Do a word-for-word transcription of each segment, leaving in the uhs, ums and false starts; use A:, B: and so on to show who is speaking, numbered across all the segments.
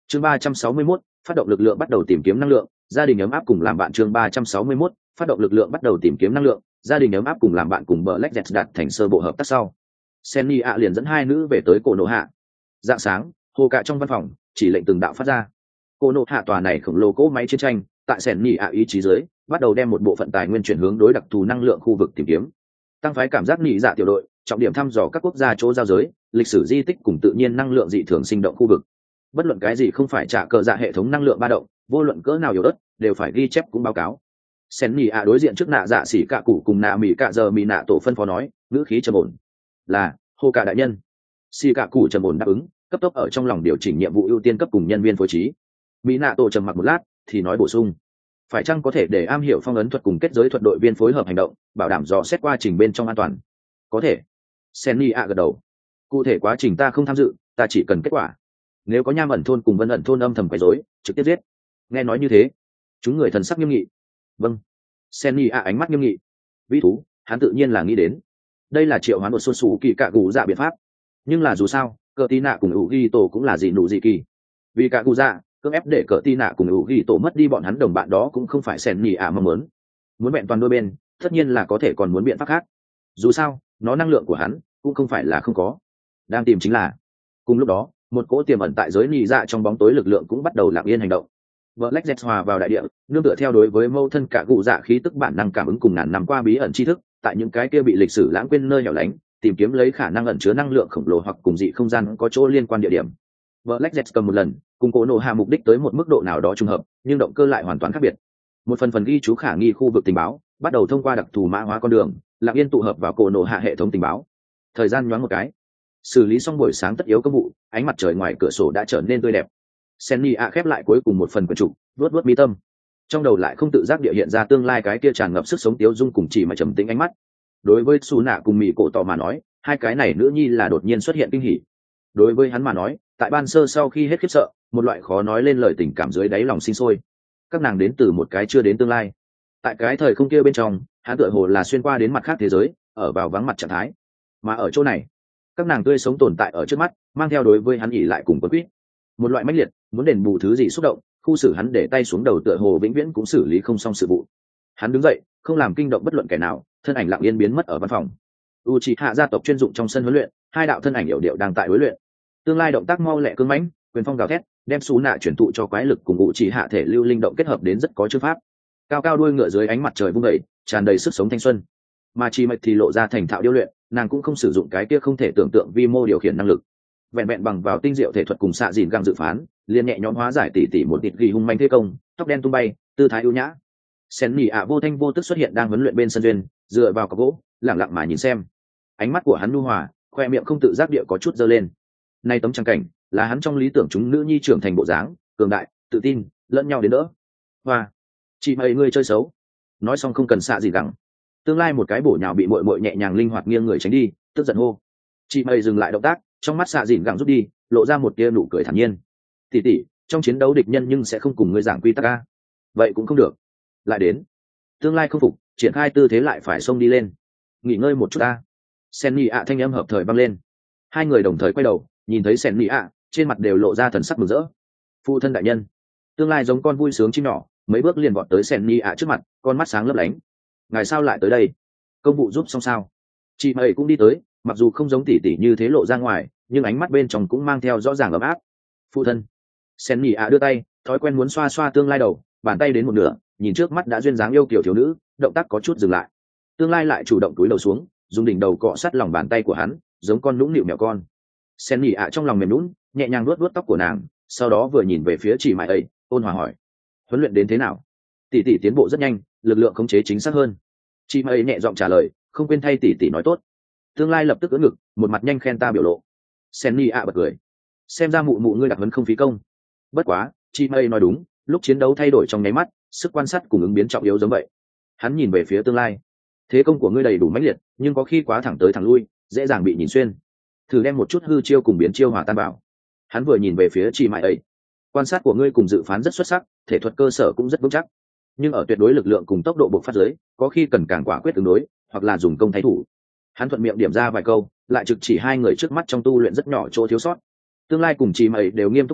A: chương ba trăm sáu mươi mốt phát động lực lượng bắt đầu tìm kiếm năng lượng, gia đình ấm áp cùng làm bạn. Chương ba trăm sáu mươi mốt phát động lực lượng bắt đầu tìm kiếm năng lượng, gia đình ấm áp cùng làm bạn. Cùng Black Jet đạt thành sơ bộ hợp tác sau, Senny ạ liền dẫn hai nữ về tới cổ nổ hạ. Dạng sáng, hồ cạ trong văn phòng chỉ lệnh từng đạo phát ra. Cổ nổ hạ tòa này khổng lồ cỗ máy chiến tranh tại Senny ạ ý chí dưới bắt đầu đem một bộ phận tài nguyên chuyển hướng đối đặc thù năng lượng khu vực tìm kiếm, tăng phái cảm giác nhị dạ tiểu đội trọng điểm thăm dò các quốc gia chỗ giao giới, lịch sử di tích cùng tự nhiên năng lượng dị thường sinh động khu vực. Bất luận cái gì không phải trả cờ dạ hệ thống năng lượng ba động, vô luận cỡ nào yếu ớt đều phải ghi chép cũng báo cáo. Senny ạ đối diện trước nạ dạ xỉ cạ cụ cùng nạ mỹ cạ giờ mỹ nạ tổ phân phó nói, ngữ khí trầm ổn. Là hồ cạ đại nhân. Xỉ cạ cụ trầm ổn đáp ứng, cấp tốc ở trong lòng điều chỉnh nhiệm vụ ưu tiên cấp cùng nhân viên phối trí. Mỹ nạ tổ trầm mặc một lát thì nói bổ sung, phải chăng có thể để am hiểu phong ấn thuật cùng kết giới thuật đội viên phối hợp hành động, bảo đảm dò xét quá trình bên trong an toàn? Có thể. Senny ạ gật đầu. Cụ thể quá trình ta không tham dự, ta chỉ cần kết quả. Nếu có nham ẩn thôn cùng vân ẩn thôn âm thầm quấy rối, trực tiếp giết. Nghe nói như thế, chúng người thần sắc nghiêm nghị. Vâng. Senny ạ ánh mắt nghiêm nghị. Vĩ thú, hắn tự nhiên là nghĩ đến, đây là triệu hoán một xuân sủ kỳ cạ gù dạ biện pháp. Nhưng là dù sao, cờ tí nạ cùng ủ ghi tổ cũng là gì nụ gì kỳ. Vì cạ gù dạ cưỡng ép để cờ tí nạ cùng ủ ghi tổ mất đi bọn hắn đồng bạn đó cũng không phải Senny ạ mong muốn. Muốn vẹn toàn đôi bên, tất nhiên là có thể còn muốn biện pháp khác. Dù sao, nó năng lượng của hắn cũng không phải là không có. Đang tìm chính là. Cùng lúc đó, một cỗ tiềm ẩn tại giới nhị dạ trong bóng tối lực lượng cũng bắt đầu lặng yên hành động. Black Jet hòa vào đại địa, nương tựa theo đối với mâu thân cả cụ dạ khí tức bản năng cảm ứng cùng ngàn năm qua bí ẩn tri thức, tại những cái kia bị lịch sử lãng quên nơi hẻo lánh, tìm kiếm lấy khả năng ẩn chứa năng lượng khổng lồ hoặc cùng dị không gian có chỗ liên quan địa điểm. Black Jet cầm một lần, cùng cổ nổ hạ mục đích tới một mức độ nào đó trùng hợp, nhưng động cơ lại hoàn toàn khác biệt. Một phần phần ghi chú khả nghi khu vực tình báo, bắt đầu thông qua đặc thù mã hóa con đường, lặng yên tụ hợp vào cổ nổ hạ hệ thống tình báo. Thời gian nhoáng một cái, xử lý xong buổi sáng tất yếu công vụ, ánh mặt trời ngoài cửa sổ đã trở nên tươi đẹp. Senny ạ khép lại cuối cùng một phần quyển trục, vuốt vuốt mi tâm, trong đầu lại không tự giác địa hiện ra tương lai cái kia tràn ngập sức sống tiếu dung cùng chỉ mà trầm tĩnh ánh mắt. Đối với Su nạ cùng Mị Cổ Tỏ mà nói, hai cái này nữ nhi là đột nhiên xuất hiện kinh hỉ. Đối với hắn mà nói, tại ban sơ sau khi hết khiếp sợ, một loại khó nói lên lời tình cảm dưới đáy lòng sinh sôi. Các nàng đến từ một cái chưa đến tương lai. Tại cái thời không kia bên trong, hắn tựa hồ là xuyên qua đến mặt khác thế giới, ở vào vắng mặt trạng thái. Mà ở chỗ này, các nàng tươi sống tồn tại ở trước mắt, mang theo đối với hắn ỉ lại cùng quấn quýt. Một loại mãnh liệt, muốn đền bù thứ gì xúc động, khu xử hắn để tay xuống đầu tựa hồ vĩnh viễn cũng xử lý không xong sự vụ. Hắn đứng dậy, không làm kinh động bất luận kẻ nào, thân ảnh lặng yên biến mất ở văn phòng. Uchiha gia tộc chuyên dụng trong sân huấn luyện, hai đạo thân ảnh hiệu điệu đang tại huấn luyện. Tương lai động tác mau lẹ cứng mãnh, quyền phong gào thét, đem Sú nạ chuyển tụ cho quái lực cùng Uchiha thể lưu linh động kết hợp đến rất có chương pháp. Cao cao đuôi ngựa dưới ánh mặt trời vung dậy, tràn đầy sức sống thanh xuân. Mà Chi Mạch thì lộ ra thành thạo điêu luyện, nàng cũng không sử dụng cái kia không thể tưởng tượng vi mô điều khiển năng lực, vẹn vẹn bằng vào tinh diệu thể thuật cùng xạ dìn găng dự phán, liền nhẹ nhõm hóa giải tỉ tỉ một địch ghi hung manh thế công, tóc đen tung bay, tư thái ưu nhã. Senny ạ vô thanh vô tức xuất hiện đang huấn luyện bên sân duyên, dựa vào cọc gỗ, lẳng lặng mà nhìn xem. Ánh mắt của hắn nhu hòa, khoe miệng không tự giác địa có chút dơ lên. Nay tấm trang cảnh là hắn trong lý tưởng chúng nữ nhi trưởng thành bộ dáng, cường đại, tự tin, lẫn nhau đến đỡ. Hoa, chị mày ngươi chơi xấu. Nói xong không cần xạ gì găng. Tương lai một cái bổ nhào bị muội muội nhẹ nhàng linh hoạt nghiêng người tránh đi, tức giận hô. Chị mày dừng lại động tác, trong mắt xạ dìn gẳng rút đi, lộ ra một tia nụ cười thản nhiên. Tỷ tỷ, trong chiến đấu địch nhân nhưng sẽ không cùng ngươi giảng quy tắc a. Vậy cũng không được. Lại đến. Tương lai không phục, triển khai tư thế lại phải xông đi lên. Nghỉ ngơi một chút a. Senny ạ thanh âm hợp thời vang lên. Hai người đồng thời quay đầu, nhìn thấy Senny ạ, trên mặt đều lộ ra thần sắc mừng rỡ. Phụ thân đại nhân. Tương lai giống con vui sướng chim nhỏ, mấy bước liền vọt tới Senny ạ trước mặt, con mắt sáng lấp lánh. Ngài sao lại tới đây? Công vụ giúp xong sao? Chị mày cũng đi tới, mặc dù không giống tỷ tỷ như thế lộ ra ngoài, nhưng ánh mắt bên trong cũng mang theo rõ ràng ấm áp. Phụ thân. Senny ạ đưa tay, thói quen muốn xoa xoa tương lai đầu, bàn tay đến một nửa, nhìn trước mắt đã duyên dáng yêu kiều thiếu nữ, động tác có chút dừng lại. Tương lai lại chủ động túi đầu xuống, dùng đỉnh đầu cọ sát lòng bàn tay của hắn, giống con nũng nịu mèo con. Senny ạ trong lòng mềm nũng, nhẹ nhàng vuốt vuốt tóc của nàng, sau đó vừa nhìn về phía chị mày ấy, ôn hòa hỏi: huấn luyện đến thế nào? Tỷ tỷ tiến bộ rất nhanh, lực lượng khống chế chính xác hơn. Chị mày nhẹ giọng trả lời, không quên thay tỷ tỷ nói tốt. Tương lai lập tức ưỡn ngực, một mặt nhanh khen ta biểu lộ. Senny ạ bật cười, xem ra mụ mụ ngươi đặc huấn không phí công. Bất quá, chị mây nói đúng, lúc chiến đấu thay đổi trong nháy mắt, sức quan sát cùng ứng biến trọng yếu giống vậy. Hắn nhìn về phía tương lai, thế công của ngươi đầy đủ mãnh liệt, nhưng có khi quá thẳng tới thẳng lui, dễ dàng bị nhìn xuyên. Thử đem một chút hư chiêu cùng biến chiêu hòa tan bảo. Hắn vừa nhìn về phía chị mày ấy, quan sát của ngươi cùng dự phán rất xuất sắc, thể thuật cơ sở cũng rất vững chắc, nhưng ở tuyệt đối lực lượng cùng tốc độ bộc phát giới, có khi cần càng quả quyết tương đối, hoặc là dùng công thay thủ. Hắn thuận miệng điểm ra vài câu, lại trực chỉ hai người trước mắt trong tu luyện rất nhỏ chỗ thiếu sót. Tương lai cùng chị mày đều nghiêm túc nghe,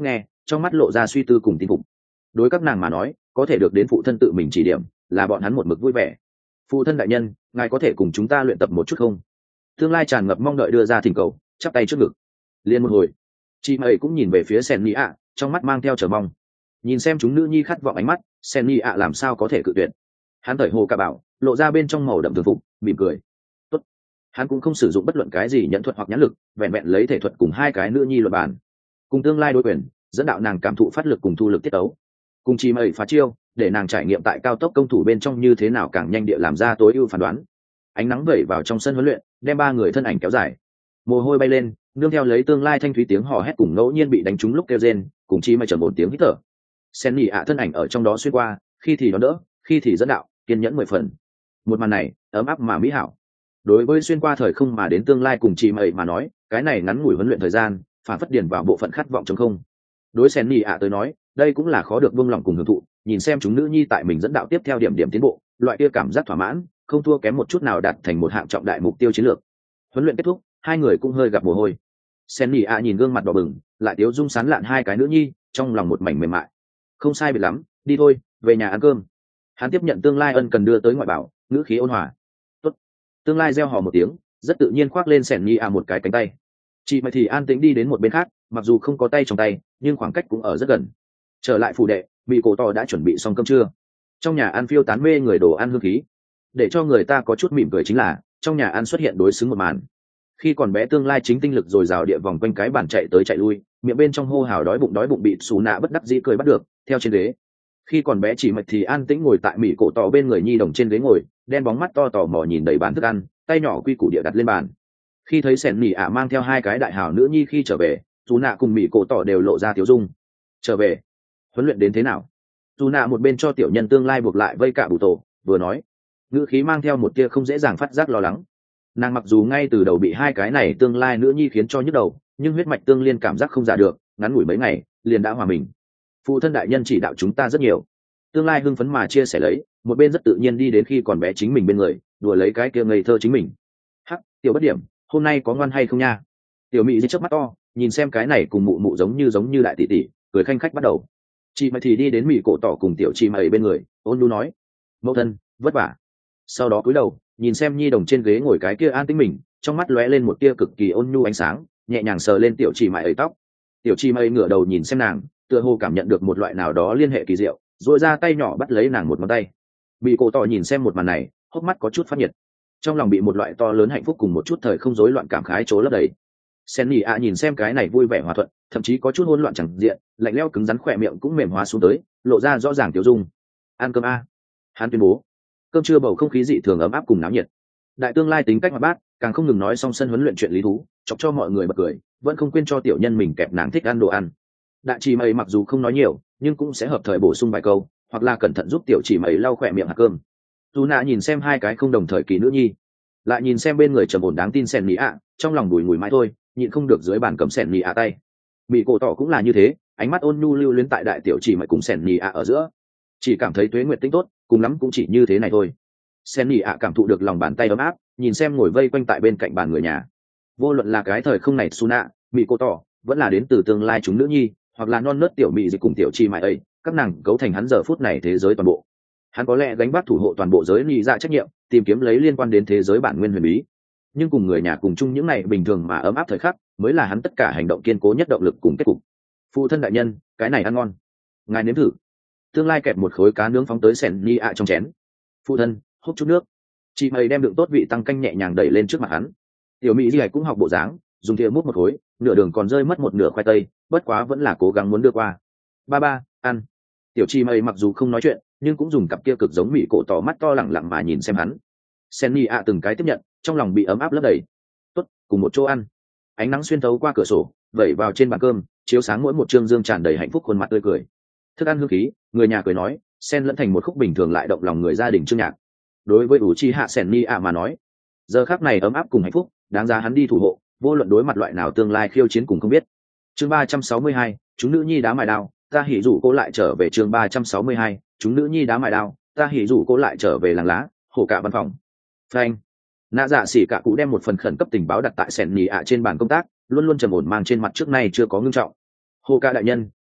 A: trong mắt lộ ra suy tư cùng tin phục. Đối các nàng mà nói, có thể được đến phụ thân tự mình chỉ điểm là bọn hắn một mực vui vẻ. Phụ thân đại nhân, ngài có thể cùng chúng ta luyện tập một chút không? Tương lai tràn ngập mong đợi đưa ra thỉnh cầu, chắp tay trước ngực. Liên một hồi, chị mày cũng nhìn về phía sen ni ạ, trong mắt mang theo chờ mong. Nhìn xem chúng nữ nhi khát vọng ánh mắt, sen ni ạ làm sao có thể cự tuyệt. Hắn tởi hồ cả bảo, lộ ra bên trong màu đậm thường phục, mỉm cười. Tốt. Hắn cũng không sử dụng bất luận cái gì nhẫn thuật hoặc nhãn lực, vẹn vẹn lấy thể thuật cùng hai cái nữ nhi luận bàn, cùng tương lai đối quyền, dẫn đạo nàng cảm thụ phát lực cùng thu lực tiết tấu, cùng chị mày phá chiêu, để nàng trải nghiệm tại cao tốc công thủ bên trong như thế nào càng nhanh địa làm ra tối ưu phán đoán. Ánh nắng vẩy vào trong sân huấn luyện, đem ba người thân ảnh kéo dài, mồ hôi bay lên, nương theo lấy tương lai thanh thúy tiếng hò hét cùng ngẫu nhiên bị đánh trúng lúc kêu rên, cùng chi mày trầm một tiếng hít thở. Sen nhị ạ thân ảnh ở trong đó xuyên qua, khi thì đón đỡ, khi thì dẫn đạo, kiên nhẫn mười phần. Một màn này ấm áp mà mỹ hảo. Đối với xuyên qua thời không mà đến tương lai cùng chị mày mà nói, cái này ngắn ngủi huấn luyện thời gian, phản phất điền vào bộ phận khát vọng trong không. Đối Sen nhị ạ tới nói, đây cũng là khó được buông lòng cùng hưởng thụ, nhìn xem chúng nữ nhi tại mình dẫn đạo tiếp theo điểm điểm tiến bộ, loại kia cảm giác thỏa mãn, không thua kém một chút nào đạt thành một hạng trọng đại mục tiêu chiến lược. Huấn luyện kết thúc, hai người cũng hơi gặp mồ hôi. Sen nhị ạ nhìn gương mặt đỏ bừng, lại tiếu dung sán lạn hai cái nữ nhi, trong lòng một mảnh mềm mại. Không sai biệt lắm, đi thôi, về nhà ăn cơm. Hắn tiếp nhận tương lai ân cần đưa tới ngoại bảo, ngữ khí ôn hòa. Tốt. Tương lai reo hò một tiếng, rất tự nhiên khoác lên Sen nhị ạ một cái cánh tay. Chị mày thì an tĩnh đi đến một bên khác, mặc dù không có tay trong tay, nhưng khoảng cách cũng ở rất gần. Trở lại phủ đệ, bị cổ tỏ đã chuẩn bị xong cơm trưa. Trong nhà ăn phiêu tán mê người đồ ăn hương khí, để cho người ta có chút mỉm cười chính là trong nhà ăn xuất hiện đối xứng một màn. Khi còn bé tương lai chính tinh lực dồi dào địa vòng quanh cái bàn chạy tới chạy lui, miệng bên trong hô hào đói bụng đói bụng bị xù nạ bất đắc dĩ cười bắt được theo trên ghế. Khi còn bé chỉ mạch thì an tĩnh ngồi tại mỹ cổ tỏ bên người nhi đồng trên ghế ngồi, đen bóng mắt to tò mò nhìn đầy bàn thức ăn, tay nhỏ quy củ địa đặt lên bàn. Khi thấy sẻn nỉ ạ mang theo hai cái đại hảo nữ nhi khi trở về, dù nạ cùng mỹ cổ tỏ đều lộ ra tiếu dung. Trở về, huấn luyện đến thế nào? Dù nạ một bên cho tiểu nhân tương lai buộc lại vây cả bụ tổ, vừa nói, ngữ khí mang theo một tia không dễ dàng phát giác lo lắng. Nàng mặc dù ngay từ đầu bị hai cái này tương lai nữ nhi khiến cho nhức đầu, nhưng huyết mạch tương liên cảm giác không giả được, ngắn ngủi mấy ngày liền đã hòa mình. Phụ thân đại nhân chỉ đạo chúng ta rất nhiều. Tương lai hưng phấn mà chia sẻ lấy, một bên rất tự nhiên đi đến khi còn bé chính mình bên người, đùa lấy cái kia ngây thơ chính mình. Hắc, tiểu bất điểm, hôm nay có ngoan hay không nha? Tiểu mị di chớp mắt to, nhìn xem cái này cùng mụ mụ giống như giống như đại tỷ tỷ, cười khanh khách bắt đầu. Chị mày thì đi đến mị cổ tỏ cùng tiểu chị mày bên người, ôn nhu nói, mẫu thân vất vả. Sau đó cúi đầu nhìn xem nhi đồng trên ghế ngồi cái kia an tĩnh mình, trong mắt lóe lên một tia cực kỳ ôn nhu ánh sáng, nhẹ nhàng sờ lên tiểu chị mày ấy tóc. Tiểu chị mày ngửa đầu nhìn xem nàng, tựa hồ cảm nhận được một loại nào đó liên hệ kỳ diệu, duỗi ra tay nhỏ bắt lấy nàng một ngón tay. Bị cổ tỏ nhìn xem một màn này, hốc mắt có chút phát nhiệt, trong lòng bị một loại to lớn hạnh phúc cùng một chút thời không rối loạn cảm khái trố lấp đầy. Sen nhị ạ nhìn xem cái này vui vẻ hòa thuận, thậm chí có chút hỗn loạn chẳng diện, lạnh lẽo cứng rắn khỏe miệng cũng mềm hóa xuống tới, lộ ra rõ ràng tiểu dung. Ăn cơm a. Hắn tuyên bố. Cơm trưa bầu không khí dị thường ấm áp cùng náo nhiệt. Đại tương lai tính cách hoạt bát, càng không ngừng nói xong sân huấn luyện chuyện lý thú, chọc cho mọi người bật cười, vẫn không quên cho tiểu nhân mình kẹp nàng thích ăn đồ ăn. Đại chỉ mày mặc dù không nói nhiều, nhưng cũng sẽ hợp thời bổ sung vài câu, hoặc là cẩn thận giúp tiểu chỉ mày lau khỏe miệng hạt cơm. Dù nạ nhìn xem hai cái không đồng thời kỳ nữ nhi, lại nhìn xem bên người trầm ổn đáng tin Sen nhị ạ, trong lòng bùi ngùi mãi thôi, nhịn không được dưới bàn cầm Sen nhị ạ tay. Bị cổ tỏ cũng là như thế, ánh mắt ôn nhu lưu luyến tại đại tiểu chỉ mày cùng Sen nhị ạ ở giữa, chỉ cảm thấy tuế nguyệt tinh tốt, cùng lắm cũng chỉ như thế này thôi. Sen nhị ạ cảm thụ được lòng bàn tay ấm áp, nhìn xem ngồi vây quanh tại bên cạnh bàn người nhà. Vô luận là cái thời không này Suna, bị cổ tỏ, vẫn là đến từ tương lai chúng nữ nhi, hoặc là non nớt tiểu mị dịch cùng tiểu chi mày ấy, các nàng cấu thành hắn giờ phút này thế giới toàn bộ. Hắn có lẽ gánh vác thủ hộ toàn bộ giới nhị dạ trách nhiệm, tìm kiếm lấy liên quan đến thế giới bản nguyên huyền bí, nhưng cùng người nhà cùng chung những này bình thường mà ấm áp thời khắc, mới là hắn tất cả hành động kiên cố nhất động lực cùng kết cục. Phụ thân đại nhân, cái này ăn ngon, ngài nếm thử. Tương lai kẹp một khối cá nướng phóng tới Sen nhị ạ trong chén. Phụ thân, hút chút nước. Chị mày đem đựng tốt vị tăng canh nhẹ nhàng đẩy lên trước mặt hắn. Tiểu mỹ di cũng học bộ dáng, dùng thìa múc một khối, nửa đường còn rơi mất một nửa khoai tây, bất quá vẫn là cố gắng muốn đưa qua. Ba ba, ăn. Tiểu chi mày mặc dù không nói chuyện, nhưng cũng dùng cặp kia cực giống mỹ cổ tỏ mắt to lẳng lặng mà nhìn xem hắn. Sen nhị ạ từng cái tiếp nhận, trong lòng bị ấm áp lấp đầy. Tốt, cùng một chỗ ăn. Ánh nắng xuyên thấu qua cửa sổ, vẩy vào trên bàn cơm, chiếu sáng mỗi một trương dương tràn đầy hạnh phúc khuôn mặt tươi cười. Thức ăn hương khí, người nhà cười nói, xen lẫn thành một khúc bình thường lại động lòng người gia đình chương nhạc. Đối với Uchiha Sen nhị ạ mà nói, giờ khắc này ấm áp cùng hạnh phúc, đáng giá hắn đi thủ hộ, vô luận đối mặt loại nào tương lai khiêu chiến cùng không biết. Chương ba trăm sáu mươi hai, chúng nữ nhi đá mài đao, ta hỉ rủ cô lại trở về. Chương ba trăm sáu mươi hai, chúng nữ nhi đá mài đao, ta hỉ rủ cô lại trở về làng lá, hổ cả văn phòng. Phanh. Nạ dạ xỉ cả cụ đem một phần khẩn cấp tình báo đặt tại Sen nhị ạ trên bàn công tác, luôn luôn trầm ổn mang trên mặt trước nay chưa có ngưng trọng. Hồ ca đại nhân,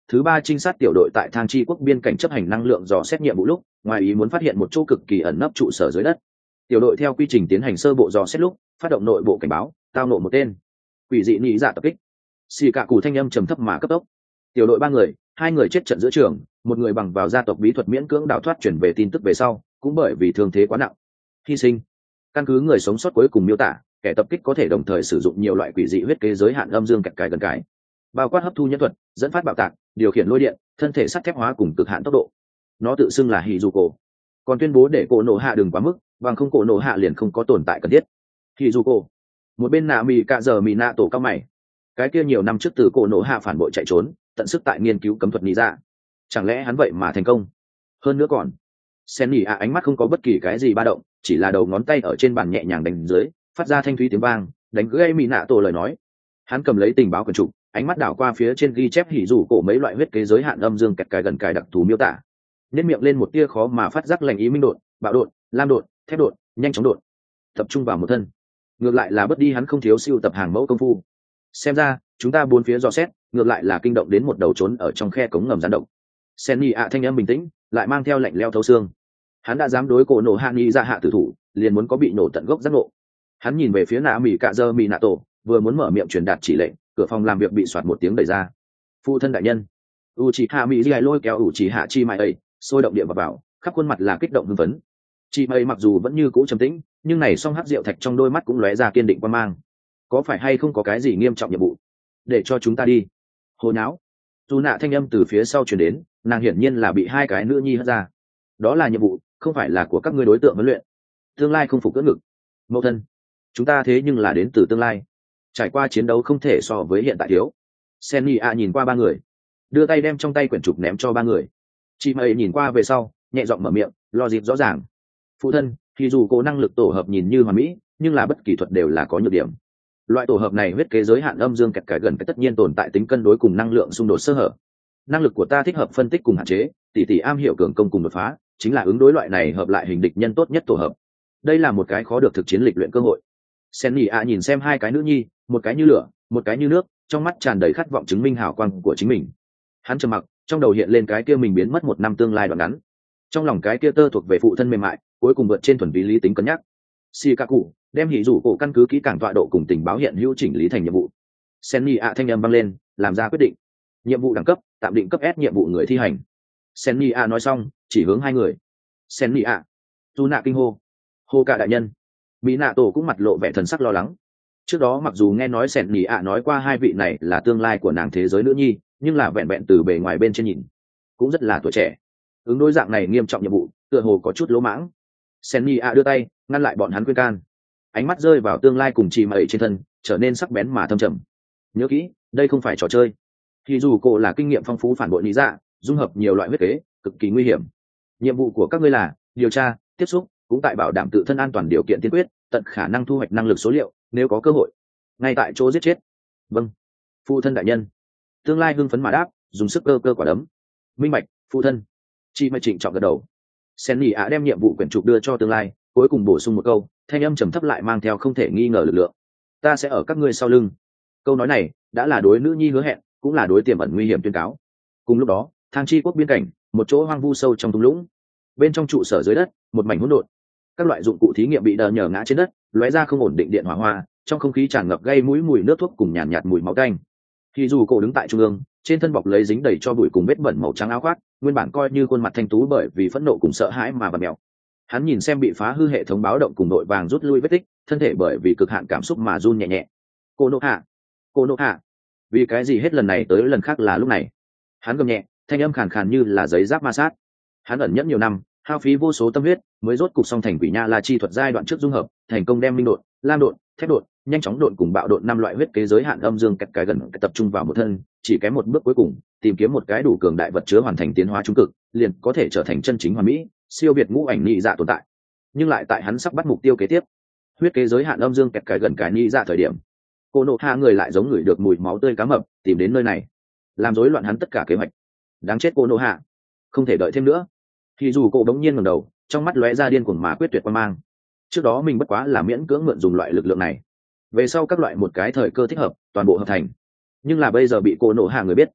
A: thứ ba trinh sát tiểu đội tại thang chi quốc biên cảnh chấp hành năng lượng dò xét nhiệm vụ lúc ngoài ý muốn phát hiện một chỗ cực kỳ ẩn nấp trụ sở dưới đất. Tiểu đội theo quy trình tiến hành sơ bộ dò xét lúc phát động nội bộ cảnh báo, tao nộ một tên quỷ dị nhị dạ tập kích. Xì cả cụ thanh âm trầm thấp mà cấp tốc. Tiểu đội ba người, hai người chết trận giữa trường, một người bằng vào gia tộc bí thuật miễn cưỡng đào thoát chuyển về tin tức về sau, cũng bởi vì thương thế quá nặng hy sinh. Căn cứ người sống sót cuối cùng miêu tả, kẻ tập kích có thể đồng thời sử dụng nhiều loại quỷ dị huyết kế giới hạn âm dương kẹt cái gần cái, bao quát hấp thu nhân thuật, dẫn phát bạo tạc, điều khiển lôi điện, thân thể sắt thép hóa cùng cực hạn tốc độ. Nó tự xưng là Hizuko, còn tuyên bố để cổ nổ hạ đừng quá mức, bằng không cổ nổ hạ liền không có tồn tại cần thiết. Hizuko. Một bên nạ mì cạ giờ mì nạ tổ cao mày. Cái kia nhiều năm trước từ cổ nổ hạ phản bội chạy trốn, tận sức tại nghiên cứu cấm thuật lý ra. Chẳng lẽ hắn vậy mà thành công? Hơn nữa còn, Sen nhỉ ạ ánh mắt không có bất kỳ cái gì ba động, chỉ là đầu ngón tay ở trên bàn nhẹ nhàng đánh dưới, phát ra thanh thúy tiếng vang, đánh gây mì nạ tổ lời nói. Hắn cầm lấy tình báo quyển trục, ánh mắt đảo qua phía trên ghi chép hỉ rủ cổ mấy loại huyết kế giới hạn âm dương kẹt cái gần cái đặc thù miêu tả, nếp miệng lên một tia khó mà phát giác lành ý minh đột, bạo đột, lam đột, thép đột, nhanh chóng đột, tập trung vào một thân. Ngược lại là bất đi hắn không thiếu siêu tập hàng mẫu công phu. Xem ra chúng ta bốn phía dò xét, ngược lại là kinh động đến một đầu trốn ở trong khe cống ngầm gián động. Senny ạ thanh âm bình tĩnh, lại mang theo lạnh leo thấu xương. Hắn đã dám đối cổ nổ hạ nghi ra hạ tử thủ, liền muốn có bị nổ tận gốc giác ngộ. Hắn nhìn về phía nạ mỉ cạ dơ mỉ nạ tổ, vừa muốn mở miệng truyền đạt chỉ lệnh, cửa phòng làm việc bị soạt một tiếng đẩy ra. Phụ thân đại nhân. Uchiha Mỹ lôi kéo Uchiha Chi Mai ấy, sôi động địa vào vào, khắp khuôn mặt là kích động hưng phấn. Chi Mai mặc dù vẫn như cũ trầm tĩnh, nhưng này song hắc rượu thạch trong đôi mắt cũng lóe ra kiên định quan mang. Có phải hay không có cái gì nghiêm trọng nhiệm vụ? Để cho chúng ta đi. Hồ nháo. Dù nạ thanh âm từ phía sau truyền đến, nàng hiển nhiên là bị hai cái nữ nhi hất ra. Đó là nhiệm vụ, không phải là của các ngươi đối tượng huấn luyện. Tương lai không phục cưỡng ngực. Mẫu thân, chúng ta thế nhưng là đến từ tương lai. Trải qua chiến đấu không thể so với hiện tại thiếu. Senny a nhìn qua ba người, đưa tay đem trong tay quyển trục ném cho ba người. Chị mày nhìn qua về sau, nhẹ giọng mở miệng, lo dịp rõ ràng. Phụ thân, thì dù cố năng lực tổ hợp nhìn như hoàn mỹ, nhưng là bất kỳ thuật đều là có nhược điểm. Loại tổ hợp này huyết kế giới hạn âm dương kẹt cái gần cái tất nhiên tồn tại tính cân đối cùng năng lượng xung đột sơ hở. Năng lực của ta thích hợp phân tích cùng hạn chế, tỷ tỷ am hiểu cường công cùng đột phá, chính là ứng đối loại này hợp lại hình địch nhân tốt nhất tổ hợp. Đây là một cái khó được thực chiến lịch luyện cơ hội. Senny a nhìn xem hai cái nữ nhi, một cái như lửa, một cái như nước, trong mắt tràn đầy khát vọng chứng minh hào quang của chính mình. Hắn trầm mặc, trong đầu hiện lên cái kia mình biến mất một năm tương lai đoạn ngắn. Trong lòng cái kia tơ thuộc về phụ thân mềm mại, cuối cùng vượt trên thuần lý lý tính cân nhắc. Shikaku đem hỉ rủ cổ căn cứ kỹ càng tọa độ cùng tình báo hiện hữu chỉnh lý thành nhiệm vụ. Senny a thanh âm vang lên, làm ra quyết định. Nhiệm vụ đẳng cấp, tạm định cấp S nhiệm vụ người thi hành. Senny a nói xong, chỉ hướng hai người. Senny a, tu nạ kinh hô, hô cả đại nhân. Mỹ nạ tổ cũng mặt lộ vẻ thần sắc lo lắng. Trước đó mặc dù nghe nói sẹn nhì ạ nói qua hai vị này là tương lai của nàng thế giới nữ nhi, nhưng là vẹn vẹn từ bề ngoài bên trên nhìn cũng rất là tuổi trẻ. Ứng đối dạng này nghiêm trọng nhiệm vụ, tựa hồ có chút lỗ mãng. Sẹn nhì ạ đưa tay ngăn lại bọn hắn khuyên can, ánh mắt rơi vào tương lai cùng chị mẩy trên thân, trở nên sắc bén mà thâm trầm. Nhớ kỹ, đây không phải trò chơi. Thì dù cô là kinh nghiệm phong phú phản bội lý dạ, dung hợp nhiều loại huyết kế, cực kỳ nguy hiểm. Nhiệm vụ của các ngươi là điều tra, tiếp xúc, cũng tại bảo đảm tự thân an toàn điều kiện tiên quyết, tận khả năng thu hoạch năng lực số liệu, nếu có cơ hội ngay tại chỗ giết chết. Vâng, phụ thân đại nhân. Tương lai hưng phấn mà đáp, dùng sức cơ cơ quả đấm. Minh bạch, phụ thân. Chị mày trịnh trọng gật đầu. Senny ạ đem nhiệm vụ quyển trục đưa cho tương lai, cuối cùng bổ sung một câu, thanh âm trầm thấp lại mang theo không thể nghi ngờ lực lượng. Ta sẽ ở các ngươi sau lưng. Câu nói này đã là đối nữ nhi hứa hẹn, cũng là đối tiềm ẩn nguy hiểm tuyên cáo. Cùng lúc đó, thang chi quốc biên cảnh, một chỗ hoang vu sâu trong thung lũng, bên trong trụ sở dưới đất, một mảnh hỗn độn. Các loại dụng cụ thí nghiệm bị đờ nhờ ngã trên đất, lóe ra không ổn định điện hỏa hoa, trong không khí tràn ngập gây mũi mùi nước thuốc cùng nhàn nhạt, nhạt mùi máu tanh. Khi dù cổ đứng tại trung ương, trên thân bọc lấy dính đầy cho bụi cùng vết bẩn màu trắng áo khoác, nguyên bản coi như khuôn mặt thanh tú bởi vì phẫn nộ cùng sợ hãi mà bật mèo. Hắn nhìn xem bị phá hư hệ thống báo động cùng đội vàng rút lui vết tích, thân thể bởi vì cực hạn cảm xúc mà run nhẹ nhẹ. Cô nộ hạ, cô nộ hạ, vì cái gì hết lần này tới lần khác là lúc này? Hắn gầm nhẹ, thanh âm khàn khàn như là giấy giáp ma sát. Hắn ẩn nhẫn nhiều năm, hao phí vô số tâm huyết, mới rốt cục song thành quỷ nha la chi thuật giai đoạn trước dung hợp, thành công đem minh độn, lam độn, thép độn, nhanh chóng độn cùng bạo độn năm loại huyết kế giới hạn âm dương kẹt cái gần cái tập trung vào một thân, chỉ kém một bước cuối cùng, tìm kiếm một cái đủ cường đại vật chứa hoàn thành tiến hóa trung cực, liền có thể trở thành chân chính hoàn mỹ, siêu việt ngũ ảnh nhị dạ tồn tại. Nhưng lại tại hắn sắp bắt mục tiêu kế tiếp, huyết kế giới hạn âm dương kẹt cái gần cái nhị dạ thời điểm, cô nộ hạ người lại giống người được mùi máu tươi cá mập, tìm đến nơi này, làm rối loạn hắn tất cả kế hoạch. Đáng chết cô nộ hạ, không thể đợi thêm nữa. Thì dù cô đống nhiên ngẩng đầu, trong mắt lóe ra điên cuồng mà quyết tuyệt quan mang. Trước đó mình bất quá là miễn cưỡng mượn dùng loại lực lượng này, về sau các loại một cái thời cơ thích hợp, toàn bộ hợp thành. Nhưng là bây giờ bị cô nộ hạ người biết,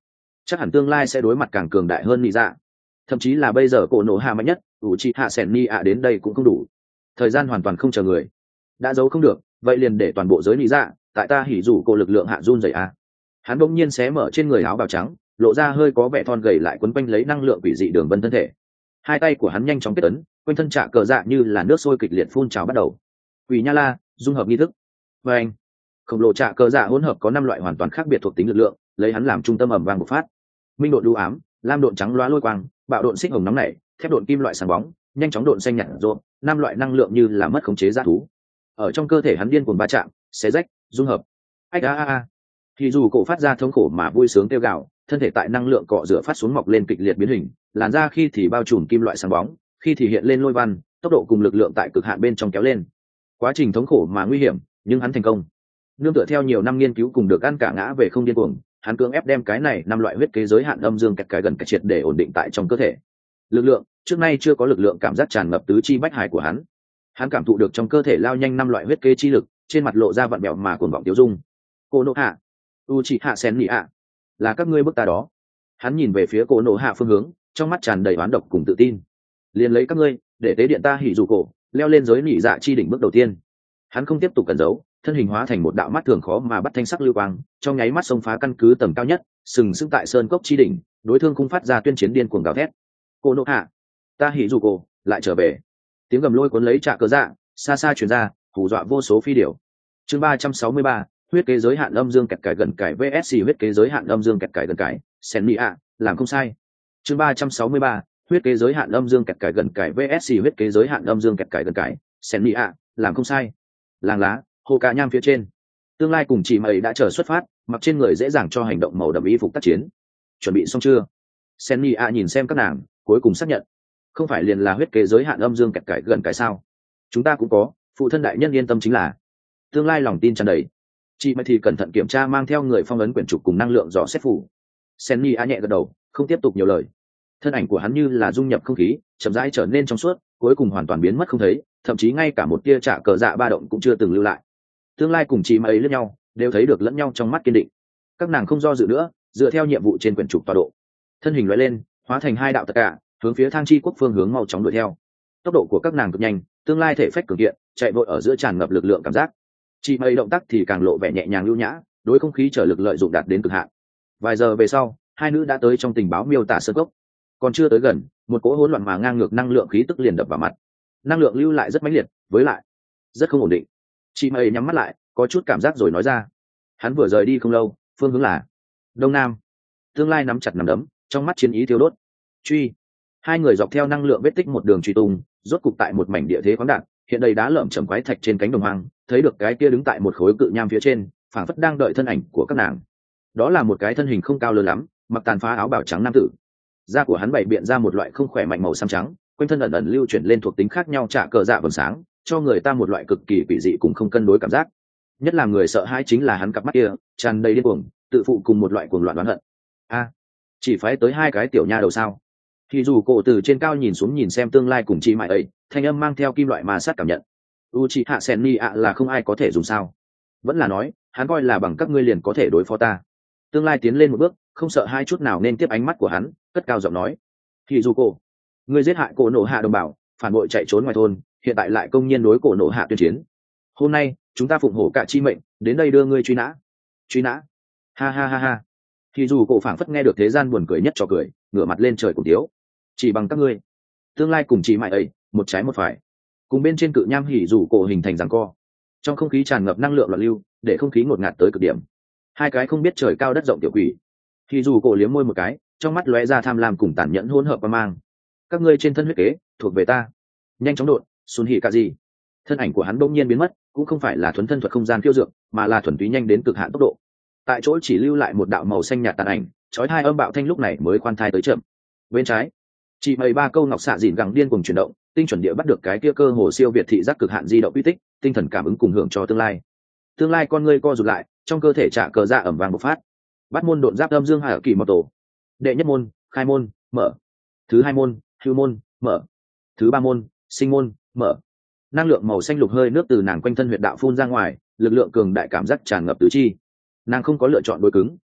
A: chắc hẳn tương lai sẽ đối mặt càng cường đại hơn nị dạ, thậm chí là bây giờ cổ nổ hạ mạnh nhất ủ trị hạ sẻn ni ạ đến đây cũng không đủ. Thời gian hoàn toàn không chờ người, đã giấu không được, vậy liền để toàn bộ giới nị dạ tại ta hỉ rủ cổ lực lượng hạ run dày a. Hắn bỗng nhiên xé mở trên người áo bào trắng, lộ ra hơi có vẻ thon gầy lại quấn quanh lấy năng lượng quỷ dị đường vân thân thể. Hai tay của hắn nhanh chóng kết ấn, quanh thân trạ cờ dạ như là nước sôi kịch liệt phun trào bắt đầu. Quỷ nha la dung hợp nghi thức. Và anh khổng lồ trạ cờ dạ hỗn hợp có năm loại hoàn toàn khác biệt thuộc tính lực lượng, lấy hắn làm trung tâm ẩm vang bộc phát. Minh độn đu ám, lam độn trắng loá lôi quang, bạo độn xích hồng nóng nảy, thép độn kim loại sáng bóng, nhanh chóng độn xanh nhạt rộn, năm loại năng lượng như là mất khống chế g thú ở trong cơ thể hắn điên cuồng va chạm, xé rách, dung hợp. Ách a a a. Thì dù cổ phát ra thống khổ mà vui sướng kêu gào, thân thể tại năng lượng cọ rửa phát xuống mọc lên kịch liệt biến hình, làn da khi thì bao trùm kim loại sáng bóng, khi thì hiện lên lôi văn, tốc độ cùng lực lượng tại cực hạn bên trong kéo lên. Quá trình thống khổ mà nguy hiểm, nhưng hắn thành công. Nương tựa theo nhiều năm nghiên cứu cùng được ăn cả ngã về không điên cuồng, hắn cưỡng ép đem cái này năm loại huyết kế giới hạn âm dương kẹt cái gần cái triệt để ổn định tại trong cơ thể. Lực lượng, trước nay chưa có lực lượng cảm giác tràn ngập tứ chi bách hải của hắn. Hắn cảm thụ được trong cơ thể lao nhanh năm loại huyết kế chi lực, trên mặt lộ ra vặn bẹo mà cuồng vọng tiêu dung. Cô nộ hạ, u chị hạ sen nhị ạ, là các ngươi bức ta đó. Hắn nhìn về phía cô nộ hạ phương hướng, trong mắt tràn đầy oán độc cùng tự tin. Liền lấy các ngươi để tế điện ta hỉ dù cổ, leo lên giới nỉ dạ chi đỉnh bước đầu tiên. Hắn không tiếp tục cẩn giấu, thân hình hóa thành một đạo mắt thường khó mà bắt thanh sắc lưu quang, trong nháy mắt xông phá căn cứ tầm cao nhất, sừng sững tại sơn cốc chi đỉnh, đối thương khung phát ra tuyên chiến điên cuồng gào thét. Cô nộ hạ, ta hỉ dù cổ lại trở về. Tiếng gầm lôi cuốn lấy trạ cờ dạ, xa xa truyền ra, hù dọa vô số phi điểu. Chương ba trăm sáu mươi ba, huyết kế giới hạn âm dương kẹt cải gần cải vs huyết kế giới hạn âm dương kẹt cải gần cải, sen mỹ ạ, làm không sai. Chương ba trăm sáu mươi ba, huyết kế giới hạn âm dương kẹt cải gần cải vs huyết kế giới hạn âm dương kẹt cải gần cải, sen mỹ ạ, làm không sai. Làng lá, hồ cà nham phía trên, tương lai cùng chị mày đã chờ xuất phát, mặc trên người dễ dàng cho hành động màu đậm y phục tác chiến. Chuẩn bị xong chưa? Sen mỹ ạ nhìn xem các nàng, cuối cùng xác nhận. Không phải liền là huyết kế giới hạn âm dương kẹt cải gần cải sao? Chúng ta cũng có, phụ thân đại nhân yên tâm chính là. Tương lai lòng tin tràn đầy. Chị mày thì cẩn thận kiểm tra mang theo người phong ấn quyển trục cùng năng lượng dò xét phủ. Senny a nhẹ gật đầu, không tiếp tục nhiều lời. Thân ảnh của hắn như là dung nhập không khí, chậm rãi trở nên trong suốt, cuối cùng hoàn toàn biến mất không thấy, thậm chí ngay cả một tia trả cờ dạ ba động cũng chưa từng lưu lại. Tương lai cùng chị mày lẫn nhau, đều thấy được lẫn nhau trong mắt kiên định. Các nàng không do dự nữa, dựa theo nhiệm vụ trên quyển trục tọa độ, thân hình lóe lên, hóa thành hai đạo tất cả, hướng phía Thang Chi quốc phương hướng mau chóng đuổi theo. Tốc độ của các nàng cực nhanh, tương lai thể phách cường kiện, chạy vội ở giữa tràn ngập lực lượng cảm giác. Chị mây động tác thì càng lộ vẻ nhẹ nhàng lưu nhã, đối không khí trở lực lợi dụng đạt đến cực hạn. Vài giờ về sau, hai nữ đã tới trong tình báo miêu tả sơ cốc. Còn chưa tới gần, một cỗ hỗn loạn mà ngang ngược năng lượng khí tức liền đập vào mặt. Năng lượng lưu lại rất mãnh liệt, với lại rất không ổn định. Chị mây nhắm mắt lại, có chút cảm giác rồi nói ra. Hắn vừa rời đi không lâu, phương hướng là đông nam. Tương lai nắm chặt nắm đấm, trong mắt chiến ý thiêu đốt. Truy. Hai người dọc theo năng lượng vết tích một đường truy tung, rốt cục tại một mảnh địa thế khoáng đạt, hiện đây đá lởm chởm quái thạch trên cánh đồng hoang, thấy được cái kia đứng tại một khối cự nham phía trên, phảng phất đang đợi thân ảnh của các nàng. Đó là một cái thân hình không cao lớn lắm, mặc tàn phá áo bào trắng nam tử. Da của hắn bày biện ra một loại không khỏe mạnh màu xám trắng, quanh thân ẩn ẩn lưu chuyển lên thuộc tính khác nhau trả cờ dạ vầng sáng, cho người ta một loại cực kỳ quỷ dị cùng không cân đối cảm giác. Nhất là người sợ hãi chính là hắn cặp mắt kia, tràn đầy điên cuồng, tự phụ cùng một loại cuồng loạn đoán hận. A, chỉ phái tới hai cái tiểu nha đầu sao? Thì dù cổ từ trên cao nhìn xuống nhìn xem tương lai cùng chị mãi ấy, thanh âm mang theo kim loại ma sát cảm nhận. U chị hạ sen ni ạ là không ai có thể dùng sao? Vẫn là nói, hắn coi là bằng các ngươi liền có thể đối phó ta. Tương lai tiến lên một bước, không sợ hai chút nào nên tiếp ánh mắt của hắn, cất cao giọng nói. Thì dù cổ, ngươi giết hại cổ nổ hạ đồng bào, phản bội chạy trốn ngoài thôn, hiện tại lại công nhiên đối cổ nổ hạ tuyên chiến. Hôm nay, chúng ta phụng hổ cả chi mệnh, đến đây đưa ngươi truy nã. Truy nã? Ha ha ha ha. Thì dù cổ phảng phất nghe được thế gian buồn cười nhất cho cười, ngửa mặt lên trời cùng tiếu. Chỉ bằng các ngươi. Tương lai cùng chị mãi ấy, một trái một phải, cùng bên trên cự nham hỉ rủ cổ hình thành giằng co. Trong không khí tràn ngập năng lượng loạn lưu, để không khí ngột ngạt tới cực điểm. Hai cái không biết trời cao đất rộng tiểu quỷ, hỉ rủ cổ liếm môi một cái, trong mắt lóe ra tham lam cùng tàn nhẫn hỗn hợp qua mang. Các ngươi trên thân huyết kế thuộc về ta. Nhanh chóng đột, xuân hỉ cả gì? Thân ảnh của hắn bỗng nhiên biến mất, cũng không phải là thuần thân thuật không gian phiêu dược, mà là thuần túy nhanh đến cực hạn tốc độ. Tại chỗ chỉ lưu lại một đạo màu xanh nhạt tàn ảnh, chói hai âm bạo thanh lúc này mới khoan thai tới chậm. Bên trái, chị mày ba câu ngọc xạ dịn gẳng điên cùng chuyển động, tinh chuẩn địa bắt được cái kia cơ hồ siêu việt thị giác cực hạn di động uy tích, tinh thần cảm ứng cùng hưởng cho tương lai. Tương lai con ngươi co rụt lại, trong cơ thể trả cờ dạ ẩm vàng bộc phát. Bắt môn độn giáp âm dương hạ kỳ mật tổ. Đệ nhất môn, khai môn, mở. Thứ hai môn, hưu môn, mở. Thứ ba môn, sinh môn, mở. Năng lượng màu xanh lục hơi nước từ nàng quanh thân huyệt đạo phun ra ngoài, lực lượng cường đại cảm giác tràn ngập tứ chi. Nàng không có lựa chọn đối cứng,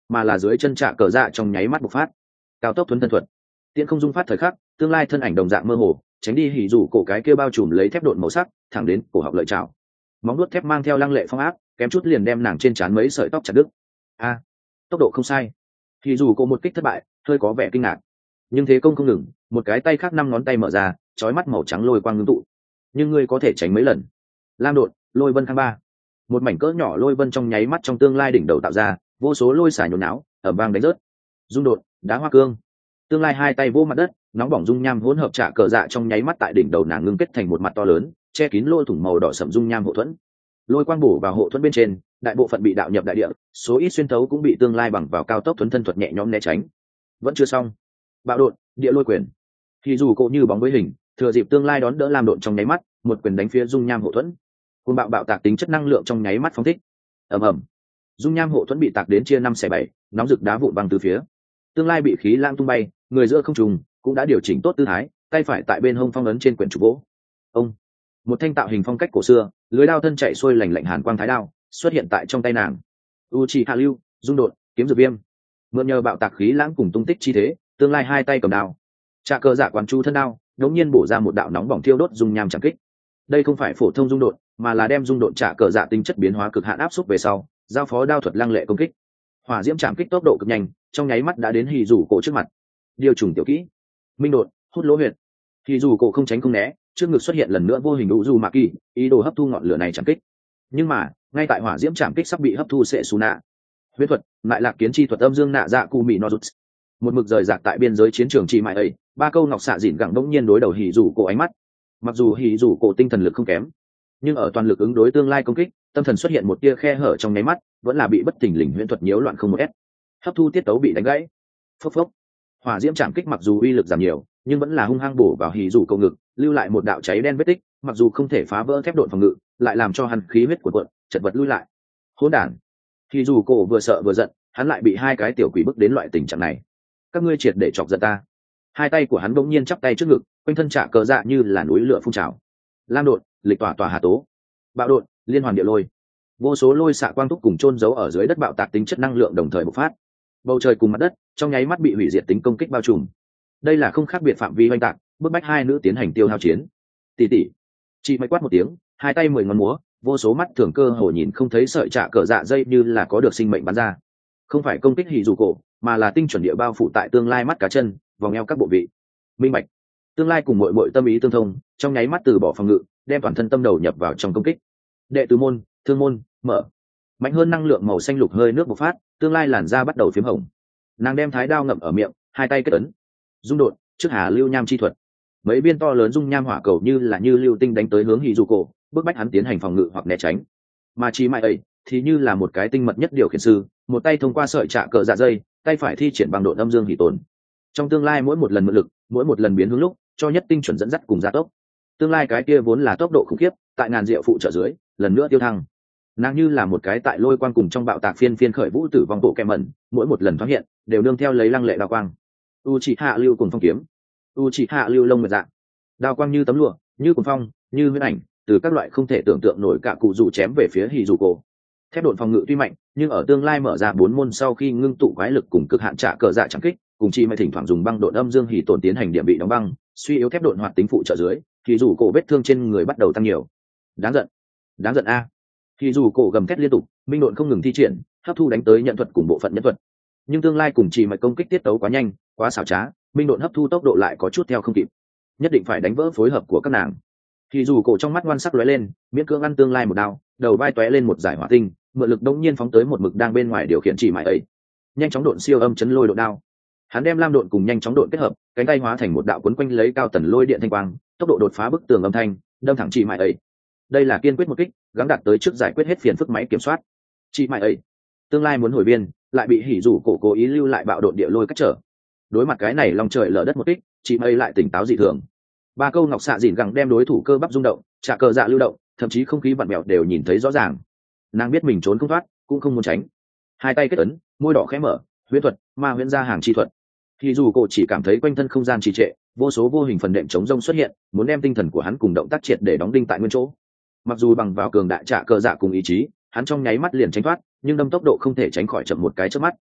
A: mà là dưới chân trạ cờ dạ trong nháy mắt bộc phát. Cao tốc thuấn thân thuật, tiễn không dung phát thời khắc, tương lai thân ảnh đồng dạng mơ hồ, tránh đi hỉ rủ cổ cái kia bao trùm lấy thép độn màu sắc, thẳng đến cổ họng lợi chảo. Móng vuốt thép mang theo lăng lệ phong áp, kém chút liền đem nàng trên trán mấy sợi tóc chặt đứt. A, tốc độ không sai. Hỉ rủ cổ một kích thất bại, hơi có vẻ kinh ngạc. Nhưng thế công không ngừng, một cái tay khác năm ngón tay mở ra, chói mắt màu trắng lôi quang ngưng tụ. Nhưng ngươi có thể tránh mấy lần. Lam đột, lôi vân khang ba. Một mảnh cỡ nhỏ lôi vân trong nháy mắt trong tương lai đỉnh đầu tạo ra, vô số lôi xả nhốn não, ẩm vang đánh rớt. Dung đột, đá hoa cương. Tương lai hai tay vô mặt đất, nóng bỏng dung nham hỗn hợp trả cờ dạ trong nháy mắt tại đỉnh đầu nàng ngưng kết thành một mặt to lớn, che kín lỗ thủng màu đỏ sẫm dung nham hộ thuẫn. Lôi quang bổ vào hộ thuẫn bên trên, đại bộ phận bị đạo nhập đại địa, số ít xuyên thấu cũng bị tương lai bằng vào cao tốc thuấn thân thuật nhẹ nhõm né tránh. Vẫn chưa xong. Bạo đột, địa lôi quyền. Thì dù cộ như bóng với hình, thừa dịp tương lai đón đỡ làm độn trong nháy mắt, một quyền đánh phía dung nham hộ thuẫn. Côn bạo bạo tạc tính chất năng lượng trong nháy mắt phóng thích. Ầm ầm. Dung nham hộ thuẫn bị tạc đến chia năm xẻ bảy, nóng rực đá vụn văng từ phía. Tương lai bị khí lãng tung bay, người giữa không trùng cũng đã điều chỉnh tốt tư thái, tay phải tại bên hông phong ấn trên quyển trục gỗ. Ông, một thanh tạo hình phong cách cổ xưa, lưới đao thân chạy xuôi lạnh lạnh hàn quang thái đao xuất hiện tại trong tay nàng. Uchiha Lưu, dung đột, kiếm dược viêm. Mượn nhờ bạo tạc khí lãng cùng tung tích chi thế, tương lai hai tay cầm đao, trạ cờ dạ quán chú thân đao, đống nhiên bổ ra một đạo nóng bỏng thiêu đốt dung nham chẳng kích. Đây không phải phổ thông dung đột, mà là đem dung đột trạ cờ dạ tính chất biến hóa cực hạn áp xúc về sau, giao phó đao thuật lăng lệ công kích. Hỏa diễm chạm kích tốc độ cực nhanh, trong nháy mắt đã đến hì rủ cổ trước mặt. Điều trùng tiểu kỹ, minh đột, hút lỗ huyệt. Hì rủ cổ không tránh không né, trước ngực xuất hiện lần nữa vô hình đủ du mạ kỳ, ý đồ hấp thu ngọn lửa này chạm kích. Nhưng mà ngay tại hỏa diễm chạm kích sắp bị hấp thu sệ xù nạ, huyết thuật, lại lạc kiến chi thuật âm dương nạ dạ cụ mỹ no rút, một mực rời rạc tại biên giới chiến trường chi mại ấy, ba câu ngọc xạ dịn gẳng đống nhiên đối đầu hì rủ cổ ánh mắt. Mặc dù hì rủ cổ tinh thần lực không kém, nhưng ở toàn lực ứng đối tương lai công kích, tâm thần xuất hiện một tia khe hở trong nháy mắt, vẫn là bị bất thình lình huyễn thuật nhiễu loạn không một s. Hấp thu tiết tấu bị đánh gãy. Phốc phốc. Hỏa diễm chạm kích mặc dù uy lực giảm nhiều, nhưng vẫn là hung hăng bổ vào hì rủ cổ ngực, lưu lại một đạo cháy đen vết tích, mặc dù không thể phá vỡ thép độn phòng ngự, lại làm cho hắn khí huyết cuộn cuộn, chật vật lui lại. Hỗn đản. Hì rủ cổ vừa sợ vừa giận, hắn lại bị hai cái tiểu quỷ bức đến loại tình trạng này. Các ngươi triệt để chọc giận ta. Hai tay của hắn bỗng nhiên chắp tay trước ngực, quanh thân trạ cờ dạ như là núi lửa phun trào. Lam đột, lịch tỏa tỏa hà tố. Bạo đột, liên hoàn địa lôi. Vô số lôi xạ quang thúc cùng chôn giấu ở dưới đất bạo tạc tính chất năng lượng đồng thời bộc phát. Bầu trời cùng mặt đất trong nháy mắt bị hủy diệt tính công kích bao trùm. Đây là không khác biệt phạm vi oanh tạc, bức bách hai nữ tiến hành tiêu hao chiến. Tỷ tỷ. Chị mới quát một tiếng, hai tay mười ngón múa, vô số mắt thường cơ hồ nhìn không thấy sợi trạ cờ dạ dây như là có được sinh mệnh bắn ra. Không phải công kích hì dù cổ, mà là tinh chuẩn địa bao phủ tại tương lai mắt cá chân, vòng eo các bộ vị. Minh bạch. Tương lai cùng muội muội tâm ý tương thông, trong nháy mắt từ bỏ phòng ngự, đem toàn thân tâm đầu nhập vào trong công kích. Đệ tứ môn, thương môn, mở. Mạnh hơn năng lượng màu xanh lục hơi nước bộc phát, tương lai làn da bắt đầu phím hồng. Nàng đem thái đao ngậm ở miệng, hai tay kết ấn. Dung đột, trước hà lưu nham chi thuật. Mấy viên to lớn dung nham hỏa cầu như là như lưu tinh đánh tới hướng Hizuko, bức bách hắn tiến hành phòng ngự hoặc né tránh. Mà chỉ mãi ấy thì như là một cái tinh mật nhất điều khiển sư, một tay thông qua sợi trạ cờ dạ dây, tay phải thi triển bằng độ âm dương hỷ tồn. Trong tương lai mỗi một lần mượn lực, mỗi một lần biến hướng lúc, cho nhất tinh chuẩn dẫn dắt cùng gia tốc. Tương lai cái kia vốn là tốc độ khủng khiếp, tại ngàn diệu phụ trợ dưới, lần nữa tiêu thăng. Nàng như là một cái tại lôi quang cùng trong bạo tạc phiên phiên khởi vũ tử vong bộ kẹm mẩn, mỗi một lần thoáng hiện đều nương theo lấy lăng lệ đao quang. Uchiha Lưu cùng phong kiếm, Uchiha Lưu lông mệt dạng, đao quang như tấm lụa, như cuồng phong, như huyễn ảnh, từ các loại không thể tưởng tượng nổi cả cụ rủ chém về phía Hizuko. Thép độn phòng ngự tuy mạnh, nhưng ở tương lai mở ra bốn môn sau khi ngưng tụ quái lực cùng cực hạn trả cờ dạ chẳng kích, cùng chi mới thỉnh thoảng dùng băng độn âm dương hỉ tổn tiến hành điểm bị đóng băng, suy yếu thép độn hoạt tính phụ trợ dưới, thì dù cổ vết thương trên người bắt đầu tăng nhiều. Đáng giận, đáng giận a. Thì dù cổ gầm thét liên tục, minh độn không ngừng thi triển, hấp thu đánh tới nhận thuật cùng bộ phận nhân thuật. Nhưng tương lai cùng chỉ mạch công kích tiết tấu quá nhanh, quá xảo trá, minh độn hấp thu tốc độ lại có chút theo không kịp. Nhất định phải đánh vỡ phối hợp của các nàng. Thì dù cổ trong mắt ngoan sắc lóe lên, miễn cưỡng ăn tương lai một đao, đầu vai tóe lên một giải hỏa tinh, mượn lực đống nhiên phóng tới một mực đang bên ngoài điều khiển chỉ mạch ấy. Nhanh chóng độn siêu âm chấn lôi độ đao. Hắn đem lam độn cùng nhanh chóng độn kết hợp, cánh tay hóa thành một đạo cuốn quanh lấy cao tần lôi điện thanh quang, tốc độ đột phá bức tường âm thanh, đâm thẳng chỉ mạch ấy. Đây là kiên quyết một kích, gắng đạt tới trước giải quyết hết phiền phức máy kiểm soát. Chỉ mạch ấy, tương lai muốn hồi biên, lại bị hỉ rủ cổ cố ý lưu lại bạo độn địa lôi cách trở. Đối mặt cái này long trời lở đất một kích, chị mây lại tỉnh táo dị thường. Ba câu ngọc xạ dìn gẳng đem đối thủ cơ bắp rung động, trả cờ dạ lưu động, thậm chí không khí vặn mèo đều nhìn thấy rõ ràng. Nàng biết mình trốn không thoát, cũng không muốn tránh. Hai tay kết ấn, môi đỏ khẽ mở, huyễn thuật, ma huyễn ra hàng chi thuật. Thì dù cổ chỉ cảm thấy quanh thân không gian trì trệ, vô số vô hình phần đệm chống rông xuất hiện, muốn đem tinh thần của hắn cùng động tác triệt để đóng đinh tại nguyên chỗ. Mặc dù bằng vào cường đại trả cờ dạ cùng ý chí, hắn trong nháy mắt liền tránh thoát, nhưng đâm tốc độ không thể tránh khỏi chậm một cái chớp mắt.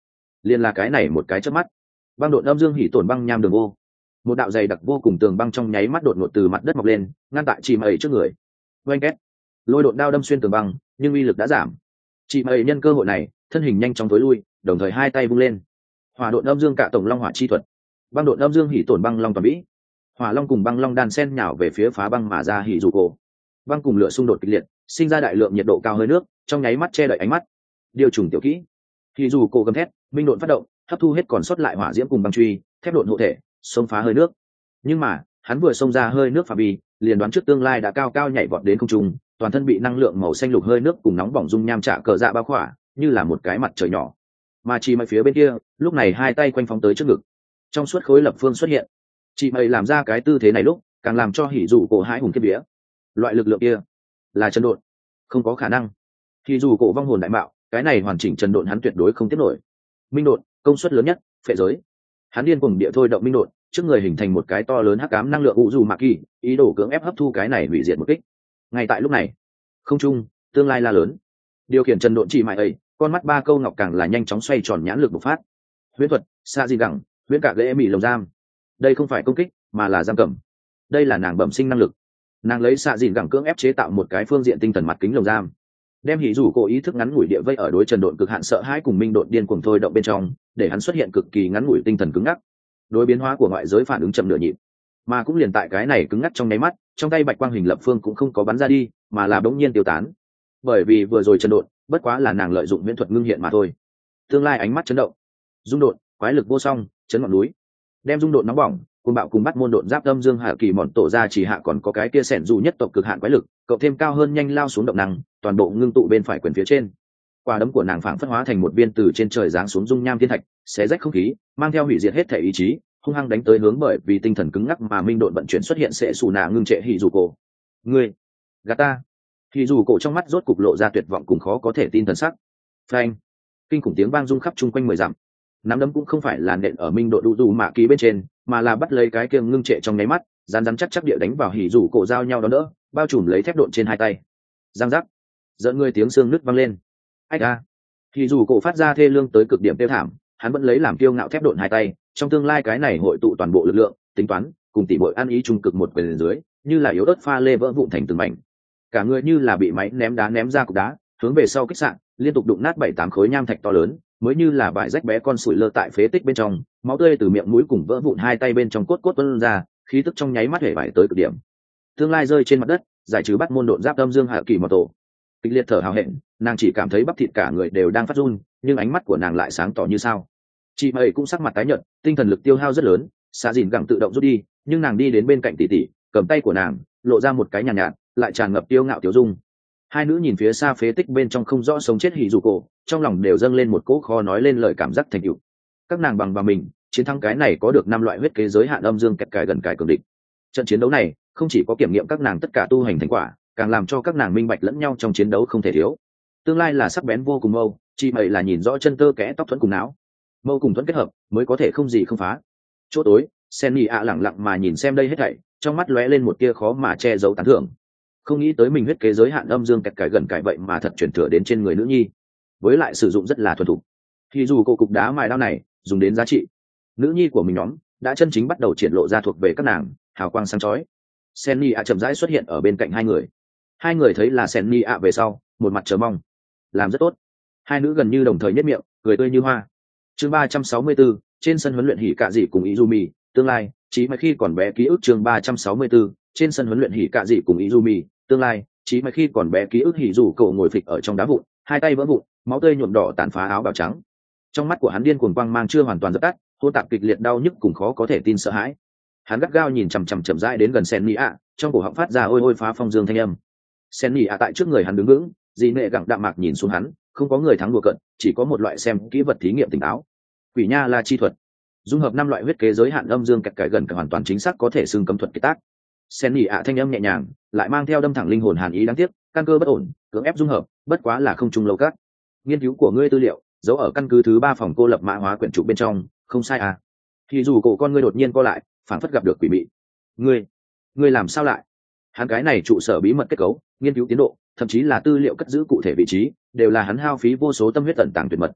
A: liền là cái này một cái chớp mắt, băng độn âm dương hỉ tổn băng nham đường vô, một đạo dày đặc vô cùng tường băng trong nháy mắt đột ngột từ mặt đất mọc lên, ngăn tại chị mày trước người. Oanh két, lôi độn đao đâm xuyên tường băng, nhưng uy lực đã giảm. Chị mày nhân cơ hội này, thân hình nhanh chóng tối lui, đồng thời hai tay vung lên. Hỏa độn âm dương cả tổng long hỏa chi thuật, băng độn âm dương hỉ tổn băng long toàn vĩ. Hỏa long cùng băng long đan sen nhào về phía phá băng mà ra hỉ dù cổ. Băng cùng lửa xung đột kịch liệt, sinh ra đại lượng nhiệt độ cao hơi nước, trong nháy mắt che đậy ánh mắt. Điều trùng tiểu kỹ. Hỉ dù cổ gầm thét, minh độn phát động, hấp thu hết còn sót lại hỏa diễm cùng băng truy, thép độn hộ thể, xông phá hơi nước. Nhưng mà, hắn vừa xông ra hơi nước phạm vi, liền đoán trước tương lai đã cao cao nhảy vọt đến không trung, toàn thân bị năng lượng màu xanh lục hơi nước cùng nóng bỏng dung nham trạ cờ dạ bao khỏa, như là một cái mặt trời nhỏ. Mà chỉ mấy phía bên kia, lúc này hai tay quanh phóng tới trước ngực, trong suốt khối lập phương xuất hiện. Chị mày làm ra cái tư thế này lúc, càng làm cho hỉ dù cổ hãi hùng kiếp vía. Loại lực lượng kia là chân độn, không có khả năng. Hỉ dù cổ vong hồn đại mạo, cái này hoàn chỉnh chân độn hắn tuyệt đối không tiếp nổi. Minh độn, công suất lớn nhất, phệ giới. Hắn điên cuồng địa thôi động minh độn, trước người hình thành một cái to lớn hắc ám năng lượng u dù mạ kỳ, ý đồ cưỡng ép hấp thu cái này hủy diệt một kích. Ngay tại lúc này, không trung, tương lai la lớn. Điều khiển chân độn chỉ mại ấy, con mắt ba câu ngọc càng là nhanh chóng xoay tròn nhãn lực bộc phát. Huyễn thuật, xa gì gẳng, huyễn cả lễ mị lồng giam. Đây không phải công kích, mà là giam cầm. Đây là nàng bẩm sinh năng lực. Nàng lấy xạ dìn gẳng cưỡng ép chế tạo một cái phương diện tinh thần mặt kính lồng giam, đem hỉ rủ cổ ý thức ngắn ngủi địa vây ở đối trần độn cực hạn sợ hãi cùng minh độn điên cuồng thôi động bên trong, để hắn xuất hiện cực kỳ ngắn ngủi tinh thần cứng ngắc. Đối biến hóa của ngoại giới phản ứng chậm nửa nhịp, mà cũng liền tại cái này cứng ngắc trong nháy mắt, trong tay bạch quang hình lập phương cũng không có bắn ra đi, mà là bỗng nhiên tiêu tán. Bởi vì vừa rồi trần độn bất quá là nàng lợi dụng viễn thuật ngưng hiện mà thôi. Tương lai ánh mắt chấn động, dung độn quái lực vô song, chấn ngọn núi, đem dung độn nóng bỏng cùng bạo cùng bắt môn độn giáp âm dương hạ kỳ mòn tổ ra chỉ hạ còn có cái kia sẻn dù nhất tộc cực hạn quái lực, cộng thêm cao hơn nhanh lao xuống động năng, toàn bộ ngưng tụ bên phải quyền phía trên. Quả đấm của nàng phảng phất hóa thành một viên từ trên trời giáng xuống dung nham thiên thạch, xé rách không khí, mang theo hủy diệt hết thể ý chí, hung hăng đánh tới hướng bởi vì tinh thần cứng ngắc mà minh độn vận chuyển xuất hiện sẽ xù nạ ngưng trệ hỉ dù cổ. Ngươi, gạt ta. Hỉ dù cổ trong mắt rốt cục lộ ra tuyệt vọng cùng khó có thể tin thần sắc. Phanh, kinh khủng tiếng vang rung khắp chung quanh mười dặm. Nắm đấm cũng không phải là nện ở minh độ đủ dù mạ ký bên trên, mà là bắt lấy cái kia ngưng trệ trong nháy mắt, rán rán chắc chắc địa đánh vào hỉ rủ cổ giao nhau đó đỡ, bao trùm lấy thép độn trên hai tay. Giang giác, giận người tiếng xương nứt vang lên. Ách a! Hỉ rủ cổ phát ra thê lương tới cực điểm tiêu thảm, hắn vẫn lấy làm kiêu ngạo thép độn hai tay, trong tương lai cái này hội tụ toàn bộ lực lượng, tính toán, cùng tỷ muội ăn ý trung cực một quyền dưới, như là yếu ớt pha lê vỡ vụn thành từng mảnh. Cả người như là bị máy ném đá ném ra cục đá, hướng về sau kích sạn, liên tục đụng nát bảy tám khối nham thạch to lớn, mới như là vải rách bé con sủi lơ tại phế tích bên trong, máu tươi từ miệng mũi cùng vỡ vụn hai tay bên trong cốt cốt tuôn ra, khí tức trong nháy mắt hể vải tới cực điểm. Tương lai rơi trên mặt đất, giải trừ bắt môn độn giáp âm dương hạ kỳ mật tổ. Kịch liệt thở hào hẹn, nàng chỉ cảm thấy bắp thịt cả người đều đang phát run, nhưng ánh mắt của nàng lại sáng tỏ như sao. Chị mày cũng sắc mặt tái nhợt, tinh thần lực tiêu hao rất lớn, xạ dìn gẳng tự động rút đi, nhưng nàng đi đến bên cạnh tỷ tỷ, cầm tay của nàng, lộ ra một cái nhàn nhạt, nhạt, lại tràn ngập tiêu ngạo tiêu dung. Hai nữ nhìn phía xa phế tích bên trong không rõ sống chết hỉ dù cổ, trong lòng đều dâng lên một cỗ khó nói lên lời cảm giác thành tựu. Các nàng bằng bằng mình chiến thắng cái này có được năm loại huyết kế giới hạn âm dương kẹt cài gần cài cường địch. Trận chiến đấu này không chỉ có kiểm nghiệm các nàng tất cả tu hành thành quả, càng làm cho các nàng minh bạch lẫn nhau trong chiến đấu không thể thiếu. Tương lai là sắc bén vô cùng mâu, chị mày là nhìn rõ chân tơ kẽ tóc thuẫn cùng não, mâu cùng thuẫn kết hợp mới có thể không gì không phá. Chỗ tối, Senny ạ lẳng lặng mà nhìn xem đây hết thảy, trong mắt lóe lên một tia khó mà che giấu tán thưởng. Không nghĩ tới mình huyết kế giới hạn âm dương kẹt cài gần cài vậy mà thật chuyển thừa đến trên người nữ nhi, với lại sử dụng rất là thuần thục. Thì dù cô cục đá mài đao này dùng đến giá trị, nữ nhi của mình nhóm đã chân chính bắt đầu triển lộ ra thuộc về các nàng hào quang sáng chói. Senny ạ chậm rãi xuất hiện ở bên cạnh hai người, hai người thấy là Senny ạ về sau, một mặt chờ mong. Làm rất tốt. Hai nữ gần như đồng thời nhếch miệng, cười tươi như hoa. Chương ba trăm sáu mươi tư, trên sân huấn luyện hỉ cạ dị cùng Izumi, tương lai, chỉ mà khi còn bé ký ức chương ba trăm sáu mươi tư, trên sân huấn luyện hỉ cạ dị cùng Izumi, tương lai, chỉ mà khi còn bé ký ức hỉ dù cậu ngồi phịch ở trong đá vụn, hai tay vỡ vụn, máu tươi nhuộm đỏ tàn phá áo bào trắng. Trong mắt của hắn điên cuồng quang mang chưa hoàn toàn dập tắt, hỗn tạp kịch liệt đau nhức cùng khó có thể tin sợ hãi. Hắn gắt gao nhìn chằm chằm chậm rãi đến gần Senny ạ, trong cổ họng phát ra ôi ôi phá phong dương thanh âm. Senny ạ tại trước người hắn đứng vững, dị nệ gặng đạm mạc nhìn xuống hắn, không có người thắng đùa cận, chỉ có một loại xem kỹ vật thí nghiệm tỉnh táo. Quỷ nha là chi thuật, dung hợp năm loại huyết kế giới hạn âm dương kẹt cài gần cả hoàn toàn chính xác có thể xưng cấm thuật kết tác. Senny ạ thanh âm nhẹ nhàng, lại mang theo đâm thẳng linh hồn hàn ý đáng tiếc, căn cơ bất ổn, cưỡng ép dung hợp, bất quá là không trung lâu cát. Nghiên cứu của ngươi tư liệu giấu ở căn cứ thứ ba phòng cô lập mã hóa quyển trục bên trong, không sai à? Thì dù cổ con ngươi đột nhiên co lại, phảng phất gặp được quỷ mị. Ngươi, ngươi làm sao lại? Hắn cái này trụ sở bí mật kết cấu, nghiên cứu tiến độ, thậm chí là tư liệu cất giữ cụ thể vị trí, đều là hắn hao phí vô số tâm huyết tận tàng tuyệt mật.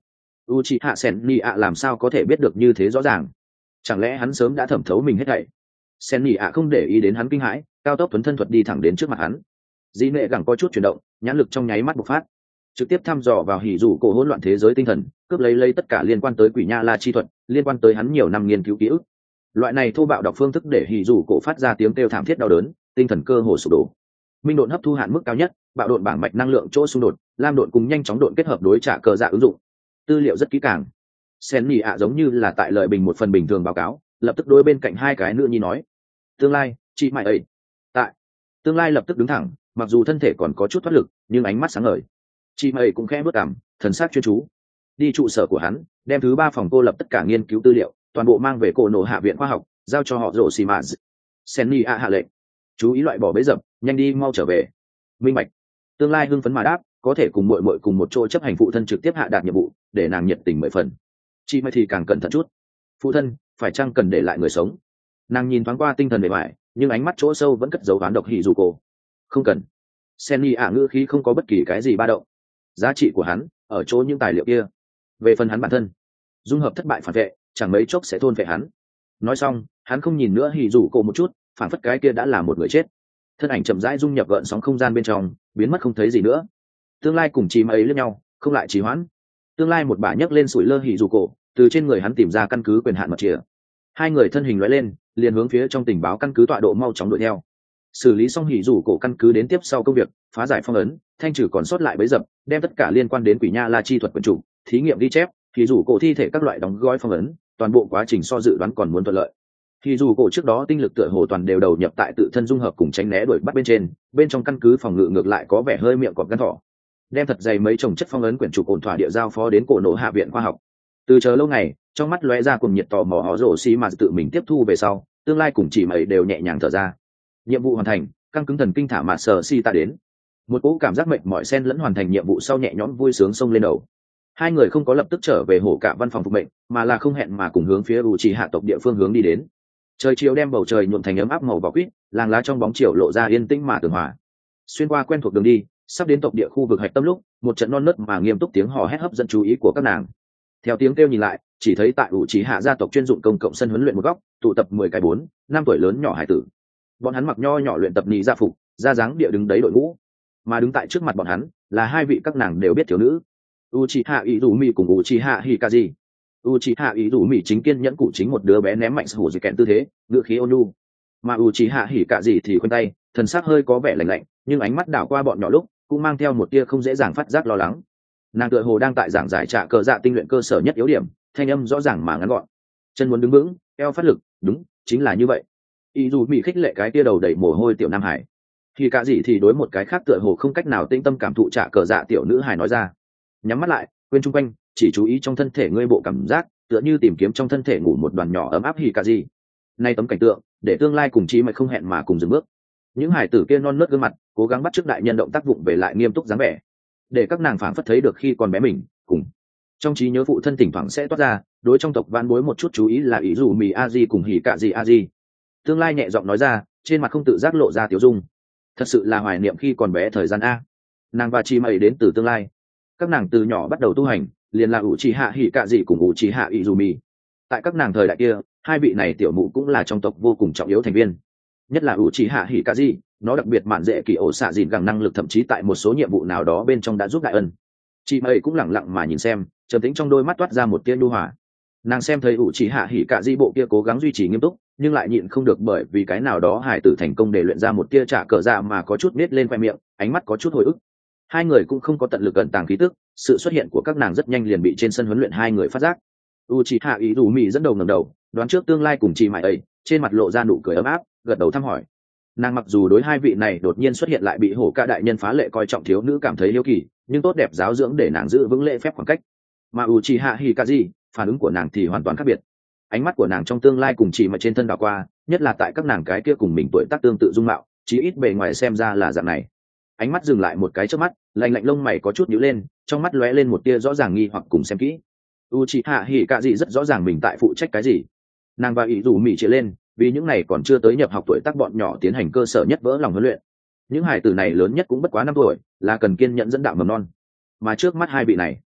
A: Uchiha Sennia làm sao có thể biết được như thế rõ ràng? Chẳng lẽ hắn sớm đã thẩm thấu mình hết thảy? Sennia không để ý đến hắn kinh hãi, cao tốc tuấn thân thuật đi thẳng đến trước mặt hắn. Dĩ nệ gẳng có chút chuyển động, nhãn lực trong nháy mắt bộc phát, trực tiếp thăm dò vào hỉ dụ cổ hỗn loạn thế giới tinh thần, cướp lấy lấy tất cả liên quan tới quỷ nha la chi thuật, liên quan tới hắn nhiều năm nghiên cứu ký ức. Loại này thô bạo đọc phương thức để hỉ dụ cổ phát ra tiếng kêu thảm thiết đau đớn, tinh thần cơ hồ sụp đổ. Minh độn hấp thu hạn mức cao nhất, bạo độn bảng mạch năng lượng chỗ xung đột, lam độn cùng nhanh chóng độn kết hợp đối trả cờ dạ ứng dụng. Tư liệu rất kỹ càng. Sennia giống như là tại lợi bình một phần bình thường báo cáo, lập tức đối bên cạnh hai cái nữ nhi nói: "Tương lai, chị mày ấy." Tại. Tương lai lập tức đứng thẳng, mặc dù thân thể còn có chút thoát lực, nhưng ánh mắt sáng ngời. Chị mày cũng khẽ bước cằm, thần sắc chuyên chú. Đi trụ sở của hắn, đem thứ ba phòng cô lập tất cả nghiên cứu tư liệu, toàn bộ mang về cổ nổ hạ viện khoa học, giao cho họ rồ xì mà. Sennia hạ lệnh: "Chú ý loại bỏ bẫy dập, nhanh đi mau trở về." Minh bạch. Tương lai hưng phấn mà đáp, có thể cùng muội muội cùng một chỗ chấp hành phụ thân trực tiếp hạ đạt nhiệm vụ, để nàng nhiệt tình mười phần. Chị mày thì càng cẩn thận chút. Phụ thân, phải chăng cần để lại người sống? Nàng nhìn thoáng qua tinh thần bề ngoài, nhưng ánh mắt chỗ sâu vẫn cất dấu oán độc hỉ dù cô. Không cần. Senny ả ngữ khí không có bất kỳ cái gì ba động. Giá trị của hắn ở chỗ những tài liệu kia. Về phần hắn bản thân, dung hợp thất bại phản vệ, chẳng mấy chốc sẽ thôn vệ hắn. Nói xong, hắn không nhìn nữa hỉ dù cô một chút, phản phất cái kia đã là một người chết. Thân ảnh chậm rãi dung nhập gợn sóng không gian bên trong, biến mất không thấy gì nữa. Tương lai cùng chị mày lẫn nhau, không lại trì hoãn. Tương lai một bà nhấc lên sủi lơ hỉ dù cổ, từ trên người hắn tìm ra căn cứ quyền hạn mật chìa. Hai người thân hình lóe lên, liền hướng phía trong tình báo căn cứ tọa độ mau chóng đuổi theo. Xử lý xong hỉ dù cổ căn cứ đến tiếp sau công việc, phá giải phong ấn, thanh trừ còn sót lại bấy dập, đem tất cả liên quan đến quỷ nha la chi thuật quyền chủ, thí nghiệm ghi chép, hỉ dù cổ thi thể các loại đóng gói phong ấn, toàn bộ quá trình so dự đoán còn muốn thuận lợi. Hỉ dù cổ trước đó tinh lực tựa hồ toàn đều đầu nhập tại tự thân dung hợp cùng tránh né đuổi bắt bên trên, bên trong căn cứ phòng ngự ngược lại có vẻ hơi miệng cọp gan thỏ. Đem thật dày mấy chồng chất phong ấn quyển trục ổn thỏa địa giao phó đến cổ nổ hạ viện khoa học. Từ chờ lâu ngày, trong mắt lóe ra cùng nhiệt tò mò họ rổ xi mà tự mình tiếp thu về sau, tương lai cùng chỉ mày đều nhẹ nhàng thở ra. Nhiệm vụ hoàn thành, căng cứng thần kinh thả mạt sờ si ta đến. Một cỗ cảm giác mệt mỏi xen lẫn hoàn thành nhiệm vụ sau nhẹ nhõm vui sướng xông lên đầu. Hai người không có lập tức trở về hổ cả văn phòng phục mệnh, mà là không hẹn mà cùng hướng phía u trì hạ tộc địa phương hướng đi đến. Trời chiều đem bầu trời nhuộm thành ấm áp màu vỏ quýt, làng lá trong bóng chiều lộ ra yên tĩnh mà tường hòa. Xuyên qua quen thuộc đường đi, sắp đến tộc địa khu vực hạch tâm lúc, một trận non nớt mà nghiêm túc tiếng hò hét hấp dẫn chú ý của các nàng. Theo tiếng kêu nhìn lại, chỉ thấy tại u trì hạ gia tộc chuyên dụng công cộng sân huấn luyện một góc, tụ tập mười cái bốn năm tuổi lớn nhỏ hải tử. Bọn hắn mặc nho nhỏ luyện tập nhị gia phục, ra dáng địa đứng đấy đội ngũ, mà đứng tại trước mặt bọn hắn là hai vị các nàng đều biết thiếu nữ, Uchiha Izumi cùng Uchiha Hikazi. Uchiha Izumi chính kiên nhẫn cụ chính một đứa bé ném mạnh hổ dị kẹn tư thế, ngữ khí ôn nhu, mà Uchiha Hikazi thì khoanh tay, thần sắc hơi có vẻ lạnh lạnh, nhưng ánh mắt đảo qua bọn nhỏ lúc cũng mang theo một tia không dễ dàng phát giác lo lắng. Nàng tựa hồ đang tại giảng giải trả cờ dạ tinh luyện cơ sở nhất yếu điểm, thanh âm rõ ràng mà ngắn gọn. Chân muốn đứng vững, eo phát lực, đúng, chính là như vậy. Izumi khích lệ cái tia đầu đầy mồ hôi tiểu nam hải. Thì cả gì thì đối một cái khác tựa hồ không cách nào tĩnh tâm cảm thụ trả cờ dạ tiểu nữ hải nói ra. Nhắm mắt lại, quên chung quanh, chỉ chú ý trong thân thể ngươi bộ cảm giác, tựa như tìm kiếm trong thân thể ngủ một đoàn nhỏ ấm áp hỉ cả gì. Nay tấm cảnh tượng, để tương lai cùng chí mày không hẹn mà cùng dừng bước. Những hải tử kia non nớt gương mặt, cố gắng bắt chước đại nhân động tác vụng về lại nghiêm túc dáng vẻ, để các nàng phảng phất thấy được khi còn bé mình, cùng trong trí nhớ phụ thân thỉnh thoảng sẽ toát ra, đối trong tộc van bối một chút chú ý là ý dù mì a di cùng hỉ cả gì a di. Tương lai nhẹ giọng nói ra, trên mặt không tự giác lộ ra tiểu dung. Thật sự là hoài niệm khi còn bé thời gian a. Nàng và chi mày đến từ tương lai, các nàng từ nhỏ bắt đầu tu hành, liền là Uchiha Hikazi cùng Uchiha Izumi. Tại các nàng thời đại kia, hai vị này tiểu mụ cũng là trong tộc vô cùng trọng yếu thành viên. Nhất là Uchiha Hikazi, nó đặc biệt mạn dễ kỳ ổ xạ dìn gẳng năng lực, thậm chí tại một số nhiệm vụ nào đó bên trong đã giúp đại ân. Chị mày cũng lặng lặng mà nhìn xem, trầm tĩnh trong đôi mắt toát ra một tia nhu hòa. Nàng xem thấy Uchiha Hikazi bộ kia cố gắng duy trì nghiêm túc, nhưng lại nhịn không được bởi vì cái nào đó hài tử thành công để luyện ra một tia trả cờ dạ mà có chút nết lên khoe miệng, ánh mắt có chút hồi ức. Hai người cũng không có tận lực ẩn tàng khí tức, sự xuất hiện của các nàng rất nhanh liền bị trên sân huấn luyện hai người phát giác. Uchiha Izumi dẫn đầu ngẩng đầu, đoán trước tương lai cùng chị mày ấy, trên mặt lộ ra nụ cười ấm áp, gật đầu thăm hỏi. Nàng mặc dù đối hai vị này đột nhiên xuất hiện lại bị hổ ca đại nhân phá lệ coi trọng thiếu nữ cảm thấy hiếu kỳ, nhưng tốt đẹp giáo dưỡng để nàng giữ vững lễ phép khoảng cách. Mà Uchiha Hikazi, phản ứng của nàng thì hoàn toàn khác biệt. Ánh mắt của nàng trong tương lai cùng chị mày trên thân đảo qua, nhất là tại các nàng cái kia cùng mình tuổi tác tương tự dung mạo, chí ít bề ngoài xem ra là dạng này. Ánh mắt dừng lại một cái trước mắt, lạnh lạnh lông mày có chút nhíu lên, trong mắt lóe lên một tia rõ ràng nghi hoặc cùng xem kỹ. Uchiha Hikazi rất rõ ràng mình tại phụ trách cái gì. Nàng và ý dù mỉ chia lên, vì những này còn chưa tới nhập học tuổi tác bọn nhỏ tiến hành cơ sở nhất vỡ lòng huấn luyện. Những hải tử này lớn nhất cũng bất quá năm tuổi, là cần kiên nhẫn dẫn đạo mầm non. Mà trước mắt hai vị này,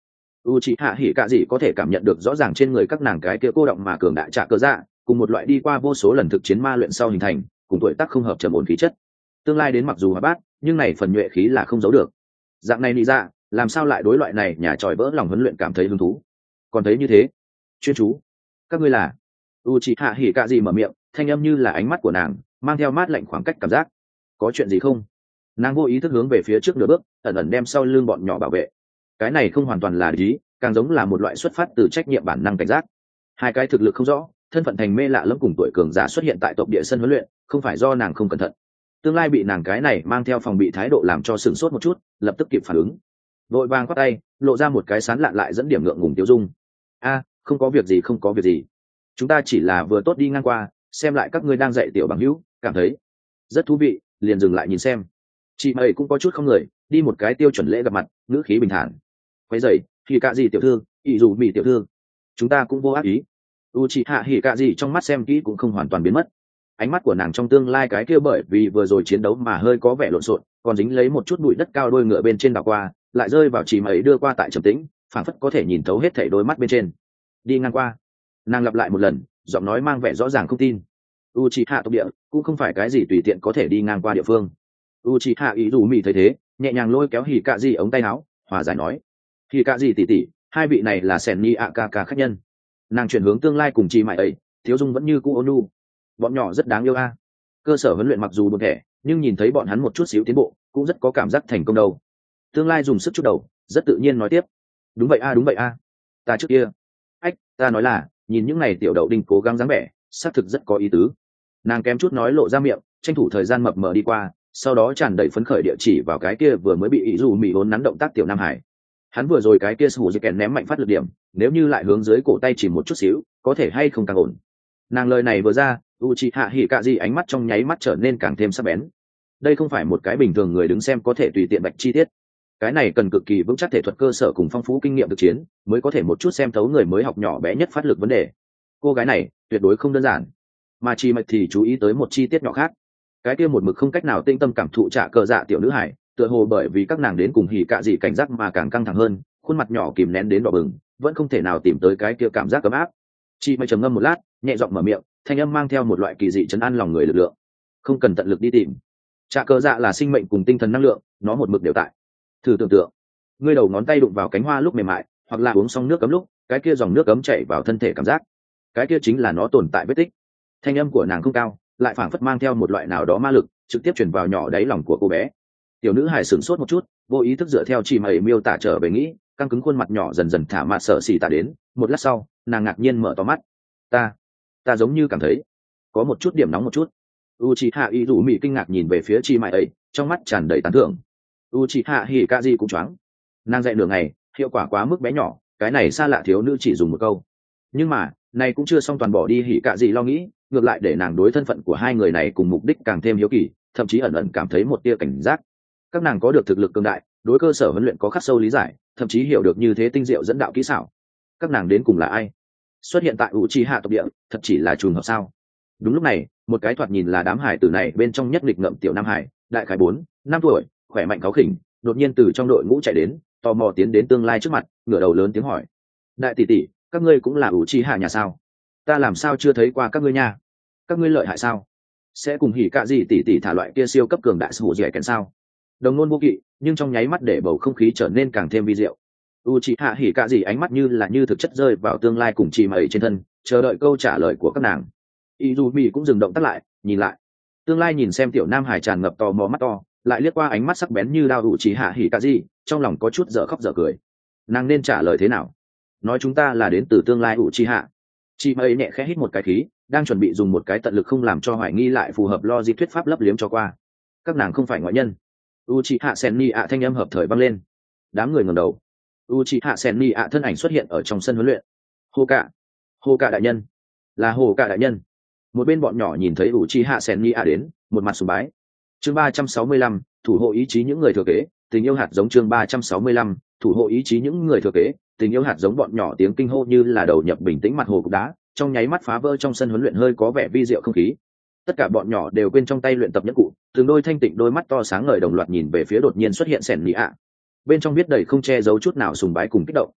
A: u chị hạ hỉ cạ gì có thể cảm nhận được rõ ràng trên người các nàng cái kia cô động mà cường đại trả cơ dạ cùng một loại đi qua vô số lần thực chiến ma luyện sau hình thành cùng tuổi tác không hợp trầm ổn khí chất. Tương lai đến mặc dù hóa bát nhưng này phần nhuệ khí là không giấu được. Dạng này nghĩ ra làm sao lại đối loại này nhà tròi vỡ lòng huấn luyện cảm thấy hứng thú. Còn thấy như thế chuyên chú. Các ngươi là u chị hạ hỉ cạ gì mở miệng, thanh âm như là ánh mắt của nàng mang theo mát lạnh khoảng cách cảm giác. Có chuyện gì không? Nàng vô ý thức hướng về phía trước nửa bước, ẩn ẩn đem sau lưng bọn nhỏ bảo vệ. Cái này không hoàn toàn là ý, càng giống là một loại xuất phát từ trách nhiệm bản năng cảnh giác. Hai cái thực lực không rõ, thân phận thành mê lạ lẫm cùng tuổi cường giả xuất hiện tại tộc địa sân huấn luyện, không phải do nàng không cẩn thận. Tương lai bị nàng cái này mang theo phòng bị thái độ làm cho sửng sốt một chút, lập tức kịp phản ứng, vội vàng quát tay, lộ ra một cái sán lạn lại dẫn điểm ngượng ngùng tiêu dung. A, không có việc gì, không có việc gì, chúng ta chỉ là vừa tốt đi ngang qua, xem lại các ngươi đang dạy tiểu bằng hữu, cảm thấy rất thú vị, liền dừng lại nhìn xem. Chị mày cũng có chút không người, đi một cái tiêu chuẩn lễ gặp mặt, ngữ khí bình thản. Quấy rầy, thì cả gì tiểu thư, ý dù mì tiểu thư, chúng ta cũng vô ác ý. U chị hạ hỉ cả gì trong mắt xem kỹ cũng không hoàn toàn biến mất. Ánh mắt của nàng trong tương lai cái kia bởi vì vừa rồi chiến đấu mà hơi có vẻ lộn xộn, còn dính lấy một chút bụi đất cao đôi ngựa bên trên đảo qua, lại rơi vào chị mày đưa qua tại trầm tĩnh, phảng phất có thể nhìn thấu hết thảy đôi mắt bên trên. Đi ngang qua. Nàng lặp lại một lần, giọng nói mang vẻ rõ ràng không tin. U chị hạ tộc địa cũng không phải cái gì tùy tiện có thể đi ngang qua địa phương. U chị hạ ý dù mì thấy thế, nhẹ nhàng lôi kéo hỉ cạ gì ống tay áo, hòa giải nói: hỉ cạ gì tỉ tỉ, hai vị này là sẻn ni ạ ca ca khách nhân. Nàng chuyển hướng tương lai cùng chị mày ấy, thiếu dung vẫn như cũ ôn nhu. Bọn nhỏ rất đáng yêu a. Cơ sở huấn luyện mặc dù buồn thẻ, nhưng nhìn thấy bọn hắn một chút xíu tiến bộ, cũng rất có cảm giác thành công đâu. Tương lai dùng sức chút đầu, rất tự nhiên nói tiếp: đúng vậy a, đúng vậy a. Ta trước kia, ách, ta nói là, nhìn những ngày tiểu đậu đinh cố gắng dáng vẻ, xác thực rất có ý tứ. Nàng kém chút nói lộ ra miệng, tranh thủ thời gian mập mờ đi qua, sau đó tràn đầy phấn khởi địa chỉ vào cái kia vừa mới bị ý dù mì ốn nắn động tác tiểu nam hải. Hắn vừa rồi cái kia sủ dây kèn ném mạnh phát lực điểm, nếu như lại hướng dưới cổ tay chỉ một chút xíu, có thể hay không càng ổn. Nàng lời này vừa ra, Uchiha Hikazi ánh mắt trong nháy mắt trở nên càng thêm sắc bén. Đây không phải một cái bình thường người đứng xem có thể tùy tiện bạch chi tiết. Cái này cần cực kỳ vững chắc thể thuật cơ sở cùng phong phú kinh nghiệm thực chiến, mới có thể một chút xem thấu người mới học nhỏ bé nhất phát lực vấn đề. Cô gái này tuyệt đối không đơn giản. Mà Chi Mạch thì chú ý tới một chi tiết nhỏ khác. Cái kia một mực không cách nào tinh tâm cảm thụ trả cờ dạ tiểu nữ hải, tựa hồ bởi vì các nàng đến cùng hỉ cạ gì cảnh giác mà càng căng thẳng hơn, khuôn mặt nhỏ kìm nén đến đỏ bừng, vẫn không thể nào tìm tới cái kia cảm giác ấm áp. Chị Mạch trầm ngâm một lát, nhẹ giọng mở miệng, thanh âm mang theo một loại kỳ dị trấn an lòng người lực lượng. Không cần tận lực đi tìm. Trả cờ dạ là sinh mệnh cùng tinh thần năng lượng, nó một mực đều tại. Thử tưởng tượng, ngươi đầu ngón tay đụng vào cánh hoa lúc mềm mại, hoặc là uống xong nước cấm lúc, cái kia dòng nước cấm chảy vào thân thể cảm giác, cái kia chính là nó tồn tại vết tích. Thanh âm của nàng không cao, lại phảng phất mang theo một loại nào đó ma lực, trực tiếp truyền vào nhỏ đáy lòng của cô bé. Tiểu nữ hài sửng sốt một chút, vô ý thức dựa theo chị Mày miêu tả trở về nghĩ, căng cứng khuôn mặt nhỏ dần dần thả mạt sợ xỉ tạ đến. Một lát sau, nàng ngạc nhiên mở to mắt. Ta, ta giống như cảm thấy có một chút điểm nóng một chút. Uchiha Izumi kinh ngạc nhìn về phía chị Mày ấy, trong mắt tràn đầy tán thưởng. Uchiha Hikazi cũng choáng. Nàng dạy nửa ngày, hiệu quả quá mức bé nhỏ, cái này xa lạ thiếu nữ chỉ dùng một câu. Nhưng mà, này cũng chưa xong toàn bỏ đi Hikazi lo nghĩ, ngược lại để nàng đối thân phận của hai người này cùng mục đích càng thêm hiếu kỳ, thậm chí ẩn ẩn cảm thấy một tia cảnh giác. Các nàng có được thực lực cường đại, đối cơ sở huấn luyện có khắc sâu lý giải, thậm chí hiểu được như thế tinh diệu dẫn đạo kỹ xảo. Các nàng đến cùng là ai? Xuất hiện tại Uchiha tộc địa, thật chỉ là trùng hợp sao? Đúng lúc này, một cái thoạt nhìn là đám hải tử này bên trong nhất nghịch ngợm tiểu nam hải, đại khái bốn, năm tuổi, khỏe mạnh cáu khỉnh, đột nhiên từ trong đội ngũ chạy đến, tò mò tiến đến tương lai trước mặt, ngửa đầu lớn tiếng hỏi: đại tỷ tỷ, các ngươi cũng là Uchiha nhà sao? Ta làm sao chưa thấy qua các ngươi nha? Các ngươi lợi hại sao? Sẽ cùng hỉ cạ gì tỷ tỷ thả loại kia siêu cấp cường đại sủ dẻ kèn sao? Đồng ngôn vô kỵ, nhưng trong nháy mắt để bầu không khí trở nên càng thêm vi diệu. Uchiha hỉ cạ gì ánh mắt như là như thực chất rơi vào tương lai cùng chị Mày trên thân, chờ đợi câu trả lời của các nàng. Izumi cũng dừng động tác lại, nhìn lại. Tương lai nhìn xem tiểu nam hải tràn ngập tò mò mắt to, lại liếc qua ánh mắt sắc bén như đao Uchiha hỉ cạ gì, trong lòng có chút dở khóc dở cười. Nàng nên trả lời thế nào? Nói chúng ta là đến từ tương lai Uchiha. Chị Mày nhẹ khẽ hít một cái khí, đang chuẩn bị dùng một cái tận lực không làm cho hoài nghi lại phù hợp logic thuyết pháp lấp liếm cho qua. Các nàng không phải ngoại nhân. Uchiha Senni thanh âm hợp thời vang lên. Đám người ngẩng đầu. Uchiha Senni thân ảnh xuất hiện ở trong sân huấn luyện. Hồ Cạ, Hồ Cạ đại nhân, là Hồ Cạ đại nhân. Một bên bọn nhỏ nhìn thấy Uchiha Senni đến, một mặt sùng bái. Chương ba trăm sáu mươi lăm, thủ hộ ý chí những người thừa kế, tình yêu hạt giống. Chương ba trăm sáu mươi lăm, thủ hộ ý chí những người thừa kế, tình yêu hạt giống. Bọn nhỏ tiếng kinh hô như là đầu nhập bình tĩnh mặt hồ cục đá, trong nháy mắt phá vỡ trong sân huấn luyện hơi có vẻ vi diệu không khí. Tất cả bọn nhỏ đều quên trong tay luyện tập nhẫn cụ, từng đôi thanh tịnh đôi mắt to sáng ngời đồng loạt nhìn về phía đột nhiên xuất hiện sẻn mỹ ạ. Bên trong biết đầy không che giấu chút nào sùng bái cùng kích động.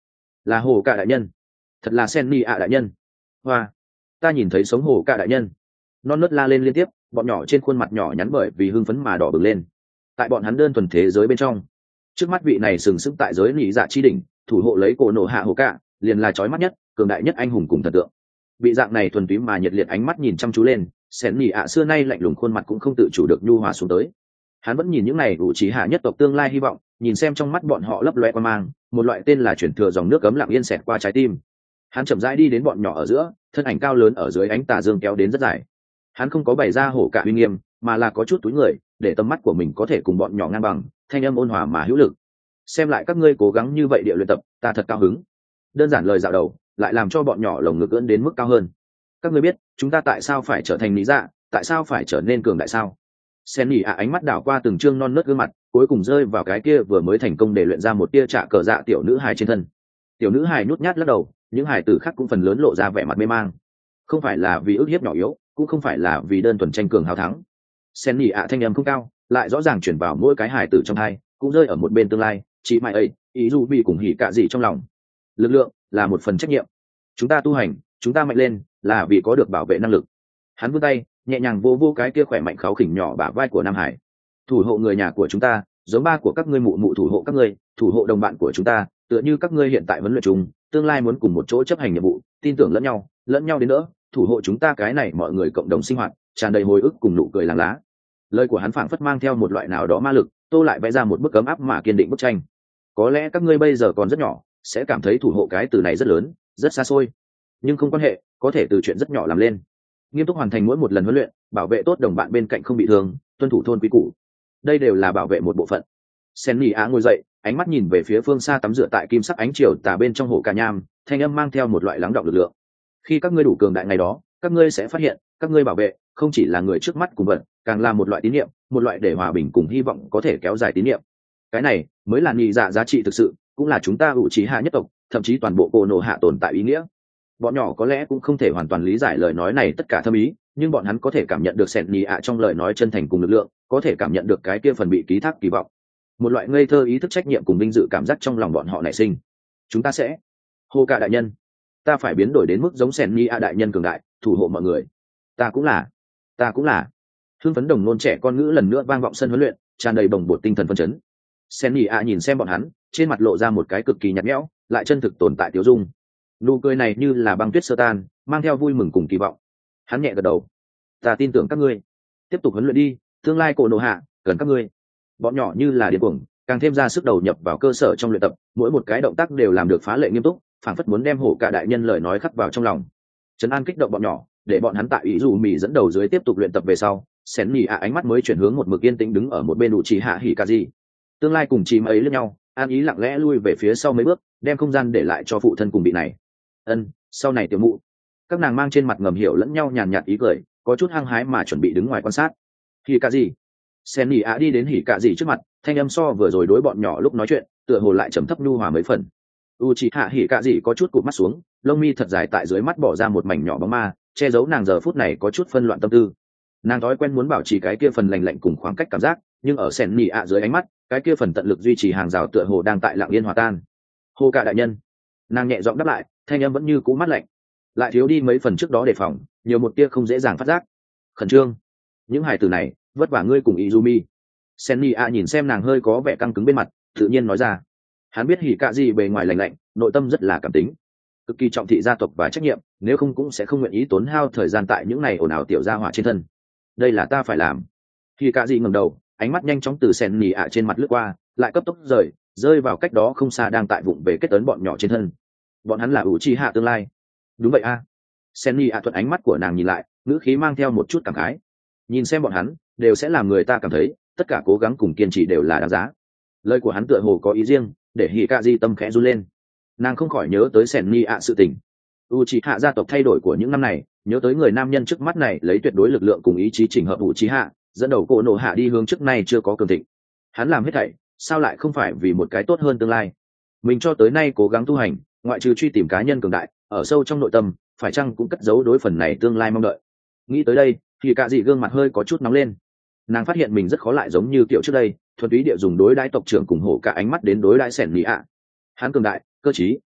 A: là hồ cả đại nhân, thật là sen ni ạ đại nhân. Hoa, ta nhìn thấy sống hồ cả đại nhân. Non nớt la lên liên tiếp, bọn nhỏ trên khuôn mặt nhỏ nhắn bởi vì hưng phấn mà đỏ bừng lên. Tại bọn hắn đơn thuần thế giới bên trong, trước mắt vị này sừng sững tại giới nhị dạ chi đỉnh, thủ hộ lấy cổ nổ hạ hồ cả, liền là chói mắt nhất, cường đại nhất anh hùng cùng thần tượng. Bị dạng này thuần túy mà nhiệt liệt ánh mắt nhìn chăm chú lên, sen nhị ạ xưa nay lạnh lùng khuôn mặt cũng không tự chủ được nhu hòa xuống tới. Hắn vẫn nhìn những này ủ trí hạ nhất tộc tương lai hy vọng, nhìn xem trong mắt bọn họ lấp loe qua mang, một loại tên là chuyển thừa dòng nước cấm lặng yên xẹt qua trái tim. Hắn chậm rãi đi đến bọn nhỏ ở giữa, thân ảnh cao lớn ở dưới ánh tà dương kéo đến rất dài. Hắn không có bày ra hổ cả uy nghiêm, mà là có chút túi người, để tầm mắt của mình có thể cùng bọn nhỏ ngang bằng, thanh âm ôn hòa mà hữu lực. Xem lại các ngươi cố gắng như vậy địa luyện tập, ta thật cao hứng. Đơn giản lời dạo đầu, lại làm cho bọn nhỏ lồng ngực ưỡn đến mức cao hơn. Các ngươi biết, chúng ta tại sao phải trở thành lý dạ, tại sao phải trở nên cường đại sao? Sen nhỉ ạ ánh mắt đảo qua từng trương non nớt gương mặt, cuối cùng rơi vào cái kia vừa mới thành công để luyện ra một tia trả cờ dạ tiểu nữ hài trên thân. Tiểu nữ hài nhút nhát lắc đầu, những hài tử khác cũng phần lớn lộ ra vẻ mặt mê mang. Không phải là vì ức hiếp nhỏ yếu, cũng không phải là vì đơn thuần tranh cường hào thắng. Sen nhỉ ạ thanh âm không cao, lại rõ ràng chuyển vào mỗi cái hài tử trong hai, cũng rơi ở một bên tương lai. Chị mày ấy, ý dù bị cùng hỉ cạ gì trong lòng. Lực lượng là một phần trách nhiệm. Chúng ta tu hành, chúng ta mạnh lên, là vì có được bảo vệ năng lực. Hắn vươn tay, nhẹ nhàng vô vô cái kia khỏe mạnh kháo khỉnh nhỏ bả vai của Nam Hải. Thủ hộ người nhà của chúng ta, giống ba của các ngươi mụ mụ thủ hộ các ngươi, thủ hộ đồng bạn của chúng ta, tựa như các ngươi hiện tại huấn luyện chung, tương lai muốn cùng một chỗ chấp hành nhiệm vụ, tin tưởng lẫn nhau, lẫn nhau đến nữa, thủ hộ chúng ta cái này mọi người cộng đồng sinh hoạt, tràn đầy hồi ức cùng nụ cười làng lá. Lời của hắn phảng phất mang theo một loại nào đó ma lực, tô lại vẽ ra một bức ấm áp mà kiên định bức tranh. Có lẽ các ngươi bây giờ còn rất nhỏ, sẽ cảm thấy thủ hộ cái từ này rất lớn, rất xa xôi, nhưng không quan hệ, có thể từ chuyện rất nhỏ làm lên. Nghiêm túc hoàn thành mỗi một lần huấn luyện, bảo vệ tốt đồng bạn bên cạnh không bị thương, tuân thủ thôn quy củ, đây đều là bảo vệ một bộ phận. Sen nhỉ á ngồi dậy, ánh mắt nhìn về phía phương xa tắm rửa tại kim sắc ánh chiều tà bên trong hồ cả nham, thanh âm mang theo một loại lắng đọng lực lượng. Khi các ngươi đủ cường đại ngày đó, các ngươi sẽ phát hiện, các ngươi bảo vệ không chỉ là người trước mắt cùng vật, càng là một loại tín niệm, một loại để hòa bình cùng hy vọng có thể kéo dài tín niệm. Cái này mới là nhị dạ giá trị thực sự, cũng là chúng ta ủ trí hạ nhất tộc, thậm chí toàn bộ cổ nổ hạ tồn tại ý nghĩa. Bọn nhỏ có lẽ cũng không thể hoàn toàn lý giải lời nói này tất cả thâm ý, nhưng bọn hắn có thể cảm nhận được sẹn nhì ạ trong lời nói chân thành cùng lực lượng, có thể cảm nhận được cái kia phần bị ký thác kỳ vọng, một loại ngây thơ ý thức trách nhiệm cùng vinh dự cảm giác trong lòng bọn họ nảy sinh. Chúng ta sẽ hô cả đại nhân, ta phải biến đổi đến mức giống sẹn nhì ạ đại nhân cường đại, thủ hộ mọi người. Ta cũng là, ta cũng là. Hưng phấn đồng nôn trẻ con ngữ lần nữa vang vọng sân huấn luyện, tràn đầy bồng bột tinh thần phấn chấn. Sẹn nhì ạ nhìn xem bọn hắn, trên mặt lộ ra một cái cực kỳ nhạt nhẽo, lại chân thực tồn tại tiêu dung. Nụ cười này như là băng tuyết sơ tan, mang theo vui mừng cùng kỳ vọng. Hắn nhẹ gật đầu, ta tin tưởng các ngươi, tiếp tục huấn luyện đi, tương lai cổ nổ hạ cần các ngươi. Bọn nhỏ như là điên cuồng, càng thêm ra sức đầu nhập vào cơ sở trong luyện tập, mỗi một cái động tác đều làm được phá lệ nghiêm túc, phảng phất muốn đem hổ cả đại nhân lời nói khắc vào trong lòng. Trấn an kích động bọn nhỏ, để bọn hắn tại ý dù mì dẫn đầu dưới tiếp tục luyện tập về sau. Xén nhì ạ ánh mắt mới chuyển hướng một mực yên tĩnh đứng ở một bên đủ chỉ hạ hỉ cả gì. Tương lai cùng chị ấy lẫn nhau, an ý lặng lẽ lui về phía sau mấy bước, đem không gian để lại cho phụ thân cùng bị này. Ân, sau này tiểu mụ. Các nàng mang trên mặt ngầm hiểu lẫn nhau nhàn nhạt ý cười, có chút hăng hái mà chuẩn bị đứng ngoài quan sát. Hỉ cả gì? Sen nhì ạ đi đến hỉ cả gì trước mặt, thanh âm so vừa rồi đối bọn nhỏ lúc nói chuyện, tựa hồ lại trầm thấp nhu hòa mấy phần. Uchiha hỉ cả gì có chút cụp mắt xuống, lông mi thật dài tại dưới mắt bỏ ra một mảnh nhỏ bóng ma, che giấu nàng giờ phút này có chút phân loạn tâm tư. Nàng thói quen muốn bảo trì cái kia phần lành lạnh cùng khoảng cách cảm giác, nhưng ở Sen nhì ạ dưới ánh mắt, cái kia phần tận lực duy trì hàng rào tựa hồ đang tại lặng yên hòa tan. Hô cả đại nhân. Nàng nhẹ giọng đáp lại, thanh âm vẫn như cũ mát lạnh, lại thiếu đi mấy phần trước đó đề phòng, nhiều một tia không dễ dàng phát giác. Khẩn trương. Những hài tử này, vất vả ngươi cùng Izumi. Senni a nhìn xem nàng hơi có vẻ căng cứng bên mặt, tự nhiên nói ra. Hắn biết hỉ cạ gì bề ngoài lành lạnh, nội tâm rất là cảm tính, cực kỳ trọng thị gia tộc và trách nhiệm, nếu không cũng sẽ không nguyện ý tốn hao thời gian tại những này ồn ào tiểu gia hỏa trên thân. Đây là ta phải làm. Hỉ cạ gì ngẩng đầu, ánh mắt nhanh chóng từ Senni a trên mặt lướt qua, lại cấp tốc rời, rơi vào cách đó không xa đang tại vụng về kết tấn bọn nhỏ trên thân. Bọn hắn là Uchiha tương lai. Đúng vậy a. À. Senni a thuận ánh mắt của nàng nhìn lại, ngữ khí mang theo một chút cảm khái. Nhìn xem bọn hắn, đều sẽ làm người ta cảm thấy, tất cả cố gắng cùng kiên trì đều là đáng giá. Lời của hắn tựa hồ có ý riêng, để Hikazi tâm khẽ run lên. Nàng không khỏi nhớ tới Senni a sự tình. Uchiha gia tộc thay đổi của những năm này, nhớ tới người nam nhân trước mắt này lấy tuyệt đối lực lượng cùng ý chí chỉnh hợp Uchiha, dẫn đầu cổ nổ hạ đi hướng trước nay chưa có cường thịnh. Hắn làm hết thảy, sao lại không phải vì một cái tốt hơn tương lai? Mình cho tới nay cố gắng tu hành, ngoại trừ truy tìm cá nhân cường đại, ở sâu trong nội tâm, phải chăng cũng cất giấu đối phần này tương lai mong đợi. Nghĩ tới đây, thì cả dị gương mặt hơi có chút nóng lên. Nàng phát hiện mình rất khó lại giống như kiểu trước đây, thuần túy địa dùng đối đãi tộc trưởng cùng hổ cả ánh mắt đến đối đãi Sẻn Nhị ạ. Hắn cường đại, cơ trí,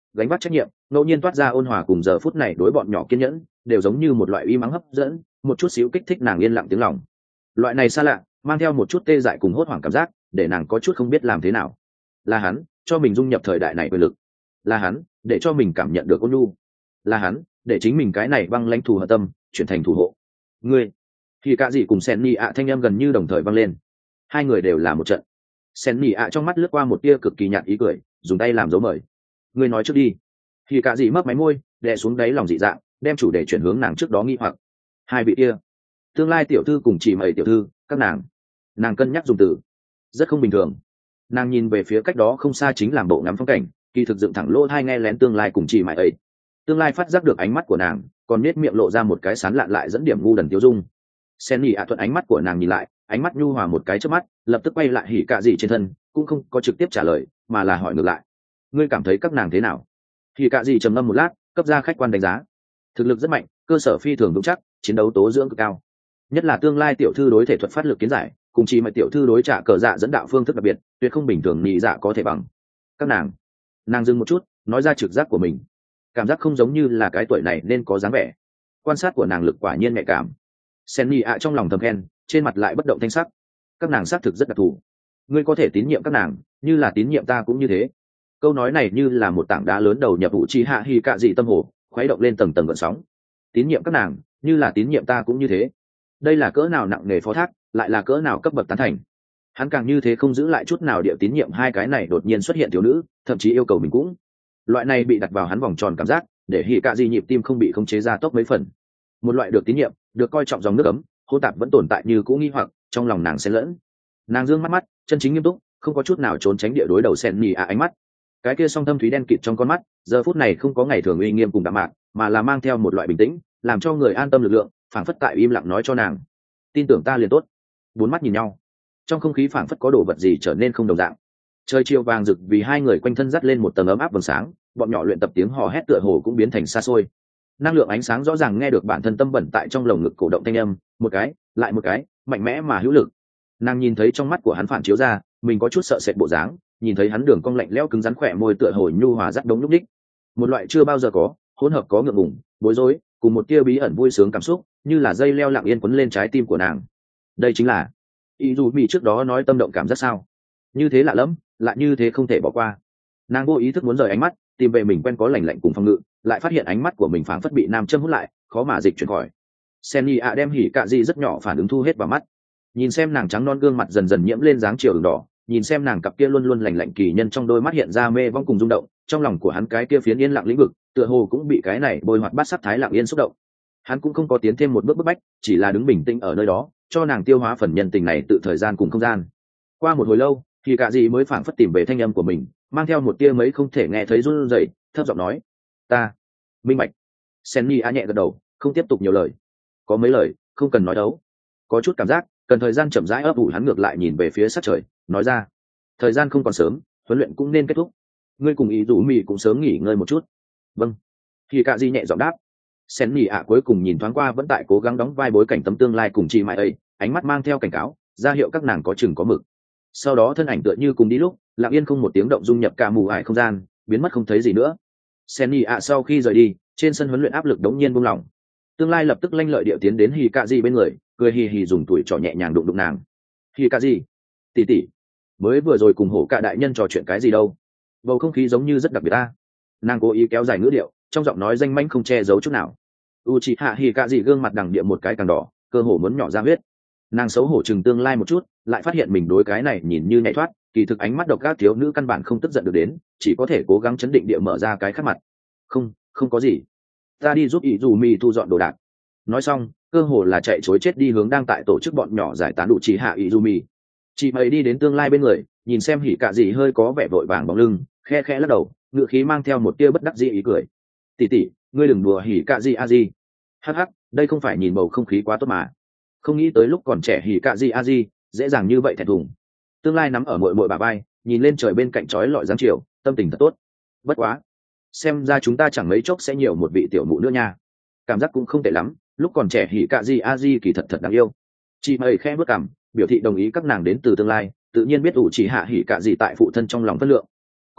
A: gánh vác trách nhiệm, ngẫu nhiên toát ra ôn hòa cùng giờ phút này đối bọn nhỏ kiên nhẫn đều giống như một loại uy mắng hấp dẫn, một chút xíu kích thích nàng yên lặng tiếng lòng. Loại này xa lạ mang theo một chút tê dại cùng hốt hoảng cảm giác để nàng có chút không biết làm thế nào. Là hắn cho mình dung nhập thời đại này quyền lực, là hắn để cho mình cảm nhận được ôn nhu, là hắn để chính mình cái này băng lãnh thù hận tâm chuyển thành thủ hộ. Ngươi thì cả gì cùng sen nhị ạ thanh em gần như đồng thời vang lên, hai người đều là một trận. Sen nhị ạ trong mắt lướt qua một tia cực kỳ nhạt ý cười, dùng tay làm dấu mời. Ngươi nói trước đi. Thì cả gì mấp máy môi đè xuống đáy lòng dị dạng, đem chủ đề chuyển hướng nàng trước đó nghi hoặc. Hai vị kia, tương lai tiểu thư cùng chị mày tiểu thư, các nàng nàng cân nhắc dùng từ rất không bình thường. Nàng nhìn về phía cách đó không xa chính làm bộ ngắm phong cảnh, kỳ thực dựng thẳng lỗ tai nghe lén tương lai cùng chị mày ấy. Tương lai phát giác được ánh mắt của nàng, còn nết miệng lộ ra một cái sán lạn lại dẫn điểm ngu đần tiêu dung. Sen nhị ạ thuận ánh mắt của nàng nhìn lại, ánh mắt nhu hòa một cái chớp mắt, lập tức quay lại hỉ cạ gì trên thân, cũng không có trực tiếp trả lời, mà là hỏi ngược lại. Ngươi cảm thấy các nàng thế nào? Hỉ cạ gì trầm ngâm một lát, cấp ra khách quan đánh giá. Thực lực rất mạnh, cơ sở phi thường vững chắc, chiến đấu tố dưỡng cực cao. Nhất là tương lai tiểu thư đối thể thuật phát lực kiến giải, cùng chỉ mà tiểu thư đối trả cờ dạ dẫn đạo phương thức đặc biệt, tuyệt không bình thường nhị dạ có thể bằng. Các nàng, nàng dừng một chút, nói ra trực giác của mình. Cảm giác không giống như là cái tuổi này nên có dáng vẻ. Quan sát của nàng lực quả nhiên nhạy cảm. Sen nhị ạ trong lòng thầm khen, trên mặt lại bất động thanh sắc. Các nàng xác thực rất đặc thù. Ngươi có thể tín nhiệm các nàng, như là tín nhiệm ta cũng như thế. Câu nói này như là một tảng đá lớn đầu nhập vũ chi hạ hi cạ dị tâm hồ, khuấy động lên tầng tầng gợn sóng. Tín nhiệm các nàng, như là tín nhiệm ta cũng như thế. Đây là cỡ nào nặng nề phó thác, lại là cỡ nào cấp bậc tán thành. Hắn càng như thế không giữ lại chút nào địa tín nhiệm hai cái này đột nhiên xuất hiện thiếu nữ, thậm chí yêu cầu mình cũng. Loại này bị đặt vào hắn vòng tròn cảm giác, để hi cạ dị nhịp tim không bị khống chế ra tốc mấy phần. Một loại được tín nhiệm, được coi trọng dòng nước ấm, hô tạp vẫn tồn tại như cũ nghi hoặc trong lòng nàng xen lẫn. Nàng dương mắt mắt, chân chính nghiêm túc, không có chút nào trốn tránh địa đối đầu Sen nhị ạ ánh mắt. Cái kia song thâm thúy đen kịt trong con mắt, giờ phút này không có ngày thường uy nghiêm cùng đạm mạc, mà là mang theo một loại bình tĩnh, làm cho người an tâm lực lượng, phảng phất tại im lặng nói cho nàng, tin tưởng ta liền tốt. Bốn mắt nhìn nhau, trong không khí phảng phất có đồ vật gì trở nên không đồng dạng. Trời chiều vàng rực vì hai người quanh thân dắt lên một tầng ấm áp vầng sáng, bọn nhỏ luyện tập tiếng hò hét tựa hồ cũng biến thành xa xôi. Năng lượng ánh sáng rõ ràng nghe được bản thân tâm bẩn tại trong lồng ngực cổ động thanh âm, một cái, lại một cái, mạnh mẽ mà hữu lực. Nàng nhìn thấy trong mắt của hắn phản chiếu ra, mình có chút sợ sệt bộ dáng, nhìn thấy hắn đường cong lạnh lẽo cứng rắn khỏe môi tựa hồ nhu hòa rất đống lúc đích. Một loại chưa bao giờ có, hỗn hợp có ngượng ngùng, bối rối, cùng một tia bí ẩn vui sướng cảm xúc, như là dây leo lặng yên quấn lên trái tim của nàng. Đây chính là ý dù mỹ trước đó nói tâm động cảm giác sao? Như thế lạ lẫm, lại như thế không thể bỏ qua. Nàng vô ý thức muốn rời ánh mắt, tìm về mình quen có lành lạnh cùng phong ngự, lại phát hiện ánh mắt của mình phảng phất bị nam châm hút lại, khó mà dịch chuyển khỏi. Senny ạ đem hỉ cạ dị rất nhỏ phản ứng thu hết vào mắt, nhìn xem nàng trắng non gương mặt dần dần nhiễm lên dáng chiều ửng đỏ, nhìn xem nàng cặp kia luôn luôn lành lạnh kỳ nhân trong đôi mắt hiện ra mê vong cùng rung động, trong lòng của hắn cái kia phiến yên lặng lĩnh vực, tựa hồ cũng bị cái này bôi hoạt bát sắc thái lặng yên xúc động. Hắn cũng không có tiến thêm một bước bức bách, chỉ là đứng bình tĩnh ở nơi đó, cho nàng tiêu hóa phần nhân tình này tự thời gian cùng không gian. Qua một hồi lâu, thì cả gì mới phảng phất tìm về thanh âm của mình, mang theo một tia mấy không thể nghe thấy run rẩy, thấp giọng nói: "Ta minh bạch." Senny a nhẹ gật đầu, không tiếp tục nhiều lời. Có mấy lời không cần nói đấu. Có chút cảm giác, cần thời gian chậm rãi ấp ủ, hắn ngược lại nhìn về phía sát trời, nói ra: "Thời gian không còn sớm, huấn luyện cũng nên kết thúc. Ngươi cùng ý rủ mì cũng sớm nghỉ ngơi một chút." "Vâng." Thì cả gì nhẹ giọng đáp. Senny a cuối cùng nhìn thoáng qua vẫn tại cố gắng đóng vai bối cảnh tấm tương lai cùng chị mãi ấy, ánh mắt mang theo cảnh cáo, ra hiệu các nàng có chừng có mực. Sau đó thân ảnh tựa như cùng đi lúc, lặng yên không một tiếng động dung nhập cả mù ải không gian, biến mất không thấy gì nữa. Senny a sau khi rời đi, trên sân huấn luyện áp lực đống nhiên buông lỏng. Tương lai lập tức lanh lợi điệu tiến đến Hikazi bên người, cười hì hì dùng tuổi trò nhẹ nhàng đụng đụng nàng. "Hikazi, tỷ tỷ, mới vừa rồi cùng hổ cả đại nhân trò chuyện cái gì đâu?" Bầu không khí giống như rất đặc biệt ta. Nàng cố ý kéo dài ngữ điệu, trong giọng nói danh mãnh không che giấu chút nào. Uchiha Hikazi gương mặt đằng địa một cái càng đỏ, cơ hồ muốn nhỏ ra huyết. Nàng xấu hổ chừng tương lai một chút, lại phát hiện mình đối cái này nhìn như nhạy thoát, kỳ thực ánh mắt độc ác thiếu nữ căn bản không tức giận được đến, chỉ có thể cố gắng chấn định địa mở ra cái khác mặt. "Không, không có gì. Ta đi giúp Izumi thu dọn đồ đạc." Nói xong, cơ hồ là chạy chối chết đi hướng đang tại tổ chức bọn nhỏ giải tán đủ chỉ hạ Izumi. Chị mày đi đến tương lai bên người, nhìn xem hỉ cả gì hơi có vẻ vội vàng bóng lưng, khe khẽ lắc đầu, ngựa khí mang theo một tia bất đắc dĩ ý cười. "Tỷ tỷ, ngươi đừng đùa hỉ cả gì a gì. Hắc hắc, đây không phải nhìn bầu không khí quá tốt mà. Không nghĩ tới lúc còn trẻ hỉ cả gì a gì, dễ dàng như vậy thẹn thùng." Tương lai nắm ở mội mội bà vai, nhìn lên trời bên cạnh chói lọi dáng chiều, tâm tình thật tốt. "Bất quá, xem ra chúng ta chẳng mấy chốc sẽ nhiều một vị tiểu mụ nữa nha. Cảm giác cũng không tệ lắm, lúc còn trẻ hỉ cạ di a di kỳ thật thật đáng yêu." Chị mày khẽ bước cằm, biểu thị đồng ý các nàng đến từ tương lai, tự nhiên biết ủ chỉ hạ hỉ cạ gì tại phụ thân trong lòng phân lượng.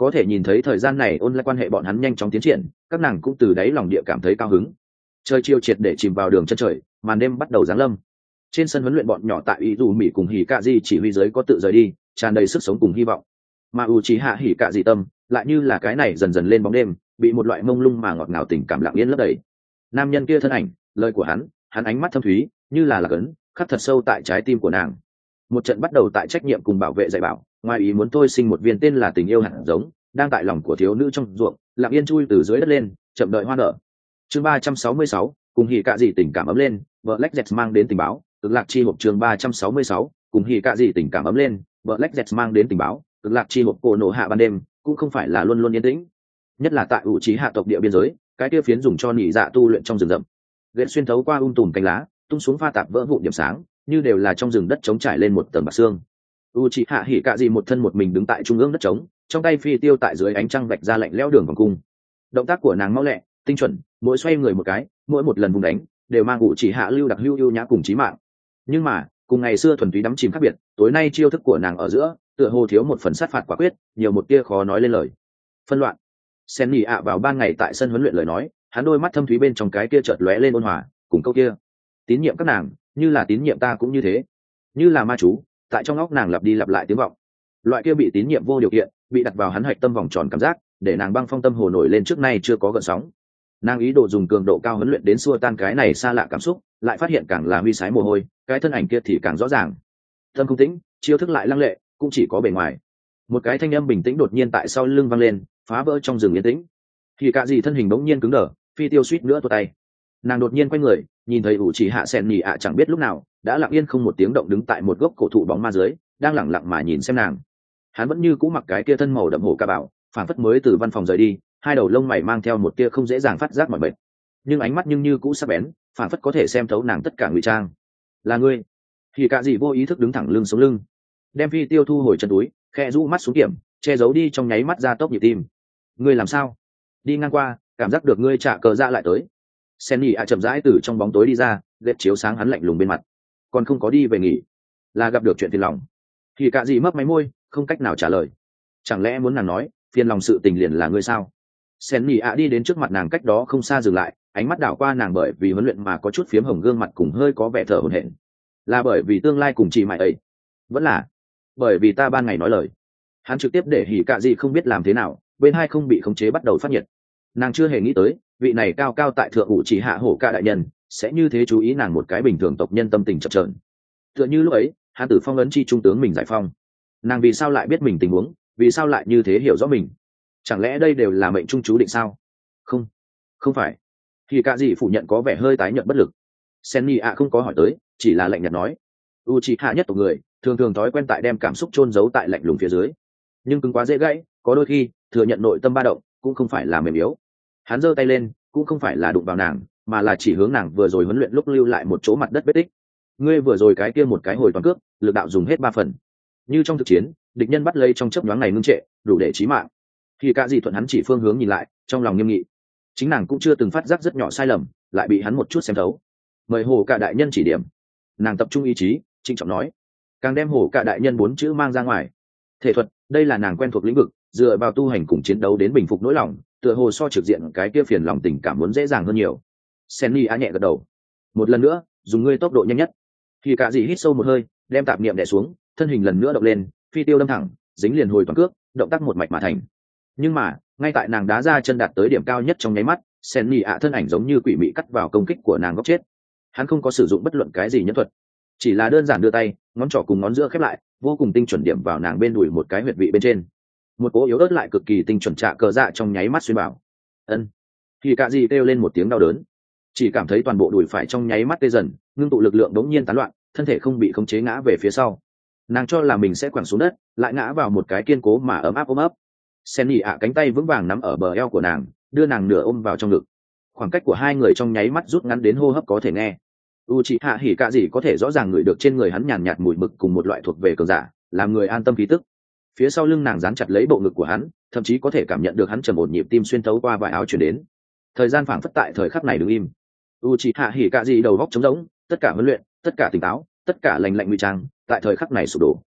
A: Có thể nhìn thấy thời gian này ôn lại quan hệ bọn hắn nhanh chóng tiến triển, các nàng cũng từ đáy lòng địa cảm thấy cao hứng. Trời chiều triệt để chìm vào đường chân trời, màn đêm bắt đầu giáng lâm. Trên sân huấn luyện bọn nhỏ tại ý dù mỹ cùng hỉ cạ di chỉ huy giới có tự rời đi, tràn đầy sức sống cùng hy vọng. Mà u trí hạ hỉ cạ di tâm lại như là cái này dần dần lên bóng đêm, bị một loại mông lung mà ngọt ngào tình cảm lặng yên lấp đầy. Nam nhân kia thân ảnh, lời của hắn, hắn ánh mắt thâm thúy như là lạc ấn khắc thật sâu tại trái tim của nàng. Một trận bắt đầu tại trách nhiệm cùng bảo vệ dạy bảo, ngoài ý muốn tôi sinh một viên tên là tình yêu hạt giống, đang tại lòng của thiếu nữ trong ruộng lặng yên chui từ dưới đất lên, chậm đợi hoa nở. Chương ba trăm sáu mươi sáu, cùng hỉ cạ gì tình cảm ấm lên, Black Jet mang đến tình báo, cực lạc chi hộp. Chương ba trăm sáu mươi sáu, cùng hỉ cạ gì tình cảm ấm lên, Black Jet mang đến tình báo, cực lạc chi hộp. Cổ nổ hạ ban đêm cũng không phải là luôn luôn yên tĩnh, nhất là tại ủ trí hạ tộc địa biên giới, cái kia phiến dùng cho nỉ dạ tu luyện trong rừng rậm, gậy xuyên thấu qua um tùm cánh lá, tung xuống pha tạp vỡ vụn điểm sáng, như đều là trong rừng đất trống trải lên một tầng bạc xương. U Trí hạ hỉ cạ gì một thân một mình đứng tại trung ương đất trống, trong tay phi tiêu tại dưới ánh trăng vạch ra lạnh lẽo đường vòng cung. Động tác của nàng mau lẹ, tinh chuẩn, mỗi xoay người một cái, mỗi một lần vùng đánh đều mang U Trí hạ lưu đặc hữu ưu nhã cùng chí mạng. Nhưng mà cùng ngày xưa thuần túy đắm chìm khác biệt, tối nay chiêu thức của nàng ở giữa tựa hồ thiếu một phần sát phạt quả quyết, nhiều một tia khó nói lên lời. Phân loạn. Sen nhị ạ vào ban ngày tại sân huấn luyện lời nói, hắn đôi mắt thâm thúy bên trong cái kia chợt lóe lên ôn hòa, cùng câu kia tín nhiệm các nàng như là tín nhiệm ta cũng như thế, như là ma chú tại trong óc nàng lặp đi lặp lại tiếng vọng. Loại kia bị tín nhiệm vô điều kiện, bị đặt vào hắn hạch tâm vòng tròn cảm giác, để nàng băng phong tâm hồ nổi lên trước nay chưa có gợn sóng. Nàng ý đồ dùng cường độ cao huấn luyện đến xua tan cái này xa lạ cảm xúc, lại phát hiện càng là huy sái mồ hôi, cái thân ảnh kia thì càng rõ ràng. Tâm không tĩnh, chiêu thức lại lăng lệ, cũng chỉ có bề ngoài. Một cái thanh âm bình tĩnh đột nhiên tại sau lưng vang lên, phá vỡ trong rừng yên tĩnh. Thì cả gì thân hình bỗng nhiên cứng đờ, phi tiêu suýt nữa tuột tay. Nàng đột nhiên quay người, nhìn thấy ủ chỉ hạ sen nhì ạ chẳng biết lúc nào đã lặng yên không một tiếng động đứng tại một gốc cổ thụ bóng ma dưới, đang lặng lặng mà nhìn xem nàng. Hắn vẫn như cũ mặc cái kia thân màu đậm hổ ca bảo, phản phất mới từ văn phòng rời đi, hai đầu lông mày mang theo một tia không dễ dàng phát giác mọi bệnh, nhưng ánh mắt nhưng như cũ sắc bén, phản phất có thể xem thấu nàng tất cả ngụy trang. Là ngươi? Thì cả gì vô ý thức đứng thẳng lưng sống lưng, đem phi tiêu thu hồi chân túi, khe rũ mắt xuống kiểm, che giấu đi trong nháy mắt ra tốc nhịp tim. Ngươi làm sao? Đi ngang qua, cảm giác được ngươi trả cờ ra lại tới. Senny ạ chậm rãi từ trong bóng tối đi ra, led chiếu sáng hắn lạnh lùng bên mặt. Còn không có đi về nghỉ, là gặp được chuyện phiền lòng. Thì cả gì mấp máy môi, không cách nào trả lời. Chẳng lẽ muốn nàng nói phiền lòng sự tình liền là ngươi sao? Senny ạ đi đến trước mặt nàng cách đó không xa dừng lại, ánh mắt đảo qua nàng bởi vì huấn luyện mà có chút phiếm hồng gương mặt cùng hơi có vẻ thở hổn hển. Là bởi vì tương lai cùng chị mày ấy, vẫn là bởi vì ta ban ngày nói lời. Hắn trực tiếp để hỉ cạ gì không biết làm thế nào, bên hai không bị khống chế bắt đầu phát nhiệt. Nàng chưa hề nghĩ tới vị này cao cao tại thượng ủ chỉ hạ hổ ca đại nhân sẽ như thế chú ý nàng một cái bình thường tộc nhân tâm tình chập chờn. Tựa như lúc ấy hắn tử phong ấn chi trung tướng mình giải phong, nàng vì sao lại biết mình tình huống, vì sao lại như thế hiểu rõ mình? Chẳng lẽ đây đều là mệnh trung chú định sao? Không, không phải. Thì cả gì phủ nhận có vẻ hơi tái nhợt bất lực. Senny ạ không có hỏi tới, chỉ là lạnh nhạt nói, u chỉ hạ nhất tộc người thường thường thói quen tại đem cảm xúc chôn giấu tại lạnh lùng phía dưới, nhưng cứng quá dễ gãy, có đôi khi thừa nhận nội tâm ba động cũng không phải là mềm yếu. Hắn giơ tay lên, cũng không phải là đụng vào nàng, mà là chỉ hướng nàng vừa rồi huấn luyện lúc lưu lại một chỗ mặt đất vết tích. Ngươi vừa rồi cái kia một cái hồi toàn cước, lực đạo dùng hết ba phần. Như trong thực chiến, địch nhân bắt lấy trong chớp nhoáng này ngưng trệ, đủ để chí mạng. Khi cả gì thuận hắn chỉ phương hướng nhìn lại, trong lòng nghiêm nghị. Chính nàng cũng chưa từng phát giác rất nhỏ sai lầm, lại bị hắn một chút xem thấu. Mời hồ cả đại nhân chỉ điểm. Nàng tập trung ý chí, trịnh trọng nói, càng đem hồ cả đại nhân bốn chữ mang ra ngoài. Thể thuật, đây là nàng quen thuộc lĩnh vực, dựa vào tu hành cùng chiến đấu đến bình phục nỗi lòng, tựa hồ so trực diện cái kia phiền lòng tình cảm muốn dễ dàng hơn nhiều. Senny á nhẹ gật đầu. Một lần nữa, dùng ngươi tốc độ nhanh nhất. Khi cả gì hít sâu một hơi, đem tạp niệm đè xuống, thân hình lần nữa động lên, phi tiêu đâm thẳng, dính liền hồi toàn cước, động tác một mạch mà thành. Nhưng mà, ngay tại nàng đá ra chân đạt tới điểm cao nhất trong nháy mắt, Senny ạ thân ảnh giống như quỷ mị cắt vào công kích của nàng góc chết. Hắn không có sử dụng bất luận cái gì nhân thuật, chỉ là đơn giản đưa tay, ngón trỏ cùng ngón giữa khép lại, vô cùng tinh chuẩn điểm vào nàng bên đùi một cái huyệt vị bên trên. Một cỗ yếu ớt lại cực kỳ tinh chuẩn trạ cờ dạ trong nháy mắt xuyên bảo. Ân. Khi cả gì kêu lên một tiếng đau đớn, chỉ cảm thấy toàn bộ đùi phải trong nháy mắt tê dần, ngưng tụ lực lượng đống nhiên tán loạn, thân thể không bị khống chế ngã về phía sau. Nàng cho là mình sẽ quẳng xuống đất, lại ngã vào một cái kiên cố mà ấm áp ôm ấp. Senny ạ cánh tay vững vàng nắm ở bờ eo của nàng, đưa nàng nửa ôm vào trong ngực. Khoảng cách của hai người trong nháy mắt rút ngắn đến hô hấp có thể nghe. Uchiha hỉ cả gì có thể rõ ràng ngửi được trên người hắn nhàn nhạt mùi mực cùng một loại thuộc về cường giả, làm người an tâm khí tức. Phía sau lưng nàng dán chặt lấy bộ ngực của hắn, thậm chí có thể cảm nhận được hắn trầm ổn nhịp tim xuyên thấu qua vải áo truyền đến. Thời gian phảng phất tại thời khắc này đứng im. Uchiha hỉ cả gì đầu góc trống rỗng, tất cả huấn luyện, tất cả tỉnh táo, tất cả lành lạnh nguy trang, tại thời khắc này sụp đổ.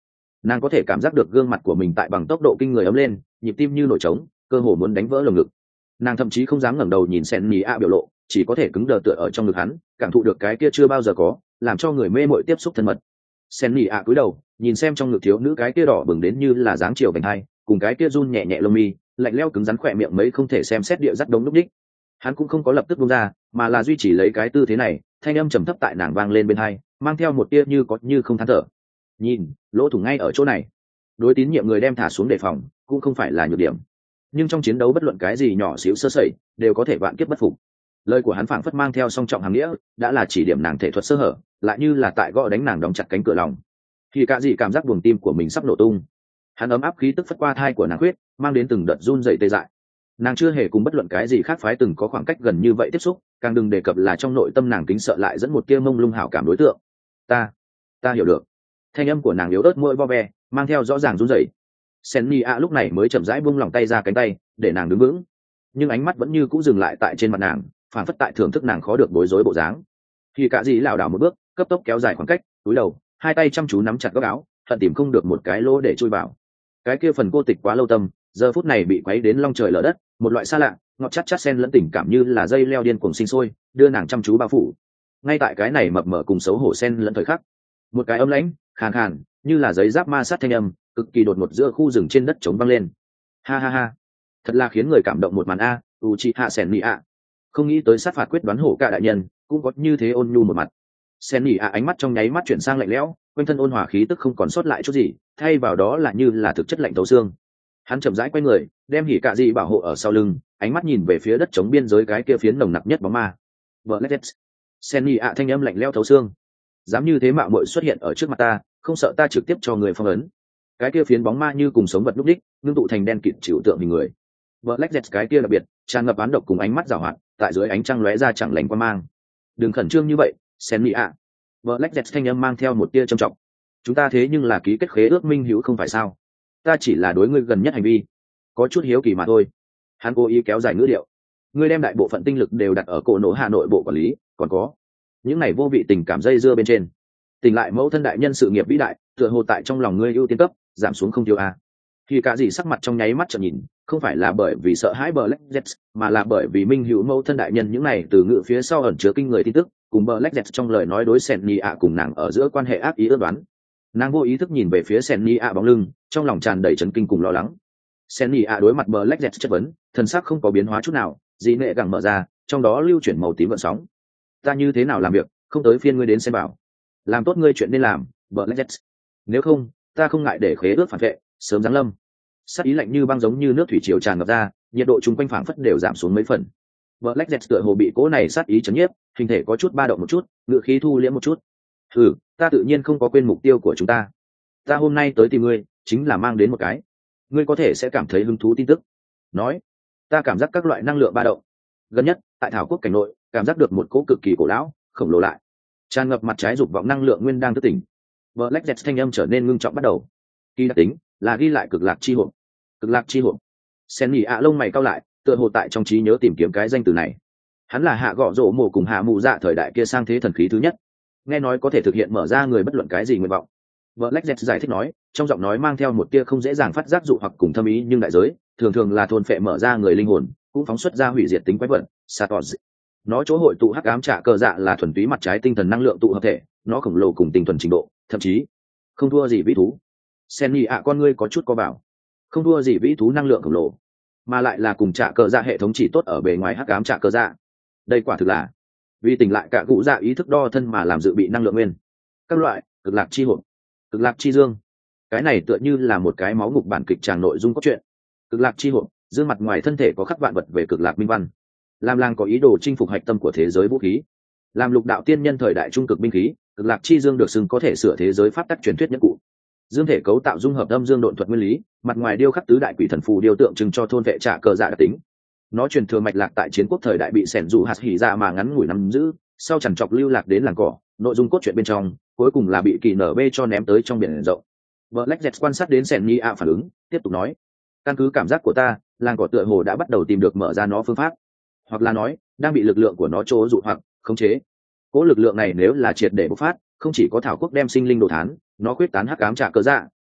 A: Nàng có thể cảm giác được gương mặt của mình tại bằng tốc độ kinh người ấm lên, nhịp tim như nổi trống, cơ hồ muốn đánh vỡ lồng ngực. Nàng thậm chí không dám ngẩng đầu nhìn sen nhì ạ biểu lộ, chỉ có thể cứng đờ tựa ở trong ngực hắn, cảm thụ được cái kia chưa bao giờ có, làm cho người mê mội tiếp xúc thân mật. Sen nhì ạ cúi đầu nhìn xem trong ngực thiếu nữ cái kia đỏ bừng đến như là dáng chiều vành hai, cùng cái kia run nhẹ nhẹ lông mi, lạnh lẽo cứng rắn khỏe miệng mấy không thể xem xét địa dắt đống lúc đích. Hắn cũng không có lập tức buông ra, mà là duy trì lấy cái tư thế này, thanh âm trầm thấp tại nàng vang lên bên hai, mang theo một tia như có như không than thở. Nhìn, lỗ thủng ngay ở chỗ này. Đối tín nhiệm người đem thả xuống đề phòng, cũng không phải là nhược điểm. Nhưng trong chiến đấu bất luận cái gì nhỏ xíu sơ sẩy, đều có thể vạn kiếp bất phục. Lời của hắn phảng phất mang theo song trọng hàm nghĩa, đã là chỉ điểm nàng thể thuật sơ hở, lại như là tại gõ đánh nàng đóng chặt cánh cửa lòng. Khi cả gì cảm giác buồng tim của mình sắp nổ tung. Hắn ấm áp khí tức phất qua thai của nàng huyết, mang đến từng đợt run rẩy tê dại. Nàng chưa hề cùng bất luận cái gì khác phái từng có khoảng cách gần như vậy tiếp xúc, càng đừng đề cập là trong nội tâm nàng kính sợ lại dẫn một tia mông lung hảo cảm đối tượng. Ta, ta hiểu được. Thanh âm của nàng yếu ớt môi vo ve, mang theo rõ ràng run rẩy. Senni a lúc này mới chậm rãi buông lòng tay ra cánh tay, để nàng đứng vững. Nhưng ánh mắt vẫn như cũ dừng lại tại trên mặt nàng, phản phất tại thưởng thức nàng khó được bối rối bộ dáng. Khi cả gì lảo đảo một bước, cấp tốc kéo dài khoảng cách, cúi đầu, hai tay chăm chú nắm chặt góc áo, hận tìm không được một cái lỗ để chui vào. Cái kia phần cô tịch quá lâu tâm, giờ phút này bị quấy đến long trời lở đất, một loại xa lạ, ngọt chát chát xen lẫn tình cảm như là dây leo điên cuồng sinh sôi, đưa nàng chăm chú bao phủ. Ngay tại cái này mập mờ cùng xấu hổ xen lẫn thời khắc, một cái âm lãnh, khàn khàn, như là giấy giáp ma sát thanh âm, cực kỳ đột ngột giữa khu rừng trên đất trống vang lên. Ha ha ha, thật là khiến người cảm động một màn a, Uchiha Sennia. Không nghĩ tới sát phạt quyết đoán hổ cả đại nhân, cũng có như thế ôn nhu một mặt. Sennia ánh mắt trong nháy mắt chuyển sang lạnh lẽo, quanh thân ôn hòa khí tức không còn sót lại chút gì, thay vào đó là như là thực chất lạnh thấu xương. Hắn chậm rãi quay người, đem hỉ cạ dị bảo hộ ở sau lưng, ánh mắt nhìn về phía đất trống biên giới cái kia phiến nồng nặc nhất bóng ma. Black Sennia thanh âm lạnh lẽo thấu xương. Dám như thế mạo muội xuất hiện ở trước mặt ta, không sợ ta trực tiếp cho người phong ấn. Cái kia phiến bóng ma như cùng sống vật lúc đích, ngưng tụ thành đen kịt chịu tượng hình người. Black cái kia đặc biệt, tràn ngập án độc cùng ánh mắt giảo hoạt, tại dưới ánh trăng lóe ra chẳng lành quan mang. Đừng khẩn trương như vậy, Sennia. Black thanh âm mang theo một tia trầm trọng. Chúng ta thế nhưng là ký kết khế ước minh hữu không phải sao? Ta chỉ là đối ngươi gần nhất hành vi, có chút hiếu kỳ mà thôi. Hắn cố ý kéo dài ngữ điệu. Ngươi đem đại bộ phận tinh lực đều đặt ở cổ nổ Hà Nội bộ quản lý, còn có những này vô vị tình cảm dây dưa bên trên. Tỉnh lại mẫu thân đại nhân sự nghiệp vĩ đại, tựa hồ tại trong lòng ngươi ưu tiên cấp, giảm xuống không thiếu a. Khi cả gì sắc mặt trong nháy mắt chợt nhìn, không phải là bởi vì sợ hãi Black Jets, mà là bởi vì minh hữu mẫu thân đại nhân những này từ ngữ phía sau ẩn chứa kinh người tin tức, cùng Black Jets trong lời nói đối Senni ạ cùng nàng ở giữa quan hệ ác ý ước đoán. Nàng vô ý thức nhìn về phía Senni ạ bóng lưng, trong lòng tràn đầy chấn kinh cùng lo lắng. Senni ạ đối mặt Black Jets chất vấn, thần sắc không có biến hóa chút nào, dị nệ gẳng mở ra, trong đó lưu chuyển màu tím gợn sóng. Ta như thế nào làm việc, không tới phiên ngươi đến xem bảo. Làm tốt ngươi chuyện nên làm, Black Jets. Nếu không, ta không ngại để khế ước phản vệ, sớm giáng lâm. Sát ý lạnh như băng giống như nước thủy triều tràn ngập ra, nhiệt độ chung quanh phảng phất đều giảm xuống mấy phần. Black Jets tựa hồ bị cố này sát ý chấn nhiếp, hình thể có chút ba động một chút, ngựa khí thu liễm một chút. Ừ, ta tự nhiên không có quên mục tiêu của chúng ta. Ta hôm nay tới tìm ngươi, chính là mang đến một cái, ngươi có thể sẽ cảm thấy hứng thú tin tức. Nói, ta cảm giác các loại năng lượng ba động. Gần nhất, tại thảo quốc cảnh nội, cảm giác được một cỗ cực kỳ cổ lão, khổng lồ lại, tràn ngập mặt trái dục vọng năng lượng nguyên đang thức tỉnh. Black Jets thanh âm trở nên ngưng trọng bắt đầu. Kỳ đặc tính là ghi lại cực lạc chi hồn. Cực lạc chi hồn. Senni ạ lông mày cau lại, tựa hồ tại trong trí nhớ tìm kiếm cái danh từ này. Hắn là hạ gọ rổ mồ cùng hạ mù dạ thời đại kia sang thế thần khí thứ nhất, nghe nói có thể thực hiện mở ra người bất luận cái gì nguyện vọng. Black Jet giải thích nói, trong giọng nói mang theo một tia không dễ dàng phát giác dụ hoặc cùng thâm ý, nhưng đại giới thường thường là thôn phệ mở ra người linh hồn, cũng phóng xuất ra hủy diệt tính quái vật. Satos. Nó chỗ hội tụ hắc ám trả cờ dạ là thuần túy mặt trái tinh thần năng lượng tụ hợp thể, nó khổng lồ cùng tinh thuần trình độ, thậm chí không thua gì vĩ thú. Senni ạ con ngươi có chút co bảo, không thua gì vĩ thú năng lượng khổng lồ, mà lại là cùng trả cờ dạ hệ thống chỉ tốt ở bề ngoài hắc ám trả cờ dạ. Đây quả thực là vì tỉnh lại cả cụ dạ ý thức đo thân mà làm dự bị năng lượng nguyên. Các loại cực lạc chi hồn, cực lạc chi dương, cái này tựa như là một cái máu ngục bản kịch tràng nội dung cốt truyện. Cực lạc chi hồn, dương mặt ngoài thân thể có khắc vạn vật về cực lạc minh văn, làm làng có ý đồ chinh phục hạch tâm của thế giới vũ khí, làm lục đạo tiên nhân thời đại trung cực binh khí. Cực lạc chi dương được xưng có thể sửa thế giới pháp tắc truyền thuyết nhất cụ. Dương thể cấu tạo dung hợp âm dương độn thuật nguyên lý, mặt ngoài điêu khắc tứ đại quỷ thần phù điêu tượng trưng cho thôn vệ trả cờ dạ đặc tính. Nó truyền thừa mạch lạc tại chiến quốc thời đại bị sẻn dù hạt hỉ ra mà ngắn ngủi nắm giữ, sau chẳng chọc lưu lạc đến làng cỏ, nội dung cốt truyện bên trong cuối cùng là bị kỳ nở bê cho ném tới trong biển rộng. Black Jet quan sát đến sẻn nhi ạ phản ứng, tiếp tục nói, căn cứ cảm giác của ta, làng cỏ tựa hồ đã bắt đầu tìm được mở ra nó phương pháp, hoặc là nói đang bị lực lượng của nó chỗ dụ hoặc khống chế. Cố lực lượng này nếu là triệt để bộc phát, không chỉ có thảo quốc đem sinh linh đồ thán, nó quyết tán hắc ám trả cờ dạ,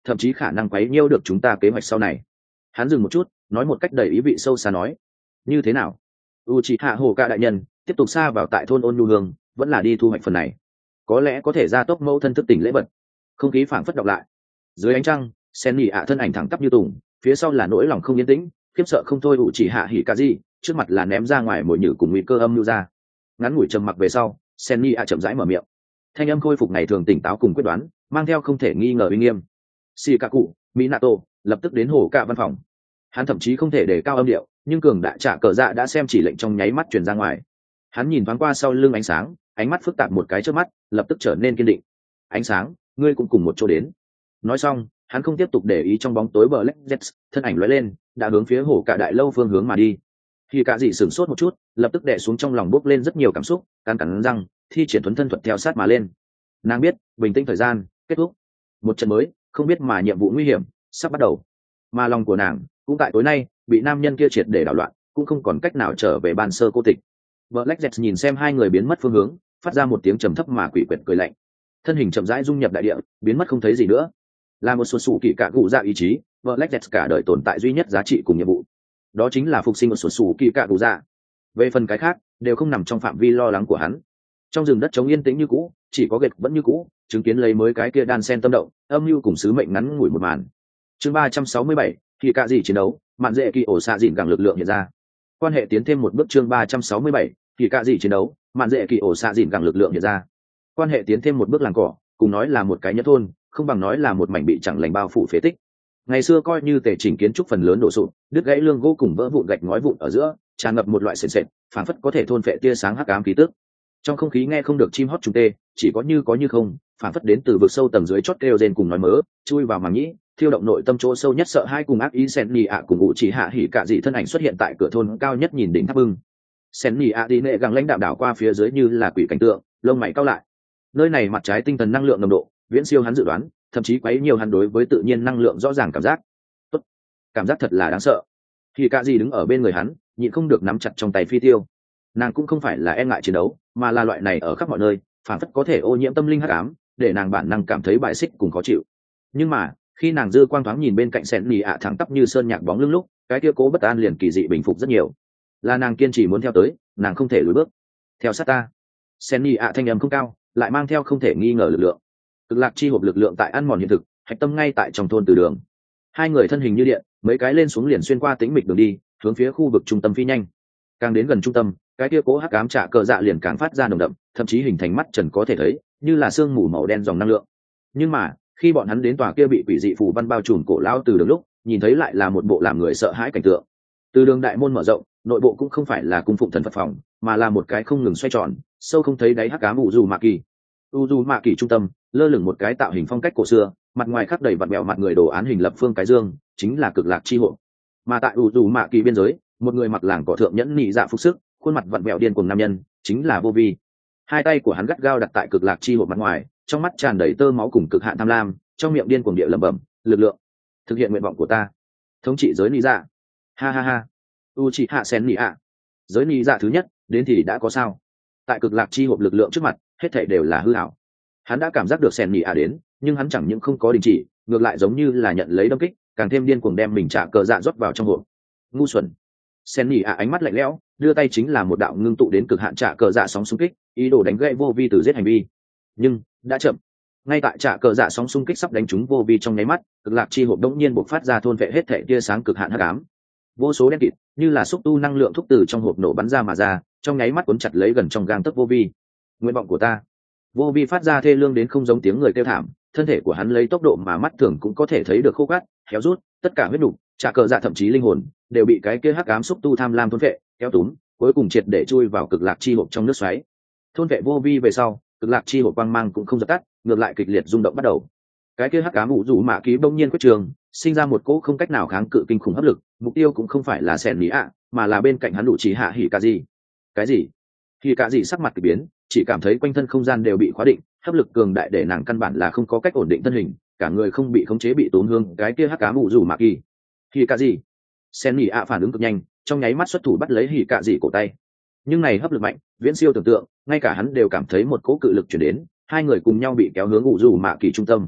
A: thậm chí khả năng quấy nhiễu được chúng ta kế hoạch sau này. Hắn dừng một chút, nói một cách đầy ý vị sâu xa nói: như thế nào, Uchiha Hokage đại nhân tiếp tục xa vào tại thôn Ôn Nhu Hương, vẫn là đi thu hoạch phần này, có lẽ có thể gia tốc mẫu thân thức tỉnh lễ vật. Không khí phảng phất đọc lại. Dưới ánh trăng, Sen nhị ạ thân ảnh thẳng tắp như tùng, phía sau là nỗi lòng không yên tĩnh, khiếp sợ không thôi Uchiha Hikazi, trước mặt là ném ra ngoài mồi nhử cùng nguy cơ âm lưu ra. Ngắn ngủi trầm mặc về sau, Sen nhị ạ chậm rãi mở miệng, thanh âm khôi phục ngày thường tỉnh táo cùng quyết đoán, mang theo không thể nghi ngờ uy nghiêm. Shikaku, Minato lập tức đến hổ cả văn phòng. Hắn thậm chí không thể để cao âm điệu, nhưng cường đại trả cờ dạ đã xem chỉ lệnh trong nháy mắt truyền ra ngoài. Hắn nhìn thoáng qua sau lưng ánh sáng, ánh mắt phức tạp một cái trước mắt, lập tức trở nên kiên định. Ánh sáng, ngươi cũng cùng một chỗ đến. Nói xong, hắn không tiếp tục để ý trong bóng tối Black Jets, thân ảnh lóe lên, đã hướng phía hổ cả đại lâu phương hướng mà đi. Khi cả dị sửng sốt một chút, lập tức đè xuống trong lòng bốc lên rất nhiều cảm xúc, cắn cắn răng, thi triển thuần thân thuật theo sát mà lên. Nàng biết, bình tĩnh thời gian kết thúc, một trận mới, không biết mà nhiệm vụ nguy hiểm sắp bắt đầu. Mà lòng của nàng cũng tại tối nay bị nam nhân kia triệt để đảo loạn, cũng không còn cách nào trở về ban sơ cô tịch. Black Jets nhìn xem hai người biến mất phương hướng, phát ra một tiếng trầm thấp mà quỷ quyệt cười lạnh, thân hình chậm rãi dung nhập đại địa, biến mất không thấy gì nữa. Là một số sủ kỳ cả cụ dạ ý chí, Black Jets cả đời tồn tại duy nhất giá trị cùng nhiệm vụ, đó chính là phục sinh một số sủ kỳ cả cụ dạ. Về phần cái khác đều không nằm trong phạm vi lo lắng của hắn. Trong rừng đất trống yên tĩnh như cũ, chỉ có gệt vẫn như cũ, chứng kiến lấy mới cái kia đan sen tâm động, âm mưu cùng sứ mệnh ngắn ngủi một màn. Chương ba trăm sáu mươi bảy, thì cả gì chiến đấu, mạn dễ kỳ ổ xạ dịn gẳng lực lượng hiện ra. Quan hệ tiến thêm một bước. Chương ba trăm sáu mươi bảy, thì cả gì chiến đấu, mạn dễ kỳ ổ xạ dịn gẳng lực lượng hiện ra. Quan hệ tiến thêm một bước làng cỏ, cùng nói là một cái nhất thôn, không bằng nói là một mảnh bị chẳng lành bao phủ phế tích. Ngày xưa coi như tề chỉnh kiến trúc phần lớn đổ sụp, đứt gãy lương gỗ cùng vỡ vụn gạch ngói vụn ở giữa, tràn ngập một loại sền sệt, phảng phất có thể thôn phệ tia sáng hắc ám khí tức. Trong không khí nghe không được chim hót trùng tê, chỉ có như có như không, phảng phất đến từ vực sâu tầng dưới chót kêu rên cùng nói mớ, chui vào màng nhĩ, thiêu động nội tâm chỗ sâu nhất sợ hai cùng ác ý. Sen nhị ạ cùng ngụ chỉ hạ hỉ cả dị thân ảnh xuất hiện tại cửa thôn cao nhất nhìn đỉnh tháp bưng. Sen nhị ạ đi nệ găng lãnh đạm đảo qua phía dưới như là quỷ cảnh tượng, lông mày cau lại. Nơi này mặt trái tinh thần năng lượng nồng độ viễn siêu hắn dự đoán, thậm chí quấy nhiều hắn đối với tự nhiên năng lượng rõ ràng cảm giác. Tốt, cảm giác thật là đáng sợ. Hỉ cả dị đứng ở bên người hắn, nhịn không được nắm chặt trong tay phi tiêu. Nàng cũng không phải là e ngại chiến đấu, mà là loại này ở khắp mọi nơi, phản phất có thể ô nhiễm tâm linh hắc ám, để nàng bản năng cảm thấy bại xích cùng khó chịu. Nhưng mà khi nàng dư quang thoáng nhìn bên cạnh Sen nhị ạ thẳng tắp như sơn nhạc bóng lưng lúc, cái kia cố bất an liền kỳ dị bình phục rất nhiều. Là nàng kiên trì muốn theo tới, nàng không thể lùi bước. Theo sát ta. Sen nhị ạ thanh âm không cao, lại mang theo không thể nghi ngờ lực lượng. Cực lạc chi hộp lực lượng tại ăn mòn hiện thực, hạch tâm ngay tại trong thôn từ đường. Hai người thân hình như điện, mấy cái lên xuống liền xuyên qua tĩnh mịch đường đi, hướng phía khu vực trung tâm phi nhanh. Càng đến gần trung tâm, cái kia cố hắc ám trả cờ dạ liền càng phát ra nồng đậm, thậm chí hình thành mắt trần có thể thấy, như là sương mù màu đen dòng năng lượng. Nhưng mà khi bọn hắn đến tòa kia bị quỷ dị phù văn bao trùm cổ lao từ đường lúc, nhìn thấy lại là một bộ làm người sợ hãi cảnh tượng. Từ đường đại môn mở rộng, nội bộ cũng không phải là cung phụng thần Phật phòng, mà là một cái không ngừng xoay tròn, sâu không thấy đáy hắc ám u dù mạ kỳ. U dù mạ kỳ trung tâm lơ lửng một cái tạo hình phong cách cổ xưa, mặt ngoài khắc đầy vặn bẹo mặt người đồ án hình lập phương cái dương, chính là cực lạc chi hộ. Mà tại u dù mạ kỳ biên giới, một người mặc làng cỏ thượng nhẫn nhị dạ phục sức, khuôn mặt vặn vẹo điên cuồng nam nhân, chính là vô vi. Hai tay của hắn gắt gao đặt tại cực lạc chi hộ mặt ngoài, trong mắt tràn đầy tơ máu cùng cực hạn tham lam, trong miệng điên cuồng địa lẩm bẩm, lực lượng, thực hiện nguyện vọng của ta, thống trị giới nhị dạ. Ha ha ha. Uchiha Sen nhị ạ, giới nhị dạ thứ nhất đến thì đã có sao? Tại cực lạc chi hộp lực lượng trước mặt, hết thảy đều là hư ảo. Hắn đã cảm giác được Sen nhị ạ đến, nhưng hắn chẳng những không có đình chỉ, ngược lại giống như là nhận lấy đâm kích, càng thêm điên cuồng đem mình trả cờ dạ rót vào trong hộp. Ngu xuẩn. Sen nhị ạ ánh mắt lạnh lẽo, đưa tay chính là một đạo ngưng tụ đến cực hạn trả cờ dạ sóng xung kích, ý đồ đánh gãy vô vi từ giết hành vi. Nhưng đã chậm. Ngay tại trả cờ dạ sóng xung kích sắp đánh trúng vô vi trong nháy mắt, cực lạc chi hộp đống nhiên bộc phát ra thôn vệ hết thể tia sáng cực hạn hắc ám. Vô số đen kịt như là xúc tu năng lượng thúc từ trong hộp nổ bắn ra mà ra, trong nháy mắt cuốn chặt lấy gần trong gang tấc vô vi. Nguyện vọng của ta. Vô vi phát ra thê lương đến không giống tiếng người kêu thảm, thân thể của hắn lấy tốc độ mà mắt thường cũng có thể thấy được khô gắt, héo rút, tất cả huyết nục, trả cờ dạ thậm chí linh hồn đều bị cái kia hắc ám xúc tu tham lam thôn vệ, kéo túm, cuối cùng triệt để chui vào cực lạc chi hộp trong nước xoáy. Thôn vệ vô vi về sau, cực lạc chi hộp quang mang cũng không dập tắt, ngược lại kịch liệt rung động bắt đầu. Cái kia hắc ám vũ rủ mạ ký bỗng nhiên quyết trường, sinh ra một cỗ không cách nào kháng cự kinh khủng hấp lực, mục tiêu cũng không phải là Sen nhị ạ, mà là bên cạnh hắn đủ chỉ hạ hỉ cả gì. Cái gì? Hỉ cả gì sắc mặt kỳ biến, chỉ cảm thấy quanh thân không gian đều bị khóa định, hấp lực cường đại để nàng căn bản là không có cách ổn định thân hình, cả người không bị khống chế bị tốn hương cái kia hắc ám vũ rủ mạ kỳ. Hỉ cả gì? Sen nhị ạ phản ứng cực nhanh, trong nháy mắt xuất thủ bắt lấy hỉ cả gì cổ tay. Nhưng này hấp lực mạnh, viễn siêu tưởng tượng, ngay cả hắn đều cảm thấy một cỗ cự lực truyền đến, hai người cùng nhau bị kéo hướng ủ rủ mạ kỳ trung tâm.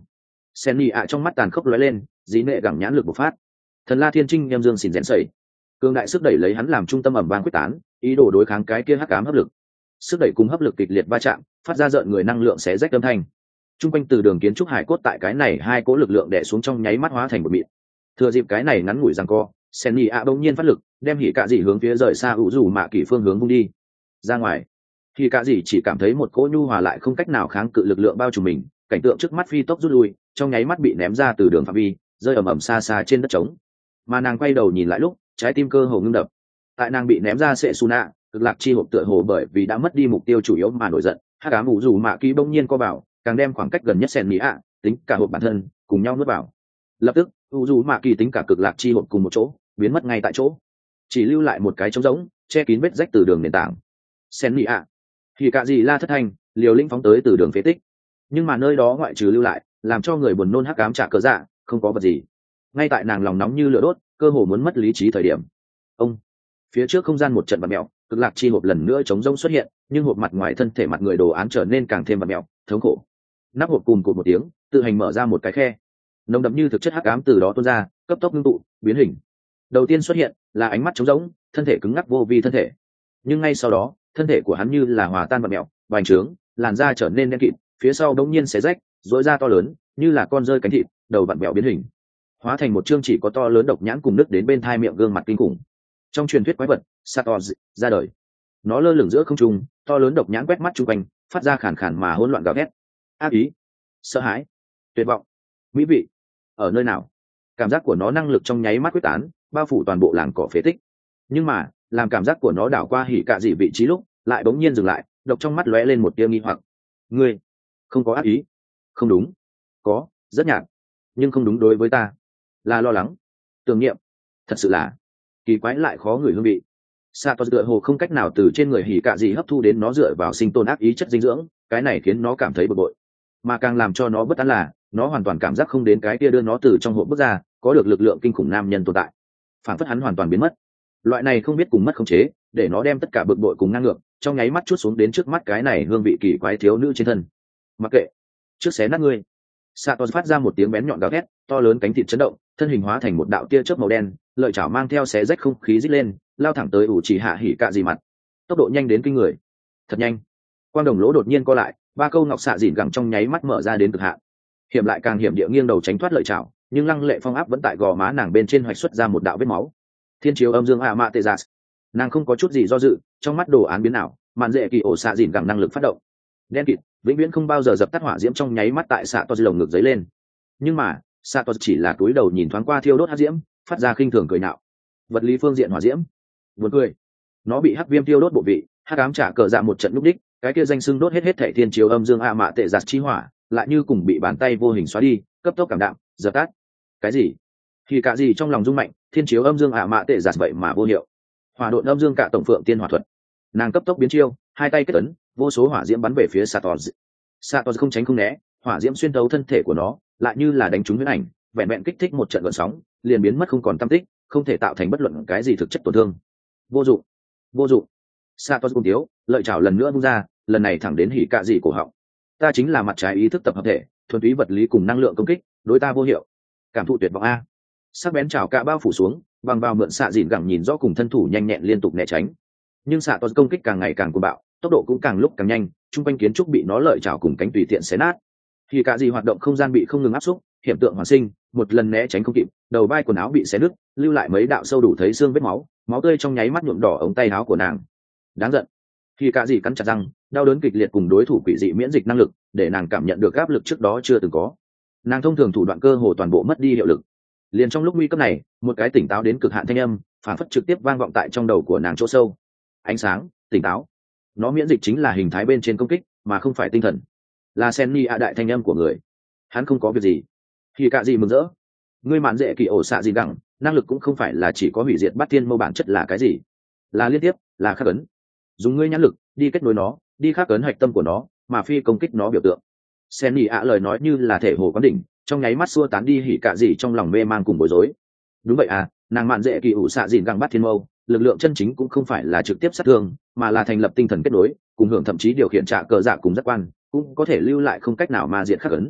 A: sen nhị ạ trong mắt tàn khốc lóe lên, dí nệ gẳng nhãn lực bộc phát. Thần La Thiên Trinh em dương xỉn rẽn sẩy, cường đại sức đẩy lấy hắn làm trung tâm ẩm vang quyết tán, ý đồ đối kháng cái kia hắc ám hấp lực. Sức đẩy cùng hấp lực kịch liệt va chạm, phát ra rợn người năng lượng xé rách âm thanh. Trung quanh từ đường kiến trúc hải cốt tại cái này hai cỗ lực lượng đè xuống trong nháy mắt hóa thành một mịn. Thừa dịp cái này ngắn ngủi giằng co, sen nhị ạ bỗng nhiên phát lực, đem hỉ cạ dị hướng phía rời xa ủ rủ mạ kỷ phương hướng vung đi ra ngoài. Hỉ cạ dị chỉ cảm thấy một cỗ nhu hòa lại không cách nào kháng cự lực lượng bao trùm mình, cảnh tượng trước mắt phi tốc rút lui, trong nháy mắt bị ném ra từ đường phạm vi, rơi ầm ầm xa xa trên đất trống. Mà nàng quay đầu nhìn lại lúc, trái tim cơ hồ ngưng đập. Tại nàng bị ném ra sệ Suna, cực lạc chi hộp tựa hồ bởi vì đã mất đi mục tiêu chủ yếu mà nổi giận, hắc ám ủ rủ mạ kỷ bỗng nhiên co vào, càng đem khoảng cách gần nhất sen nhị ạ, tính cả hộp bản thân cùng nhau nuốt vào. Lập tức u dù mạ kỳ tính cả cực lạc chi hộp cùng một chỗ biến mất ngay tại chỗ, chỉ lưu lại một cái trống rỗng che kín vết rách từ đường nền tảng. Sen nhị ạ thì cả gì la thất thanh liều lĩnh phóng tới từ đường phế tích, nhưng mà nơi đó ngoại trừ lưu lại làm cho người buồn nôn hắc ám trả cớ dạ không có vật gì. Ngay tại nàng lòng nóng như lửa đốt, cơ hồ muốn mất lý trí thời điểm, ông phía trước không gian một trận bạt mẹo, cực lạc chi hộp lần nữa trống rỗng xuất hiện, nhưng hộp mặt ngoài thân thể mặt người đồ án trở nên càng thêm bạt mẹo thống khổ. Nắp hộp cùn cụt một tiếng tự hành mở ra một cái khe, nồng đậm như thực chất hắc ám từ đó tuôn ra, cấp tốc ngưng tụ biến hình. Đầu tiên xuất hiện là ánh mắt trống rỗng, thân thể cứng ngắc vô vi thân thể, nhưng ngay sau đó thân thể của hắn như là hòa tan bạt mẹo bành trướng, làn da trở nên đen kịt, phía sau đống nhiên xé rách rỗi ra to lớn như là con rơi cánh thịt, đầu vặn mẹo biến hình, hóa thành một chương chỉ có to lớn độc nhãn cùng nứt đến bên thai miệng gương mặt kinh khủng. Trong truyền thuyết quái vật Sator ra đời, nó lơ lửng giữa không trung, to lớn độc nhãn quét mắt chung quanh, phát ra khàn khàn mà hỗn loạn gào thét. Ác ý, sợ hãi, tuyệt vọng, mỹ vị ở nơi nào? Cảm giác của nó năng lực trong nháy mắt quyết tán, bao phủ toàn bộ làng cỏ phế tích. Nhưng mà làm cảm giác của nó đảo qua hỉ cạ dị vị trí lúc, lại bỗng nhiên dừng lại, độc trong mắt lóe lên một tia nghi hoặc. Ngươi không có ác ý? Không đúng. Có, rất nhạt, nhưng không đúng đối với ta. Là lo lắng, tưởng niệm, thật sự là kỳ quái lại khó ngửi hương vị. Sato tựa hồ không cách nào từ trên người hỉ cạ dị hấp thu đến nó dựa vào sinh tồn ác ý chất dinh dưỡng, cái này khiến nó cảm thấy bực bội. Mà càng làm cho nó bất an là nó hoàn toàn cảm giác không đến cái kia đưa nó từ trong hộp bước ra có được lực lượng kinh khủng nam nhân tồn tại, phản phất hắn hoàn toàn biến mất. Loại này không biết cùng mất khống chế để nó đem tất cả bực bội cùng ngang ngược trong nháy mắt chút xuống đến trước mắt cái này hương vị kỳ quái thiếu nữ trên thân. Mặc kệ, trước xé nát ngươi. Satos phát ra một tiếng bén nhọn gào thét, to lớn cánh thịt chấn động, thân hình hóa thành một đạo tia chớp màu đen, lợi chảo mang theo xé rách không khí rít lên, lao thẳng tới ủ chỉ hạ hỉ cạ dị mặt. Tốc độ nhanh đến kinh người, thật nhanh. Quang đồng lỗ đột nhiên co lại, ba câu ngọc xạ dịn gẳng trong nháy mắt mở ra đến cực hạn, hiểm lại càng hiểm địa nghiêng đầu tránh thoát lợi chảo, nhưng lăng lệ phong áp vẫn tại gò má nàng bên trên hoạch xuất ra một đạo vết máu. Thiên chiếu âm dương a mạ tê giả, nàng không có chút gì do dự, trong mắt đồ án biến ảo, màn dễ kỳ ổ xạ dịn gẳng năng lực phát động, đen kịt vĩnh viễn không bao giờ dập tắt hỏa diễm trong nháy mắt tại xạ to lồng ngực dấy lên. Nhưng mà xạ to chỉ là cúi đầu nhìn thoáng qua thiêu đốt hắc diễm, phát ra khinh thường cười nạo. Vật lý phương diện hỏa diễm, buồn cười, nó bị hắc viêm thiêu đốt bộ vị, hắc ám trả cờ dạ một trận lúc đích, cái kia danh xưng đốt hết hết thảy thiên chiếu âm dương a mạ tệ giặt chi hỏa lại như cùng bị bàn tay vô hình xóa đi, cấp tốc cảm đạm dập tắt. Cái gì? Thì cả gì trong lòng rung mạnh, thiên chiếu âm dương a mạ tệ giặt vậy mà vô hiệu. Hỏa độn âm dương cả tổng phượng tiên hỏa thuật, nàng cấp tốc biến chiêu, hai tay kết ấn, vô số hỏa diễm bắn về phía Sator. Sator không tránh không né, hỏa diễm xuyên thấu thân thể của nó, lại như là đánh trúng huyết ảnh, vẹn vẹn kích thích một trận gợn sóng, liền biến mất không còn tăm tích, không thể tạo thành bất luận cái gì thực chất tổn thương. Vô dụng, vô dụng. Sator cùng thiếu, lợi chảo lần nữa vung ra, lần này thẳng đến hỉ cạ dị cổ họng. Ta chính là mặt trái ý thức tập hợp thể, thuần túy vật lý cùng năng lượng công kích, đối ta vô hiệu. Cảm thụ tuyệt vọng a. Sắc bén chảo cạ bao phủ xuống, bằng vào mượn xạ dịn gẳng nhìn rõ cùng thân thủ nhanh nhẹn liên tục né tránh. Nhưng xạ toàn công kích càng ngày càng cuồng bạo, tốc độ cũng càng lúc càng nhanh, trung quanh kiến trúc bị nó lợi chảo cùng cánh tùy tiện xé nát. Khi cả gì hoạt động không gian bị không ngừng áp xúc, hiện tượng hoàn sinh, một lần né tránh không kịp, đầu vai quần áo bị xé nứt, lưu lại mấy đạo sâu đủ thấy xương vết máu, máu tươi trong nháy mắt nhuộm đỏ ống tay áo của nàng. Đáng giận. Khi cả gì cắn chặt răng, đau đớn kịch liệt cùng đối thủ quỷ dị miễn dịch năng lực, để nàng cảm nhận được áp lực trước đó chưa từng có. Nàng thông thường thủ đoạn cơ hồ toàn bộ mất đi hiệu lực. Liền trong lúc nguy cấp này, một cái tỉnh táo đến cực hạn thanh âm, phản phất trực tiếp vang vọng tại trong đầu của nàng chỗ sâu. Ánh sáng, tỉnh táo. Nó miễn dịch chính là hình thái bên trên công kích, mà không phải tinh thần. Là Senni a đại thanh âm của người. Hắn không có việc gì. Khi cả gì mừng rỡ. Ngươi mạn dễ kỳ ổ xạ gì đẳng, năng lực cũng không phải là chỉ có hủy diệt bát thiên mâu bản chất là cái gì? Là liên tiếp, là khắc ấn. Dùng ngươi nhãn lực đi kết nối nó, đi khắc ấn hạch tâm của nó, mà phi công kích nó biểu tượng. Senni a lời nói như là thể hồ quán đỉnh, trong nháy mắt xua tán đi hỉ cả gì trong lòng mê mang cùng bối rối. Đúng vậy à, nàng mạn dễ kỳ ủ xạ dìn găng bắt thiên mâu, lực lượng chân chính cũng không phải là trực tiếp sát thương, mà là thành lập tinh thần kết nối, cùng hưởng thậm chí điều khiển trả cờ dạ cùng giác quan, cũng có thể lưu lại không cách nào mà diện khắc ấn.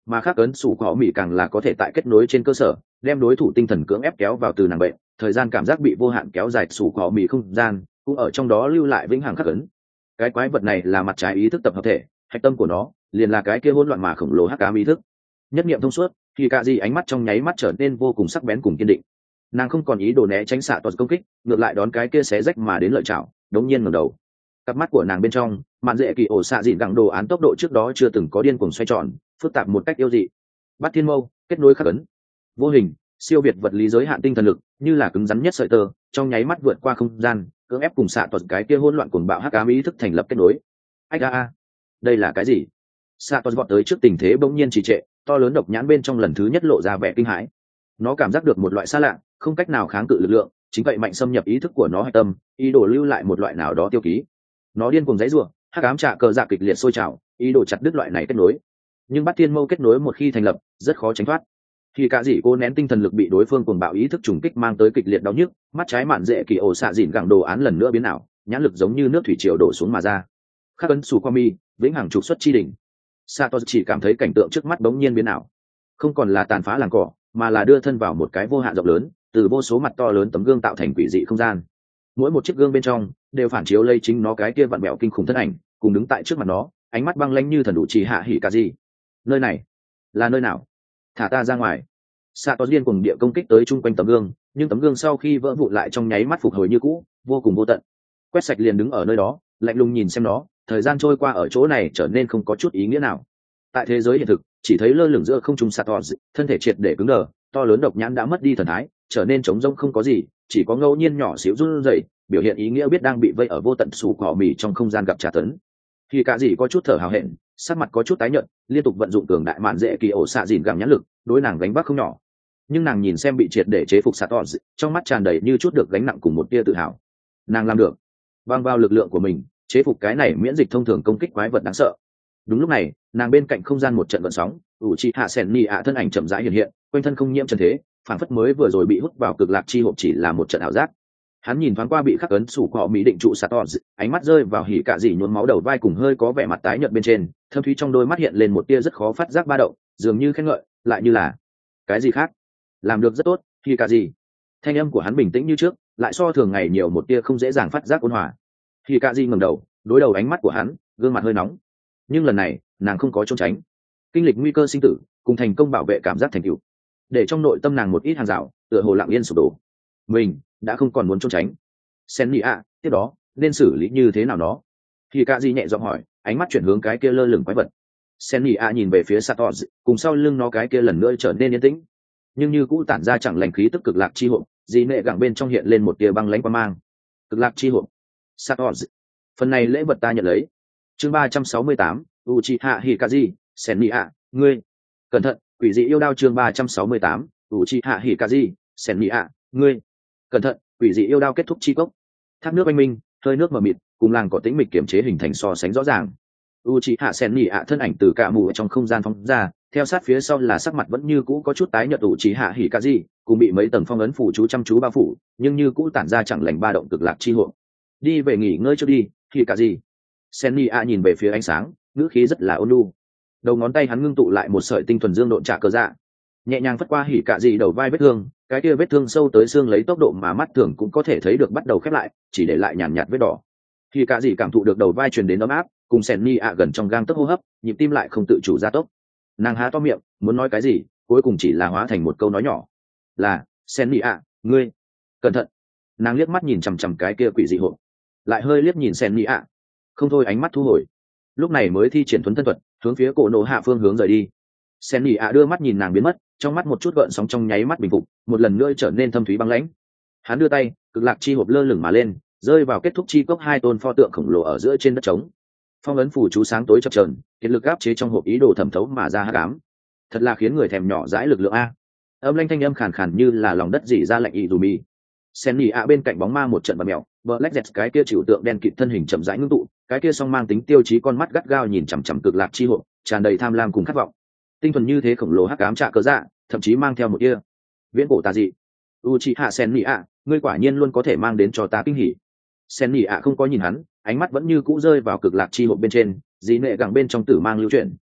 A: mà khác ấn sủ họ mỹ càng là có thể tại kết nối trên cơ sở đem đối thủ tinh thần cưỡng ép kéo vào từ nàng bệnh, thời gian cảm giác bị vô hạn kéo dài, sủ họ mỹ không gian cũng ở trong đó lưu lại vĩnh hằng khắc ấn. Cái quái vật này là mặt trái ý thức tập hợp thể, hạch tâm của nó liền là cái kia hỗn loạn mà khổng lồ hắc ám ý thức. Nhất niệm thông suốt, thì cả gì ánh mắt trong nháy mắt trở nên vô cùng sắc bén cùng kiên định. Nàng không còn ý đồ né tránh xạ toàn công kích, ngược lại đón cái kia xé rách mà đến lợi chảo, đống nhiên ngẩng đầu. Cặp mắt của nàng bên trong mạn dễ kỳ ổ xạ dịn gẳng đồ án tốc độ trước đó chưa từng có điên cuồng xoay tròn, phức tạp một cách yêu dị. Bắt thiên mâu kết nối khắc ấn, vô hình siêu việt vật lý giới hạn tinh thần lực, như là cứng rắn nhất sợi tơ, trong nháy mắt vượt qua không gian, cưỡng ép cùng xạ toàn cái kia hỗn loạn cuồng bạo hắc ám ý thức thành lập kết nối. Ách a a, đây là cái gì? Xạ toàn vọt tới trước tình thế bỗng nhiên trì trệ, to lớn độc nhãn bên trong lần thứ nhất lộ ra vẻ kinh hãi. Nó cảm giác được một loại xa lạ, không cách nào kháng cự lực lượng, chính vậy mạnh xâm nhập ý thức của nó hạch tâm, ý đồ lưu lại một loại nào đó tiêu ký. Nó điên cuồng giãy giụa, hắc ám trạ cờ dạ kịch liệt sôi trào, ý đồ chặt đứt loại này kết nối. Nhưng bắt thiên mâu kết nối một khi thành lập, rất khó tránh thoát. Khi cả dị cô nén tinh thần lực bị đối phương cuồng bạo ý thức trùng kích mang tới kịch liệt đau nhức, mắt trái mạn dễ kỳ ổ xạ dịn gẳng đồ án lần nữa biến ảo, nhãn lực giống như nước thủy triều đổ xuống mà ra. Khắc ấn sù qua mi, vĩnh hằng trục xuất chi đỉnh. Satos chỉ cảm thấy cảnh tượng trước mắt bỗng nhiên biến ảo, không còn là tàn phá làng cỏ, mà là đưa thân vào một cái vô hạn rộng lớn, từ vô số mặt to lớn tấm gương tạo thành quỷ dị không gian. Mỗi một chiếc gương bên trong đều phản chiếu lây chính nó cái kia vặn mẹo kinh khủng thân ảnh, cùng đứng tại trước mặt nó, ánh mắt băng lãnh như thần đủ trì hạ hỉ cả gì. Nơi này là nơi nào? Thả ta ra ngoài! Satos điên cuồng địa công kích tới chung quanh tấm gương, nhưng tấm gương sau khi vỡ vụn lại trong nháy mắt phục hồi như cũ, vô cùng vô tận. Quét sạch liền đứng ở nơi đó, lạnh lùng nhìn xem nó, thời gian trôi qua ở chỗ này trở nên không có chút ý nghĩa nào. Tại thế giới hiện thực, chỉ thấy lơ lửng giữa không trung Satos, thân thể triệt để cứng đờ, to lớn độc nhãn đã mất đi thần thái, trở nên trống rỗng không có gì, chỉ có ngẫu nhiên nhỏ xíu run rẩy, biểu hiện ý nghĩa biết đang bị vây ở vô tận sủ cỏ mì trong không gian gặp tra tấn. Khi cả gì có chút thở hào hẹn, sắc mặt có chút tái nhợt, liên tục vận dụng cường đại mạn dễ kỳ ổ xạ dìn gẳng nhãn lực, đối nàng gánh vác không nhỏ. Nhưng nàng nhìn xem bị triệt để chế phục Satos, trong mắt tràn đầy như chút được gánh nặng cùng một tia tự hào. Nàng làm được, bằng vào lực lượng của mình, chế phục cái này miễn dịch thông thường công kích quái vật đáng sợ. Đúng lúc này, nàng bên cạnh không gian một trận gợn sóng, Uchiha Sennia thân ảnh chậm rãi hiện hiện, quanh thân không nhiễm trần thế, phản phất mới vừa rồi bị hút vào cực lạc chi hộp chỉ là một trận ảo giác. Hắn nhìn thoáng qua bị khắc ấn sủ cọ mỹ định trụ Satos, ánh mắt rơi vào hỉ cả dị nhuốm máu đầu vai cùng hơi có vẻ mặt tái nhợt bên trên, thâm thúy trong đôi mắt hiện lên một tia rất khó phát giác ba động, dường như khen ngợi, lại như là cái gì khác. Làm được rất tốt, hỉ cả dị. Thanh âm của hắn bình tĩnh như trước, lại so thường ngày nhiều một tia không dễ dàng phát giác ôn hòa. Hỉ cả dị ngẩng đầu, đối đầu ánh mắt của hắn, gương mặt hơi nóng. Nhưng lần này, nàng không có trốn tránh. Kinh lịch nguy cơ sinh tử, cùng thành công bảo vệ cảm giác thành tựu, để trong nội tâm nàng một ít hàng rào tựa hồ lặng yên sụp đổ. Mình đã không còn muốn trốn tránh. Sennia, tiếp đó nên xử lý như thế nào nó? Khi cả gì nhẹ giọng hỏi, ánh mắt chuyển hướng cái kia lơ lửng quái vật. Sennia nhìn về phía Satos, cùng sau lưng nó cái kia lần nữa trở nên yên tĩnh, nhưng như cũ tản ra chẳng lành khí tức cực lạc chi hộp, dị nệ gẳng bên trong hiện lên một tia băng lãnh quang mang. Cực lạc chi hộp. Satos, phần này lễ vật ta nhận lấy. Chương ba trăm sáu mươi tám, Uchiha Hikazi, Sennia, ngươi cẩn thận, quỷ dị yêu đao. Chương ba trăm sáu mươi tám, Uchiha Hikazi, Sennia, ngươi cẩn thận, quỷ dị yêu đao. Kết thúc chi cốc. Thác nước oanh minh, hơi nước mờ mịt, cùng làng có tĩnh mịch kiểm chế hình thành so sánh rõ ràng. Uchiha Sennia thân ảnh từ cả mù ở trong không gian phóng ra, theo sát phía sau là sắc mặt vẫn như cũ có chút tái nhợt Uchiha Hikazi, cùng bị mấy tầng phong ấn phủ chú chăm chú bao phủ, nhưng như cũ tản ra chẳng lành ba động cực lạc chi hồn. Đi về nghỉ ngơi cho đi, Hikazi. Sennia nhìn về phía ánh sáng, ngữ khí rất là ôn nhu. Đầu ngón tay hắn ngưng tụ lại một sợi tinh thuần dương độn trả cờ dạ, nhẹ nhàng phất qua hỉ cả gì đầu vai vết thương, cái kia vết thương sâu tới xương lấy tốc độ mà mắt thường cũng có thể thấy được bắt đầu khép lại, chỉ để lại nhàn nhạt vết đỏ. Hỉ cả gì cảm thụ được đầu vai truyền đến ấm áp, cùng Sennia gần trong gang tấc hô hấp, nhịp tim lại không tự chủ gia tốc. Nàng há to miệng, muốn nói cái gì, cuối cùng chỉ là hóa thành một câu nói nhỏ. Là, Sennia, ngươi cẩn thận. Nàng liếc mắt nhìn chằm chằm cái kia quỷ dị hộp, lại hơi liếc nhìn Sennia, không thôi ánh mắt thu hồi. Lúc này mới thi triển thuấn thân thuật, hướng phía cổ nổ hạ phương hướng rời đi. Sennia đưa mắt nhìn nàng biến mất, trong mắt một chút gợn sóng trong nháy mắt bình phục, một lần nữa trở nên thâm thúy băng lãnh. Hắn đưa tay, cực lạc chi hộp lơ lửng mà lên, rơi vào kết thúc chi cốc hai tôn pho tượng khổng lồ ở giữa trên đất trống. Phong ấn phủ chú sáng tối chập chờn, kiệt lực áp chế trong hộp ý đồ thẩm thấu mà ra hắc ám. Thật là khiến người thèm nhỏ dãi lực lượng a. Âm lanh thanh âm khàn khàn như là lòng đất rỉ ra lạnh ý dù mì. Sennia bên cạnh bóng ma một trận bật mèo, Black Jet cái kia chịu tượng đen kịt thân hình chậm rãi ngưng tụ, cái kia song mang tính tiêu chí con mắt gắt gao nhìn chằm chằm cực lạc chi hộp, tràn đầy tham lam cùng khát vọng. Tinh thuần như thế khổng lồ hắc ám trạ cớ dạ, thậm chí mang theo một tia viễn cổ tà dị. Uchiha Sennia, ngươi quả nhiên luôn có thể mang đến cho ta kinh hỉ. Sennia không có nhìn hắn, ánh mắt vẫn như cũ rơi vào cực lạc chi hộp bên trên, dí nệ gẳng bên trong tử mang lưu chuyển,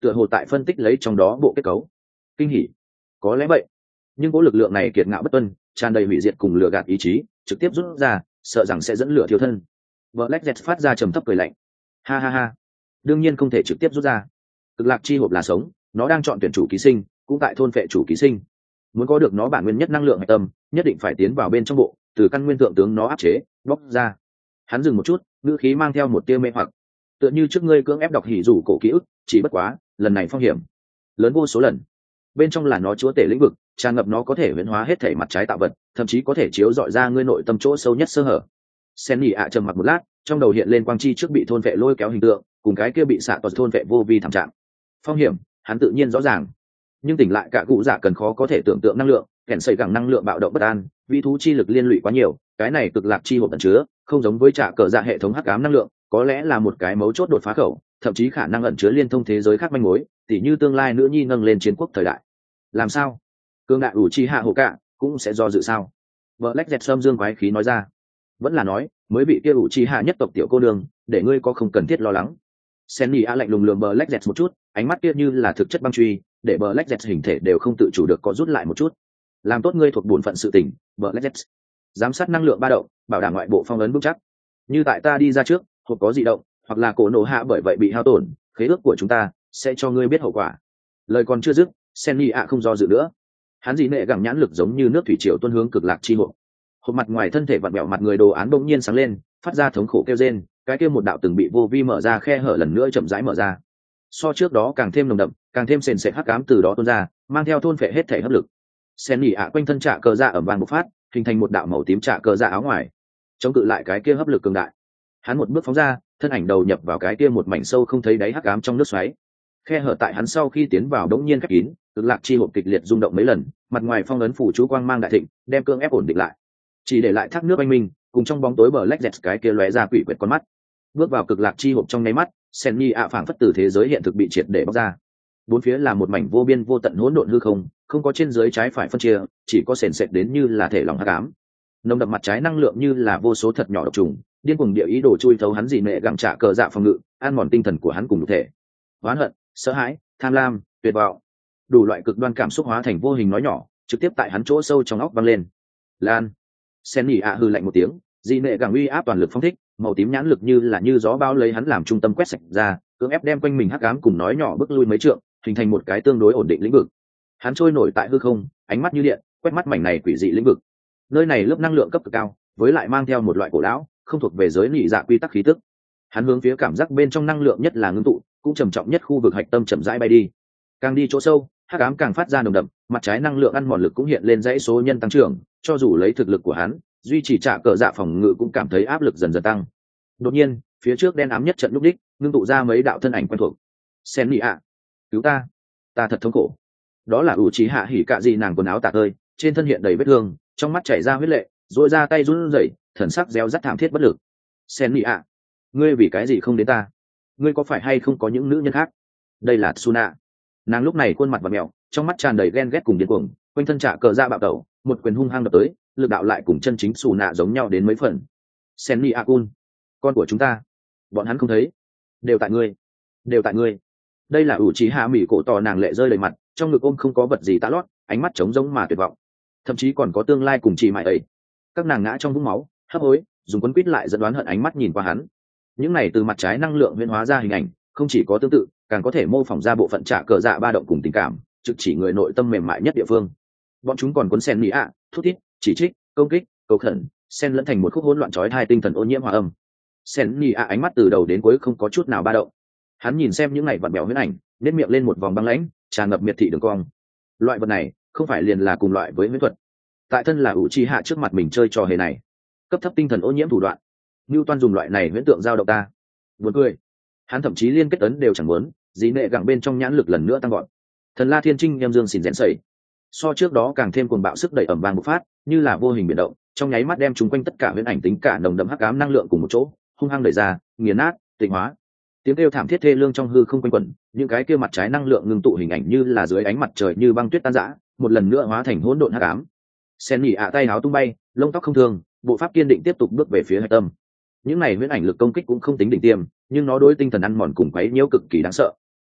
A: tựa hồ tại phân tích lấy trong đó bộ kết cấu. Kinh hỉ, có lẽ vậy, nhưng cố lực lượng này kiệt ngạo bất tuân, tràn đầy hủy diệt cùng lừa gạt ý chí, trực tiếp rút ra, sợ rằng sẽ dẫn lửa thiêu thân. Black Jet phát ra trầm thấp cười lạnh. Ha ha ha, đương nhiên không thể trực tiếp rút ra. Cực lạc chi hộp là sống, nó đang chọn tuyển chủ ký sinh, cũng tại thôn phệ chủ ký sinh. Muốn có được nó bản nguyên nhất năng lượng hạch tâm, nhất định phải tiến vào bên trong bộ, từ căn nguyên thượng tướng nó áp chế, bóc ra. Hắn dừng một chút, ngữ khí mang theo một tia mê hoặc. Tựa như trước ngươi cưỡng ép đọc hỉ rủ cổ ký ức, chỉ bất quá, lần này phong hiểm lớn vô số lần. Bên trong là nó chúa tể lĩnh vực, tràn ngập nó có thể huyễn hóa hết thể mặt trái tạo vật, thậm chí có thể chiếu dọi ra ngươi nội tâm chỗ sâu nhất sơ hở. Sen nhị ạ trầm mặc một lát, trong đầu hiện lên quang chi trước bị thôn vệ lôi kéo hình tượng, cùng cái kia bị xạ toàn thôn vệ vô vi thảm trạng. Phong hiểm, hắn tự nhiên rõ ràng, nhưng tỉnh lại cả cụ dạ cần khó có thể tưởng tượng năng lượng, kèn xây gẳng năng lượng bạo động bất an, vi thú chi lực liên lụy quá nhiều, cái này cực lạc chi hộp ẩn chứa, không giống với trả cờ dạ hệ thống hắc ám năng lượng, có lẽ là một cái mấu chốt đột phá khẩu, thậm chí khả năng ẩn chứa liên thông thế giới khác manh mối, tỉ như tương lai nữ nhi nâng lên chiến quốc thời đại. Làm sao? Cương đại ủ chi hạ hộ cả cũng sẽ do dự sao? Black Jet Sâm dương quái khí nói ra. Vẫn là nói, mới bị kia ủ chi hạ nhất tộc tiểu cô đường, để ngươi có không cần thiết lo lắng. Senny a lạnh lùng lườm Black Jet một chút, ánh mắt kia như là thực chất băng truy, để Black Jet hình thể đều không tự chủ được có rút lại một chút. Làm tốt ngươi thuộc bổn phận sự tình, Black Jet. Giám sát năng lượng ba động, bảo đảm ngoại bộ phong ấn vững chắc. Như tại ta đi ra trước, hoặc có dị động, hoặc là cổ nổ hạ bởi vậy bị hao tổn, khế ước của chúng ta sẽ cho ngươi biết hậu quả. Lời còn chưa dứt, Senny a không do dự nữa. Hắn dị nệ gẳng nhãn lực giống như nước thủy triều tuôn hướng cực lạc chi hộp. Hộp mặt ngoài thân thể vặn vẹo mặt người đồ án bỗng nhiên sáng lên, phát ra thống khổ kêu rên, cái kia một đạo từng bị vô vi mở ra khe hở lần nữa chậm rãi mở ra. So trước đó càng thêm nồng đậm, càng thêm sền sệt hắc ám từ đó tuôn ra, mang theo thôn phệ hết thể hấp lực. Sen nhỉ ạ quanh thân trạ cờ dạ ẩm vàng bộc phát, hình thành một đạo màu tím trạ cờ dạ áo ngoài, chống cự lại cái kia hấp lực cường đại. Hắn một bước phóng ra, thân ảnh đầu nhập vào cái kia một mảnh sâu không thấy đáy hắc ám trong nước xoáy. Khe hở tại hắn sau khi tiến vào đống nhiên khép kín, cực lạc chi hộp kịch liệt rung động mấy lần, mặt ngoài phong ấn phủ chú quang mang đại thịnh, đem cương ép ổn định lại. Chỉ để lại thác nước anh minh, cùng trong bóng tối bờ lách dẹt cái kia lóe ra quỷ quyệt con mắt. Bước vào cực lạc chi hộp trong nháy mắt, Sen Nhi ạ phảng phất từ thế giới hiện thực bị triệt để bóc ra. Bốn phía là một mảnh vô biên vô tận hỗn độn hư không, không có trên dưới trái phải phân chia, chỉ có sền sệt đến như là thể lòng hắc ám. Nồng đậm mặt trái năng lượng như là vô số thật nhỏ độc trùng, điên cuồng địa ý đồ chui thấu hắn dị nệ gặng trả cờ dạ phòng ngự, ăn mòn tinh thần của hắn cùng một thể. Oán hận, sợ hãi, tham lam, tuyệt vọng, đủ loại cực đoan cảm xúc hóa thành vô hình nói nhỏ, trực tiếp tại hắn chỗ sâu trong óc vang lên. Lan. Sen Nhi ạ hư lạnh một tiếng, dị nệ gặng uy áp toàn lực phong thích, màu tím nhãn lực như là như gió bao lấy hắn làm trung tâm quét sạch ra, cưỡng ép đem quanh mình hắc ám cùng nói nhỏ bước lui mấy trượng, hình thành một cái tương đối ổn định lĩnh vực. Hắn trôi nổi tại hư không, ánh mắt như điện, quét mắt mảnh này quỷ dị lĩnh vực. Nơi này lớp năng lượng cấp cực cao, với lại mang theo một loại cổ lão, không thuộc về giới lý dạ quy tắc khí tức. Hắn hướng phía cảm giác bên trong năng lượng nhất là ngưng tụ, cũng trầm trọng nhất khu vực hạch tâm chậm rãi bay đi. Càng đi chỗ sâu, hắc ám càng phát ra nồng đậm, mặt trái năng lượng ăn mòn lực cũng hiện lên dãy số nhân tăng trưởng, cho dù lấy thực lực của hắn, duy trì trả cờ dạ phòng ngự cũng cảm thấy áp lực dần dần tăng. Đột nhiên, phía trước đen ám nhất trận lúc đích, ngưng tụ ra mấy đạo thân ảnh quen thuộc. Sen Nhi ạ, cứu ta, ta thật thống khổ. Đó là ủ trí hạ hỉ cạ gì nàng quần áo tả tơi, trên thân hiện đầy vết thương, trong mắt chảy ra huyết lệ, duỗi ra tay run rẩy, thần sắc réo rắt thảm thiết bất lực. Sen Nhi ạ, ngươi vì cái gì không đến ta? Ngươi có phải hay không có những nữ nhân khác? Đây là Suna. Nàng lúc này khuôn mặt và mèo, trong mắt tràn đầy ghen ghét cùng điên cuồng, quanh thân trả cờ ra bạo tẩu, một quyền hung hăng đập tới, lực đạo lại cùng chân chính Suna giống nhau đến mấy phần. Sen Nhi ạ cun, con của chúng ta, bọn hắn không thấy, đều tại ngươi, đều tại ngươi. Đây là ủ trí hạ mỹ cổ tỏ, nàng lệ rơi đầy mặt, trong ngực ôm không có vật gì tạ lót, ánh mắt trống rỗng mà tuyệt vọng, thậm chí còn có tương lai cùng chị mãi ấy. Các nàng ngã trong vũng máu, hấp hối, dùng quấn quýt lại dẫn đoán hận ánh mắt nhìn qua hắn. Những này từ mặt trái năng lượng huyễn hóa ra hình ảnh, không chỉ có tương tự, càng có thể mô phỏng ra bộ phận trả cờ dạ ba động cùng tình cảm, trực chỉ người nội tâm mềm mại nhất địa phương. Bọn chúng còn cuốn sen mỹ ạ, thút thít, chỉ trích, công kích, cầu khẩn, xen lẫn thành một khúc hỗn loạn chói tai tinh thần ô nhiễm hòa âm. Sen mỹ ạ ánh mắt từ đầu đến cuối không có chút nào ba động. Hắn nhìn xem những này vặn bèo huyễn ảnh, nét miệng lên một vòng băng lãnh, tràn ngập miệt thị đường cong. Loại vật này không phải liền là cùng loại với huyễn thuật. Tại thân là ủ chi hạ trước mặt mình chơi trò hề này, cấp thấp tinh thần ô nhiễm thủ đoạn, Newton dùng loại này huyễn tượng giao động ta. Buồn cười. Hắn thậm chí liên kết ấn đều chẳng muốn, dí nệ gặng bên trong nhãn lực lần nữa tăng gọn. Thần La Thiên Trinh em dương xỉn rẽn sẩy. So trước đó càng thêm cuồng bạo sức đẩy ẩm vang bộc phát, như là vô hình biến động, trong nháy mắt đem chúng quanh tất cả huyễn ảnh tính cả nồng đậm hắc ám năng lượng cùng một chỗ, hung hăng đẩy ra, nghiền nát, tịnh hóa. Tiếng kêu thảm thiết thê lương trong hư không quanh quẩn, những cái kia mặt trái năng lượng ngưng tụ hình ảnh như là dưới ánh mặt trời như băng tuyết tan rã, một lần nữa hóa thành hỗn độn hắc ám. Sen nhỉ ạ tay áo tung bay, lông tóc không thương, bộ pháp kiên định tiếp tục bước về phía hạch tâm. Những này huyễn ảnh lực công kích cũng không tính đỉnh tiêm, nhưng nó đối tinh thần ăn mòn cùng quấy nhiễu cực kỳ đáng sợ.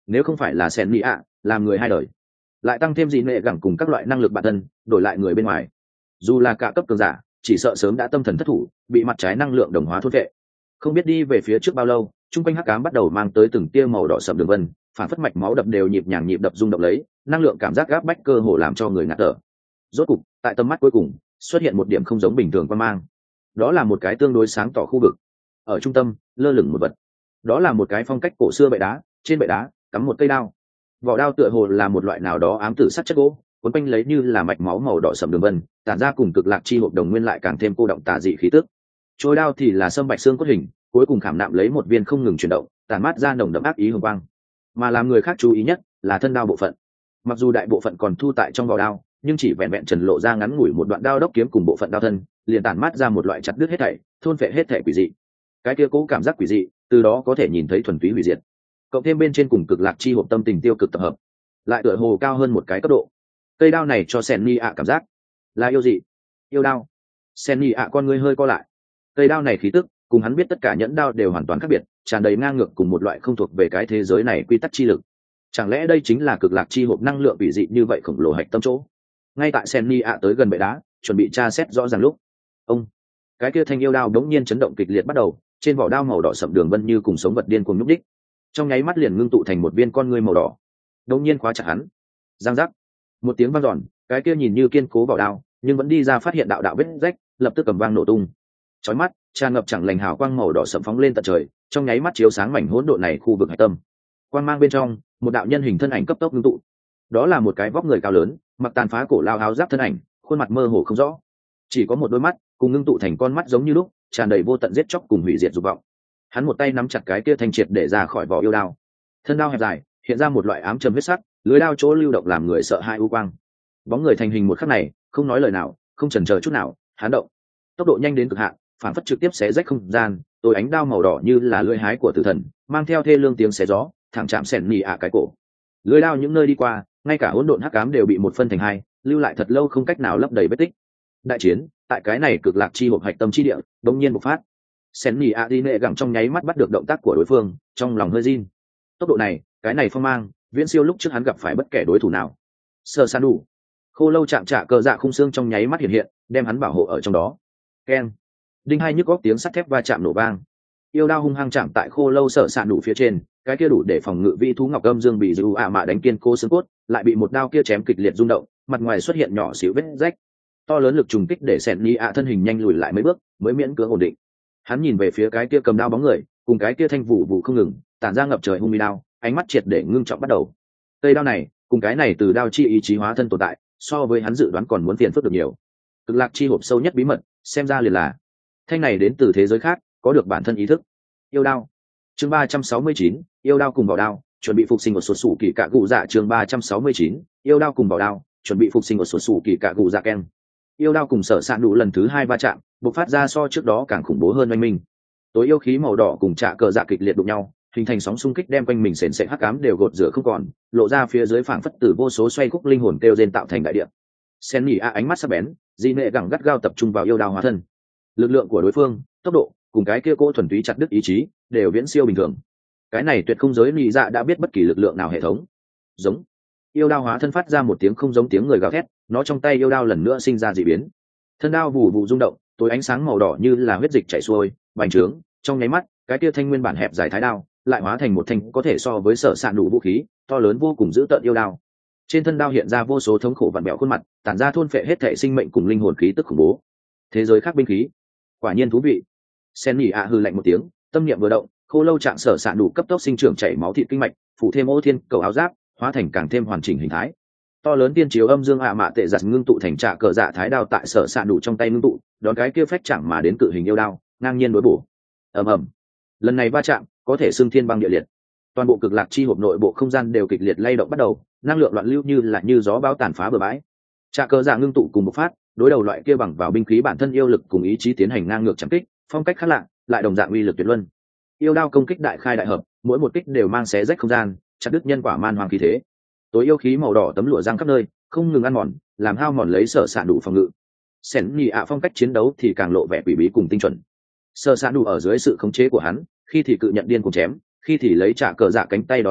A: nếu không phải là sen mỹ ạ làm người hai đời, lại tăng thêm dị nệ gẳng cùng các loại năng lực bản thân đổi lại người bên ngoài, dù là cả cấp cường giả chỉ sợ sớm đã tâm thần thất thủ, bị mặt trái năng lượng đồng hóa thôn vệ. Không biết đi về phía trước bao lâu, trung quanh hắc ám bắt đầu mang tới từng tia màu đỏ sậm đường vân, phản phất mạch máu đập đều nhịp nhàng nhịp đập rung động lấy, năng lượng cảm giác gáp bách cơ hồ làm cho người ngạt thở. Rốt cục, tại tầm mắt cuối cùng, xuất hiện một điểm không giống bình thường quan mang. Đó là một cái tương đối sáng tỏ khu vực. Ở trung tâm, lơ lửng một vật. Đó là một cái phong cách cổ xưa bệ đá, trên bệ đá cắm một cây đao. Vỏ đao tựa hồ là một loại nào đó ám tử sắt chất gỗ, cuốn quanh lấy như là mạch máu màu đỏ sậm đường vân, tản ra cùng cực lạc chi hộp đồng nguyên lại càng thêm cô động tà dị khí tức. Trôi đao thì là sâm bạch xương cốt hình, cuối cùng khảm nạm lấy một viên không ngừng chuyển động, tản mát ra nồng đậm ác ý hồng quang. Mà làm người khác chú ý nhất là thân đao bộ phận. Mặc dù đại bộ phận còn thu tại trong vỏ đao, nhưng chỉ vẹn vẹn trần lộ ra ngắn ngủi một đoạn đao đốc kiếm cùng bộ phận đao thân, liền tản mát ra một loại chặt đứt hết thảy, thôn phệ hết thảy quỷ dị. Cái kia cố cảm giác quỷ dị, từ đó có thể nhìn thấy thuần túy hủy diệt. Cộng thêm bên trên cùng cực lạc chi hộp tâm tình tiêu cực tập hợp, lại tựa hồ cao hơn một cái cấp độ. Cây đao này cho Senni ạ cảm giác là yêu dị, yêu đao. Senni ạ con ngươi hơi co lại. Cây đao này khí tức, cùng hắn biết tất cả nhẫn đao đều hoàn toàn khác biệt, tràn đầy ngang ngược cùng một loại không thuộc về cái thế giới này quy tắc chi lực. Chẳng lẽ đây chính là cực lạc chi hộp năng lượng bị dị như vậy khổng lồ hạch tâm chỗ? Ngay tại Senni ạ tới gần bệ đá, chuẩn bị tra xét rõ ràng lúc, ông, cái kia thanh yêu đao đống nhiên chấn động kịch liệt bắt đầu, trên vỏ đao màu đỏ sậm đường vân như cùng sống vật điên cuồng nhúc đích, trong nháy mắt liền ngưng tụ thành một viên con ngươi màu đỏ, đống nhiên khóa chặt hắn. Giang giác, một tiếng vang dọn, cái kia nhìn như kiên cố vỏ đao, nhưng vẫn đi ra phát hiện đạo đạo vết rách, lập tức cầm vang nổ tung. Chói mắt, tràn ngập chẳng lành hào quang màu đỏ sậm phóng lên tận trời, trong nháy mắt chiếu sáng mảnh hỗn độn này khu vực hải tâm. Quang mang bên trong, một đạo nhân hình thân ảnh cấp tốc ngưng tụ. Đó là một cái vóc người cao lớn, mặc tàn phá cổ lao áo giáp thân ảnh, khuôn mặt mơ hồ không rõ, chỉ có một đôi mắt cùng ngưng tụ thành con mắt giống như lúc, tràn đầy vô tận giết chóc cùng hủy diệt dục vọng. Hắn một tay nắm chặt cái kia thanh triệt để ra khỏi vỏ yêu đao, thân đao hẹp dài, hiện ra một loại ám trầm huyết sắc, lưới đao chỗ lưu động làm người sợ hãi u quang. Bóng người thành hình một khắc này, không nói lời nào, không chần chờ chút nào, hắn động, tốc độ nhanh đến cực hạn, phản phất trực tiếp xé rách không gian, tối ánh đao màu đỏ như là lưỡi hái của tử thần, mang theo thê lương tiếng xé gió, thẳng chạm sẹn nhì ạ cái cổ. Lưỡi đao những nơi đi qua, ngay cả hỗn độn hắc ám đều bị một phân thành hai, lưu lại thật lâu không cách nào lấp đầy vết tích. Đại chiến tại cái này cực lạc chi hộp hạch tâm chi địa đống nhiên bộc phát. Sẹn nhì ạ đi nệ gẳng trong nháy mắt bắt được động tác của đối phương, trong lòng hơi run. Tốc độ này, cái này phong mang, viễn siêu lúc trước hắn gặp phải bất kể đối thủ nào. Sơ san đủ, khô lâu chạm trả cờ dạ khung xương trong nháy mắt hiện hiện, đem hắn bảo hộ ở trong đó. Keng, đinh hai nhức góc tiếng sắt thép va chạm nổ vang. Yêu đao hung hăng chạm tại khô lâu sở sạn đủ phía trên, cái kia đủ để phòng ngự vi thú ngọc âm dương bị dư ạ mạ đánh kiên cố xương cốt, lại bị một đao kia chém kịch liệt rung động, mặt ngoài xuất hiện nhỏ xíu vết rách. To lớn lực trùng kích để sẹn nhì ạ thân hình nhanh lùi lại mấy bước, mới miễn cưỡng ổn định. Hắn nhìn về phía cái kia cầm đao bóng người, cùng cái kia thanh vụ vụ không ngừng, tản ra ngập trời hung mi đao, ánh mắt triệt để ngưng trọng bắt đầu. Cây đao này, cùng cái này từ đao chi ý chí hóa thân tồn tại, so với hắn dự đoán còn muốn phiền phức được nhiều. Cực lạc chi hộp sâu nhất bí mật, xem ra liền là thanh này đến từ thế giới khác, có được bản thân ý thức. Yêu đao. Chương ba trăm sáu mươi chín, yêu đao cùng bảo đao, chuẩn bị phục sinh ở sột sủ kỳ cạ cụ dạ. Chương ba trăm sáu mươi chín, yêu đao cùng bảo đao, chuẩn bị phục sinh ở sột sủ kỳ cạ cụ dạ ken. Yêu đao cùng sở sạn đủ lần thứ hai va chạm, bộc phát ra so trước đó càng khủng bố hơn oanh minh. Tối yêu khí màu đỏ cùng trạ cờ dạ kịch liệt đụng nhau, hình thành sóng xung kích đem quanh mình sền sệt hắc ám đều gột rửa không còn, lộ ra phía dưới phảng phất tử vô số xoay khúc linh hồn kêu rên tạo thành đại địa. Sen nhì a ánh mắt sắc bén, di nệ gẳng gắt gao tập trung vào yêu đao hóa thân. Lực lượng của đối phương, tốc độ, cùng cái kia cô thuần túy chặt đứt ý chí, đều viễn siêu bình thường. Cái này tuyệt không giới nhị dạ đã biết bất kỳ lực lượng nào hệ thống. Giống. Yêu đao hóa thân phát ra một tiếng không giống tiếng người gào thét, nó trong tay yêu đao lần nữa sinh ra dị biến. Thân đao vù vù rung động, tối ánh sáng màu đỏ như là huyết dịch chảy xuôi, bành trướng, trong nháy mắt, cái kia thanh nguyên bản hẹp dài thái đao, lại hóa thành một thanh có thể so với sở sạn đủ vũ khí, to lớn vô cùng dữ tợn yêu đao. Trên thân đao hiện ra vô số thống khổ vặn bẹo khuôn mặt, tản ra thôn phệ hết thể sinh mệnh cùng linh hồn khí tức khủng bố. Thế giới khác binh khí, quả nhiên thú vị. Sen nhỉ ạ hừ lạnh một tiếng, tâm niệm vừa động, khô lâu trạng sở sạn đủ cấp tốc sinh trưởng chảy máu thịt kinh mạch, phủ thêm ô thiên cầu áo giáp, hóa thành càng thêm hoàn chỉnh hình thái. To lớn tiên chiếu âm dương ạ mạ tệ giặt ngưng tụ thành trạ cờ dạ thái đao tại sở sạn đủ trong tay ngưng tụ, đón cái kia phách chạm mà đến cự hình yêu đao, ngang nhiên đối bổ. Ầm ầm. Lần này va chạm, có thể xưng thiên băng địa liệt. Toàn bộ cực lạc chi hộp nội bộ không gian đều kịch liệt lay động bắt đầu, năng lượng loạn lưu như là như gió bão tàn phá bừa bãi. Trạ cờ dạ ngưng tụ cùng một phát, đối đầu loại kia bằng vào binh khí bản thân yêu lực cùng ý chí tiến hành ngang ngược chém kích, phong cách khác lạ, lại đồng dạng uy lực tuyệt luân. Yêu đao công kích đại khai đại hợp, mỗi một kích đều mang xé rách không gian, chặt đứt nhân quả man hoàng khí thế. Tối yêu khí màu đỏ tấm lụa giang khắp nơi, không ngừng ăn mòn, làm hao mòn lấy sở sạn đủ phòng ngự. Sẻn nhì ạ phong cách chiến đấu thì càng lộ vẻ quỷ bí cùng tinh chuẩn. Sở sạn đủ ở dưới sự khống chế của hắn, khi thì cự nhận điên cùng chém, khi thì lấy trả cờ dạ cánh tay đón đỡ bắt,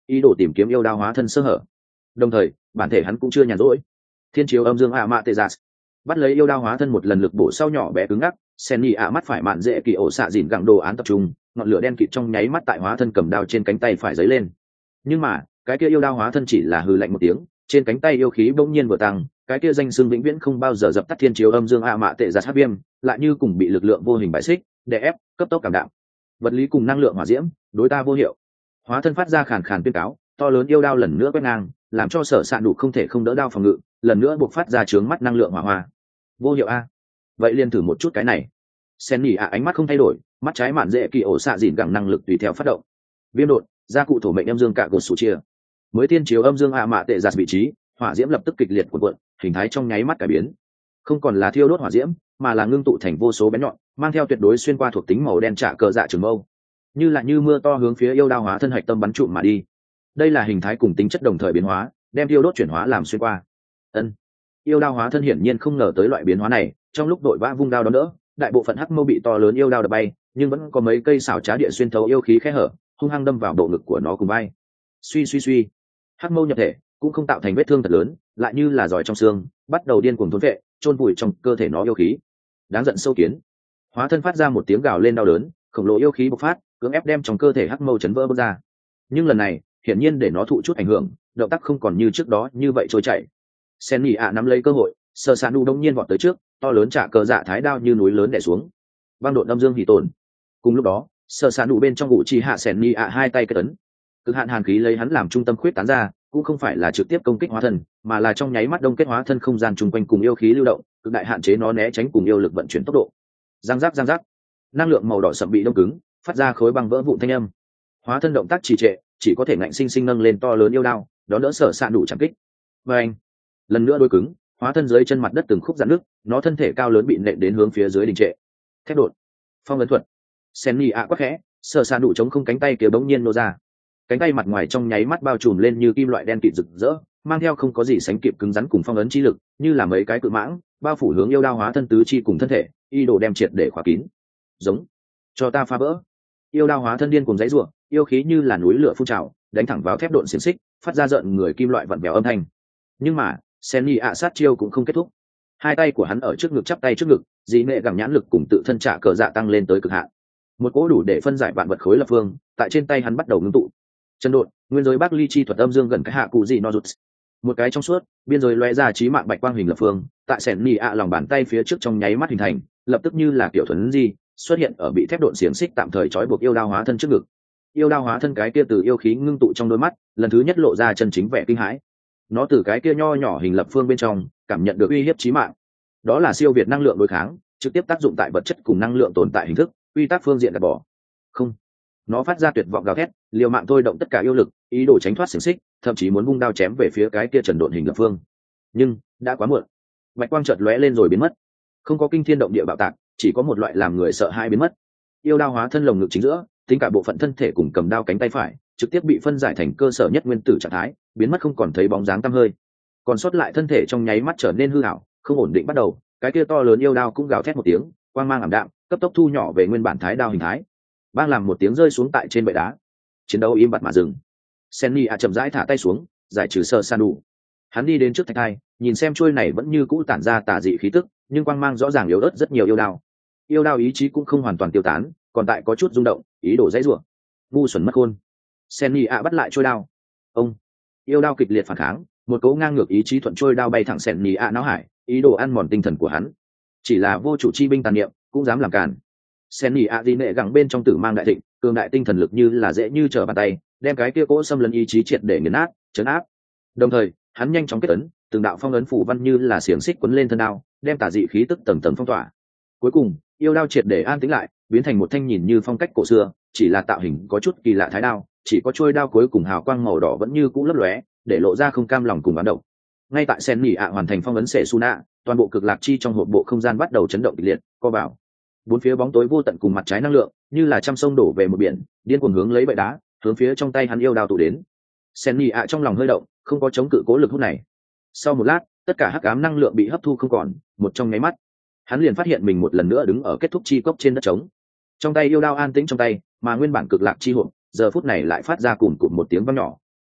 A: ý đồ tìm kiếm yêu đao hóa thân sơ hở. Đồng thời bản thể hắn cũng chưa nhàn rỗi. Thiên chiếu âm dương ạ mạ tê gia bắt lấy yêu đao hóa thân một lần lực bổ sau nhỏ bé cứng ngắc. Senny ạ mắt phải mạn dễ kỳ ổ xạ dìn gặng đồ án tập trung, ngọn lửa đen kịt trong nháy mắt tại hóa thân cầm đao trên cánh tay phải giấy lên. Nhưng mà cái kia yêu đao hóa thân chỉ là hừ lạnh một tiếng, trên cánh tay yêu khí bỗng nhiên vừa tăng, cái kia danh xưng vĩnh viễn không bao giờ dập tắt thiên chiếu âm dương ạ mạ tệ giặt hát viêm lại như cùng bị lực lượng vô hình bại xích, đè ép, cấp tốc cảm đạm. Vật lý cùng năng lượng hỏa diễm đối ta vô hiệu. Hóa thân phát ra khàn khàn tuyên cáo, to lớn yêu đao lần nữa quét ngang, làm cho sở sạn đủ không thể không đỡ đao phòng ngự, lần nữa buộc phát ra trướng mắt năng lượng hỏa hoa. Vô hiệu a? Vậy liền thử một chút cái này. Senny ạ ánh mắt không thay đổi, mắt trái mạn dễ kỳ ổ xạ dìn gẳng năng lực tùy theo phát động. Viêm đột, gia cụ thổ mệnh âm dương cả gột sủ chia. Mới tiên chiếu âm dương ạ mạ tệ giặt vị trí, hỏa diễm lập tức kịch liệt cuộn cuộn, hình thái trong nháy mắt cải biến. Không còn là thiêu đốt hỏa diễm, mà là ngưng tụ thành vô số bén nhọn, mang theo tuyệt đối xuyên qua thuộc tính màu đen trả cờ dạ trường mâu, như là như mưa to hướng phía yêu đao hóa thân hạch tâm bắn trụm mà đi. Đây là hình thái cùng tính chất đồng thời biến hóa, đem thiêu đốt chuyển hóa làm xuyên qua. Ân. Yêu đao hóa thân hiển nhiên không ngờ tới loại biến hóa này, trong lúc đội vã vung đao đón đỡ, đại bộ phận hắc mâu bị to lớn yêu đao đập bay, nhưng vẫn có mấy cây xảo trá địa xuyên thấu yêu khí khe hở, hung hăng đâm vào bộ ngực của nó cùng vai. Suy suy suy, hắc mâu nhập thể cũng không tạo thành vết thương thật lớn, lại như là giỏi trong xương, bắt đầu điên cuồng thôn vệ, chôn vùi trong cơ thể nó yêu khí. Đáng giận sâu kiến. Hóa thân phát ra một tiếng gào lên đau đớn, khổng lồ yêu khí bộc phát, cưỡng ép đem trong cơ thể hắc mâu chấn vỡ bứt ra. Nhưng lần này, hiển nhiên để nó thụ chút ảnh hưởng, động tác không còn như trước đó như vậy trôi chảy. Senny ạ nắm lấy cơ hội, Sở Sạn Đủ đông nhiên vọt tới trước, to lớn trả cờ dạ thái đao như núi lớn đè xuống. Băng độn âm dương hỉ tổn. Cùng lúc đó, Sở Sạn Đủ bên trong ngụ chi hạ Senny ạ hai tay kết ấn, cực hạn hàn khí lấy hắn làm trung tâm khuyết tán ra, cũng không phải là trực tiếp công kích hóa thân, mà là trong nháy mắt đông kết hóa thân không gian chung quanh cùng yêu khí lưu động, cực đại hạn chế nó né tránh cùng yêu lực vận chuyển tốc độ. Giang giác giang giác, năng lượng màu đỏ sậm bị đông cứng, phát ra khối băng vỡ vụn thanh âm. Hóa thân động tác trì trệ, chỉ có thể ngạnh sinh sinh nâng lên to lớn yêu đao, đón đỡ Sở Sạn Đủ chạm kích. Và anh, lần nữa đôi cứng, hóa thân dưới chân mặt đất từng khúc rạn nước, nó thân thể cao lớn bị nện đến hướng phía dưới đình trệ. Thép đột, phong ấn thuật. Senny ạ quắc khẽ, Sở Sạn Đủ chống không cánh tay kia bỗng nhiên nô ra. Cánh tay mặt ngoài trong nháy mắt bao trùm lên như kim loại đen kịt rực rỡ, mang theo không có gì sánh kịp cứng rắn cùng phong ấn chi lực, như là mấy cái cự mãng bao phủ hướng yêu đao hóa thân tứ chi cùng thân thể, y đồ đem triệt để khóa kín. Giống, cho ta phá vỡ. Yêu đao hóa thân điên cùng dãy rủa, yêu khí như là núi lửa phun trào, đánh thẳng vào thép độn xiềng xích, phát ra rợn người kim loại vặn vẹo âm thanh. Nhưng mà Senny ạ sát chiêu cũng không kết thúc. Hai tay của hắn ở trước ngực chắp tay trước ngực, dĩ nệ gẳng nhãn lực cùng tự thân trả cờ dạ tăng lên tới cực hạn. Một cỗ đủ để phân giải vạn vật khối lập phương tại trên tay hắn bắt đầu ngưng tụ. Chân đột, nguyên giới bắc ly chi thuật âm dương gần cái hạ cụ gì no rụt. Một cái trong suốt, biên giới lóe ra chí mạng bạch quang hình lập phương, tại Senny ạ lòng bàn tay phía trước trong nháy mắt hình thành, lập tức như là kiểu thuần di xuất hiện ở bị thép độn xiềng xích tạm thời trói buộc yêu đao hóa thân trước ngực. Yêu đao hóa thân cái kia từ yêu khí ngưng tụ trong đôi mắt, lần thứ nhất lộ ra chân chính vẻ kinh hãi. Nó từ cái kia nho nhỏ hình lập phương bên trong cảm nhận được uy hiếp chí mạng. Đó là siêu việt năng lượng đối kháng, trực tiếp tác dụng tại vật chất cùng năng lượng tồn tại hình thức, quy tắc phương diện gạt bỏ. Không, nó phát ra tuyệt vọng gào thét, liều mạng thôi động tất cả yêu lực, ý đồ tránh thoát xiềng xích, thậm chí muốn vung đao chém về phía cái kia trần độn hình lập phương. Nhưng đã quá muộn. Bạch quang chợt lóe lên rồi biến mất. Không có kinh thiên động địa bạo tạc, chỉ có một loại làm người sợ hãi biến mất. Yêu đao hóa thân lồng ngực chính giữa, tính cả bộ phận thân thể cùng cầm đao cánh tay phải, trực tiếp bị phân giải thành cơ sở nhất nguyên tử trạng thái, biến mất không còn thấy bóng dáng tăm hơi. Còn sót lại thân thể trong nháy mắt trở nên hư ảo, không ổn định bắt đầu, cái kia to lớn yêu đao cũng gào thét một tiếng, quang mang ảm đạm, cấp tốc thu nhỏ về nguyên bản thái đao hình thái. Bang làm một tiếng rơi xuống tại trên bệ đá. Chiến đấu im bặt mà dừng. Senny ạ chậm rãi thả tay xuống, giải trừ Sở Sạn Đủ. Hắn đi đến trước thạch thai, nhìn xem chuôi này vẫn như cũ tản ra tà dị khí tức, nhưng quang mang rõ ràng yếu ớt rất nhiều yêu đao. Yêu đao ý chí cũng không hoàn toàn tiêu tán, còn tại có chút rung động, ý đồ dãy rủa. Ngu xuẩn mất khôn. Senny ạ bắt lại chuôi đao. Ông. Yêu đao kịch liệt phản kháng, một cỗ ngang ngược ý chí thuận chuôi đao bay thẳng Senny ạ não hải, ý đồ ăn mòn tinh thần của hắn. Chỉ là vô chủ chi binh tàn niệm, cũng dám làm cản. Senny ạ di nệ gẳng bên trong tử mang đại thịnh, cường đại tinh thần lực như là dễ như trở bàn tay, đem cái kia cỗ xâm lấn ý chí triệt để nghiền nát, chấn áp. Đồng thời, hắn nhanh chóng kết ấn, từng đạo phong ấn phủ văn như là xiềng xích quấn lên thân đao, đem tà dị khí tức tầng tầng phong tỏa. Cuối cùng, yêu đao triệt để an tĩnh lại, biến thành một thanh nhìn như phong cách cổ xưa, chỉ là tạo hình có chút kỳ lạ thái đao, chỉ có chuôi đao cuối cùng hào quang màu đỏ vẫn như cũ lấp lóe, để lộ ra không cam lòng cùng bán động. Ngay tại Senny ạ hoàn thành phong ấn sệ Suna, toàn bộ cực lạc chi trong hộp bộ không gian bắt đầu chấn động kịch liệt, co bảo. Bốn phía bóng tối vô tận cùng mặt trái năng lượng, như là trăm sông đổ về một biển, điên cuồng hướng lấy bệ đá, hướng phía trong tay hắn yêu đao tụ đến. Senny ạ trong lòng hơi động, không có chống cự cố lực hút này. Sau một lát, tất cả hắc ám năng lượng bị hấp thu không còn, một trong nháy mắt, hắn liền phát hiện mình một lần nữa đứng ở kết thúc chi cốc trên đất trống. Trong tay yêu đao an tĩnh trong tay, mà nguyên bản cực lạc chi hộp, giờ phút này lại phát ra cùn cụt một tiếng vang nhỏ.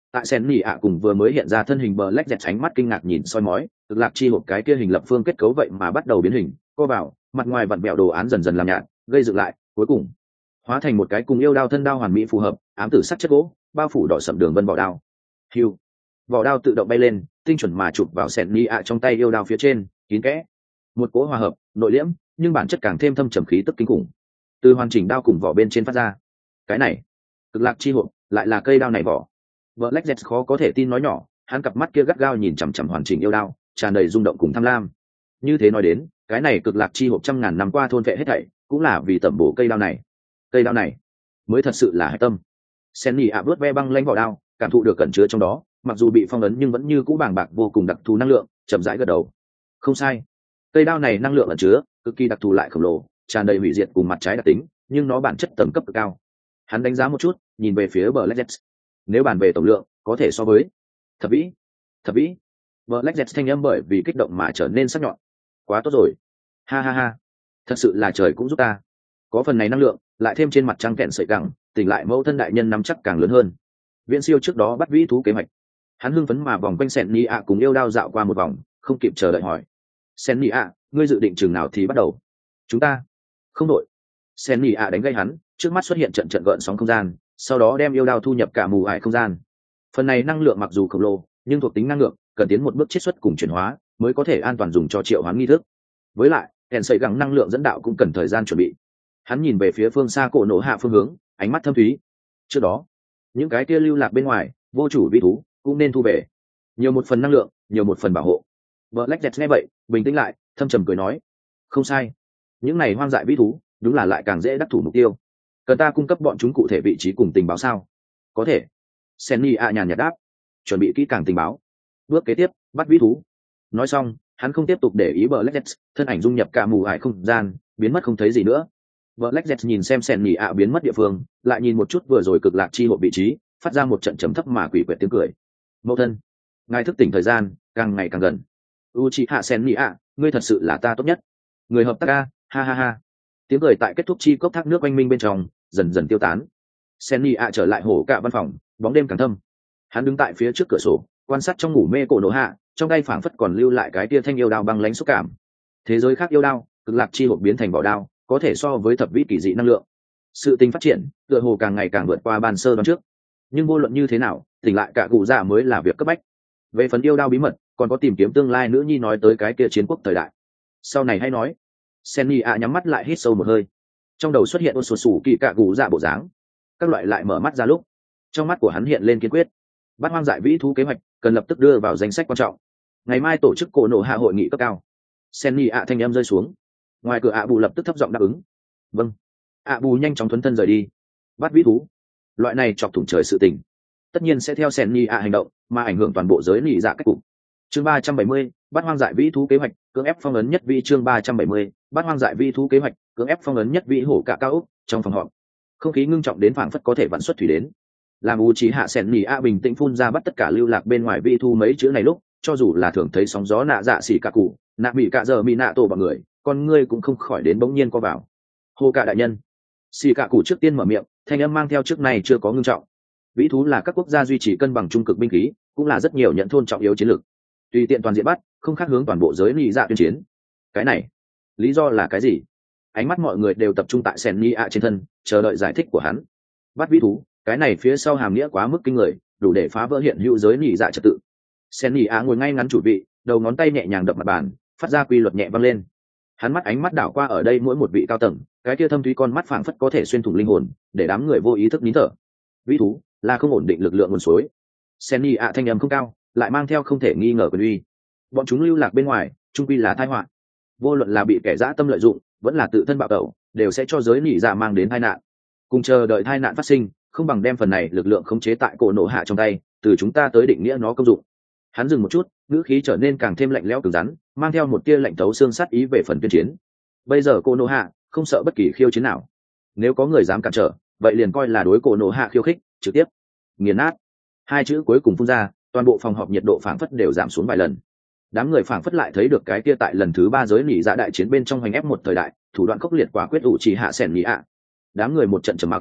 A: tại sen nỉ ạ cùng vừa mới hiện ra thân hình bờ lách dẹt ánh mắt kinh ngạc nhìn soi mói, cực lạc chi hộp cái kia hình lập phương kết cấu vậy mà bắt đầu biến hình, co vào, mặt ngoài vặn bẹo đồ án dần dần làm nhạt, gây dựng lại, cuối cùng hóa thành một cái cùng yêu đao thân đao hoàn mỹ phù hợp, ám tử sắc chất gỗ, bao phủ đỏ sậm đường vân vỏ đao. Hưu, vỏ đao tự động bay lên, tinh chuẩn mà chụp vào sen nỉ ạ trong tay yêu đao phía trên, kín kẽ. Một cỗ hòa hợp, nội liễm, nhưng bản chất càng thêm thâm trầm khí tức kinh khủng. Từ hoàn chỉnh đao cùng vỏ bên trên phát ra. Cái này, cực lạc chi hộp, lại là cây đao này vỏ. Black Jet khó có thể tin nói nhỏ, hắn cặp mắt kia gắt gao nhìn chằm chằm hoàn chỉnh yêu đao, tràn đầy rung động cùng tham lam. Như thế nói đến, cái này cực lạc chi hộp trăm ngàn năm qua thôn vệ hết thảy, cũng là vì tẩm bổ cây đao này. Cây đao này mới thật sự là hải tâm. Senny ạ vớt ve băng lãnh vỏ đao, cảm thụ được cẩn chứa trong đó, mặc dù bị phong ấn nhưng vẫn như cũ bàng bạc vô cùng đặc thù năng lượng, chậm rãi gật đầu. Không sai, cây đao này năng lượng ẩn chứa cực kỳ đặc thù lại khổng lồ, tràn đầy hủy diệt cùng mặt trái đặc tính, nhưng nó bản chất tầm cấp cực cao. Hắn đánh giá một chút, nhìn về phía Black Jet. Nếu bàn về tổng lượng, có thể so với thập vĩ. Thập vĩ. Black Jet thanh âm bởi vì kích động mà trở nên sắc nhọn. Quá tốt rồi. Ha ha ha. Thật sự là trời cũng giúp ta. Có phần này năng lượng, lại thêm trên mặt trăng kẹn sợi gẳng, tỉnh lại mẫu thân đại nhân nắm chắc càng lớn hơn. Viễn siêu trước đó bắt vĩ thú kế hoạch. Hắn hưng phấn mà vòng quanh Sẹn Ni ạ cùng yêu đao dạo qua một vòng, không kịp chờ đợi hỏi. Sẹn Ni ạ, ngươi dự định chừng nào thì bắt đầu? Chúng ta không đội. Sẹn Ni ạ đánh gây hắn, trước mắt xuất hiện trận trận gợn sóng không gian, sau đó đem yêu đao thu nhập cả mù ải không gian. Phần này năng lượng mặc dù khổng lồ, nhưng thuộc tính năng lượng cần tiến một bước chiết xuất cùng chuyển hóa mới có thể an toàn dùng cho triệu hoán nghi thức. Với lại, kèn sợi gẳng năng lượng dẫn đạo cũng cần thời gian chuẩn bị. Hắn nhìn về phía phương xa cổ nổ hạ phương hướng, ánh mắt thâm thúy. Trước đó, những cái kia lưu lạc bên ngoài, vô chủ vi thú cũng nên thu về. Nhiều một phần năng lượng, nhiều một phần bảo hộ. Black Jet nghe vậy, bình tĩnh lại, thâm trầm cười nói: "Không sai, những này hoang dại vi thú, đúng là lại càng dễ đắc thủ mục tiêu. Cần ta cung cấp bọn chúng cụ thể vị trí cùng tình báo sao?" "Có thể." Senny ạ nhàn nhạt đáp. "Chuẩn bị kỹ càng tình báo. Bước kế tiếp, bắt vĩ thú." Nói xong, hắn không tiếp tục để ý Black Jet, thân ảnh dung nhập cả mù ải không gian, biến mất không thấy gì nữa. Black Jet nhìn xem Senny ạ biến mất địa phương, lại nhìn một chút vừa rồi cực lạc chi hộp vị trí, phát ra một trận trầm thấp mà quỷ quyệt tiếng cười. "Mẫu thân, ngài thức tỉnh thời gian càng ngày càng gần. Uchiha Senny ạ, ngươi thật sự là ta tốt nhất. Người hợp tác a, ha ha ha." Tiếng cười tại kết thúc chi cốc thác nước quanh minh bên trong dần dần tiêu tán. Senny ạ trở lại hổ cả văn phòng, bóng đêm càng thâm. Hắn đứng tại phía trước cửa sổ, quan sát trong ngủ mê cổ nổ hạ, trong tay phảng phất còn lưu lại cái tia thanh yêu đao băng lãnh xúc cảm. Thế giới khác yêu đao, cực lạc chi hộp biến thành vỏ đao, có thể so với thập vĩ kỳ dị năng lượng. Sự tình phát triển, tựa hồ càng ngày càng vượt qua ban sơ đoán trước. Nhưng vô luận như thế nào, tỉnh lại cả cụ dạ mới là việc cấp bách. Về phần yêu đao bí mật, còn có tìm kiếm tương lai nữ nhi nói tới cái kia chiến quốc thời đại. Sau này hay nói. Senny ạ nhắm mắt lại hít sâu một hơi. Trong đầu xuất hiện ôn sù sù kỳ cả cụ dạ bộ dáng. Các loại lại mở mắt ra lúc, trong mắt của hắn hiện lên kiên quyết. Bắt hoang dại vĩ thú kế hoạch cần lập tức đưa vào danh sách quan trọng. Ngày mai tổ chức cổ nổ hạ hội nghị cấp cao. Senny ạ thanh em rơi xuống. Ngoài cửa ạ bù lập tức thấp giọng đáp ứng. Vâng. ạ bù nhanh chóng thuấn thân rời đi. Bắt vĩ thú, loại này chọc thủng trời sự tình, tất nhiên sẽ theo Senny ạ hành động mà ảnh hưởng toàn bộ giới nị dạ cách cục. Chương ba trăm bảy mươi, bắt hoang dại vĩ thú kế hoạch, cưỡng ép phong ấn nhất vị. Chương ba trăm bảy mươi, bắt hoang dại vĩ thú kế hoạch, cưỡng ép phong ấn nhất vị hổ cả cao ốc. Trong phòng họp, không khí ngưng trọng đến phảng phất có thể vặn xuất thủy đến. Làm Uchiha Sennya bình tĩnh phun ra bắt tất cả lưu lạc bên ngoài vĩ thú mấy chữ này lúc, cho dù là thường thấy sóng gió nạ dạ xỉ cả cụ, nạ bị cả giờ mi nạ tổ bọn người, con ngươi cũng không khỏi đến bỗng nhiên co vào. Hô cả đại nhân. Xỉ cả cụ trước tiên mở miệng, thanh âm mang theo trước này chưa có ngưng trọng. Vĩ thú là các quốc gia duy trì cân bằng trung cực binh khí, cũng là rất nhiều nhận thôn trọng yếu chiến lược. Tùy tiện toàn diện bắt, không khác hướng toàn bộ giới nị dạ tuyên chiến. Cái này, lý do là cái gì? Ánh mắt mọi người đều tập trung tại Sennya trên thân, chờ đợi giải thích của hắn. Bắt vĩ thú, cái này phía sau hàm nghĩa quá mức kinh người, đủ để phá vỡ hiện hữu giới nị dạ trật tự. Sennya ngồi ngay ngắn chủ vị, đầu ngón tay nhẹ nhàng đập mặt bàn, phát ra quy luật nhẹ vang lên. Hắn mắt ánh mắt đảo qua ở đây mỗi một vị cao tầng, cái kia thâm thúy con mắt phảng phất có thể xuyên thủng linh hồn, để đám người vô ý thức nín thở. Vĩ thú là không ổn định lực lượng nguồn suối. Sennya thanh âm không cao, lại mang theo không thể nghi ngờ quyền uy. Bọn chúng lưu lạc bên ngoài, trung quy là tai họa. Vô luận là bị kẻ dã tâm lợi dụng, vẫn là tự thân bạo tẩu, đều sẽ cho giới nị dạ mang đến tai nạn. Cùng chờ đợi tai nạn phát sinh, không bằng đem phần này lực lượng khống chế tại cổ nổ hạ trong tay, từ chúng ta tới định nghĩa nó công dụng. Hắn dừng một chút, ngữ khí trở nên càng thêm lạnh lẽo cứng rắn, mang theo một tia lạnh thấu xương sát ý về phần tuyên chiến. Bây giờ cổ nổ hạ không sợ bất kỳ khiêu chiến nào. Nếu có người dám cản trở, vậy liền coi là đối cổ nổ hạ khiêu khích, trực tiếp nghiền nát. Hai chữ cuối cùng phun ra, toàn bộ phòng họp nhiệt độ phảng phất đều giảm xuống vài lần. Đám người phảng phất lại thấy được cái kia tại lần thứ ba giới nị dạ đại chiến bên trong hoành ép một thời đại, thủ đoạn khốc liệt quả quyết ủ chỉ hạ sẻn nhị ạ. Đám người một trận trầm mặc.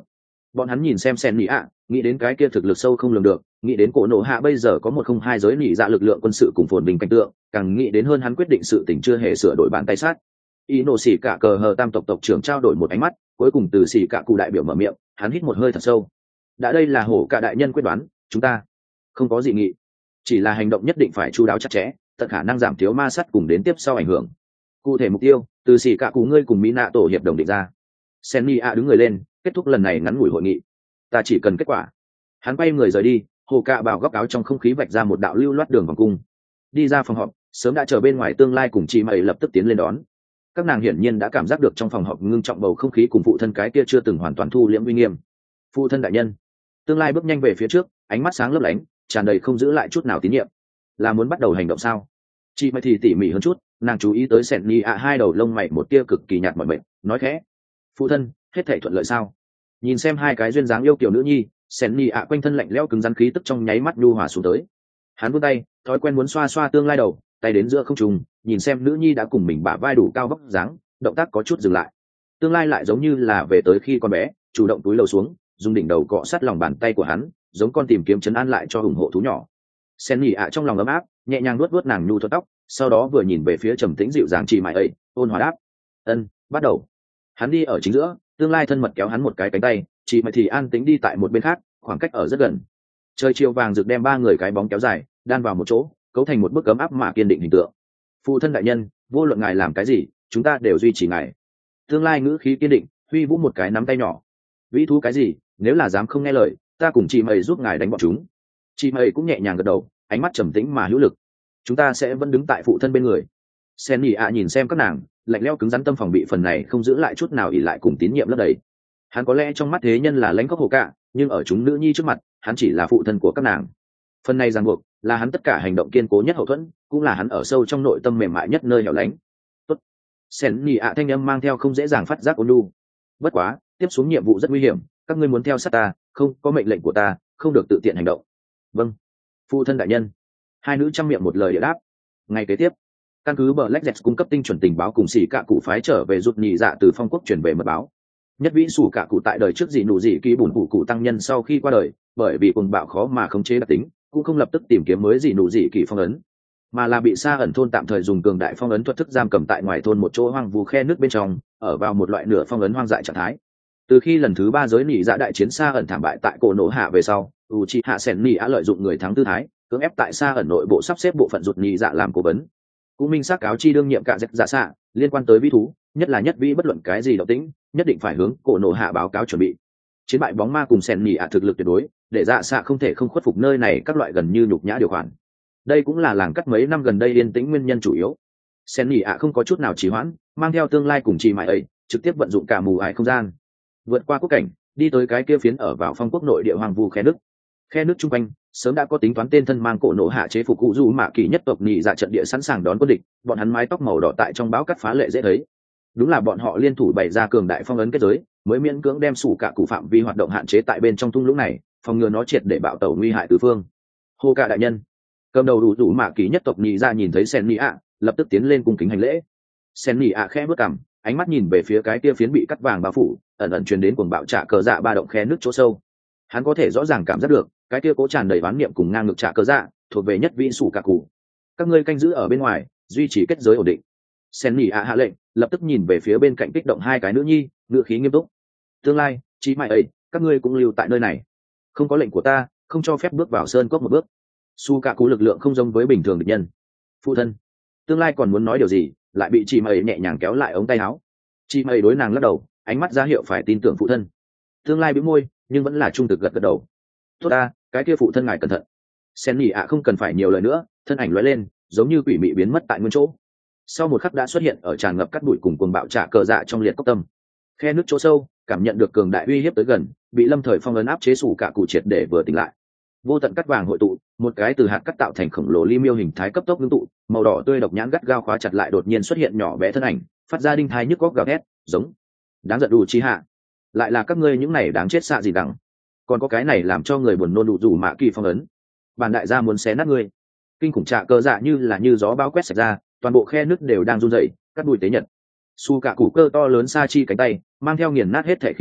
A: Bọn hắn nhìn xem sen nỉ ạ, nghĩ đến cái kia thực lực sâu không lường được, nghĩ đến cổ nổ hạ bây giờ có một không hai giới nỉ dạ lực lượng quân sự cùng phồn bình cảnh tượng, càng nghĩ đến hơn hắn quyết định sự tình chưa hề sửa đổi bàn tay sát. Y nổ xỉ cả cờ hờ tam tộc tộc trưởng trao đổi một ánh mắt, cuối cùng từ xỉ cả cụ đại biểu mở miệng, hắn hít một hơi thật sâu. Đã đây là hổ cả đại nhân quyết đoán, chúng ta không có gì nghị, chỉ là hành động nhất định phải chu đáo chặt chẽ, tận khả năng giảm thiếu ma sát cùng đến tiếp sau ảnh hưởng. Cụ thể mục tiêu, từ xỉ cả cụ ngươi cùng mỹ nạ tổ hiệp đồng định ra. Sen nỉ ạ đứng người lên, kết thúc lần này ngắn ngủi hội nghị. Ta chỉ cần kết quả. Hắn quay người rời đi, hồ cạ bảo góc áo trong không khí vạch ra một đạo lưu loát đường vòng cung. Đi ra phòng họp, sớm đã chờ bên ngoài tương lai cùng chị mày lập tức tiến lên đón. Các nàng hiển nhiên đã cảm giác được trong phòng họp ngưng trọng bầu không khí cùng phụ thân cái kia chưa từng hoàn toàn thu liễm uy nghiêm. Phụ thân đại nhân. Tương lai bước nhanh về phía trước, ánh mắt sáng lấp lánh, tràn đầy không giữ lại chút nào tín nhiệm. Là muốn bắt đầu hành động sao? Chị mày thì tỉ mỉ hơn chút, nàng chú ý tới sẹn ni ạ hai đầu lông mày một tia cực kỳ nhạt mỏi mệt, nói khẽ: phụ thân, hết thảy thuận lợi sao? Nhìn xem hai cái duyên dáng yêu kiểu nữ nhi, sen ni ạ quanh thân lạnh lẽo cứng rắn khí tức trong nháy mắt nhu hòa xuống tới. Hắn vươn tay, thói quen muốn xoa xoa tương lai đầu, tay đến giữa không trung, nhìn xem nữ nhi đã cùng mình bả vai đủ cao vóc dáng, động tác có chút dừng lại. Tương lai lại giống như là về tới khi con bé, chủ động túi lầu xuống, dùng đỉnh đầu cọ sát lòng bàn tay của hắn, giống con tìm kiếm trấn an lại cho hùng hộ thú nhỏ. Sen ni ạ trong lòng ấm áp, nhẹ nhàng nuốt nuốt nàng nhu thuận tóc, sau đó vừa nhìn về phía trầm tĩnh dịu dàng chị mày ấy, ôn hòa đáp: ân, bắt đầu. Hắn đi ở chính giữa, tương lai thân mật kéo hắn một cái cánh tay, chị mày thì an tĩnh đi tại một bên khác, khoảng cách ở rất gần. Trời chiều vàng rực đem ba người cái bóng kéo dài đan vào một chỗ, cấu thành một bức ấm áp mà kiên định hình tượng. Phụ thân đại nhân, vô luận ngài làm cái gì, chúng ta đều duy trì ngài. Tương lai ngữ khí kiên định, huy vũ một cái nắm tay nhỏ. Vĩ thú cái gì, nếu là dám không nghe lời, ta cùng chị mày giúp ngài đánh bọn chúng. Chị mày cũng nhẹ nhàng gật đầu, ánh mắt trầm tĩnh mà hữu lực. Chúng ta sẽ vẫn đứng tại phụ thân bên người. Sen nhỉ ạ nhìn xem các nàng, lạnh lẽo cứng rắn tâm phòng bị phần này không giữ lại chút nào ỉ lại cùng tín nhiệm lấp đầy. Hắn có lẽ trong mắt thế nhân là lãnh khốc hồ cả, nhưng ở chúng nữ nhi trước mặt, hắn chỉ là phụ thân của các nàng. Phần này ràng buộc là hắn tất cả hành động kiên cố nhất hậu thuẫn, cũng là hắn ở sâu trong nội tâm mềm mại nhất nơi hẻo lánh. Tốt. Sen nhỉ ạ thanh âm mang theo không dễ dàng phát giác ôn nhu. Bất quá, tiếp xuống nhiệm vụ rất nguy hiểm, các ngươi muốn theo sát ta, không có mệnh lệnh của ta, không được tự tiện hành động. Vâng, phụ thân đại nhân. Hai nữ trăm miệng một lời địa đáp. Ngày kế tiếp, căn cứ bờ lách dẹt cung cấp tinh chuẩn tình báo cùng xỉ cạ cụ phái trở về rụt nhị dạ từ phong quốc chuyển về mật báo. Nhất vĩ sủ cạ cụ tại đời trước dị nụ dị kỳ bùn cụ cụ tăng nhân sau khi qua đời, bởi vì cuồng bạo khó mà khống chế đặc tính, cũng không lập tức tìm kiếm mới dị nụ dị kỳ phong ấn, mà là bị xa ẩn thôn tạm thời dùng cường đại phong ấn thuật thức giam cầm tại ngoài thôn một chỗ hoang vu khe nước bên trong, ở vào một loại nửa phong ấn hoang dại trạng thái. Từ khi lần thứ ba giới nhị dạ đại chiến xa ẩn thảm bại tại cổ nổ hạ về sau, Uchiha Senni lợi dụng người thắng tư thái, cưỡng ép tại xa ẩn nội bộ sắp xếp bộ phận rụt nhị dạ làm cố vấn. Cũng minh xác cáo chi đương nhiệm cả dẹp dạ xạ liên quan tới vĩ thú, nhất là nhất vĩ bất luận cái gì động tĩnh, nhất định phải hướng cổ nổ hạ báo cáo chuẩn bị. Chiến bại bóng ma cùng sen nhỉ ạ thực lực tuyệt đối, để dạ xạ không thể không khuất phục nơi này các loại gần như nhục nhã điều khoản. Đây cũng là làng cắt mấy năm gần đây yên tĩnh nguyên nhân chủ yếu. Sen nhỉ ạ không có chút nào trì hoãn, mang theo tương lai cùng chị mãi ấy, trực tiếp vận dụng cả mù ải không gian, vượt qua quốc cảnh, đi tới cái kia phiến ở vào phong quốc nội địa hoàng vu khe nước. Khe nước chung quanh sớm đã có tính toán tên thân mang cổ nổ hạ chế phục cụ du mạ kỳ nhất tộc nhị dạ trận địa sẵn sàng đón quân địch, bọn hắn mái tóc màu đỏ tại trong báo cắt phá lệ dễ thấy. Đúng là bọn họ liên thủ bày ra cường đại phong ấn kết giới, mới miễn cưỡng đem sủ cả cụ phạm vi hoạt động hạn chế tại bên trong thung lũng này, phòng ngừa nó triệt để bạo tẩu nguy hại tứ phương. Hô cả đại nhân, cầm đầu đủ đủ mạ kỳ nhất tộc nhị dạ nhìn thấy sen nhị ạ, lập tức tiến lên cung kính hành lễ. Sen nhị ạ khẽ bước cằm, ánh mắt nhìn về phía cái kia phiến bị cắt vàng bao phủ, ẩn ẩn truyền đến cuồng bạo trả cờ dạ ba động khe nước chỗ sâu. Hắn có thể rõ ràng cảm giác được cái kia cố tràn đầy bán niệm cùng ngang ngược trả cờ dạ thuộc về nhất vị sủ cả cụ. Các ngươi canh giữ ở bên ngoài, duy trì kết giới ổn định. Sen nhỉ ạ hạ lệnh, lập tức nhìn về phía bên cạnh kích động hai cái nữ nhi, ngựa khí nghiêm túc. Tương lai, chí mãi ấy, các ngươi cũng lưu tại nơi này. Không có lệnh của ta, không cho phép bước vào sơn cốc một bước. Su cả cụ lực lượng không giống với bình thường địch nhân. Phụ thân, tương lai còn muốn nói điều gì, lại bị chị mày nhẹ nhàng kéo lại ống tay áo. Chị mày đối nàng lắc đầu, ánh mắt ra hiệu phải tin tưởng phụ thân. Tương lai bĩu môi, nhưng vẫn là trung thực gật gật đầu. Tốt ta, cái kia phụ thân ngài cẩn thận. Sen nhỉ ạ không cần phải nhiều lời nữa, thân ảnh lóe lên, giống như quỷ mị biến mất tại nguyên chỗ. Sau một khắc đã xuất hiện ở tràn ngập cát bụi cùng cuồng bạo trả cờ dạ trong liệt cốc tâm. Khe nước chỗ sâu, cảm nhận được cường đại uy hiếp tới gần, bị lâm thời phong ấn áp chế sủ cả cụ triệt để vừa tỉnh lại. Vô tận cát vàng hội tụ, một cái từ hạt cát tạo thành khổng lồ li miêu hình thái cấp tốc ngưng tụ, màu đỏ tươi độc nhãn gắt gao khóa chặt lại đột nhiên xuất hiện nhỏ bé thân ảnh, phát ra đinh thai nhức góc gào thét, giống đáng giận đủ chi hạ. Lại là các ngươi những này đáng chết xạ gì đằng. Còn có cái này làm cho người buồn nôn đủ dù mạ kỳ phong ấn. Bản đại gia muốn xé nát ngươi. Kinh khủng trạ cơ dạ như là như gió bão quét sạch ra, toàn bộ khe nước đều đang run rẩy, cắt đùi tế nhật. Su cả củ cơ to lớn sa chi cánh tay, mang theo nghiền nát hết thể khí thế,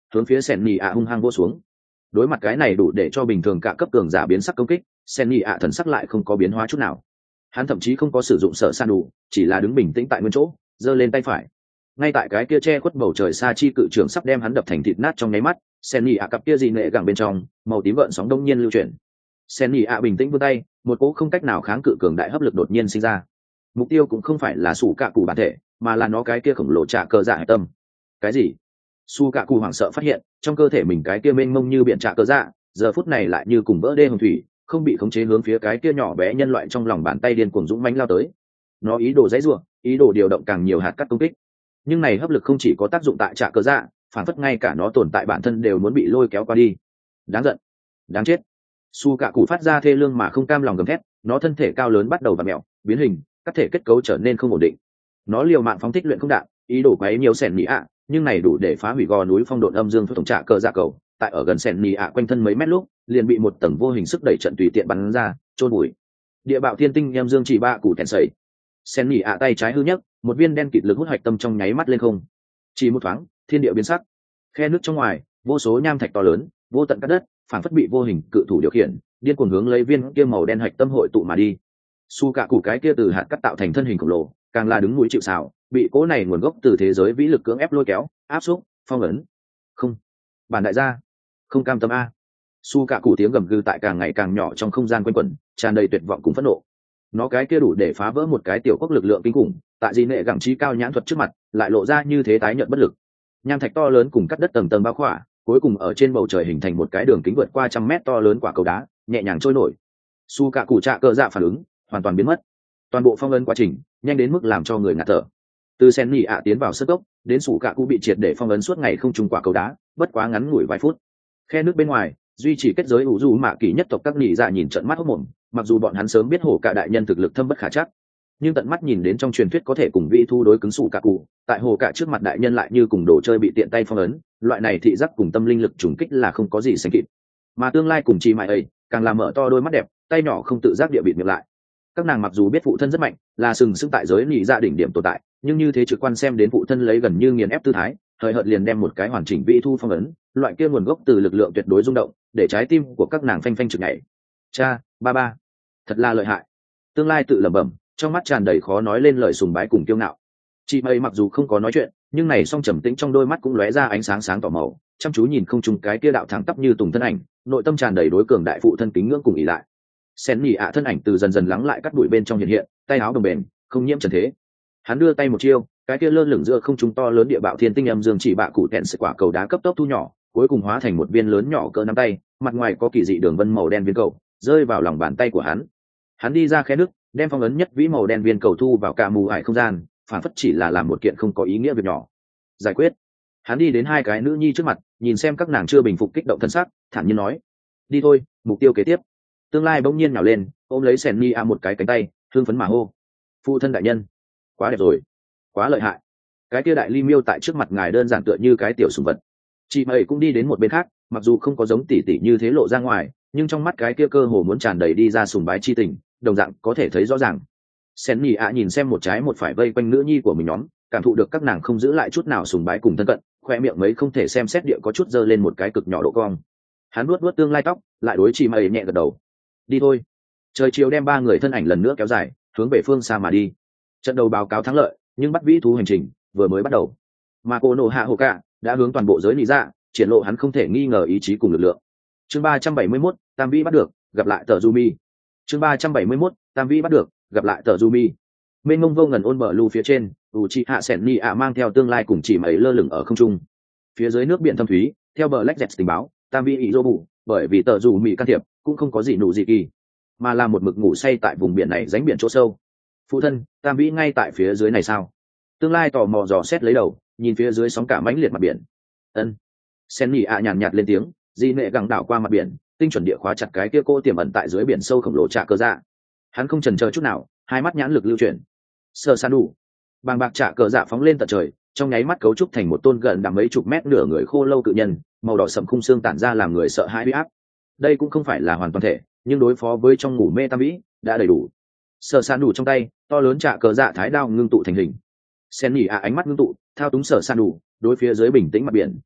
A: hướng phía sen nhì ạ hung hăng vô xuống. Đối mặt cái này đủ để cho bình thường cả cấp cường giả biến sắc công kích, sen nhì ạ thần sắc lại không có biến hóa chút nào. Hắn thậm chí không có sử dụng sợ san đủ, chỉ là đứng bình tĩnh tại nguyên chỗ, giơ lên tay phải. Ngay tại cái kia che khuất bầu trời xa chi cự trường sắp đem hắn đập thành thịt nát trong nháy mắt, sen nhì ạ cặp kia dị nệ gẳng bên trong màu tím gợn sóng đông nhiên lưu chuyển. Sen nhì ạ bình tĩnh vươn tay, một cỗ không cách nào kháng cự cường đại hấp lực đột nhiên sinh ra. Mục tiêu cũng không phải là sủ cạ cụ bản thể, mà là nó cái kia khổng lồ trả cờ dạ hải tâm. Cái gì? Su cạ cụ hoảng sợ phát hiện trong cơ thể mình cái kia mênh mông như biển trả cờ dạ, giờ phút này lại như cùng vỡ đê hồng thủy, không bị khống chế hướng phía cái kia nhỏ bé nhân loại trong lòng bàn tay điên cuồng dũng mãnh lao tới. Nó ý đồ dãy rủa, ý đồ điều động càng nhiều hạt cắt công kích. Nhưng này hấp lực không chỉ có tác dụng tại trả cờ dạ, phản phất ngay cả nó tồn tại bản thân đều muốn bị lôi kéo qua đi. Đáng giận, đáng chết. Su cạ cụ phát ra thê lương mà không cam lòng gầm thét, nó thân thể cao lớn bắt đầu vặn mèo, biến hình, các thể kết cấu trở nên không ổn định. Nó liều mạng phóng thích luyện không đạn, ý đồ quấy nhiều sẻn nhị ạ, nhưng này đủ để phá hủy gò núi phong độn âm dương tổng trạ cờ dạ cầu. Tại ở gần sẻn nhị ạ quanh thân mấy mét lúc, liền bị một tầng vô hình sức đẩy trận tùy tiện bắn ra, trôn bụi. Địa bạo thiên tinh âm dương chỉ ba cụ tèn sẩy. Sẻn nhị ạ tay trái hư nhất, một viên đen kịt lực hút hạch tâm trong nháy mắt lên không. Chỉ một thoáng, thiên địa biến sắc. Khe nước trong ngoài, vô số nham thạch to lớn, vô tận cát đất, phản phất bị vô hình cự thủ điều khiển, điên cuồng hướng lấy viên kia màu đen hạch tâm hội tụ mà đi. Su cạ cụ cái kia từ hạt cắt tạo thành thân hình khổng lồ, càng là đứng núi chịu sào, bị cỗ này nguồn gốc từ thế giới vĩ lực cưỡng ép lôi kéo, áp xúc, phong ấn. Không, bản đại gia, không cam tâm a. Su cạ cụ tiếng gầm gừ tại càng ngày càng nhỏ trong không gian quanh quẩn, tràn đầy tuyệt vọng cùng phẫn nộ. Nó cái kia đủ để phá vỡ một cái tiểu quốc lực lượng kinh khủng, tại gì nệ gẳng trí cao nhãn thuật trước mặt, lại lộ ra như thế tái nhợt bất lực. Nham thạch to lớn cùng cắt đất tầng tầng bao khỏa, cuối cùng ở trên bầu trời hình thành một cái đường kính vượt qua trăm mét to lớn quả cầu đá, nhẹ nhàng trôi nổi. Su cạ cụ trạ cờ dạ phản ứng hoàn toàn biến mất, toàn bộ phong ấn quá trình nhanh đến mức làm cho người ngạt thở. Từ sen nhị ạ tiến vào sơ cốc đến sủ cạ cụ bị triệt để phong ấn suốt ngày không trùng quả cầu đá, bất quá ngắn ngủi vài phút. Khe nước bên ngoài duy trì kết giới ủ du mạ kỳ nhất tộc các nhị dạ nhìn trận mắt hốc mồm, mặc dù bọn hắn sớm biết hổ cả đại nhân thực lực thâm bất khả chắc, nhưng tận mắt nhìn đến trong truyền thuyết có thể cùng vị thu đối cứng sủ cạ cụ, tại hồ cả trước mặt đại nhân lại như cùng đồ chơi bị tiện tay phong ấn, loại này thị giác cùng tâm linh lực trùng kích là không có gì sánh kịp. Mà tương lai cùng chi mại ấy càng làm mở to đôi mắt đẹp, tay nhỏ không tự giác địa bịt miệng lại. Các nàng mặc dù biết phụ thân rất mạnh, là sừng sững tại giới nhị dạ đỉnh điểm tồn tại, nhưng như thế trực quan xem đến phụ thân lấy gần như nghiền ép tư thái, thời hợt liền đem một cái hoàn chỉnh vị thu phong ấn, loại kia nguồn gốc từ lực lượng tuyệt đối rung động, để trái tim của các nàng phanh phanh trực nhảy. Cha, ba ba, thật là lợi hại. Tương lai tự lẩm bẩm, trong mắt tràn đầy khó nói lên lời sùng bái cùng kiêu ngạo. Chị mây mặc dù không có nói chuyện, nhưng này song trầm tĩnh trong đôi mắt cũng lóe ra ánh sáng sáng tỏ màu, chăm chú nhìn không trùng cái kia đạo thẳng tắp như tùng thân ảnh, nội tâm tràn đầy đối cường đại phụ thân kính ngưỡng cùng ỷ lại. Sen nhị ạ thân ảnh từ dần dần lắng lại cắt bụi bên trong hiện hiện, tay áo đồng bền, không nhiễm trần thế. Hắn đưa tay một chiêu, cái kia lơ lửng giữa không trung to lớn địa bạo thiên tinh âm dương chỉ bạ cụ tẹn sự quả cầu đá cấp tốc thu nhỏ, cuối cùng hóa thành một viên lớn nhỏ cỡ nắm tay, mặt ngoài có kỳ dị đường vân màu đen viên cầu, rơi vào lòng bàn tay của hắn. Hắn đi ra khe nước, đem phong ấn nhất vĩ màu đen viên cầu thu vào cả mù ải không gian, phản phất chỉ là làm một kiện không có ý nghĩa việc nhỏ. Giải quyết. Hắn đi đến hai cái nữ nhi trước mặt, nhìn xem các nàng chưa bình phục kích động thân xác, thản nhiên nói: đi thôi, mục tiêu kế tiếp. Tương lai bỗng nhiên nhào lên, ôm lấy Sen Ni A một cái cánh tay, hương phấn mà hô: phụ thân đại nhân, quá đẹp rồi, quá lợi hại. Cái kia đại ly miêu tại trước mặt ngài đơn giản tựa như cái tiểu sùng vật. Chị mày cũng đi đến một bên khác, mặc dù không có giống tỷ tỷ như thế lộ ra ngoài, nhưng trong mắt cái kia cơ hồ muốn tràn đầy đi ra sùng bái chi tình, đồng dạng có thể thấy rõ ràng. Sen Ni A nhìn xem một trái một phải vây quanh nữ nhi của mình nhóm, cảm thụ được các nàng không giữ lại chút nào sùng bái cùng thân cận, khoe miệng mấy không thể xem xét địa có chút dơ lên một cái cực nhỏ độ cong. Hắn nuốt nuốt tương lai tóc, lại đối chị mày nhẹ gật đầu: đi thôi. Trời chiều đem ba người thân ảnh lần nữa kéo dài, hướng về phương xa mà đi. Trận đầu báo cáo thắng lợi, nhưng bắt vĩ thú hành trình vừa mới bắt đầu. Mà cô nổ hạ hồ cả đã hướng toàn bộ giới lý ra, triển lộ hắn không thể nghi ngờ ý chí cùng lực lượng. Chương ba trăm bảy mươi mốt, tam vĩ bắt được, gặp lại tờ Yumi. Chương ba trăm bảy mươi mốt, tam vĩ bắt được, gặp lại tờ Yumi. Mênh mông vô ngần ôn bờ lưu phía trên, Uchiha Senni ạ mang theo tương lai cùng chỉ mấy lơ lửng ở không trung. Phía dưới nước biển thâm thúy, theo bờ Black Jet tình báo, tam vĩ ý dô bù, bởi vì tờ Yumi can thiệp, cũng không có gì nụ gì kỳ, mà là một mực ngủ say tại vùng biển này ránh biển chỗ sâu. Phụ thân, tam vĩ ngay tại phía dưới này sao? Tương lai tò mò dò xét lấy đầu, nhìn phía dưới sóng cả mãnh liệt mặt biển. Ân. Senni ạ nhàn nhạt lên tiếng, di nệ gẳng đảo qua mặt biển, tinh chuẩn địa khóa chặt cái kia cô tiềm ẩn tại dưới biển sâu khổng lồ trả cơ dạ. Hắn không chần chờ chút nào, hai mắt nhãn lực lưu chuyển. Sơ san đủ, bàng bạc trả cờ dạ phóng lên tận trời, trong nháy mắt cấu trúc thành một tôn gần đằng mấy chục mét nửa người khô lâu cự nhân, màu đỏ sẫm khung xương tản ra làm người sợ hãi uy áp. Đây cũng không phải là hoàn toàn thể, nhưng đối phó với trong ngủ mê tam vĩ đã đầy đủ. Sơ san đủ trong tay, to lớn trả cờ dạ thái đao ngưng tụ thành hình. Sen nhỉ à ánh mắt ngưng tụ, thao túng sở san đủ, đối phía dưới bình tĩnh mặt biển,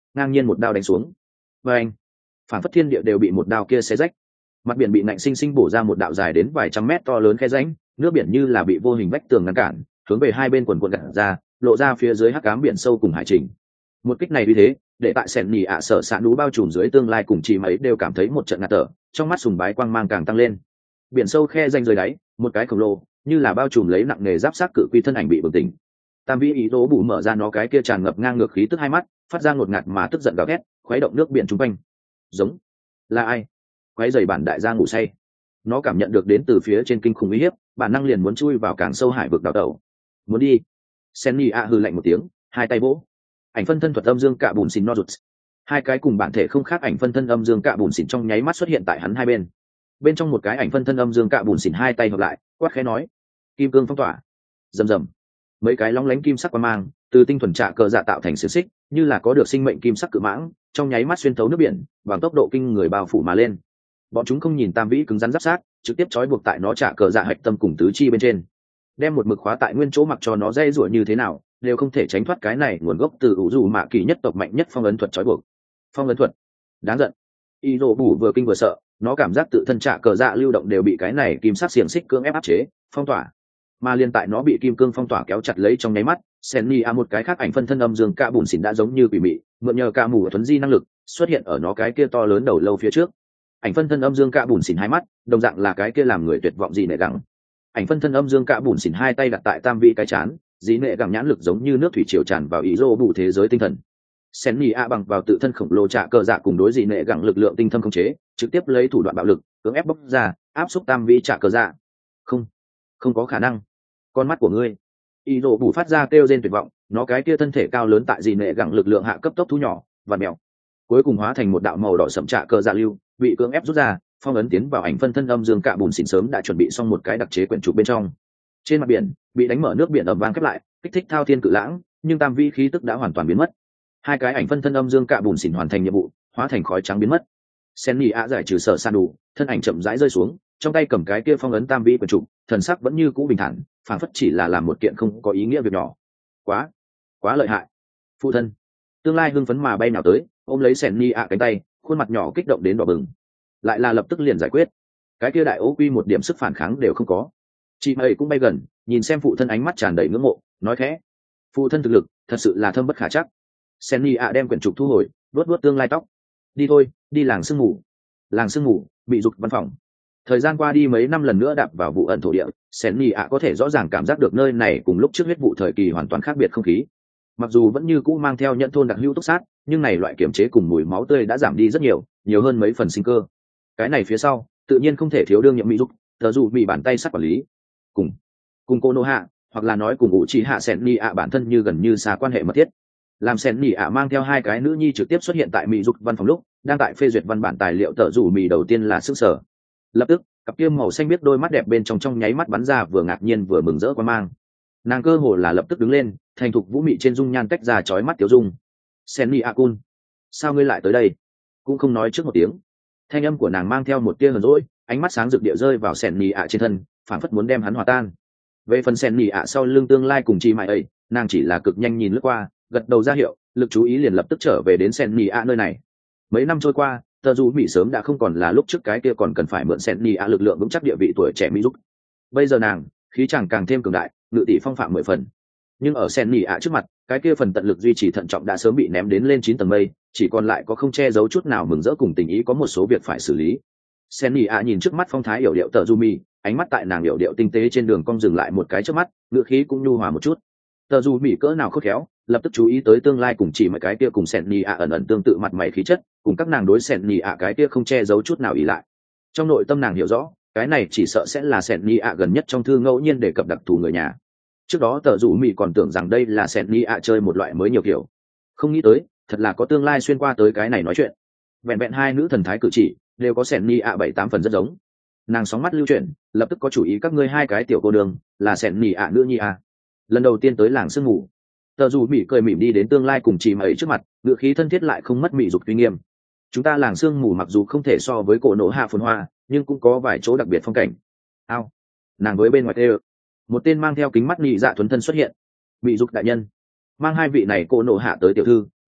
A: ngang nhiên một đao đánh xuống. Và anh, phản phất thiên địa đều bị một đao kia xé rách, mặt biển bị nạnh sinh sinh bổ ra một đạo dài đến vài trăm mét to lớn khe rãnh, nước biển như là bị vô hình vách tường ngăn cản, hướng về hai bên quần quần gạt ra, lộ ra phía dưới hắc ám biển sâu cùng hải trình. Một kích này như thế, để tại sẹn nhì ạ sở xạ núi bao trùm dưới tương lai cùng chị mấy đều cảm thấy một trận ngạt thở, trong mắt sùng bái quang mang càng tăng lên. Biển sâu khe rãnh dưới đáy, một cái khổng lồ như là bao trùm lấy nặng nghề giáp sát cự quy thân ảnh bị bừng tỉnh. Tam vĩ ý tố bù mở ra nó cái kia tràn ngập ngang ngược khí tức hai mắt, phát ra ngột ngạt mà tức giận gào thét, khuấy động nước biển chung quanh. Giống là ai? Quấy rầy bản đại gia ngủ say. Nó cảm nhận được đến từ phía trên kinh khủng uy hiếp, bản năng liền muốn chui vào càng sâu hải vực đào tẩu. Muốn đi. Senny a hừ lạnh một tiếng, hai tay vỗ. Ảnh phân thân thuật âm dương cạ bùn xỉn no rụt. Hai cái cùng bản thể không khác ảnh phân thân âm dương cạ bùn xỉn trong nháy mắt xuất hiện tại hắn hai bên. Bên trong một cái ảnh phân thân âm dương cạ bùn xỉn hai tay hợp lại, quát khẽ nói: Kim cương phong tỏa. Rầm rầm. Mấy cái lóng lánh kim sắc quang mang từ tinh thuần trạ cờ dạ tạo thành xiềng xích, như là có được sinh mệnh kim sắc cự mãng, trong nháy mắt xuyên thấu nước biển, bằng tốc độ kinh người bao phủ mà lên. Bọn chúng không nhìn tam vĩ cứng rắn giáp sát, trực tiếp trói buộc tại nó trạ cờ dạ hạch tâm cùng tứ chi bên trên, đem một mực khóa tại nguyên chỗ, mặc cho nó dây rủa như thế nào đều không thể tránh thoát cái này nguồn gốc từ ủ dù mạ kỳ nhất tộc mạnh nhất phong ấn thuật trói buộc. Phong ấn thuật đáng giận. Y rồ bù vừa kinh vừa sợ, nó cảm giác tự thân trạ cờ dạ lưu động đều bị cái này kim sắc xiềng xích cưỡng ép áp chế phong tỏa, mà liên tại nó bị kim cương phong tỏa kéo chặt lấy trong nháy mắt, Senny a một cái khác ảnh phân thân âm dương cạ bùn xỉn đã giống như quỷ mị, mượn nhờ ca mù thuấn di năng lực xuất hiện ở nó cái kia to lớn đầu lâu phía trước. Ảnh phân thân âm dương cạ bùn xỉn hai mắt đồng dạng là cái kia làm người tuyệt vọng dị nệ gẳng. Ảnh phân thân âm dương cạ bùn xỉn hai tay đặt tại tam vị cái chán, dị nệ gẳng nhãn lực giống như nước thủy triều tràn vào ý rô bù thế giới tinh thần. Senny a bằng vào tự thân khổng lồ trạ cờ dạ cùng đối dị nệ gẳng lực lượng tinh thâm khống chế, trực tiếp lấy thủ đoạn bạo lực cưỡng ép bóc ra, áp xúc tam vị trạ cờ dạ. Không, không có khả năng. Con mắt của ngươi. Y rồ bù phát ra kêu rên tuyệt vọng, nó cái kia thân thể cao lớn tại dị nệ gẳng lực lượng hạ cấp tốc thu nhỏ và mèo, cuối cùng hóa thành một đạo màu đỏ sậm trạ cờ dạ lưu, bị cưỡng ép rút ra, phong ấn tiến vào ảnh phân thân âm dương cạ bùn xỉn sớm đã chuẩn bị xong một cái đặc chế quyển trục bên trong. Trên mặt biển bị đánh mở nước biển ầm vang khép lại, kích thích thao thiên cự lãng, nhưng tam vi khí tức đã hoàn toàn biến mất. Hai cái ảnh phân thân âm dương cạ bùn xỉn hoàn thành nhiệm vụ, hóa thành khói trắng biến mất. Senny a giải trừ sở san đủ, thân ảnh chậm rãi rơi xuống, trong tay cầm cái kia phong ấn tam vi quyển trục, thần sắc vẫn như cũ bình thản, phản phất chỉ là làm một kiện không có ý nghĩa việc nhỏ. Quá, quá lợi hại. Phụ thân tương lai hưng phấn mà bay nào tới, ôm lấy Senny a cánh tay, khuôn mặt nhỏ kích động đến đỏ bừng. Lại là lập tức liền giải quyết. Cái kia đại ố quy một điểm sức phản kháng đều không có. Chị mày cũng bay gần, nhìn xem phụ thân, ánh mắt tràn đầy ngưỡng mộ, nói khẽ: Phụ thân thực lực thật sự là thâm bất khả chắc. Senny a đem quyển trục thu hồi, vuốt vuốt tương lai tóc. Đi thôi, đi làng sương mù. Làng sương mù, bị dục văn phòng. Thời gian qua đi mấy năm, lần nữa đạp vào vụ ẩn thổ địa, Senny a có thể rõ ràng cảm giác được nơi này cùng lúc trước huyết vụ thời kỳ hoàn toàn khác biệt không khí. Mặc dù vẫn như cũ mang theo nhận thôn đặc hữu túc sát, nhưng này loại kiểm chế cùng mùi máu tươi đã giảm đi rất nhiều, nhiều hơn mấy phần sinh cơ. Cái này phía sau tự nhiên không thể thiếu đương nhiệm mỹ giúp, tờ dù bị bàn tay sát quản lý, cùng cùng cô nô hạ, hoặc là nói cùng ngụ chỉ hạ Senny a bản thân như gần như xa quan hệ mật thiết. Làm Senny a mang theo hai cái nữ nhi trực tiếp xuất hiện tại mỹ giúp văn phòng lúc đang tại phê duyệt văn bản tài liệu, tờ dù mì đầu tiên là sức sở. Lập tức cặp kia màu xanh biết đôi mắt đẹp bên trong trong nháy mắt bắn ra vừa ngạc nhiên vừa mừng rỡ quan mang. Nàng cơ hồ là lập tức đứng lên, thành thục vũ mị trên dung nhan tách ra chói mắt tiểu dung. Senny a cun, sao ngươi lại tới đây? Cũng không nói trước một tiếng. Thanh âm của nàng mang theo một tia hờn dỗi, ánh mắt sáng rực địa rơi vào Senny a trên thân, phảng phất muốn đem hắn hòa tan. Về phần Senny a sau lưng tương lai cùng chi mại ấy, nàng chỉ là cực nhanh nhìn lướt qua, gật đầu ra hiệu, lực chú ý liền lập tức trở về đến Senny a nơi này. Mấy năm trôi qua, tờ dù mỹ sớm đã không còn là lúc trước cái kia còn cần phải mượn Senny a lực lượng vững chắc địa vị tuổi trẻ mỹ giúp. Bây giờ nàng khí chàng càng thêm cường đại, ngự tỷ phong phạm mười phần. Nhưng ở Senny a trước mặt, cái kia phần tận lực duy trì thận trọng đã sớm bị ném đến lên chín tầng mây, chỉ còn lại có không che giấu chút nào mừng rỡ cùng tình ý, có một số việc phải xử lý. Senny a nhìn trước mắt phong thái yểu điệu tờ dù mỹ, ánh mắt tại nàng yểu điệu tinh tế trên đường cong dừng lại một cái trước mắt, ngựa khí cũng nhu hòa một chút. Tờ dù mỹ cỡ nào khôn khéo, lập tức chú ý tới tương lai cùng chỉ mấy cái kia cùng Senny a ẩn ẩn tương tự mặt mày khí chất, cùng các nàng đối Senny a cái kia không che giấu chút nào ý lại. Trong nội tâm nàng hiểu rõ, cái này chỉ sợ sẽ là Senny a gần nhất trong thư ngẫu nhiên đề cập đặc thù người nhà. Trước đó tờ rủ mỹ còn tưởng rằng đây là Senny a chơi một loại mới nhiều kiểu, không nghĩ tới thật là có tương lai xuyên qua tới cái này nói chuyện. Vẹn vẹn hai nữ thần thái cử chỉ đều có Senny a bảy tám phần rất giống. Nàng sóng mắt lưu chuyển, lập tức có chủ ý, các ngươi hai cái tiểu cô đường là Senny a nữ nhi a. Lần đầu tiên tới làng sương mù, tờ rủ mỹ cười mỉm đi đến tương lai cùng chị mày trước mặt, ngựa khí thân thiết lại không mất mị dục uy nghiêm. Chúng ta làng sương mù mặc dù không thể so với cổ nổ hạ phồn hoa, nhưng cũng có vài chỗ đặc biệt phong cảnh. Ao, nàng với bên ngoài tê, một tên mang theo kính mắt nhị dạ thuần thân xuất hiện. Mị dục đại nhân, mang hai vị này cổ nổ hạ tới tiểu thư,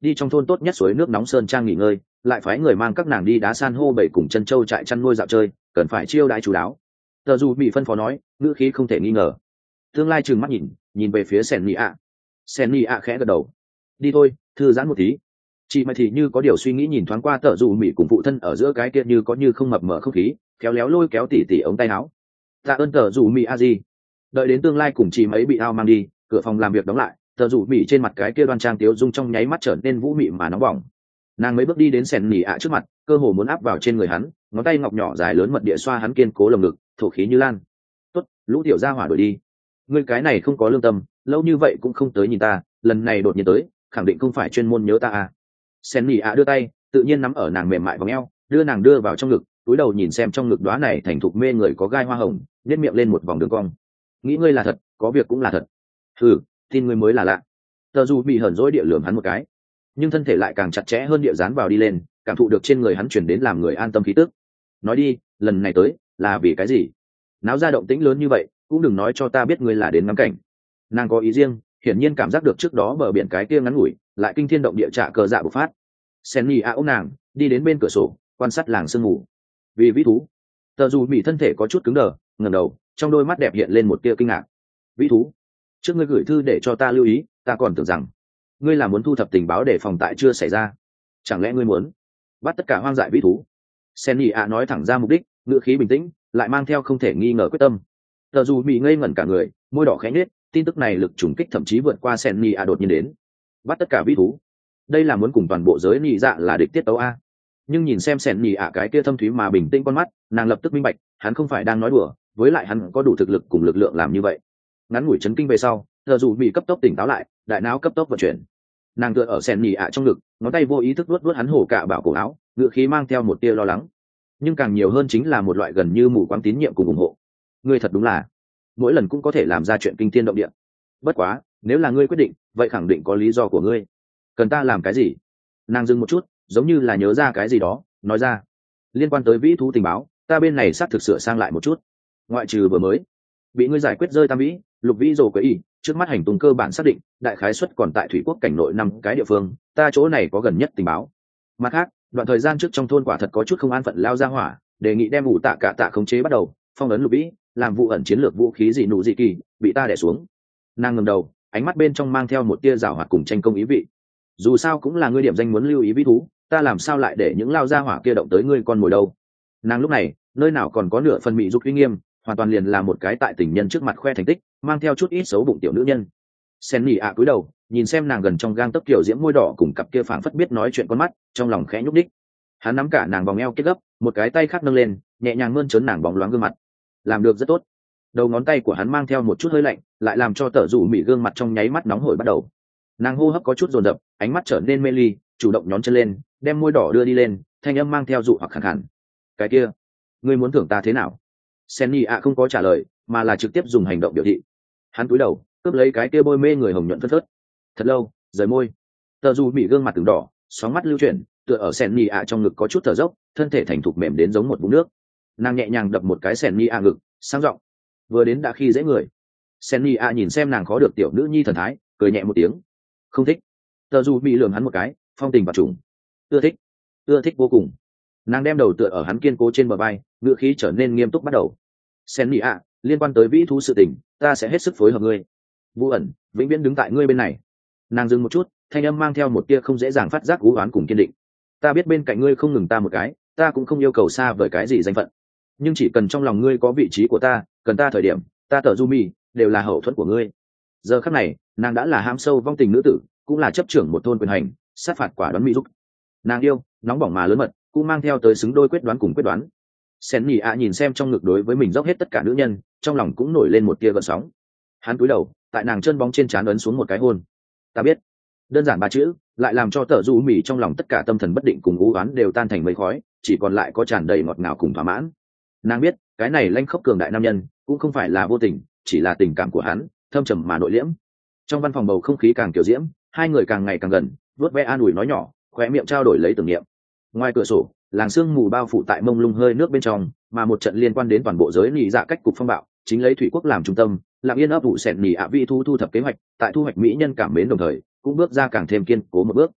A: đi trong thôn tốt nhất suối nước nóng sơn trang nghỉ ngơi, lại phái người mang các nàng đi đá san hô bảy cùng chân châu trại chăn nuôi dạo chơi, cần phải chiêu đãi chú đáo. Tờ dù bị phân phó nói, ngữ khí không thể nghi ngờ. Tương lai trừng mắt nhìn nhìn về phía sen nhị ạ. Sen nhị ạ khẽ gật đầu. Đi thôi, thư giãn một tí. Chị mà thì như có điều suy nghĩ nhìn thoáng qua tờ dù mỹ cùng phụ thân ở giữa cái kia như có như không mập mờ không khí, kéo léo lôi kéo tỉ tỉ ống tay áo. Tạ ơn tờ dù mỹ a di. Đợi đến tương lai cùng chị mấy bị ao mang đi, cửa phòng làm việc đóng lại, tờ dù mỹ trên mặt cái kia đoan trang tiếu dung trong nháy mắt trở nên vũ mị mà nóng bỏng. Nàng mấy bước đi đến sen nhị ạ trước mặt, cơ hồ muốn áp vào trên người hắn, ngón tay ngọc nhỏ dài lớn mật địa xoa hắn kiên cố lồng ngực, thổ khí như lan. Tốt, lũ tiểu gia hỏa đuổi đi. Ngươi cái này không có lương tâm, lâu như vậy cũng không tới nhìn ta, lần này đột nhiên tới, khẳng định không phải chuyên môn nhớ ta à. Sen nhị ạ đưa tay tự nhiên nắm ở nàng mềm mại vòng eo, đưa nàng đưa vào trong ngực, túi đầu nhìn xem trong ngực đóa này thành thục mê người có gai hoa hồng, nhếch miệng lên một vòng đường cong. Nghĩ ngươi là thật, có việc cũng là thật. Ừ, tin ngươi mới là lạ. Tờ dù bị hờn dỗi địa lườm hắn một cái, nhưng thân thể lại càng chặt chẽ hơn địa dán vào đi lên, cảm thụ được trên người hắn truyền đến làm người an tâm khí tức. Nói đi, lần này tới là vì cái gì? Náo ra động tĩnh lớn như vậy, cũng đừng nói cho ta biết ngươi là đến ngắm cảnh. Nàng có ý riêng, hiển nhiên cảm giác được trước đó bờ biển cái kia ngắn ngủi lại kinh thiên động địa trả cờ dạ bộc phát. Senny a ôm nàng đi đến bên cửa sổ quan sát làng sương mù. Vì vĩ thú. Tờ dù bị thân thể có chút cứng đờ, ngẩng đầu, trong đôi mắt đẹp hiện lên một tia kinh ngạc. Vĩ thú? Trước ngươi gửi thư để cho ta lưu ý, ta còn tưởng rằng ngươi là muốn thu thập tình báo để phòng tại chưa xảy ra. Chẳng lẽ ngươi muốn bắt tất cả hoang dại vĩ thú? Senny a nói thẳng ra mục đích, ngữ khí bình tĩnh, lại mang theo không thể nghi ngờ quyết tâm. Tờ dù bị ngây ngẩn cả người, môi đỏ khẽ nhếch, tin tức này lực trùng kích thậm chí vượt qua Senny a đột nhiên đến. Bắt tất cả vĩ thú? Đây là muốn cùng toàn bộ giới nhị dạ là địch tiết tấu a. Nhưng nhìn xem Senny a cái kia thâm thúy mà bình tĩnh con mắt, nàng lập tức minh bạch, hắn không phải đang nói đùa, với lại hắn có đủ thực lực cùng lực lượng làm như vậy. Ngắn ngủi chấn kinh về sau, tờ dù bị cấp tốc tỉnh táo lại, đại não cấp tốc vận chuyển. Nàng tựa ở Senny a trong ngực, ngón tay vô ý thức vuốt vuốt hắn hổ cạ bảo cổ áo, ngựa khí mang theo một tia lo lắng, nhưng càng nhiều hơn chính là một loại gần như mù quáng tín nhiệm cùng ủng hộ. Ngươi thật đúng là mỗi lần cũng có thể làm ra chuyện kinh thiên động địa. Bất quá, nếu là ngươi quyết định, vậy khẳng định có lý do của ngươi. Cần ta làm cái gì? Nàng dừng một chút, giống như là nhớ ra cái gì đó, nói ra. Liên quan tới vĩ thú tình báo, ta bên này xác thực sửa sang lại một chút. Ngoại trừ vừa mới bị ngươi giải quyết rơi tam vĩ, lục vĩ rồi quấy ỉ, trước mắt hành tung cơ bản xác định, đại khái suất còn tại thủy quốc cảnh nội năm cái địa phương, ta chỗ này có gần nhất tình báo. Mặt khác, đoạn thời gian trước trong thôn quả thật có chút không an phận lao ra hỏa, đề nghị đem ủ tạ cả tạ khống chế bắt đầu, phong ấn lục vĩ, làm vụ ẩn chiến lược vũ khí gì nụ gì kỳ, bị ta đè xuống. Nàng ngẩng đầu, ánh mắt bên trong mang theo một tia rào hoạt cùng tranh công ý vị. Dù sao cũng là ngươi điểm danh muốn lưu ý vĩ thú, ta làm sao lại để những lao ra hỏa kia động tới ngươi con mồi đâu? Nàng lúc này nơi nào còn có nửa phần mị dục uy nghiêm, hoàn toàn liền là một cái tại tình nhân trước mặt khoe thành tích, mang theo chút ít xấu bụng tiểu nữ nhân. Senny ạ cúi đầu nhìn xem nàng gần trong gang tấc kiểu diễm môi đỏ cùng cặp kia phảng phất biết nói chuyện con mắt, trong lòng khẽ nhúc đích. Hắn nắm cả nàng vòng eo kết gấp, một cái tay khác nâng lên, nhẹ nhàng mơn trớn nàng bóng loáng gương mặt. Làm được rất tốt. Đầu ngón tay của hắn mang theo một chút hơi lạnh, lại làm cho tở rủ mị gương mặt trong nháy mắt nóng hổi bắt đầu. Nàng hô hấp có chút dồn dập, ánh mắt trở nên mê ly, chủ động nhón chân lên, đem môi đỏ đưa đi lên, thanh âm mang theo dụ hoặc khàn khàn. Cái kia, ngươi muốn thưởng ta thế nào? Senny ạ không có trả lời, mà là trực tiếp dùng hành động biểu thị. Hắn cúi đầu, cướp lấy cái kia bôi mê người hồng nhuận phất phớt. Thật lâu, rời môi. Tở rủ mị gương mặt từng đỏ, sóng mắt lưu chuyển, tựa ở Senny ạ trong ngực có chút thở dốc, thân thể thành thục mềm đến giống một vũng nước. Nàng nhẹ nhàng đập một cái Senny ạ ngực, sang giọng. Vừa đến đã khi dễ người. Senny ạ nhìn xem nàng khó được tiểu nữ nhi thần thái, cười nhẹ một tiếng. Không thích. Tờ dù bị lườm hắn một cái, phong tình và trùng. Ưa thích. Ưa thích vô cùng. Nàng đem đầu tựa ở hắn kiên cố trên bờ vai, ngựa khí trở nên nghiêm túc bắt đầu. Senny ạ, liên quan tới vĩ thú sự tình, ta sẽ hết sức phối hợp ngươi. Vũ ẩn vĩnh viễn đứng tại ngươi bên này. Nàng dừng một chút, thanh âm mang theo một tia không dễ dàng phát giác cú oán cùng kiên định. Ta biết bên cạnh ngươi không ngừng ta một cái, ta cũng không yêu cầu xa vời cái gì danh phận, nhưng chỉ cần trong lòng ngươi có vị trí của ta, cần ta thời điểm, ta tờ du mi đều là hậu thuẫn của ngươi. Giờ khắc này, nàng đã là ham sâu vong tình nữ tử, cũng là chấp trưởng một thôn quyền hành, sát phạt quả đoán mỹ giúp. Nàng yêu nóng bỏng mà lớn mật, cũng mang theo tới xứng đôi quyết đoán cùng quyết đoán. Senny ạ nhìn xem trong ngực đối với mình dốc hết tất cả nữ nhân, trong lòng cũng nổi lên một tia gợn sóng. Hắn cúi đầu, tại nàng chân bóng trên trán ấn xuống một cái hôn. Ta biết. Đơn giản ba chữ, lại làm cho tờ du mì trong lòng tất cả tâm thần bất định cùng u oán đều tan thành mây khói, chỉ còn lại có tràn đầy ngọt ngào cùng thỏa mãn. Nàng biết, cái này lanh khốc cường đại nam nhân cũng không phải là vô tình, chỉ là tình cảm của hắn thâm trầm mà nội liễm. Trong văn phòng bầu không khí càng kiểu diễm, hai người càng ngày càng gần, vuốt ve an ủi nói nhỏ, khóe miệng trao đổi lấy tưởng niệm. Ngoài cửa sổ, làng sương mù bao phủ tại mông lung hơi nước bên trong, mà một trận liên quan đến toàn bộ giới nhị dạ cách cục phong bạo, chính lấy thủy quốc làm trung tâm, lặng yên ấp ủ sẹn nhị ạ vi thu thu thập kế hoạch, tại thu hoạch mỹ nhân cảm mến đồng thời, cũng bước ra càng thêm kiên cố một bước.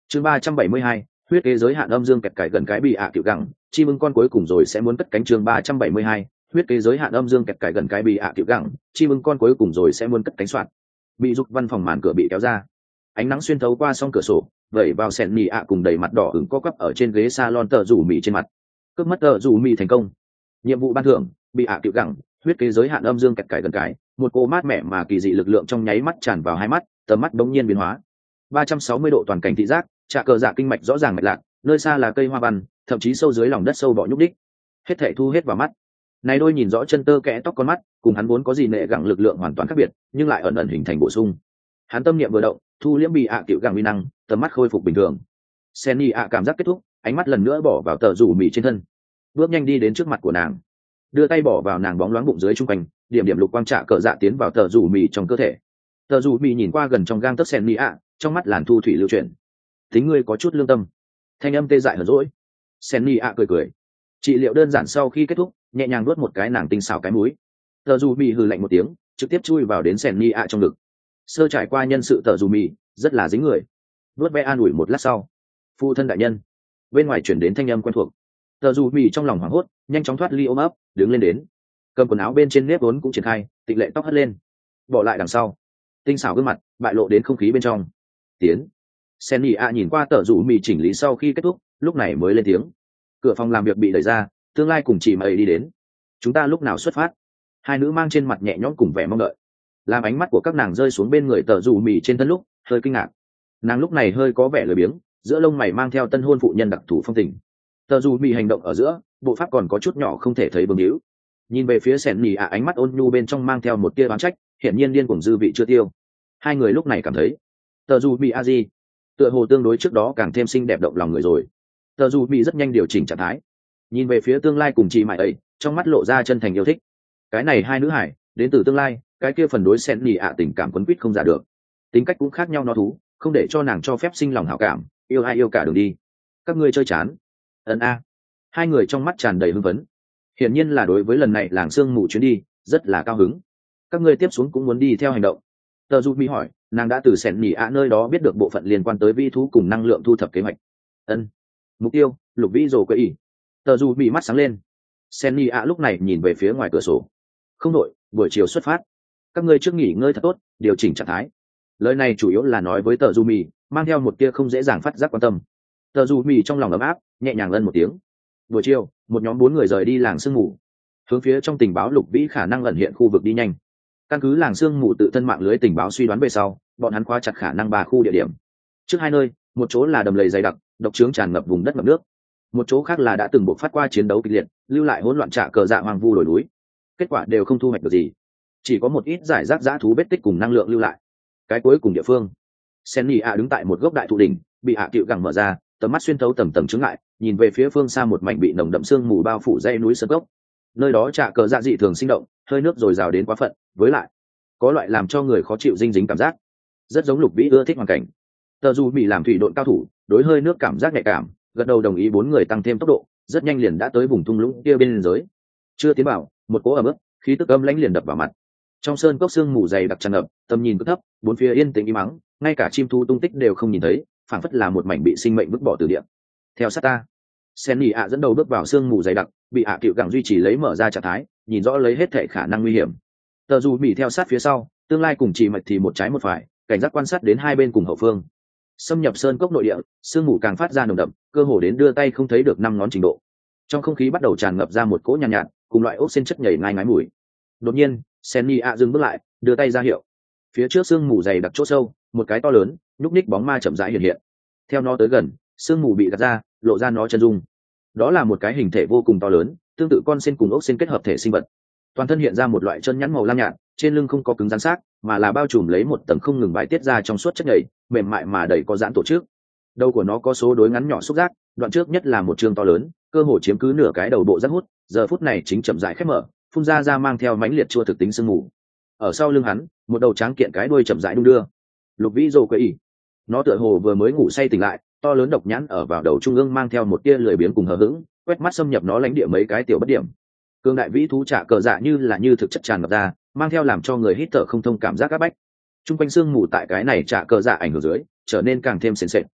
A: chương ba trăm bảy mươi hai, huyết kế giới hạn âm dương kẹt cải gần cái bị ạ tiểu gẳng, chim ưng con cuối cùng rồi sẽ muốn cất cánh. chương ba trăm bảy mươi hai, huyết kế giới hạn âm dương kẹt cải gần cái bị ạ tiểu gẳng, chim ưng con cuối cùng rồi sẽ muốn cất cánh soạn. Bị dục văn phòng màn cửa bị kéo ra, ánh nắng xuyên thấu qua song cửa sổ vẩy vào sẹn mì ạ cùng đầy mặt đỏ ửng co quắp ở trên ghế salon tờ rủ mì trên mặt. Cướp mất tờ rủ mì thành công. Nhiệm vụ ban thưởng bị ạ tiểu gẳng, huyết kế giới hạn âm dương kẹt cải gần cái. Một cô mát mẻ mà kỳ dị lực lượng trong nháy mắt tràn vào hai mắt, tầm mắt đống nhiên biến hóa ba trăm sáu mươi độ toàn cảnh thị giác, trà cờ dạ kinh mạch rõ ràng mạch lạc, nơi xa là cây hoa văn, thậm chí sâu dưới lòng đất sâu bọ nhúc đích, hết thảy thu hết vào mắt. Này đôi nhìn rõ chân tơ kẽ tóc con mắt, cùng hắn vốn có gì nệ gẳng lực lượng hoàn toàn khác biệt, nhưng lại ẩn ẩn hình thành bổ sung. Hắn tâm niệm vừa động, thu liễm bị ạ tiểu gẳng uy năng, tầm mắt khôi phục bình thường. Senny ạ cảm giác kết thúc, ánh mắt lần nữa bỏ vào tờ rủ mì trên thân, bước nhanh đi đến trước mặt của nàng, đưa tay bỏ vào nàng bóng loáng bụng dưới trung quanh, điểm điểm lục quang trạ cờ dạ tiến vào tờ rủ mì trong cơ thể. Tờ rủ mì nhìn qua gần trong gang tấc Senny ạ, trong mắt làn thu thủy lưu chuyển. Tính ngươi có chút lương tâm. Thanh âm tê dại hờn dỗi. Senny ạ cười cười. Trị liệu đơn giản sau khi kết thúc, nhẹ nhàng nuốt một cái nàng tinh xảo cái mũi. Tờ rủ mì hừ lạnh một tiếng, trực tiếp chui vào đến Senny ạ trong ngực. Sơ trải qua nhân sự tờ rủ mì, rất là dính người. Nuốt ve an ủi một lát sau, phu thân đại nhân. Bên ngoài chuyển đến thanh âm quen thuộc. Tờ rủ mì trong lòng hoảng hốt, nhanh chóng thoát ly ôm ấp, đứng lên đến. Cầm quần áo bên trên nếp vốn cũng triển khai, tịnh lệ tóc hất lên, bỏ lại đằng sau. Tinh xảo gương mặt bại lộ đến không khí bên trong. Tiến. Senny a nhìn qua tờ rủ mì chỉnh lý sau khi kết thúc, lúc này mới lên tiếng. Cửa phòng làm việc bị đẩy ra, tương lai cùng chị mày đi đến. Chúng ta lúc nào xuất phát? Hai nữ mang trên mặt nhẹ nhõm cùng vẻ mong đợi, làm ánh mắt của các nàng rơi xuống bên người tờ rủ mì trên thân lúc hơi kinh ngạc. Nàng lúc này hơi có vẻ lười biếng, giữa lông mày mang theo tân hôn phụ nhân đặc thù phong tình. Tờ rủ mì hành động ở giữa, bộ pháp còn có chút nhỏ không thể thấy bướng hữu. Nhìn về phía Senny a, ánh mắt ôn nhu bên trong mang theo một tia oán trách, hiển nhiên điên cuồng dư vị chưa tiêu. Hai người lúc này cảm thấy tờ rủ mì a di tựa hồ tương đối trước đó càng thêm xinh đẹp động lòng người rồi. Tờ rủ mì rất nhanh điều chỉnh trạng thái, nhìn về phía tương lai cùng chị mày ấy, trong mắt lộ ra chân thành yêu thích. Cái này hai nữ hải đến từ tương lai, cái kia phần đối Senny a tình cảm quấn quýt không giả được, tính cách cũng khác nhau nó thú, không để cho nàng cho phép sinh lòng hảo cảm, yêu ai yêu cả đường đi. Các ngươi chơi chán? Ấn a. Hai người trong mắt tràn đầy hưng phấn, hiển nhiên là đối với lần này làng sương mù chuyến đi rất là cao hứng. Các ngươi tiếp xuống cũng muốn đi theo hành động? Tờ rủ mì hỏi, nàng đã từ Senny a nơi đó biết được bộ phận liên quan tới vi thú cùng năng lượng thu thập kế hoạch. Ân. Mục tiêu lục vĩ rồ quậy ỉ. Tờ rủ mì mắt sáng lên. Senny a lúc này nhìn về phía ngoài cửa sổ. Không đội, buổi chiều xuất phát. Các ngươi trước nghỉ ngơi thật tốt, điều chỉnh trạng thái. Lời này chủ yếu là nói với tờ rủ mì, mang theo một tia không dễ dàng phát giác quan tâm. Tờ rủ mì trong lòng ấm áp, nhẹ nhàng ân một tiếng. Buổi chiều, một nhóm bốn người rời đi làng sương mù, hướng phía trong tình báo lục vĩ khả năng ẩn hiện khu vực đi nhanh. Căn cứ làng sương mù tự thân mạng lưới tình báo suy đoán về sau, bọn hắn khóa chặt khả năng ba khu địa điểm. Trước hai nơi, một chỗ là đầm lầy dày đặc, độc trướng tràn ngập vùng đất ngập nước. Một chỗ khác là đã từng buộc phát qua chiến đấu kịch liệt, lưu lại hỗn loạn trạ cờ dạ hoang vu đồi núi. Kết quả đều không thu hoạch được gì, chỉ có một ít giải rác dã thú vết tích cùng năng lượng lưu lại. Cái cuối cùng địa phương, Senny a đứng tại một gốc đại thụ đỉnh, bị hạ tiệu gẳng mở ra, tầm mắt xuyên thấu tầng tầng chướng ngại, nhìn về phía phương xa một mảnh bị nồng đậm sương mù bao phủ dãy núi sơn gốc. Nơi đó trạ cờ dạ dị thường sinh động, hơi nước dồi dào đến quá phận, với lại có loại làm cho người khó chịu dinh dính cảm giác, rất giống lục vĩ ưa thích hoàn cảnh. Tờ dù bị làm thủy độn cao thủ, đối hơi nước cảm giác nhạy cảm, gật đầu đồng ý. Bốn người tăng thêm tốc độ, rất nhanh liền đã tới vùng thung lũng kia bên dưới. Chưa tiến vào, một cỗ ẩm ướt khí tức âm lãnh liền đập vào mặt. Trong sơn cốc sương mù dày đặc tràn ngập, tầm nhìn cứ thấp, bốn phía yên tĩnh im mắng, ngay cả chim thu tung tích đều không nhìn thấy, phảng phất là một mảnh bị sinh mệnh vứt bỏ từ địa. Theo sát ta. Senny ạ dẫn đầu bước vào sương mù dày đặc, bị ạ cựu gẳng duy trì lấy mở ra trạng thái, nhìn rõ lấy hết thảy khả năng nguy hiểm. Tờ dù bị theo sát phía sau, tương lai cùng chị mạch thì một trái một phải, cảnh giác quan sát đến hai bên cùng hậu phương. Xâm nhập sơn cốc nội địa, sương mù càng phát ra nồng đậm, cơ hồ đến đưa tay không thấy được năm ngón trình độ. Trong không khí bắt đầu tràn ngập ra một cỗ nhàn nhạt, nhạt, cùng loại ốc sen chất nhảy ngai ngái mùi. Đột nhiên, Senny ạ dừng bước lại, đưa tay ra hiệu. Phía trước sương mù dày đặc chỗ sâu, một cái to lớn, nhúc nhích bóng ma chậm rãi hiện hiện. Theo nó tới gần, sương mù bị gạt ra, lộ ra nó chân dung. Đó là một cái hình thể vô cùng to lớn, tương tự con sen cùng ốc sen kết hợp thể sinh vật. Toàn thân hiện ra một loại chân nhẵn màu lam nhạt, trên lưng không có cứng rắn xác, mà là bao trùm lấy một tầng không ngừng bài tiết ra trong suốt chất nhầy, mềm mại mà đầy có giãn tổ chức. Đầu của nó có số đối ngắn nhỏ xúc giác, đoạn trước nhất là một trường to lớn, cơ hồ chiếm cứ nửa cái đầu bộ giác hút, giờ phút này chính chậm rãi khép mở, phun ra ra mang theo mãnh liệt chua thực tính sương mù. Ở sau lưng hắn, một đầu tráng kiện cái đuôi chậm rãi đung đưa. Lục vĩ rồ quậy ỉ. Nó tựa hồ vừa mới ngủ say tỉnh lại, to lớn độc nhãn ở vào đầu trung ương mang theo một tia lười biếng cùng hờ hững, quét mắt xâm nhập nó lãnh địa mấy cái tiểu bất điểm. Cương đại vĩ thú trả cờ dạ như là như thực chất tràn ngập ra, mang theo làm cho người hít thở không thông cảm giác áp bách. Trung quanh xương mù tại cái này trả cờ dạ ảnh hưởng dưới, trở nên càng thêm sền sệt,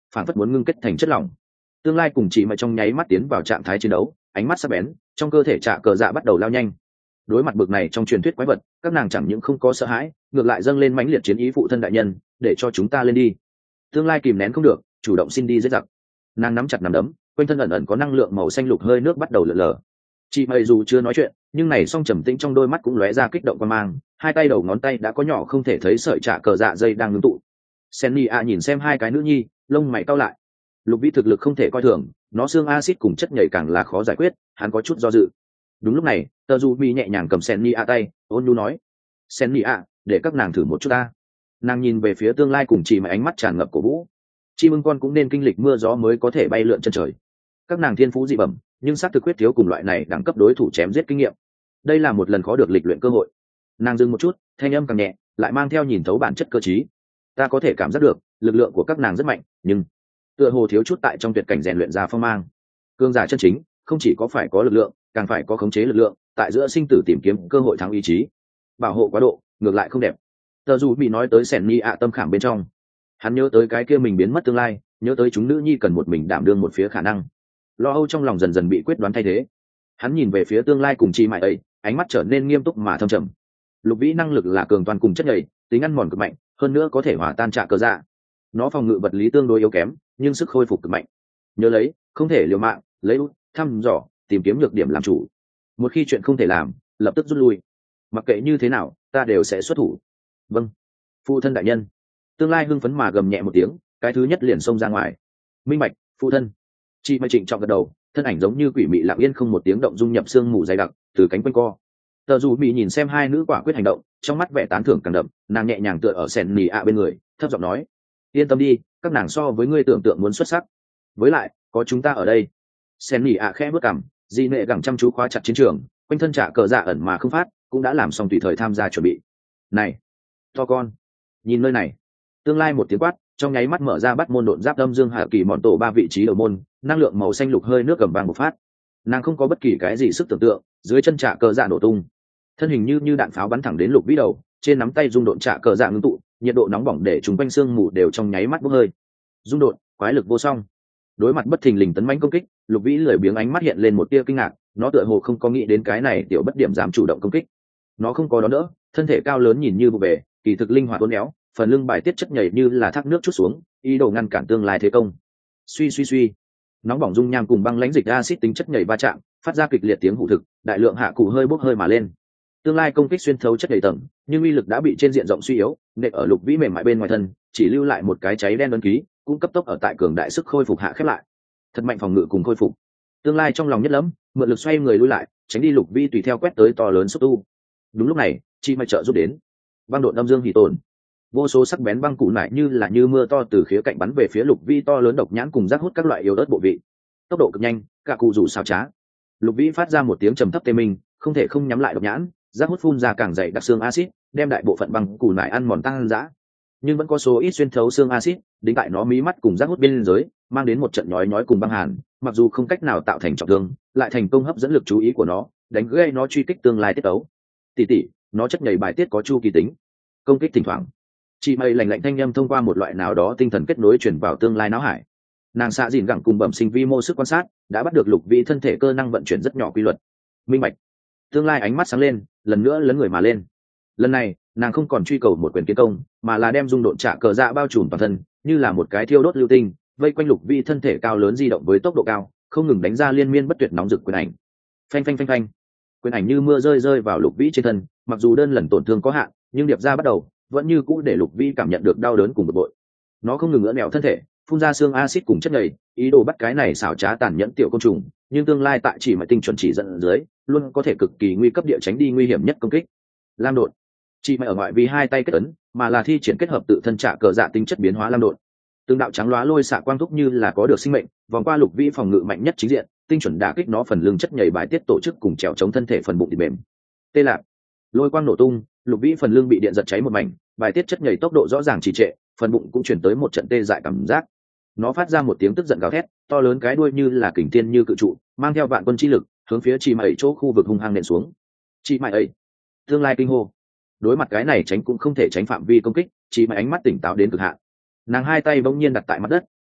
A: phản phất muốn ngưng kết thành chất lỏng. Tương lai cùng chị mà trong nháy mắt tiến vào trạng thái chiến đấu, ánh mắt sắc bén, trong cơ thể trả cờ dạ bắt đầu lao nhanh. Đối mặt bực này trong truyền thuyết quái vật, các nàng chẳng những không có sợ hãi, ngược lại dâng lên mãnh liệt chiến ý phụ thân đại nhân, để cho chúng ta lên đi. Tương lai kìm nén không được, chủ động xin đi giết giặc. Nàng nắm chặt nắm đấm, quanh thân ẩn ẩn có năng lượng màu xanh lục hơi nước bắt đầu lượn lờ. Chị mày dù chưa nói chuyện, nhưng này song trầm tĩnh trong đôi mắt cũng lóe ra kích động quan mang, hai tay đầu ngón tay đã có nhỏ không thể thấy sợi trả cờ dạ dây đang ngưng tụ. Senny a nhìn xem hai cái nữ nhi, lông mày cau lại. Lục Vĩ thực lực không thể coi thường, nó xương axit cùng chất nhảy càng là khó giải quyết, hắn có chút do dự. Đúng lúc này, Tơ Du Mi nhẹ nhàng cầm Senny a tay, ôn nhu nói: "Senny a, để các nàng thử một chút ta." Nàng nhìn về phía tương lai cùng chị mà ánh mắt tràn ngập cổ vũ. Chim ưng con cũng nên kinh lịch mưa gió mới có thể bay lượn chân trời. Các nàng thiên phú dị bẩm, nhưng xác thực quyết thiếu cùng loại này đẳng cấp đối thủ chém giết kinh nghiệm. Đây là một lần khó được lịch luyện cơ hội. Nàng dừng một chút, thanh âm càng nhẹ, lại mang theo nhìn thấu bản chất cơ trí. Ta có thể cảm giác được, lực lượng của các nàng rất mạnh, nhưng tựa hồ thiếu chút tại trong tuyệt cảnh rèn luyện ra phong mang. Cương giả chân chính, không chỉ có phải có lực lượng, càng phải có khống chế lực lượng, tại giữa sinh tử tìm kiếm cơ hội thắng ý chí. Bảo hộ quá độ, ngược lại không đẹp. Tờ dù bị nói tới sẻn ni ạ tâm khảm bên trong, hắn nhớ tới cái kia mình biến mất tương lai, nhớ tới chúng nữ nhi cần một mình đảm đương một phía khả năng. Lo âu trong lòng dần dần bị quyết đoán thay thế. Hắn nhìn về phía tương lai cùng chi mại ấy, ánh mắt trở nên nghiêm túc mà thâm trầm. Lục Vĩ năng lực là cường toàn cùng chất nhầy, tính ăn mòn cực mạnh, hơn nữa có thể hòa tan trả cờ dạ. Nó phòng ngự vật lý tương đối yếu kém, nhưng sức khôi phục cực mạnh. Nhớ lấy, không thể liều mạng, lấy út, thăm dò, tìm kiếm nhược điểm làm chủ. Một khi chuyện không thể làm, lập tức rút lui. Mặc kệ như thế nào, ta đều sẽ xuất thủ. Vâng, phụ thân đại nhân. Tương lai hưng phấn mà gầm nhẹ một tiếng, cái thứ nhất liền xông ra ngoài. Minh bạch, phụ thân. Chị mới trịnh trọng gật đầu, thân ảnh giống như quỷ mị lặng yên không một tiếng động dung nhập xương mù dày đặc, từ cánh quanh co. Tờ dù bị nhìn xem hai nữ quả quyết hành động, trong mắt vẻ tán thưởng càng đậm, nàng nhẹ nhàng tựa ở sèn nỉ ạ bên người, thấp giọng nói: yên tâm đi, các nàng so với ngươi tưởng tượng muốn xuất sắc. Với lại, có chúng ta ở đây. Sèn nỉ ạ khẽ bước cằm, di nệ gẳng chăm chú khóa chặt chiến trường, quanh thân trả cờ dạ ẩn mà không phát, cũng đã làm xong tùy thời tham gia chuẩn bị. Này, to con, nhìn nơi này. Tương lai một tiếng quát, trong nháy mắt mở ra bắt môn độn giáp âm dương hạ kỳ mọn tổ ba vị trí đầu môn, năng lượng màu xanh lục hơi nước gầm vàng một phát. Nàng không có bất kỳ cái gì sức tưởng tượng, dưới chân trả cờ dạ nổ tung, thân hình như như đạn pháo bắn thẳng đến Lục Vĩ đầu, trên nắm tay rung độn trả cờ dạ ngưng tụ, nhiệt độ nóng bỏng để chúng quanh xương mù đều trong nháy mắt bốc hơi. Rung độn, quái lực vô song. Đối mặt bất thình lình tấn mãnh công kích, Lục Vĩ lười biếng ánh mắt hiện lên một tia kinh ngạc, nó tựa hồ không có nghĩ đến cái này tiểu bất điểm dám chủ động công kích. Nó không có đón đỡ, thân thể cao lớn nhìn như vụ bề, kỳ thực linh hoạt uốn éo, phần lưng bài tiết chất nhảy như là thác nước chút xuống, ý đồ ngăn cản tương lai thế công. Suy suy suy, nóng bỏng dung nham cùng băng lãnh dịch axit tính chất nhảy va chạm, phát ra kịch liệt tiếng hụ thực, đại lượng hạ cụ hơi bốc hơi mà lên. Tương lai công kích xuyên thấu chất đầy tầng, nhưng uy lực đã bị trên diện rộng suy yếu, nện ở Lục Vĩ mềm mại bên ngoài thân, chỉ lưu lại một cái cháy đen đơn ký, cũng cấp tốc ở tại cường đại sức khôi phục hạ khép lại. Thật mạnh phòng ngự cùng khôi phục. Tương lai trong lòng nhất lắm, mượn lực xoay người lui lại, tránh đi Lục Vĩ tùy theo quét tới to lớn xúc tu. Đúng lúc này, chi mai trợ giúp đến. Băng độn âm dương hỉ tồn. Vô số sắc bén băng cụ nải như là như mưa to từ khía cạnh bắn về phía Lục Vĩ to lớn độc nhãn cùng rác hút các loại yếu ớt bộ vị. Tốc độ cực nhanh, cả cụ rủ xào trá. Lục Vĩ phát ra một tiếng trầm thấp tê minh, không thể không nhắm lại độc nhãn, rác hút phun ra càng dày đặc xương axit, đem đại bộ phận băng củ nải ăn mòn tăng dã. Nhưng vẫn có số ít xuyên thấu xương axit, đính tại nó mí mắt cùng rác hút bên dưới, mang đến một trận nhói nhói cùng băng hàn, mặc dù không cách nào tạo thành trọng thương, lại thành công hấp dẫn lực chú ý của nó, đánh gây nó truy kích tương lai tiết tấu. Tỷ tỷ, nó chất nhảy bài tiết có chu kỳ tính, công kích thỉnh thoảng. Chị mây lạnh lạnh thanh âm thông qua một loại nào đó tinh thần kết nối truyền vào tương lai não hải. Nàng xạ dìn gẳng cùng bẩm sinh vi mô sức quan sát, đã bắt được Lục Vĩ thân thể cơ năng vận chuyển rất nhỏ quy luật. Minh bạch. Tương lai ánh mắt sáng lên, lần nữa lấn người mà lên. Lần này, nàng không còn truy cầu một quyền kiến công, mà là đem dung độn trả cờ dạ bao trùm toàn thân, như là một cái thiêu đốt lưu tinh, vây quanh Lục Vĩ thân thể cao lớn di động với tốc độ cao, không ngừng đánh ra liên miên bất tuyệt nóng rực quyền ảnh. Phanh phanh phanh phanh. Quyền ảnh như mưa rơi rơi vào Lục Vĩ trên thân, mặc dù đơn lần tổn thương có hạn, nhưng điệp ra bắt đầu, vẫn như cũ để Lục Vĩ cảm nhận được đau đớn cùng bực bội. Nó không ngừng ưỡn nẹo thân thể, phun ra xương axit cùng chất nhầy, ý đồ bắt cái này xảo trá tàn nhẫn tiểu côn trùng, nhưng tương lai tại chỉ mà tinh chuẩn chỉ dẫn dưới, luôn có thể cực kỳ nguy cấp địa tránh đi nguy hiểm nhất công kích. Lam đột, chỉ mà ở ngoại vì hai tay kết ấn, mà là thi triển kết hợp tự thân trả cờ dạ tính chất biến hóa lam đột. Tương đạo trắng lóa lôi xạ quang thúc như là có được sinh mệnh, vòng qua Lục Vĩ phòng ngự mạnh nhất chính diện, tinh chuẩn đả kích nó phần lưng chất nhầy bài tiết tổ chức cùng trèo chống thân thể phần bụng thịt mềm. Tê lạc, lôi quang nổ tung, Lục Vĩ phần lưng bị điện giật cháy một mảnh, bài tiết chất nhầy tốc độ rõ ràng trì trệ, phần bụng cũng chuyển tới một trận tê dại cảm giác. Nó phát ra một tiếng tức giận gào thét, to lớn cái đuôi như là kình thiên như cự trụ, mang theo vạn quân chi lực, hướng phía chị mày chỗ khu vực hung hăng nện xuống. Chị mày ấy, tương lai kinh hô. Đối mặt cái này tránh cũng không thể tránh phạm vi công kích, chị mày ánh mắt tỉnh táo đến cực hạn. Nàng hai tay bỗng nhiên đặt tại mặt đất,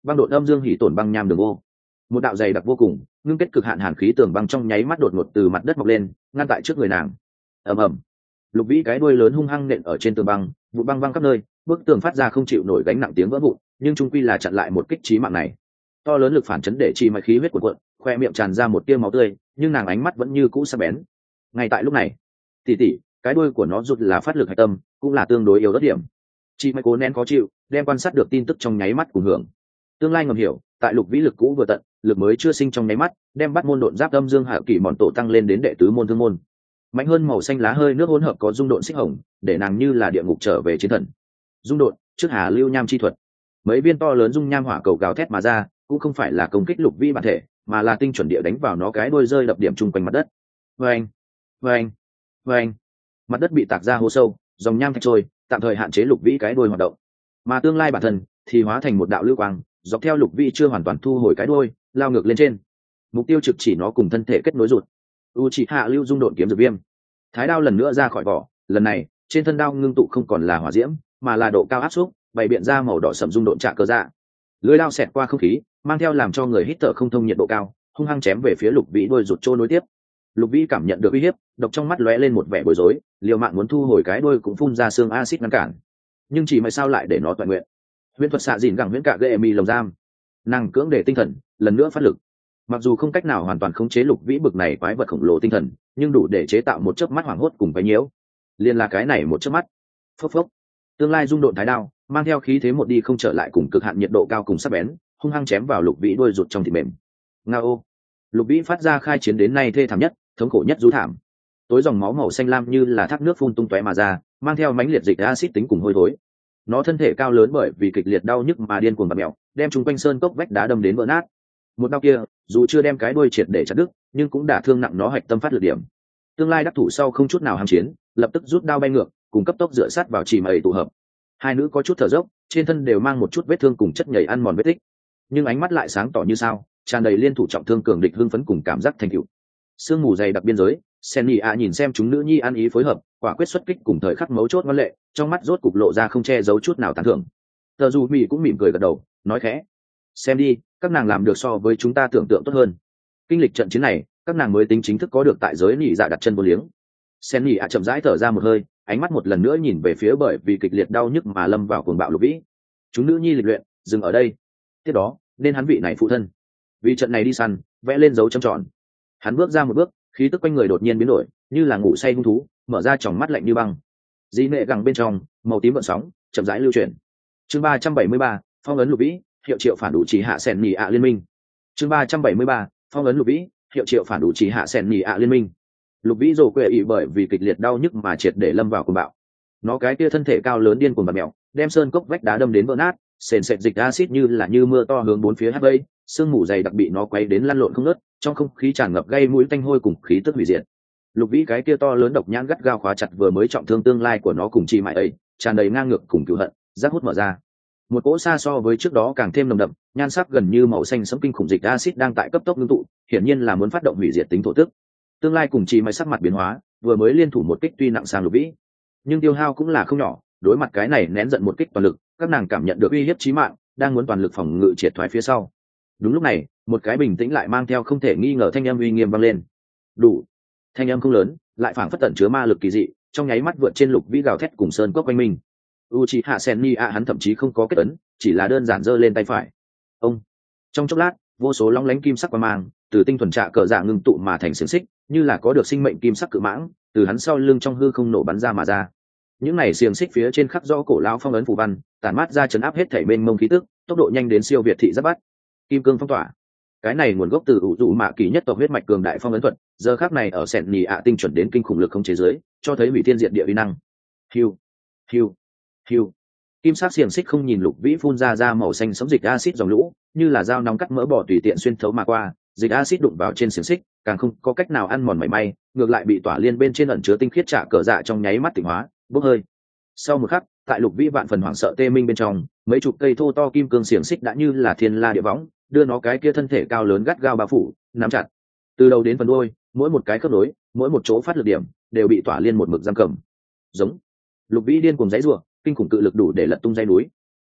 A: băng đột âm dương hỉ tổn băng nham đường ô. Một đạo dày đặc vô cùng ngưng kết cực hạn hàn khí tường băng trong nháy mắt đột ngột từ mặt đất mọc lên ngăn tại trước người nàng. Ầm ầm, Lục Vĩ cái đuôi lớn hung hăng nện ở trên tường băng, vụ băng văng khắp nơi, bức tường phát ra không chịu nổi gánh nặng tiếng vỡ vụn, nhưng trung quy là chặn lại một kích chí mạng này. To lớn lực phản chấn để chi mạch khí huyết cuộn cuộn, khoe miệng tràn ra một tia máu tươi, nhưng nàng ánh mắt vẫn như cũ sắc bén. Ngay tại lúc này, tỷ tỷ, cái đuôi của nó rụt là phát lực hạch tâm, cũng là tương đối yếu đất điểm. Chị mạch cố nén khó chịu, đem quan sát được tin tức trong nháy mắt cùng hưởng. Tương lai ngầm hiểu, tại Lục Vĩ lực cũ vừa tận, lực mới chưa sinh trong nháy mắt, đem bắt môn độn giáp âm dương hạ kỳ mòn tổ tăng lên đến đệ tứ môn thương môn. Mạnh hơn màu xanh lá hơi nước hỗn hợp có dung độn xích hồng, để nàng như là địa ngục trở về chiến thần. Dung độn, trước hà lưu nham chi thuật. Mấy viên to lớn dung nham hỏa cầu gào thét mà ra, cũng không phải là công kích Lục Vĩ bản thể, mà là tinh chuẩn địa đánh vào nó cái đuôi rơi đập điểm chung quanh mặt đất. Vâng, vâng, vâng. Mặt đất bị tạc ra hố sâu, dòng nham thạch trôi, tạm thời hạn chế Lục Vĩ cái đuôi hoạt động. Mà tương lai bản thân thì hóa thành một đạo lưu quang, dọc theo Lục Vĩ chưa hoàn toàn thu hồi cái đuôi, lao ngược lên trên. Mục tiêu trực chỉ nó cùng thân thể kết nối rụt. Uchiha lưu dung độn kiếm dược viêm. Thái đao lần nữa ra khỏi vỏ, lần này trên thân đao ngưng tụ không còn là hỏa diễm, mà là độ cao áp suất, bày biện ra màu đỏ sẫm dung độn trạ cơ dạ. Lưỡi đao xẹt qua không khí, mang theo làm cho người hít thở không thông nhiệt độ cao, hung hăng chém về phía Lục Vĩ đuôi rụt trô nối tiếp. Lục Vĩ cảm nhận được uy hiếp, độc trong mắt lóe lên một vẻ bối rối, liều mạng muốn thu hồi cái đuôi cũng phun ra xương axit ngăn cản. Nhưng chỉ mày sao lại để nó toàn nguyện. Huyễn thuật xạ dìn gẳng huyễn cả gây mì lồng giam. Nàng cưỡng để tinh thần, lần nữa phát lực. Mặc dù không cách nào hoàn toàn khống chế Lục Vĩ bực này quái vật khổng lồ tinh thần, nhưng đủ để chế tạo một chớp mắt hoảng hốt cùng cái nhiễu. Liên là cái này một chớp mắt. Phốc phốc. Tương lai dung độn thái đao, mang theo khí thế một đi không trở lại cùng cực hạn nhiệt độ cao cùng sắc bén, hung hăng chém vào Lục Vĩ đuôi rụt trong thịt mềm. Ngao. Lục Vĩ phát ra khai chiến đến nay thê thảm nhất, thống khổ nhất rú thảm. Tối dòng máu màu xanh lam như là thác nước phun tung tóe mà ra, mang theo mãnh liệt dịch axit tính cùng hôi thối. Nó thân thể cao lớn bởi vì kịch liệt đau nhức mà điên cuồng bật mèo, đem chúng quanh sơn cốc vách đá đâm đến vỡ nát. Một đau kia, dù chưa đem cái đuôi triệt để chặt đứt, nhưng cũng đả thương nặng nó hạch tâm phát lực điểm. Tương lai đắc thủ sau không chút nào ham chiến, lập tức rút đao bay ngược, cùng cấp tốc dựa sát vào chỉ mày tụ hợp. Hai nữ có chút thở dốc, trên thân đều mang một chút vết thương cùng chất nhầy ăn mòn vết tích, nhưng ánh mắt lại sáng tỏ như sao, tràn đầy liên thủ trọng thương cường địch hưng phấn cùng cảm giác thành tựu. Sương mù dày đặc biên giới, Senny a nhìn xem chúng nữ nhi ăn ý phối hợp, quả quyết xuất kích cùng thời khắc mấu chốt ngoan lệ, trong mắt rốt cục lộ ra không che giấu chút nào tán thưởng. Tờ dù Mỹ cũng mỉm cười gật đầu, nói khẽ: "Xem đi, các nàng làm được so với chúng ta tưởng tượng tốt hơn." Kinh lịch trận chiến này, các nàng mới tính chính thức có được tại giới nỉ dạ đặt chân vô liếng. Senny a chậm rãi thở ra một hơi, ánh mắt một lần nữa nhìn về phía bởi vì kịch liệt đau nhức mà lâm vào cuồng bạo Lục Vĩ. Chúng nữ nhi lịch luyện, dừng ở đây. Tiếp đó, nên hắn vị này phụ thân. Vì trận này đi săn, vẽ lên dấu chấm tròn. Hắn bước ra một bước, khí tức quanh người đột nhiên biến đổi, như là ngủ say hung thú, mở ra tròng mắt lạnh như băng. Dĩ nệ gẳng bên trong, màu tím vận sóng, chậm rãi lưu chuyển. Chương ba trăm bảy mươi ba, phong ấn Lục Vĩ, hiệu triệu phản đủ chỉ hạ sèn nhì ạ liên minh. Chương ba trăm bảy mươi ba, phong ấn Lục Vĩ, hiệu triệu phản đủ chỉ hạ sèn nhì ạ liên minh. Lục Vĩ rồ quệ ị bởi vì kịch liệt đau nhức mà triệt để lâm vào cuồng bạo. Nó cái kia thân thể cao lớn điên cuồng bật mèo, đem sơn cốc vách đá đâm đến vỡ nát, sền sệt dịch axit như là như mưa to hướng bốn phía hất vây, sương mù dày đặc bị nó quấy đến lăn lộn không ngớt, trong không khí tràn ngập gây mũi tanh hôi cùng khí tức hủy diệt. Lục Vĩ cái kia to lớn độc nhãn gắt gao khóa chặt vừa mới trọng thương tương lai của nó cùng chi mại ấy, tràn đầy ngang ngược cùng cừu hận, giác hút mở ra. Một cỗ xa so với trước đó càng thêm nồng đậm, nhan sắc gần như màu xanh sẫm kinh khủng dịch axit đang tại cấp tốc ngưng tụ, hiển nhiên là muốn phát động hủy diệt tính thổ tức. Tương lai cùng chi mại sắc mặt biến hóa, vừa mới liên thủ một kích tuy nặng sang Lục Vĩ, nhưng tiêu hao cũng là không nhỏ, đối mặt cái này nén giận một kích toàn lực, các nàng cảm nhận được uy hiếp chí mạng, đang muốn toàn lực phòng ngự triệt thoái phía sau. Đúng lúc này, một cái bình tĩnh lại mang theo không thể nghi ngờ thanh âm uy nghiêm vang lên. Đủ. Thanh âm không lớn, lại phảng phất tẩn chứa ma lực kỳ dị, trong nháy mắt vượt trên Lục Vĩ gào thét cùng sơn cốc quanh mình. Uchiha Sennia hắn thậm chí không có kết ấn, chỉ là đơn giản giơ lên tay phải. Ông. Trong chốc lát, vô số long lánh kim sắc quang mang từ tinh thuần trạ cờ dạ ngưng tụ mà thành xiềng xích, như là có được sinh mệnh kim sắc cự mãng, từ hắn sau lưng trong hư không nổ bắn ra mà ra. Những này xiềng xích phía trên khắc rõ cổ lão phong ấn phù văn, tản mát ra chấn áp hết thảy bên mông khí tức, tốc độ nhanh đến siêu việt thị giáp bắt. Kim cương phong tỏa. Cái này nguồn gốc từ ủ dụ mạ kỳ nhất tộc huyết mạch cường đại phong ấn thuật, giờ khắc này ở sẹn nhì ạ tinh chuẩn đến kinh khủng lực không chế giới, cho thấy hủy thiên diệt địa uy năng. Hiu, hiu, hiu. Kim sắc xiềng xích không nhìn Lục Vĩ phun ra ra màu xanh sống dịch axit dòng lũ, như là dao nóng cắt mỡ bò tùy tiện xuyên thấu mà qua, dịch axit đụng vào trên xiềng xích, càng không có cách nào ăn mòn mảy may, ngược lại bị tỏa liên bên trên ẩn chứa tinh khiết trả cờ dạ trong nháy mắt tỉnh hóa, bốc hơi. Sau một khắc, tại Lục Vĩ vạn phần hoảng sợ tê minh bên trong, mấy chục cây thô to kim cương xiềng xích đã như là thiên la địa võng, đưa nó cái kia thân thể cao lớn gắt gao bao phủ, nắm chặt. Từ đầu đến phần đuôi, mỗi một cái khớp nối, mỗi một chỗ phát lực điểm, đều bị tỏa liên một mực giam cầm. Giống. Lục Vĩ điên cuồng giãy giụa, kinh khủng cự lực đủ để lật tung dãy núi.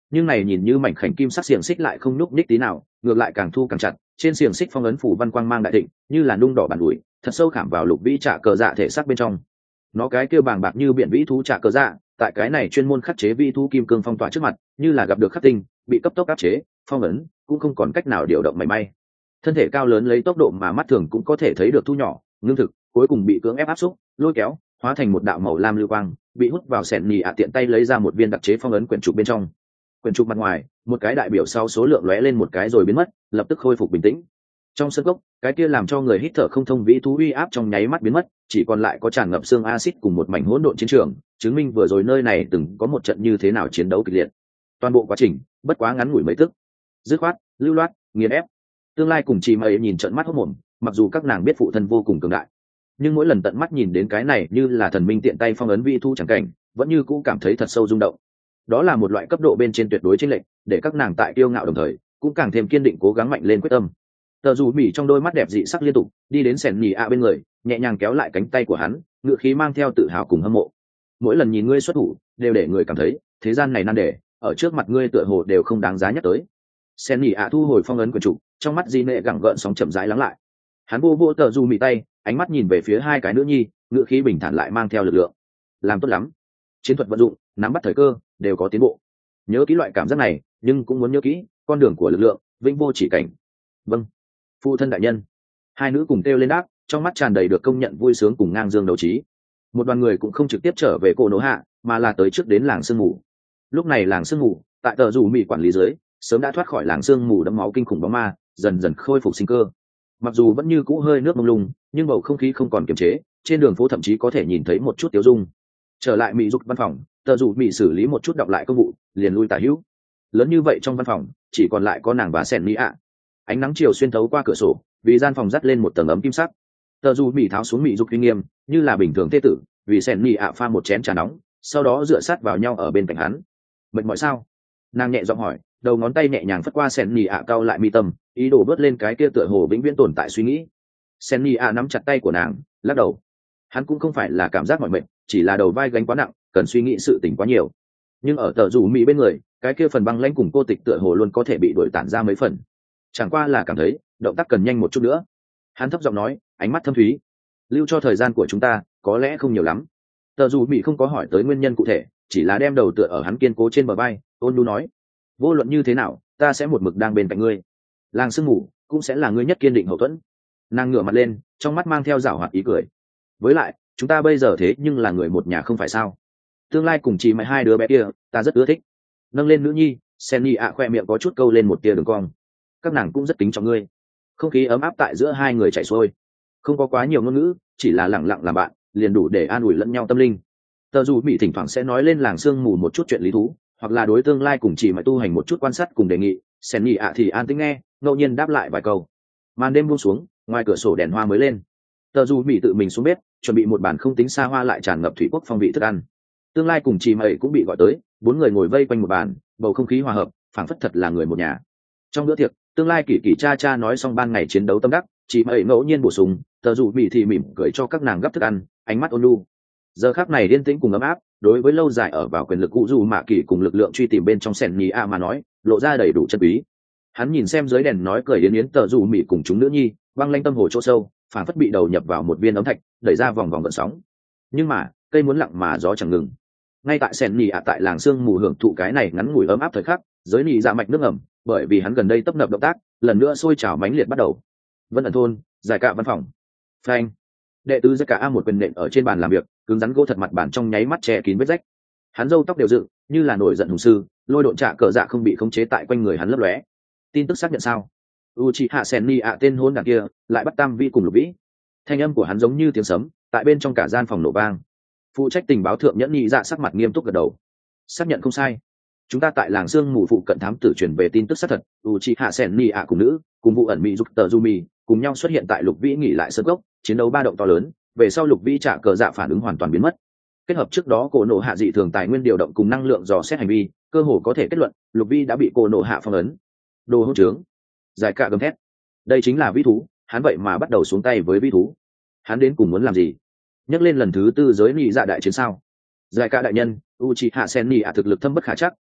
A: nhưng này nhìn như mảnh khảnh kim sắc xiềng xích lại không nhúc nhích tí nào, ngược lại càng thu càng chặt, trên xiềng xích phong ấn phủ văn quang mang đại thịnh, như là nung đỏ bản đùi, thật sâu khảm vào lục vĩ trả cờ dạ thể xác bên trong. Nó cái kia bàng bạc như biển vĩ thú trả cờ dạ, tại cái này chuyên môn khắc chế vĩ thú kim cương phong tỏa trước mặt, như là gặp được khắc tinh, bị cấp tốc áp chế, phong ấn, cũng không còn cách nào điều động mảy may. Thân thể cao lớn lấy tốc độ mà mắt thường cũng có thể thấy được thu nhỏ, ngưng thực, cuối cùng bị cưỡng ép áp xúc, lôi kéo, hóa thành một đạo màu lam lưu quang, bị hút vào sẹn nhì ạ tiện tay lấy ra một viên đặc chế phong ấn quyển trục bên trong. Quyển trục mặt ngoài, một cái đại biểu sau số lượng lóe lên một cái rồi biến mất, lập tức khôi phục bình tĩnh. Trong sân gốc, cái kia làm cho người hít thở không thông vĩ thú uy áp trong nháy mắt biến mất, chỉ còn lại có tràn ngập xương axit cùng một mảnh hỗn độn chiến trường, chứng minh vừa rồi nơi này từng có một trận như thế nào chiến đấu kịch liệt. Toàn bộ quá trình, bất quá ngắn ngủi mấy tức. Dứt khoát, lưu loát, nghiền ép. Tương lai cùng chị mày nhìn trận mắt hốt mồm, mặc dù các nàng biết phụ thân vô cùng cường đại, nhưng mỗi lần tận mắt nhìn đến cái này như là thần minh tiện tay phong ấn vĩ thú chẳng cảnh, vẫn như cũ cảm thấy thật sâu rung động. Đó là một loại cấp độ bên trên tuyệt đối chênh lệch, để các nàng tại kiêu ngạo đồng thời, cũng càng thêm kiên định cố gắng mạnh lên quyết tâm. Tờ dù mỉ trong đôi mắt đẹp dị sắc liên tục, đi đến sẻn nhì ạ bên người, nhẹ nhàng kéo lại cánh tay của hắn, ngựa khí mang theo tự hào cùng hâm mộ. Mỗi lần nhìn ngươi xuất thủ, đều để người cảm thấy thế gian này nan đề, ở trước mặt ngươi tựa hồ đều không đáng giá nhắc tới. Sẻn nhì ạ thu hồi phong ấn quyển trục, trong mắt di nệ gẳng gợn sóng chậm rãi lắng lại. Hắn vô vô tờ dù mỉ tay, ánh mắt nhìn về phía hai cái nữ nhi, ngựa khí bình thản lại mang theo lực lượng. Làm tốt lắm, chiến thuật vận dụng, nắm bắt thời cơ, đều có tiến bộ. Nhớ kỹ loại cảm giác này, nhưng cũng muốn nhớ kỹ con đường của lực lượng, vĩnh vô chỉ cảnh. Vâng, phụ thân đại nhân. Hai nữ cùng kêu lên đáp, trong mắt tràn đầy được công nhận vui sướng cùng ngang dương đấu trí. Một đoàn người cũng không trực tiếp trở về cổ nổ hạ, mà là tới trước đến làng sương mù. Lúc này làng sương mù, tại tờ rủ mì quản lý dưới, sớm đã thoát khỏi làng sương mù đẫm máu kinh khủng bóng ma, dần dần khôi phục sinh cơ. Mặc dù vẫn như cũ hơi nước mông lung, nhưng bầu không khí không còn kiềm chế, trên đường phố thậm chí có thể nhìn thấy một chút tiêu dung. Trở lại mỹ dục văn phòng, tờ rủ mì xử lý một chút đọc lại công vụ, liền lui tả hữu. Lớn như vậy trong văn phòng, chỉ còn lại có nàng và sẻn mỹ ạ. Ánh nắng chiều xuyên thấu qua cửa sổ, vì gian phòng dắt lên một tầng ấm kim sắc. Tờ dù mỹ tháo xuống mỹ dục uy nghiêm, như là bình thường thê tử, vì sẻn mỹ ạ pha một chén trà nóng, sau đó dựa sát vào nhau ở bên cạnh hắn. Mệt mỏi sao? Nàng nhẹ giọng hỏi, đầu ngón tay nhẹ nhàng phất qua sẻn mỹ ạ cau lại mi tâm, ý đồ bớt lên cái kia tựa hồ vĩnh viễn tồn tại suy nghĩ. Sẻn mỹ ạ nắm chặt tay của nàng, lắc đầu. Hắn cũng không phải là cảm giác mỏi mệt, chỉ là đầu vai gánh quá nặng, cần suy nghĩ sự tình quá nhiều. Nhưng ở tờ dù mỹ bên người, cái kia phần băng lãnh cùng cô tịch tựa hồ luôn có thể bị đổi tản ra mấy phần. Chẳng qua là cảm thấy động tác cần nhanh một chút nữa. Hắn thấp giọng nói, ánh mắt thâm thúy, lưu cho thời gian của chúng ta có lẽ không nhiều lắm. Tờ dù mỹ không có hỏi tới nguyên nhân cụ thể, chỉ là đem đầu tựa ở hắn kiên cố trên bờ vai, ôn nhu nói, vô luận như thế nào ta sẽ một mực đang bên cạnh ngươi, làng sương mù cũng sẽ là ngươi nhất kiên định hậu thuẫn. Nàng ngửa mặt lên, trong mắt mang theo giảo hoạt ý cười. Với lại chúng ta bây giờ thế nhưng là người một nhà không phải sao? Tương lai cùng chị mày hai đứa bé kia ta rất ưa thích. Nâng lên nữ nhi, Senny ạ khoe miệng có chút câu lên một tia đường cong. Các nàng cũng rất kính trọng ngươi. Không khí ấm áp tại giữa hai người chảy xuôi, không có quá nhiều ngôn ngữ, chỉ là lặng lặng làm bạn, liền đủ để an ủi lẫn nhau tâm linh. Tờ dù mỹ thỉnh thoảng sẽ nói lên làng sương mù một chút chuyện lý thú, hoặc là đối tương lai cùng chị mày tu hành một chút quan sát cùng đề nghị, Senny ạ thì an tĩnh nghe, ngẫu nhiên đáp lại vài câu. Màn đêm buông xuống, ngoài cửa sổ đèn hoa mới lên. Tờ dù mỹ tự mình xuống bếp, chuẩn bị một bàn không tính xa hoa lại tràn ngập thủy quốc phong vị thức ăn. Tương lai cùng chị mày cũng bị gọi tới, bốn người ngồi vây quanh một bàn, bầu không khí hòa hợp, phảng phất thật là người một nhà. Trong bữa tiệc, tương lai kỳ kỳ cha cha nói xong ban ngày chiến đấu tâm đắc, chị mày ngẫu nhiên bổ sung, tờ dù mỹ thì mỉm cười cho các nàng gấp thức ăn, ánh mắt ôn nhu. Giờ khắc này yên tĩnh cùng ấm áp, đối với lâu dài ở vào quyền lực cụ dù mạ kỳ cùng lực lượng truy tìm bên trong sẻn nhì a mà nói, lộ ra đầy đủ chân quý. Hắn nhìn xem dưới đèn nói cười yến yến tờ dù mỹ cùng chúng nữ nhi, băng lanh tâm hồ chỗ sâu, phảng phất bị đầu nhập vào một viên ấm thạch, đẩy ra vòng vòng gợn sóng. Nhưng mà cây muốn lặng mà gió chẳng ngừng. Ngay tại sẻn nhì ạ tại làng sương mù hưởng thụ cái này ngắn ngủi ấm áp thời khắc, giới nhì dạ mạch nước ẩm, bởi vì hắn gần đây tấp nập động tác, lần nữa sôi trào mãnh liệt bắt đầu. Vân ẩn thôn, giải cạ văn phòng. Phanh. Đệ tứ giải cạ a một quyền nện ở trên bàn làm việc, cứng rắn gỗ thật mặt bàn trong nháy mắt che kín vết rách. Hắn râu tóc đều dựng, như là nổi giận hùng sư, lôi độn trạ cờ dạ không bị khống chế tại quanh người hắn lấp lóe. Tin tức xác nhận sao? Uchiha Senni ạ tên hôn đàn kia lại bắt Tam Vi cùng Lục Vĩ. Thanh âm của hắn giống như tiếng sấm, tại bên trong cả gian phòng nổ vang. Phụ trách tình báo thượng nhẫn nhị dạ sắc mặt nghiêm túc gật đầu. Xác nhận không sai. Chúng ta tại làng sương mù phụ cận thám tử truyền về tin tức xác thật, Uchiha Senni ạ cùng nữ, cùng vụ ẩn mỹ dục tờ Yumi, cùng nhau xuất hiện tại Lục Vĩ nghỉ lại sân gốc, chiến đấu ba động to lớn, về sau Lục Vĩ trả cờ dạ phản ứng hoàn toàn biến mất. Kết hợp trước đó cổ nổ hạ dị thường tài nguyên điều động cùng năng lượng dò xét hành vi, cơ hồ có thể kết luận, Lục Vĩ đã bị cổ nổ hạ phong ấn. Đồ hỗn trướng. Giải cạ gầm thét. Đây chính là vĩ thú, hắn vậy mà bắt đầu xuống tay với vĩ thú. Hắn đến cùng muốn làm gì? Nhắc lên lần thứ tư giới nhị dạ đại chiến sao? Giải cạ đại nhân, Uchiha Senni ạ thực lực thâm bất khả chắc,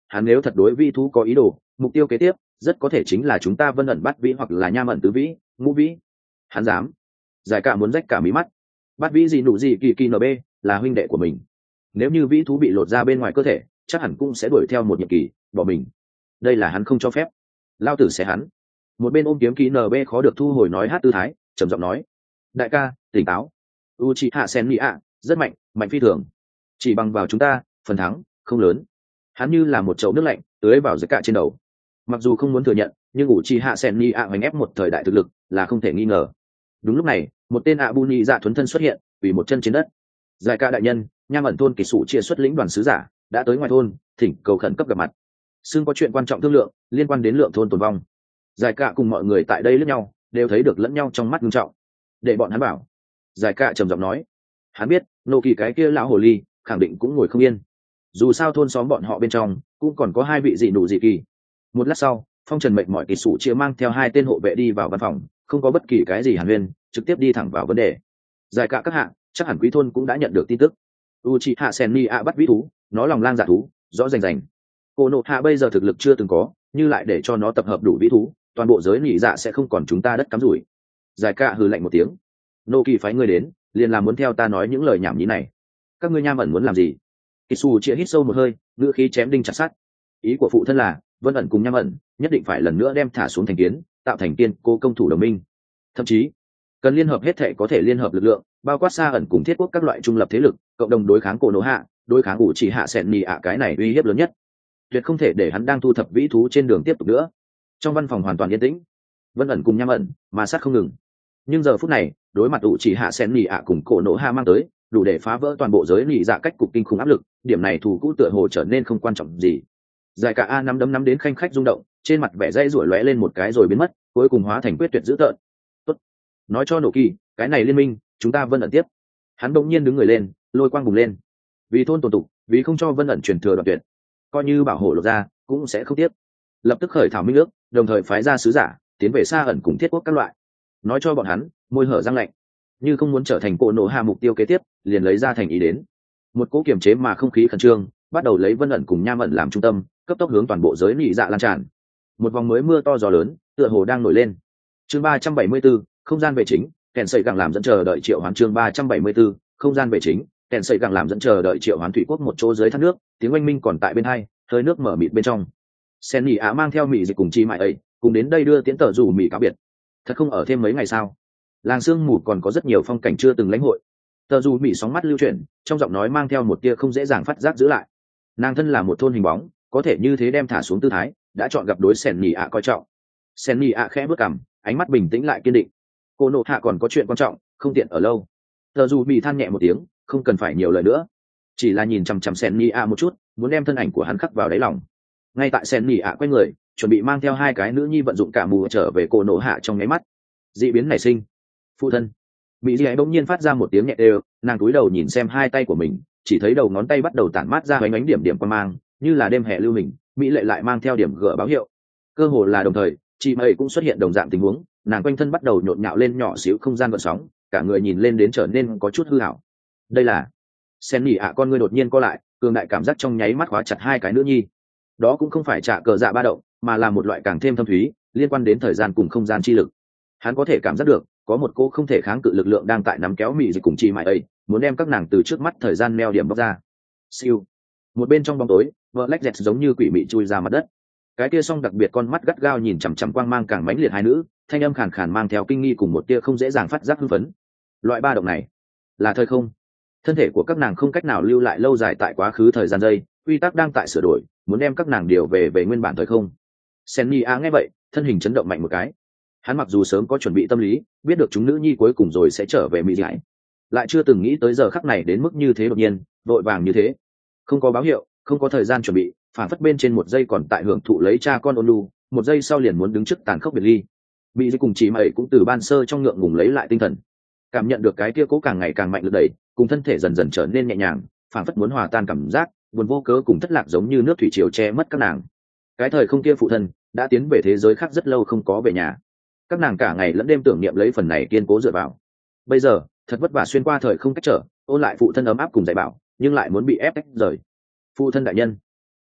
A: hắn nếu thật đối vĩ thú có ý đồ, mục tiêu kế tiếp rất có thể chính là chúng ta Vân ẩn bắt vĩ hoặc là nham ẩn tứ vĩ, ngũ vĩ. Hắn dám? Giải cả muốn rách cả mí mắt. Bắt vĩ gì nụ gì kỳ kỳ nb là huynh đệ của mình, nếu như vĩ thú bị lột ra bên ngoài cơ thể chắc hẳn cũng sẽ đuổi theo một nhiệm kỳ bỏ mình. Đây là hắn không cho phép, lao tử sẽ hắn. Một bên ôm kiếm kỳ nb khó được thu hồi nói hát tư thái, trầm giọng nói: đại ca tỉnh táo. Uchiha Sennia rất mạnh, mạnh phi thường, chỉ bằng vào chúng ta phần thắng không lớn. Hắn như là một chậu nước lạnh tưới vào dưới cạ trên đầu. Mặc dù không muốn thừa nhận, nhưng Uchiha Sennia hoành ép một thời đại thực lực là không thể nghi ngờ. Đúng lúc này, một tên Abuni dạ thuấn thân xuất hiện, quỳ một chân trên đất. Giải ca đại nhân, nham ẩn thôn kỳ sủ chia xuất lĩnh đoàn sứ giả đã tới ngoài thôn, thỉnh cầu khẩn cấp gặp mặt. Xưng có chuyện quan trọng thương lượng liên quan đến lượng thôn tồn vong. Giải ca cùng mọi người tại đây lẫn nhau đều thấy được lẫn nhau trong mắt nghiêm trọng. Để bọn hắn bảo. Giải ca trầm giọng nói. Hắn biết nô kỳ cái kia lão hồ ly khẳng định cũng ngồi không yên, dù sao thôn xóm bọn họ bên trong cũng còn có hai vị dị nụ dị kỳ. Một lát sau, phong trần mệnh mọi kỳ sủ chia mang theo hai tên hộ vệ đi vào văn phòng, không có bất kỳ cái gì hàn huyên, trực tiếp đi thẳng vào vấn đề. Giải cả các hạng, chắc hẳn quý thôn cũng đã nhận được tin tức. Uchiha Sennia bắt vĩ thú, nó lòng lang dạ thú, rõ rành rành. Cô nộ hạ bây giờ thực lực chưa từng có, như lại để cho nó tập hợp đủ vĩ thú, toàn bộ giới nỉ dạ sẽ không còn chúng ta đất cắm rủi. Giải cả hừ lạnh một tiếng. Nô kỳ phái ngươi đến, liền là muốn theo ta nói những lời nhảm nhí này. Các ngươi nham ẩn muốn làm gì? Kisu chia hít sâu một hơi, ngữ khí chém đinh chặt sắt. Ý của phụ thân là Vân ẩn cùng nham ẩn nhất định phải lần nữa đem thả xuống thành kiến, tạo thành kiên cố công thủ đồng minh, thậm chí cần liên hợp hết thể có thể liên hợp lực lượng, bao quát xa ẩn cùng thiết quốc các loại trung lập thế lực, cộng đồng đối kháng cổ nổ hạ, đối kháng ủ chỉ hạ sẹn nhì ạ, cái này uy hiếp lớn nhất, tuyệt không thể để hắn đang thu thập vĩ thú trên đường tiếp tục nữa. Trong văn phòng hoàn toàn yên tĩnh, Vân ẩn cùng nham ẩn mà sát không ngừng, nhưng giờ phút này đối mặt ủ chỉ hạ sẹn nhì ạ cùng cổ nổ hạ mang tới đủ để phá vỡ toàn bộ giới nhì dạ cách cục kinh khủng áp lực, điểm này thủ cũ tựa hồ trở nên không quan trọng gì. Giải cả a năm đấm nắm đến khanh khách rung động, trên mặt vẻ dây rủi lóe lên một cái rồi biến mất, cuối cùng hóa thành quyết tuyệt dữ tợn. Tốt, nói cho nổ kỳ, cái này liên minh chúng ta Vân ẩn tiếp. Hắn bỗng nhiên đứng người lên, lôi quang bùng lên. Vì thôn tồn tục, vì không cho Vân ẩn truyền thừa đoạn tuyệt, coi như bảo hộ lột ra cũng sẽ không tiếp. Lập tức khởi thảo minh ước, đồng thời phái ra sứ giả tiến về xa ẩn cùng thiết quốc các loại, nói cho bọn hắn môi hở răng lạnh, như không muốn trở thành cổ nổ hạ mục tiêu kế tiếp, liền lấy ra thành ý đến. Một cỗ kiềm chế mà không khí khẩn trương bắt đầu lấy Vân ẩn cùng nham ẩn làm trung tâm, cấp tốc hướng toàn bộ giới nị dạ lan tràn. Một vòng mới mưa to gió lớn tựa hồ đang nổi lên. Chương ba trăm bảy mươi 74, không gian về chính, kèn sẩy gẳng làm dẫn chờ đợi triệu hoán. Chương ba trăm bảy mươi 74, không gian về chính, kèn sẩy gẳng làm dẫn chờ đợi triệu hoán. Thủy quốc một chỗ dưới thác nước, tiếng oanh minh còn tại bên hai, hơi nước mở mịt bên trong. Sen nhị á mang theo mỹ dịch cùng chi mại ấy cùng đến đây đưa tiễn tờ dù mỹ cáo biệt. Thật không ở thêm mấy ngày sao? Làng sương mù còn có rất nhiều phong cảnh chưa từng lãnh hội. Tờ dù mỹ sóng mắt lưu chuyển, trong giọng nói mang theo một tia không dễ dàng phát giác giữ lại. Nàng thân là một thôn hình bóng, có thể như thế đem thả xuống tư thái, đã chọn gặp đối Sen nhị ạ coi trọng. Sen nhị ạ khẽ bước cằm, ánh mắt bình tĩnh lại kiên định. Cô nộ hạ còn có chuyện quan trọng, không tiện ở lâu. Tờ dù mỹ than nhẹ một tiếng, không cần phải nhiều lời nữa, chỉ là nhìn chằm chằm Sen nhị ạ một chút, muốn đem thân ảnh của hắn khắc vào đáy lòng. Ngay tại Sen nhị ạ quay người, chuẩn bị mang theo hai cái nữ nhi vận dụng cả mù trở về cô nộ hạ trong nháy mắt, dị biến nảy sinh. Phụ thân. Mỹ dị ấy bỗng nhiên phát ra một tiếng nhẹ đều, nàng cúi đầu nhìn xem hai tay của mình, chỉ thấy đầu ngón tay bắt đầu tản mát ra ánh ánh điểm điểm quang mang, như là đêm hè lưu hình. Mỹ lệ lại mang theo điểm gỡ báo hiệu. Cơ hồ là đồng thời, chị mây cũng xuất hiện đồng dạng tình huống, nàng quanh thân bắt đầu nhộn nhạo lên nhỏ xíu không gian gợn sóng, cả người nhìn lên đến trở nên có chút hư ảo. Đây là Sen nhị ạ, con ngươi đột nhiên co lại, cường đại cảm giác trong nháy mắt khóa chặt hai cái nữ nhi. Đó cũng không phải trả cờ dạ ba động, mà là một loại càng thêm thâm thúy, liên quan đến thời gian cùng không gian chi lực. Hắn có thể cảm giác được có một cô không thể kháng cự lực lượng đang tại nắm kéo Mỹ dịch cùng chị mãi ấy, muốn đem các nàng từ trước mắt thời gian neo điểm bóc ra. Siêu. Một bên trong bóng tối, Black Jet giống như quỷ mị chui ra mặt đất. Cái kia song đặc biệt con mắt gắt gao nhìn chằm chằm quang mang càng mãnh liệt hai nữ, thanh âm khàn khàn mang theo kinh nghi cùng một tia không dễ dàng phát giác hưng phấn. Loại ba động này là thời không. Thân thể của các nàng không cách nào lưu lại lâu dài tại quá khứ thời gian giây, quy tắc đang tại sửa đổi, muốn đem các nàng điều về về nguyên bản thời không. Senny A nghe vậy, thân hình chấn động mạnh một cái. Hắn mặc dù sớm có chuẩn bị tâm lý, biết được chúng nữ nhi cuối cùng rồi sẽ trở về mỹ giải, lại chưa từng nghĩ tới giờ khắc này đến mức như thế đột nhiên, vội vàng như thế, không có báo hiệu, không có thời gian chuẩn bị, phản phất bên trên một giây còn tại hưởng thụ lấy cha con ôn lu, một giây sau liền muốn đứng trước tàn khốc biệt ly. Mỹ cùng chị mày cũng từ ban sơ trong ngượng ngùng lấy lại tinh thần, cảm nhận được cái kia cố càng ngày càng mạnh lực đẩy, cùng thân thể dần dần trở nên nhẹ nhàng, phản phất muốn hòa tan cảm giác buồn vô cớ cùng thất lạc giống như nước thủy triều che mất các nàng. Cái thời không kia phụ thân đã tiến về thế giới khác rất lâu không có về nhà, các nàng cả ngày lẫn đêm tưởng niệm lấy phần này kiên cố dựa vào. Bây giờ thật vất vả xuyên qua thời không cách trở, ôn lại phụ thân ấm áp cùng dạy bảo, nhưng lại muốn bị ép tách rời. Phụ thân đại nhân.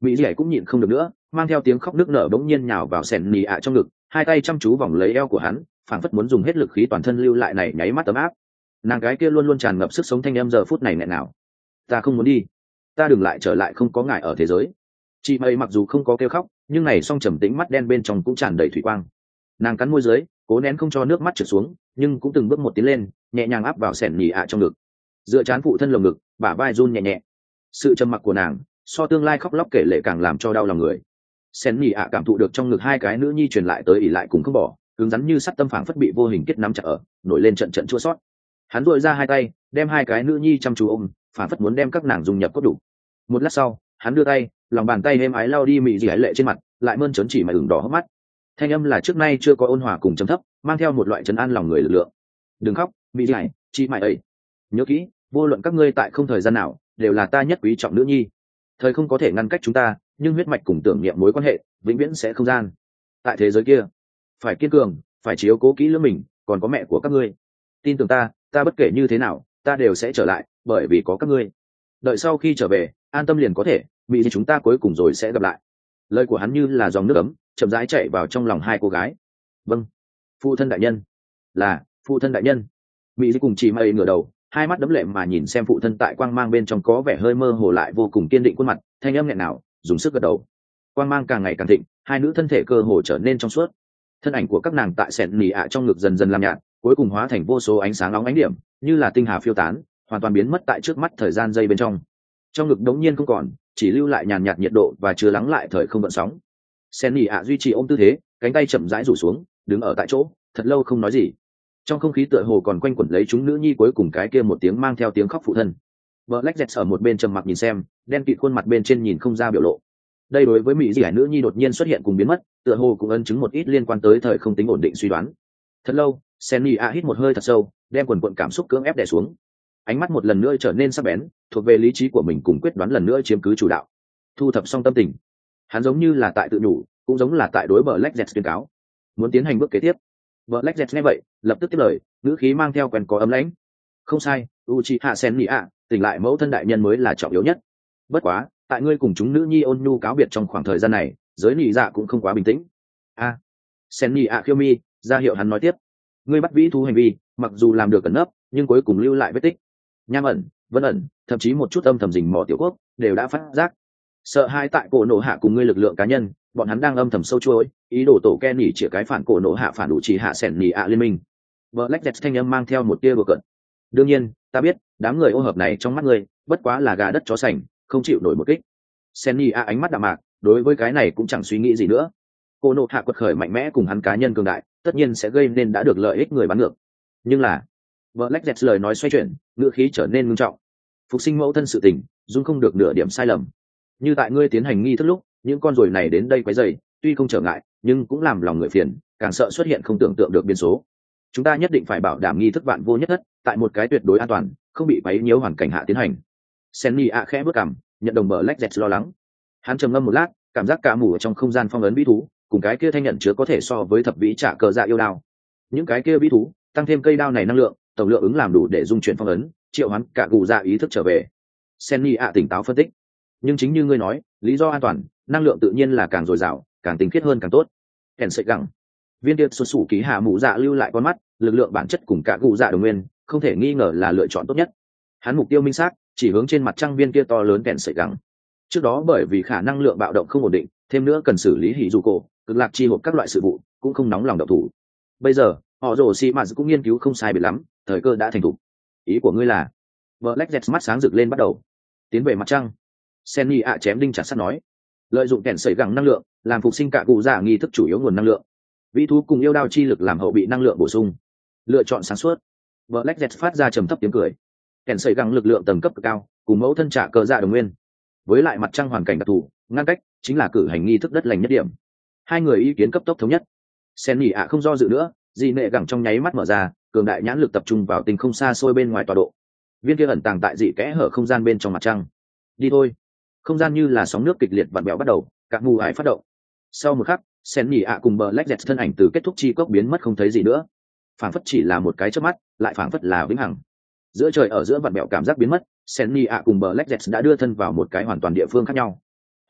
A: mỹ dì cũng nhịn không được nữa, mang theo tiếng khóc nức nở bỗng nhiên nhào vào sẻn nỉ ạ trong ngực, hai tay chăm chú vòng lấy eo của hắn, phảng phất muốn dùng hết lực khí toàn thân lưu lại này nháy mắt ấm áp. Nàng gái kia luôn luôn tràn ngập sức sống thanh em giờ phút này nghẹn nào. Ta không muốn đi, ta đừng lại trở lại không có ngài ở thế giới. Chị mây mặc dù không có kêu khóc, nhưng này song trầm tĩnh mắt đen bên trong cũng tràn đầy thủy quang. Nàng cắn môi dưới, cố nén không cho nước mắt trượt xuống, nhưng cũng từng bước một tiến lên, nhẹ nhàng áp vào sẻn nỉ ạ trong ngực, dựa chán phụ thân lồng ngực, bả vai run nhẹ nhẹ. Sự trầm mặc của nàng so tương lai khóc lóc kể lể càng làm cho đau lòng người. Sen nhị ạ cảm thụ được trong ngực hai cái nữ nhi truyền lại tới ỉ lại cùng không bỏ, cứng rắn như sắt tâm phảng phất bị vô hình kết nắm chặt ở, nổi lên trận trận chua xót. Hắn duỗi ra hai tay, đem hai cái nữ nhi chăm chú ôm, phảng phất muốn đem các nàng dung nhập cốt đủ. Một lát sau, hắn đưa tay, lòng bàn tay êm ái lau đi mị dì ái lệ trên mặt, lại mơn trớn chỉ mà ửng đỏ hốc mắt. Thanh âm là trước nay chưa có ôn hòa cùng trầm thấp, mang theo một loại trấn an lòng người lực lượng. Đừng khóc, mị dì, chị mày ấy. Nhớ kỹ, vô luận các ngươi tại không thời gian nào, đều là ta nhất quý trọng nữ nhi. Thời không có thể ngăn cách chúng ta, nhưng huyết mạch cùng tưởng niệm mối quan hệ vĩnh viễn sẽ không gian. Tại thế giới kia, phải kiên cường, phải chiếu cố kỹ lưỡng mình, còn có mẹ của các ngươi. Tin tưởng ta, ta bất kể như thế nào, ta đều sẽ trở lại, bởi vì có các ngươi. Đợi sau khi trở về, an tâm liền có thể, vì chúng ta cuối cùng rồi sẽ gặp lại. Lời của hắn như là dòng nước ấm, chậm rãi chạy vào trong lòng hai cô gái. Vâng, phụ thân đại nhân. Là phụ thân đại nhân. Mỹ cùng chị mây ngửa đầu, hai mắt đấm lệ mà nhìn xem phụ thân tại quang mang bên trong có vẻ hơi mơ hồ lại vô cùng kiên định khuôn mặt, thanh âm nghẹn nào dùng sức gật đầu. Quang mang càng ngày càng thịnh, hai nữ thân thể cơ hồ trở nên trong suốt. Thân ảnh của các nàng tại sẹn nỉ ạ trong ngực dần dần làm nhạt, cuối cùng hóa thành vô số ánh sáng nóng ánh điểm, như là tinh hà phiêu tán, hoàn toàn biến mất tại trước mắt thời gian giây bên trong. Trong ngực đống nhiên không còn, chỉ lưu lại nhàn nhạt nhiệt độ và chứa lắng lại thời không gợn sóng. Sẹn nỉ ạ duy trì ôm tư thế, cánh tay chậm rãi rủ xuống, đứng ở tại chỗ, thật lâu không nói gì. Trong không khí tựa hồ còn quanh quẩn lấy chúng nữ nhi cuối cùng cái kia một tiếng mang theo tiếng khóc phụ thân. Black Jet ở một bên trầm mặc nhìn xem, đen kịt khuôn mặt bên trên nhìn không ra biểu lộ. Đây đối với mỹ dị hải nữ nhi đột nhiên xuất hiện cùng biến mất, tựa hồ cũng ấn chứng một ít liên quan tới thời không tính ổn định suy đoán. Thật lâu, Senny a hít một hơi thật sâu, đem quần quần cảm xúc cưỡng ép đè xuống. Ánh mắt một lần nữa trở nên sắc bén, thuộc về lý trí của mình cùng quyết đoán lần nữa chiếm cứ chủ đạo. Thu thập xong tâm tình, hắn giống như là tại tự nhủ, cũng giống là tại đối Black Jet tuyên cáo, muốn tiến hành bước kế tiếp. Black Jet nghe vậy, lập tức tiếp lời, ngữ khí mang theo quen có ấm lãnh. Không sai, Uchiha Sennia, tỉnh lại mẫu thân đại nhân mới là trọng yếu nhất. Bất quá, tại ngươi cùng chúng nữ nhi ôn nhu cáo biệt trong khoảng thời gian này, giới nị dạ cũng không quá bình tĩnh. A, à, Sennia khiêu mi, ra hiệu hắn nói tiếp. Ngươi bắt vĩ thú hành vi, mặc dù làm được cẩn nấp, nhưng cuối cùng lưu lại vết tích. Nham ẩn, vân ẩn, thậm chí một chút âm thầm rình mò tiểu quốc, đều đã phát giác. Sợ hai tại cổ nổ hạ cùng ngươi lực lượng cá nhân, bọn hắn đang âm thầm sâu chuỗi, ý đồ tổ Ken nỉ chĩa cái phản cổ nổ hạ phản đủ chỉ hạ sẻn nỉ ạ liên minh. Black Jet thanh âm mang theo một tia bừa cợt. Đương nhiên, ta biết, đám người ô hợp này trong mắt ngươi, bất quá là gà đất chó sành, không chịu nổi một kích. Senny a ánh mắt đạm mạc, đối với cái này cũng chẳng suy nghĩ gì nữa. Cô nộ hạ quật khởi mạnh mẽ cùng hắn cá nhân cường đại, tất nhiên sẽ gây nên đã được lợi ích người bắn ngược. Nhưng là, Black Jet lời nói xoay chuyển, ngữ khí trở nên nghiêm trọng. Phục sinh mẫu thân sự tình, dung không được nửa điểm sai lầm. Như tại ngươi tiến hành nghi thức lúc, những con ruồi này đến đây quấy rầy, tuy không trở ngại, nhưng cũng làm lòng người phiền, càng sợ xuất hiện không tưởng tượng được biến số. Chúng ta nhất định phải bảo đảm nghi thức vạn vô nhất thất, tại một cái tuyệt đối an toàn, không bị quấy nhiễu hoàn cảnh hạ tiến hành. Senny a khẽ bước cằm, nhận đồng Black Jet lo lắng. Hắn trầm ngâm một lát, cảm giác cả mù ở trong không gian phong ấn vĩ thú, cùng cái kia thanh nhận chứa có thể so với thập vĩ trả cờ dạ yêu đao. Những cái kia vĩ thú, tăng thêm cây đao này năng lượng, tổng lượng ứng làm đủ để dung chuyển phong ấn, triệu hoán cả gù dạ ý thức trở về. Senny a tỉnh táo phân tích. Nhưng chính như ngươi nói, lý do an toàn, năng lượng tự nhiên là càng dồi dào, càng tinh khiết hơn càng tốt. Kèn sợi gẳng. Viên tiệt xuất sủ ký hạ mũ dạ lưu lại con mắt, lực lượng bản chất cùng cả gù dạ đồng nguyên, không thể nghi ngờ là lựa chọn tốt nhất. Hắn mục tiêu minh xác, chỉ hướng trên mặt trăng viên kia to lớn kèn sợi gẳng. Trước đó bởi vì khả năng lượng bạo động không ổn định, thêm nữa cần xử lý hỉ dù cổ, cực lạc chi hộp các loại sự vụ, cũng không nóng lòng động thủ. Bây giờ, họ rồ xì mà cũng nghiên cứu không sai biệt lắm, thời cơ đã thành thục. Ý của ngươi là? Black Jet mắt sáng rực lên bắt đầu. Tiến về mặt trăng. Senny ạ chém đinh chặt sắt nói, lợi dụng kèn sợi gẳng năng lượng, làm phục sinh cả cụ giả nghi thức chủ yếu nguồn năng lượng. Vĩ thú cùng yêu đao chi lực làm hậu bị năng lượng bổ sung. Lựa chọn sáng suốt. Black Jet phát ra trầm thấp tiếng cười. Kèn sợi gẳng lực lượng tầng cấp cực cao, cùng mẫu thân trả cờ dạ đồng nguyên. Với lại mặt trăng hoàn cảnh đặc thù, ngăn cách chính là cử hành nghi thức đất lành nhất điểm. Hai người ý kiến cấp tốc thống nhất. Senny ạ không do dự nữa, dị nệ gẳng trong nháy mắt mở ra, cường đại nhãn lực tập trung vào tinh không xa xôi bên ngoài tọa độ. Viên kia ẩn tàng tại dị kẽ hở không gian bên trong mặt trăng. Đi thôi. Không gian như là sóng nước kịch liệt vặn bèo bắt đầu, các mù ải phát động. Sau một khắc, Senny ạ cùng Black Jet thân ảnh từ kết thúc chi cốc biến mất không thấy gì nữa. Phảng phất chỉ là một cái chớp mắt, lại phảng phất là vĩnh hằng. Giữa trời ở giữa vặn bèo cảm giác biến mất, Senny ạ cùng Black Jet đã đưa thân vào một cái hoàn toàn địa phương khác nhau.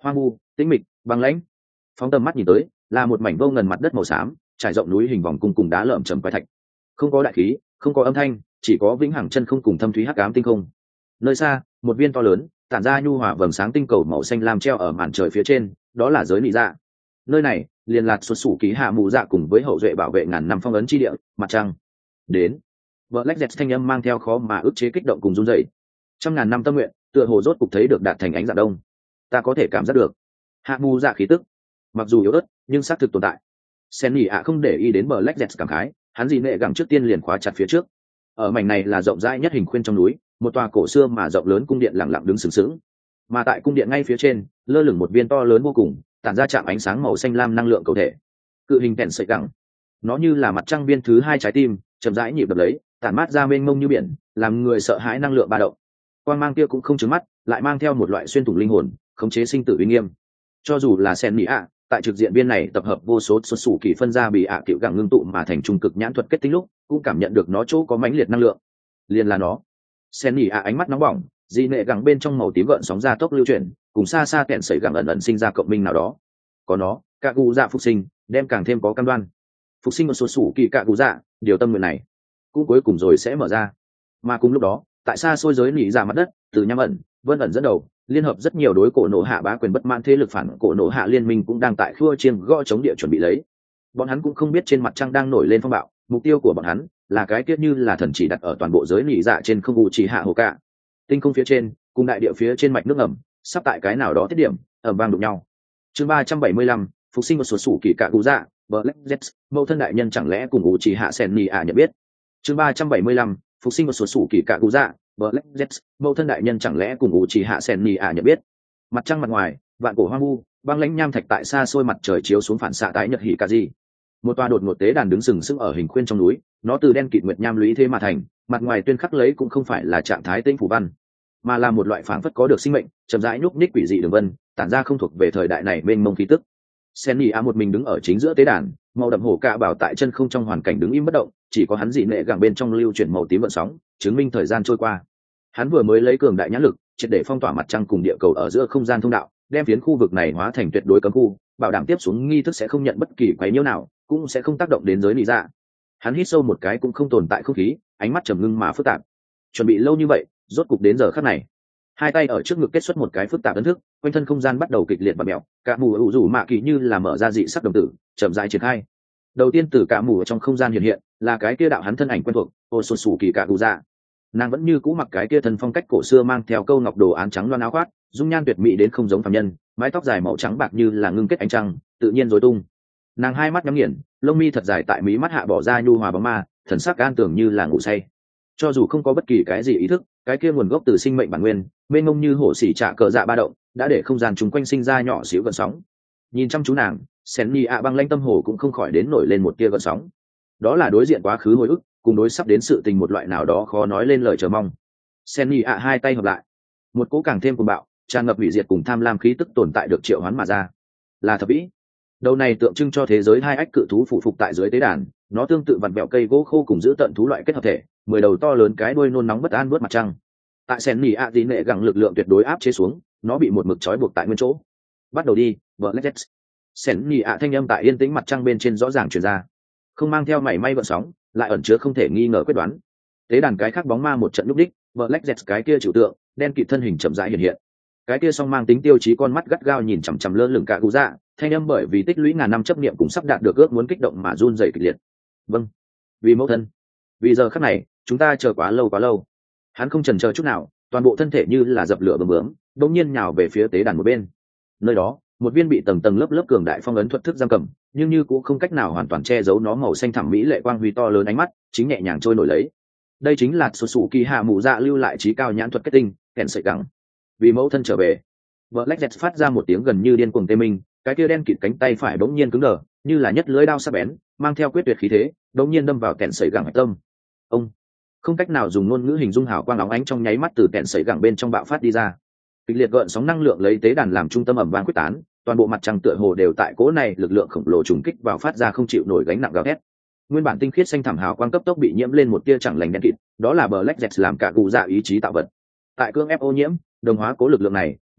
A: hoang vu tĩnh mịch băng lãnh. Phóng tầm mắt nhìn tới là một mảnh vô ngần mặt đất màu xám, trải rộng núi hình vòng cung cùng đá lởm chởm quái thạch, không có đại khí, không có âm thanh, chỉ có vĩnh hằng chân không cùng thâm thúy hắc ám tinh không. Nơi xa một viên to lớn tản ra nhu hòa vầng sáng tinh cầu màu xanh lam treo ở màn trời phía trên, đó là giới nị dạ. Nơi này liền lạc xuất xù ký hạ mù dạ cùng với hậu duệ bảo vệ ngàn năm phong ấn chi địa mặt trăng. Đến Black Jet thanh âm mang theo khó mà ức chế kích động cùng run rẩy. Trăm ngàn năm tâm nguyện tựa hồ rốt cục thấy được đạt thành ánh dạng đông. Ta có thể cảm giác được hạ mù dạ khí tức, mặc dù yếu ớt nhưng xác thực tồn tại. Sen nhỉ ạ không để ý đến Black Jet cảm khái, hắn gì nệ gẳng trước tiên liền khóa chặt phía trước. Ở mảnh này là rộng rãi nhất hình khuyên trong núi, một tòa cổ xưa mà rộng lớn cung điện lặng lặng đứng sừng sững. Mà tại cung điện ngay phía trên lơ lửng một viên to lớn vô cùng, tản ra chạm ánh sáng màu xanh lam năng lượng cầu thể, cự hình kèn sợi gẳng. Nó như là mặt trăng viên thứ hai trái tim, chậm rãi nhịp đập lấy, tản mát ra mênh mông như biển, làm người sợ hãi năng lượng ba động. Quang mang kia cũng không trứng mắt, lại mang theo một loại xuyên thủng linh hồn, khống chế sinh tử uy nghiêm. Cho dù là Sen nhỉ ạ, tại trực diện viên này tập hợp vô số xuất xù kỳ phân ra bị ạ cựu gẳng ngưng tụ mà thành trung cực nhãn thuật kết tinh lúc, cũng cảm nhận được nó chỗ có mãnh liệt năng lượng. Liền là nó. Sen nhỉ ạ ánh mắt nóng bỏng, dị nệ gẳng bên trong màu tím gợn sóng ra tốc lưu chuyển, cùng xa xa kẹn sẩy gẳng ẩn ẩn sinh ra cộng minh nào đó. Có nó, cả cụ dạ phục sinh, đem càng thêm có cam đoan. Phục sinh một số sủ kỳ cả cụ dạ, điều tâm nguyện này cũng cuối cùng rồi sẽ mở ra. Mà cùng lúc đó, tại xa xôi giới nỉ ra mặt đất, từ nham ẩn, vân ẩn dẫn đầu, liên hợp rất nhiều đối cổ nổ hạ bá quyền bất mãn thế lực phản cổ nổ hạ liên minh cũng đang tại khua chiêng gõ chống địa chuẩn bị lấy. Bọn hắn cũng không biết trên mặt trăng đang nổi lên phong bạo, mục tiêu của bọn hắn là cái tiết như là thần chỉ đặt ở toàn bộ giới nỉ dạ trên không u chỉ hạ hồ cả. Tinh không phía trên, cùng đại địa phía trên mạch nước ẩm, sắp tại cái nào đó tiết điểm ẩm vang đụng nhau. Chương ba trăm bảy mươi lăm, phục sinh một số sủ kỳ cả cụ dạ, Black Jet, mẫu thân đại nhân chẳng lẽ cùng u chỉ hạ sen nỉ ạ nhận biết. Chương ba trăm bảy mươi lăm, phục sinh một số sủ kỳ cả cụ dạ, Black Jet, mẫu thân đại nhân chẳng lẽ cùng u chỉ hạ sen nỉ ạ nhận biết. Mặt trăng mặt ngoài, vạn cổ hoang vu, băng lãnh nham thạch tại xa xôi mặt trời chiếu xuống phản xạ tái nhật hỉ cả gì. Một tòa đột ngột tế đàn đứng sừng sững ở hình khuyên trong núi, nó từ đen kịt nguyệt nham lũy thế mà thành, mặt ngoài tuyên khắc lấy cũng không phải là trạng thái tinh phủ văn, mà là một loại phảng phất có được sinh mệnh, chậm rãi nhúc nhích quỷ dị đường vân, tản ra không thuộc về thời đại này mênh mông khí tức. Senny a một mình đứng ở chính giữa tế đàn, màu đậm hổ cạ bảo tại chân không trong hoàn cảnh đứng im bất động, chỉ có hắn dị nệ gẳng bên trong lưu chuyển màu tím vận sóng, chứng minh thời gian trôi qua. Hắn vừa mới lấy cường đại nhãn lực, triệt để phong tỏa mặt trăng cùng địa cầu ở giữa không gian thông đạo, đem phiến khu vực này hóa thành tuyệt đối cấm khu, bảo đảm tiếp xuống nghi thức sẽ không nhận bất kỳ quấy nhiễu nào, cũng sẽ không tác động đến giới lý dạ. Hắn hít sâu một cái cũng không tồn tại không khí, ánh mắt trầm ngưng mà phức tạp. Chuẩn bị lâu như vậy, rốt cục đến giờ khắc này. Hai tay ở trước ngực kết xuất một cái phức tạp ấn thức, quanh thân không gian bắt đầu kịch liệt và mèo, cả mù ủ rủ mạ kỳ như là mở ra dị sắc đồng tử, chậm rãi triển khai. Đầu tiên từ cả mù ở trong không gian hiện hiện, là cái kia đạo hắn thân ảnh quen thuộc, ô sột sủ kỳ cả cụ dạ. Nàng vẫn như cũ mặc cái kia thân phong cách cổ xưa mang theo câu ngọc đồ án trắng loan áo khoác, dung nhan tuyệt mỹ đến không giống phàm nhân, mái tóc dài màu trắng bạc như là ngưng kết ánh trăng, tự nhiên rối tung. Nàng hai mắt nhắm nghiền, lông mi thật dài tại mí mắt hạ bỏ ra nhu hòa bóng ma, thần sắc an tưởng như là ngủ say. Cho dù không có bất kỳ cái gì ý thức, cái kia nguồn gốc từ sinh mệnh bản nguyên, mênh mông như hổ xỉ trạ cờ dạ ba động, đã để không gian chúng quanh sinh ra nhỏ xíu gợn sóng. Nhìn chăm chú nàng, Senny ạ băng lanh tâm hồ cũng không khỏi đến nổi lên một tia gợn sóng. Đó là đối diện quá khứ hồi ức, cùng đối sắp đến sự tình một loại nào đó khó nói lên lời chờ mong. Senny ạ hai tay hợp lại, một cỗ càng thêm cuồng bạo, tràn ngập hủy diệt cùng tham lam khí tức tồn tại được triệu hoán mà ra. Là thập vĩ. Đầu này tượng trưng cho thế giới hai ách cự thú phụ phục tại dưới tế đàn, nó tương tự vặn vẹo cây gỗ khô cùng giữ tận thú loại kết hợp thể, mười đầu to lớn cái đuôi nôn nóng bất an vớt mặt trăng. Tại Senny ạ dị nệ gẳng lực lượng tuyệt đối áp chế xuống, nó bị một mực trói buộc tại nguyên chỗ. Bắt đầu đi, Black Jet. Senny ạ thanh âm tại yên tĩnh mặt trăng bên trên rõ ràng truyền ra, không mang theo mảy may gợn sóng, lại ẩn chứa không thể nghi ngờ quyết đoán. Tế đàn cái khác bóng ma một trận lúc đích, Black Jet cái kia chịu tượng, đen kịt thân hình chậm rãi hiện hiện. Cái kia song mang tính tiêu chí con mắt gắt gao nhìn chằm chằm lơ lửng cả cụ dạ, thanh âm bởi vì tích lũy ngàn năm chấp niệm cùng sắp đạt được ước muốn kích động mà run rẩy kịch liệt. Vâng, vì mẫu thân, vì giờ khắc này, chúng ta chờ quá lâu quá lâu. Hắn không chần chờ chút nào, toàn bộ thân thể như là dập lửa bướm bướm, đột nhiên nhào về phía tế đàn một bên. Nơi đó, một viên bị tầng tầng lớp lớp cường đại phong ấn thuật thức giam cầm, nhưng như cũng không cách nào hoàn toàn che giấu nó màu xanh thẳm mỹ lệ quang huy to lớn ánh mắt, chính nhẹ nhàng trôi nổi lấy. Đây chính là sổ sủ kỳ hạ mụ dạ lưu lại trí cao nhãn thuật kết tinh, kèn sợi gẳng. Vì mẫu thân trở về, Black Jet phát ra một tiếng gần như điên cuồng tê minh, cái kia đen kịt cánh tay phải bỗng nhiên cứng đờ, như là nhất lưỡi đao sắc bén, mang theo quyết tuyệt khí thế, bỗng nhiên đâm vào kèn sợi gẳng hạch tâm. Ông không cách nào dùng ngôn ngữ hình dung hào quang óng ánh trong nháy mắt từ kèn sợi gẳng bên trong bạo phát đi ra. Kịch liệt gợn sóng năng lượng lấy tế đàn làm trung tâm ẩm vang quyết tán, toàn bộ mặt trăng tựa hồ đều tại cố này lực lượng khổng lồ trùng kích vào phát ra không chịu nổi gánh nặng gào thét. Nguyên bản tinh khiết xanh thẳm hào quang cấp tốc bị nhiễm lên một tia chẳng lành đen kịt, đó là Black Jet làm cả cụ dạ ý chí tạo vật. Tại cương ép ô nhiễm, đồng hóa cố lực lượng này,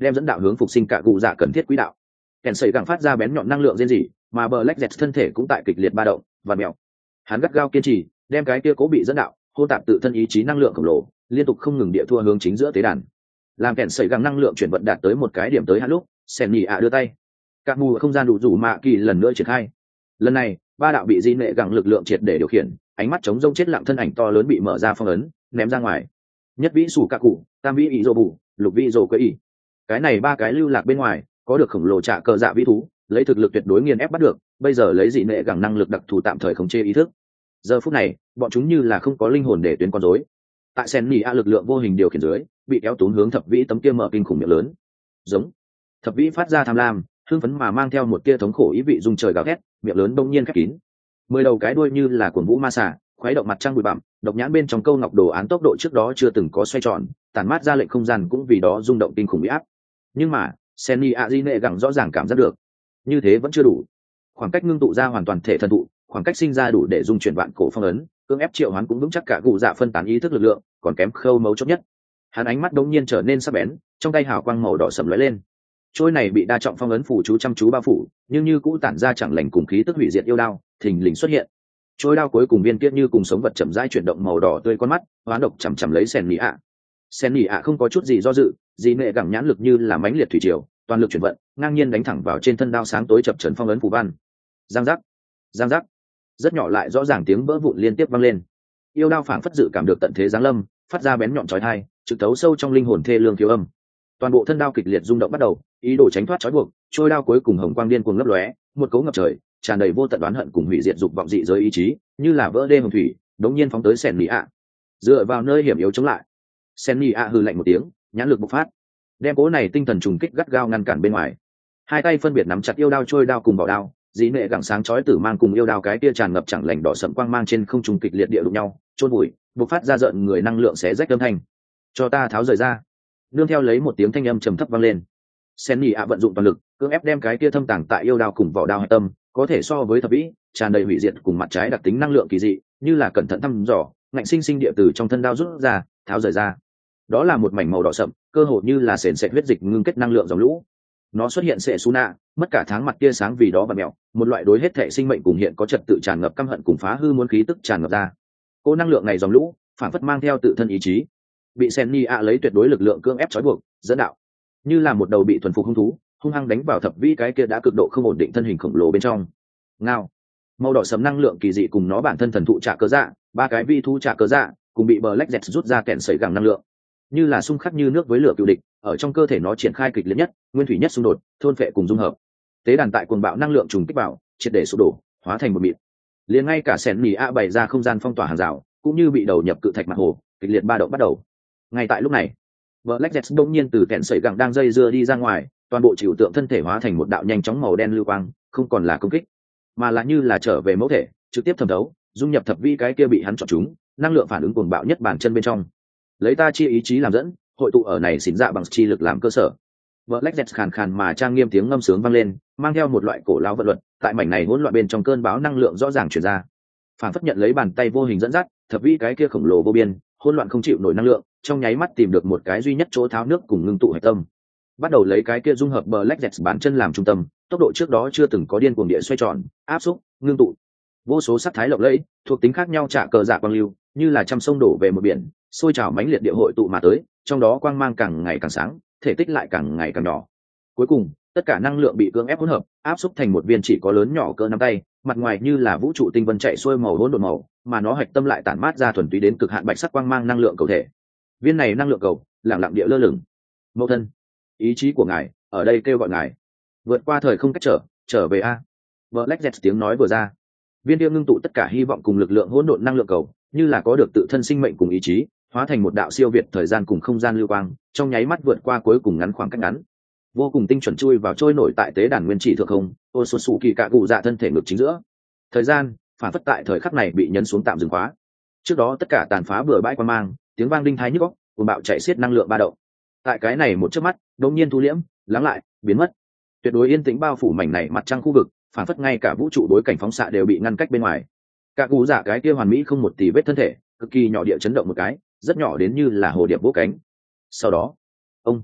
A: đem dẫn đạo hướng phục sinh cả cụ dạ cần thiết quỹ đạo. Kèn sẩy gẳng phát ra bén nhọn năng lượng riêng gì, mà Black Jet thân thể cũng tại kịch liệt ba động và mèo. Hắn gắt gao kiên trì, đem cái kia cố bị dẫn đạo, hô tạp tự thân ý chí năng lượng khổng lồ, liên tục không ngừng địa thua hướng chính giữa tế đàn. Làm kèn sẩy gẳng năng lượng chuyển vận đạt tới một cái điểm tới hạn lúc, Sen Nhị ạ đưa tay, các mù không gian đủ rủ mạ kỳ lần nữa triển khai. Lần này, ba đạo bị di nệ gẳng lực lượng triệt để điều khiển, ánh mắt chống rông chết lặng thân ảnh to lớn bị mở ra phong ấn, ném ra ngoài. Nhất vĩ sủ cả cụ, tam vĩ ý rồ bù, lục vĩ rồ quấy ý. Cái này ba cái lưu lạc bên ngoài, có được khổng lồ trả cờ dạ vĩ thú, lấy thực lực tuyệt đối nghiền ép bắt được, bây giờ lấy dị nệ gẳng năng lực đặc thù tạm thời khống chế ý thức. Giờ phút này, bọn chúng như là không có linh hồn để tuyến con rối. Tại Sen Nhị ạ lực lượng vô hình điều khiển dưới, bị kéo tún hướng thập vĩ tấm kia mở kinh khủng miệng lớn. Giống. Thập vĩ phát ra tham lam, hưng phấn mà mang theo một tia thống khổ ý vị rung trời gào thét, miệng lớn bỗng nhiên khép kín. Mười đầu cái đuôi như là cuồng vũ ma xà, khuấy động mặt trăng bụi bặm, độc nhãn bên trong câu ngọc đồ án tốc độ trước đó chưa từng có xoay tròn, tản mát ra lệnh không gian cũng vì đó rung động kinh khủng uy áp. Nhưng mà, Sen Nhị ạ di nệ gẳng rõ ràng cảm giác được, như thế vẫn chưa đủ. Khoảng cách ngưng tụ ra hoàn toàn thể thần thụ, khoảng cách sinh ra đủ để dung chuyển vạn cổ phong ấn, cưỡng ép triệu hoán cũng vững chắc cả cụ dạ phân tán ý thức lực lượng, còn kém khâu mấu chốt nhất. Hắn ánh mắt đống nhiên trở nên sắc bén, trong tay hào quang màu đỏ sẫm lóe lên. Trôi này bị đa trọng phong ấn phủ chú chăm chú bao phủ, nhưng như cũ tản ra chẳng lành cùng khí tức hủy diệt yêu đao, thình lình xuất hiện. Trôi đao cuối cùng viên kia như cùng sống vật chậm rãi chuyển động màu đỏ tươi con mắt, hoán độc chằm chằm lấy Sen Nhị ạ. Sen Nhị ạ không có chút gì do dự, dị nệ gẳng nhãn lực như là mãnh liệt thủy triều, toàn lực chuyển vận, ngang nhiên đánh thẳng vào trên thân đao sáng tối chập chờn phong ấn phù văn. Giang giác, giang giác, rất nhỏ lại rõ ràng tiếng vỡ vụn liên tiếp vang lên. Yêu đao phảng phất dự cảm được tận thế giáng lâm, phát ra bén nhọn chói tai, trực thấu sâu trong linh hồn thê lương thiếu âm. Toàn bộ thân đao kịch liệt rung động bắt đầu, ý đồ tránh thoát trói buộc, trôi đao cuối cùng hồng quang điên cuồng lấp lóe, một cấu ngập trời, tràn đầy vô tận đoán hận cùng hủy diệt dục vọng dị giới ý chí, như là vỡ đê hồng thủy, đống nhiên phóng tới Sen Nhị ạ. Dựa vào nơi hiểm yếu chống lại, Sen Nhị ạ hừ lạnh một tiếng, nhãn lực bộc phát, đem cố này tinh thần trùng kích gắt gao ngăn cản bên ngoài. Hai tay phân biệt nắm chặt yêu đao trôi đao cùng bảo đao, dĩ nệ gẳng sáng chói tử mang cùng yêu đao cái kia tràn ngập chẳng lành đỏ sẫm quang mang trên không trung kịch liệt địa đụng nhau, chôn bụi, bộc phát ra rợn người năng lượng xé rách âm thanh. Cho ta tháo rời ra. Nương theo lấy một tiếng thanh âm trầm thấp vang lên. Sen Nhị ạ vận dụng toàn lực, cưỡng ép đem cái kia thâm tàng tại yêu đao cùng vỏ đao hạch tâm, có thể so với thập vĩ, tràn đầy hủy diệt cùng mặt trái đặc tính năng lượng kỳ dị, như là cẩn thận thăm dò, ngạnh sinh sinh địa từ trong thân đao rút ra, tháo rời ra. Đó là một mảnh màu đỏ sậm, cơ hồ như là sền sệt huyết dịch ngưng kết năng lượng dòng lũ. Nó xuất hiện sệ su nạ, mất cả tháng mặt tia sáng vì đó và mèo, một loại đối hết thể sinh mệnh cùng hiện có trật tự tràn ngập căm hận cùng phá hư muốn khí tức tràn ngập ra. Cô năng lượng này dòng lũ, phản phất mang theo tự thân ý chí, bị Sen Nhị ạ lấy tuyệt đối lực lượng cưỡng ép trói buộc, dẫn đạo, như là một đầu bị thuần phục hung thú, hung hăng đánh vào thập vĩ cái kia đã cực độ không ổn định thân hình khổng lồ bên trong. Ngao, màu đỏ sẫm năng lượng kỳ dị cùng nó bản thân thần thụ trả cớ dạ, ba cái vi thú trả cớ dạ, cùng bị Black Jet rút ra kẹn sẩy gẳng năng lượng, như là xung khắc như nước với lửa cựu địch, ở trong cơ thể nó triển khai kịch liệt nhất, nguyên thủy nhất xung đột, thôn phệ cùng dung hợp. Tế đàn tại cuồng bạo năng lượng trùng kích vào, triệt để sụp đổ, hóa thành một mịn. Liền ngay cả Sen Nhị ạ bày ra không gian phong tỏa hàng rào, cũng như bị đầu nhập cự thạch mặt hồ, kịch liệt ba động bắt đầu. Ngay tại lúc này, Black Jet bỗng nhiên từ kẹn sẩy gẳng đang dây dưa đi ra ngoài, toàn bộ chịu tượng thân thể hóa thành một đạo nhanh chóng màu đen lưu quang, không còn là công kích, mà là như là trở về mẫu thể, trực tiếp thẩm thấu, dung nhập thập vi cái kia bị hắn chọn chúng, năng lượng phản ứng cuồng bạo nhất bàn chân bên trong. Lấy ta chi ý chí làm dẫn, hội tụ ở này xỉn dạ bằng chi lực làm cơ sở. Black Jet khàn khàn mà trang nghiêm tiếng ngâm sướng vang lên, mang theo một loại cổ lão vận luật, tại mảnh này hỗn loạn bên trong cơn bão năng lượng rõ ràng truyền ra. Phản phất nhận lấy bàn tay vô hình dẫn dắt, thập vi cái kia khổng lồ vô biên, hỗn loạn không chịu nổi năng lượng, trong nháy mắt tìm được một cái duy nhất chỗ tháo nước cùng ngưng tụ hạch tâm. Bắt đầu lấy cái kia dung hợp Black Jet bản chân làm trung tâm, tốc độ trước đó chưa từng có điên cuồng địa xoay tròn, áp xúc, ngưng tụ. Vô số sắc thái lộng lẫy, thuộc tính khác nhau trả cờ dạ quang lưu, như là trăm sông đổ về một biển, sôi trào mãnh liệt địa hội tụ mà tới, trong đó quang mang càng ngày càng sáng, thể tích lại càng ngày càng nhỏ. Cuối cùng, tất cả năng lượng bị cưỡng ép hỗn hợp, áp xúc thành một viên chỉ có lớn nhỏ cỡ nắm tay, mặt ngoài như là vũ trụ tinh vân chạy xuôi màu hỗn độn màu, mà nó hạch tâm lại tản mát ra thuần túy đến cực hạn bạch sắc quang mang năng lượng cầu thể. Viên này năng lượng cầu, lặng lặng địa lơ lửng. Mẫu thân, ý chí của ngài, ở đây kêu gọi ngài, vượt qua thời không cách trở, trở về a. Black Jet tiếng nói vừa ra, viên kia ngưng tụ tất cả hy vọng cùng lực lượng hỗn độn năng lượng cầu, như là có được tự thân sinh mệnh cùng ý chí, hóa thành một đạo siêu việt thời gian cùng không gian lưu quang, trong nháy mắt vượt qua cuối cùng ngắn khoảng cách ngắn, vô cùng tinh chuẩn chui vào trôi nổi tại tế đàn nguyên chỉ thượng không, ô số sụ kỳ cạ cụ dạ thân thể ngược chính giữa. Thời gian phản phất tại thời khắc này bị nhấn xuống tạm dừng khóa. Trước đó tất cả tàn phá bừa bãi quan mang, tiếng vang đinh thái nhức óc, cuồng bạo chạy xiết năng lượng ba động. Tại cái này một chớp mắt, đột nhiên thu liễm, lắng lại, biến mất. Tuyệt đối yên tĩnh bao phủ mảnh này mặt trăng khu vực, phản phất ngay cả vũ trụ đối cảnh phóng xạ đều bị ngăn cách bên ngoài. Cả cụ dạ cái kia hoàn mỹ không một tì vết thân thể, cực kỳ nhỏ địa chấn động một cái, rất nhỏ đến như là hồ điệp vỗ cánh. Sau đó, ông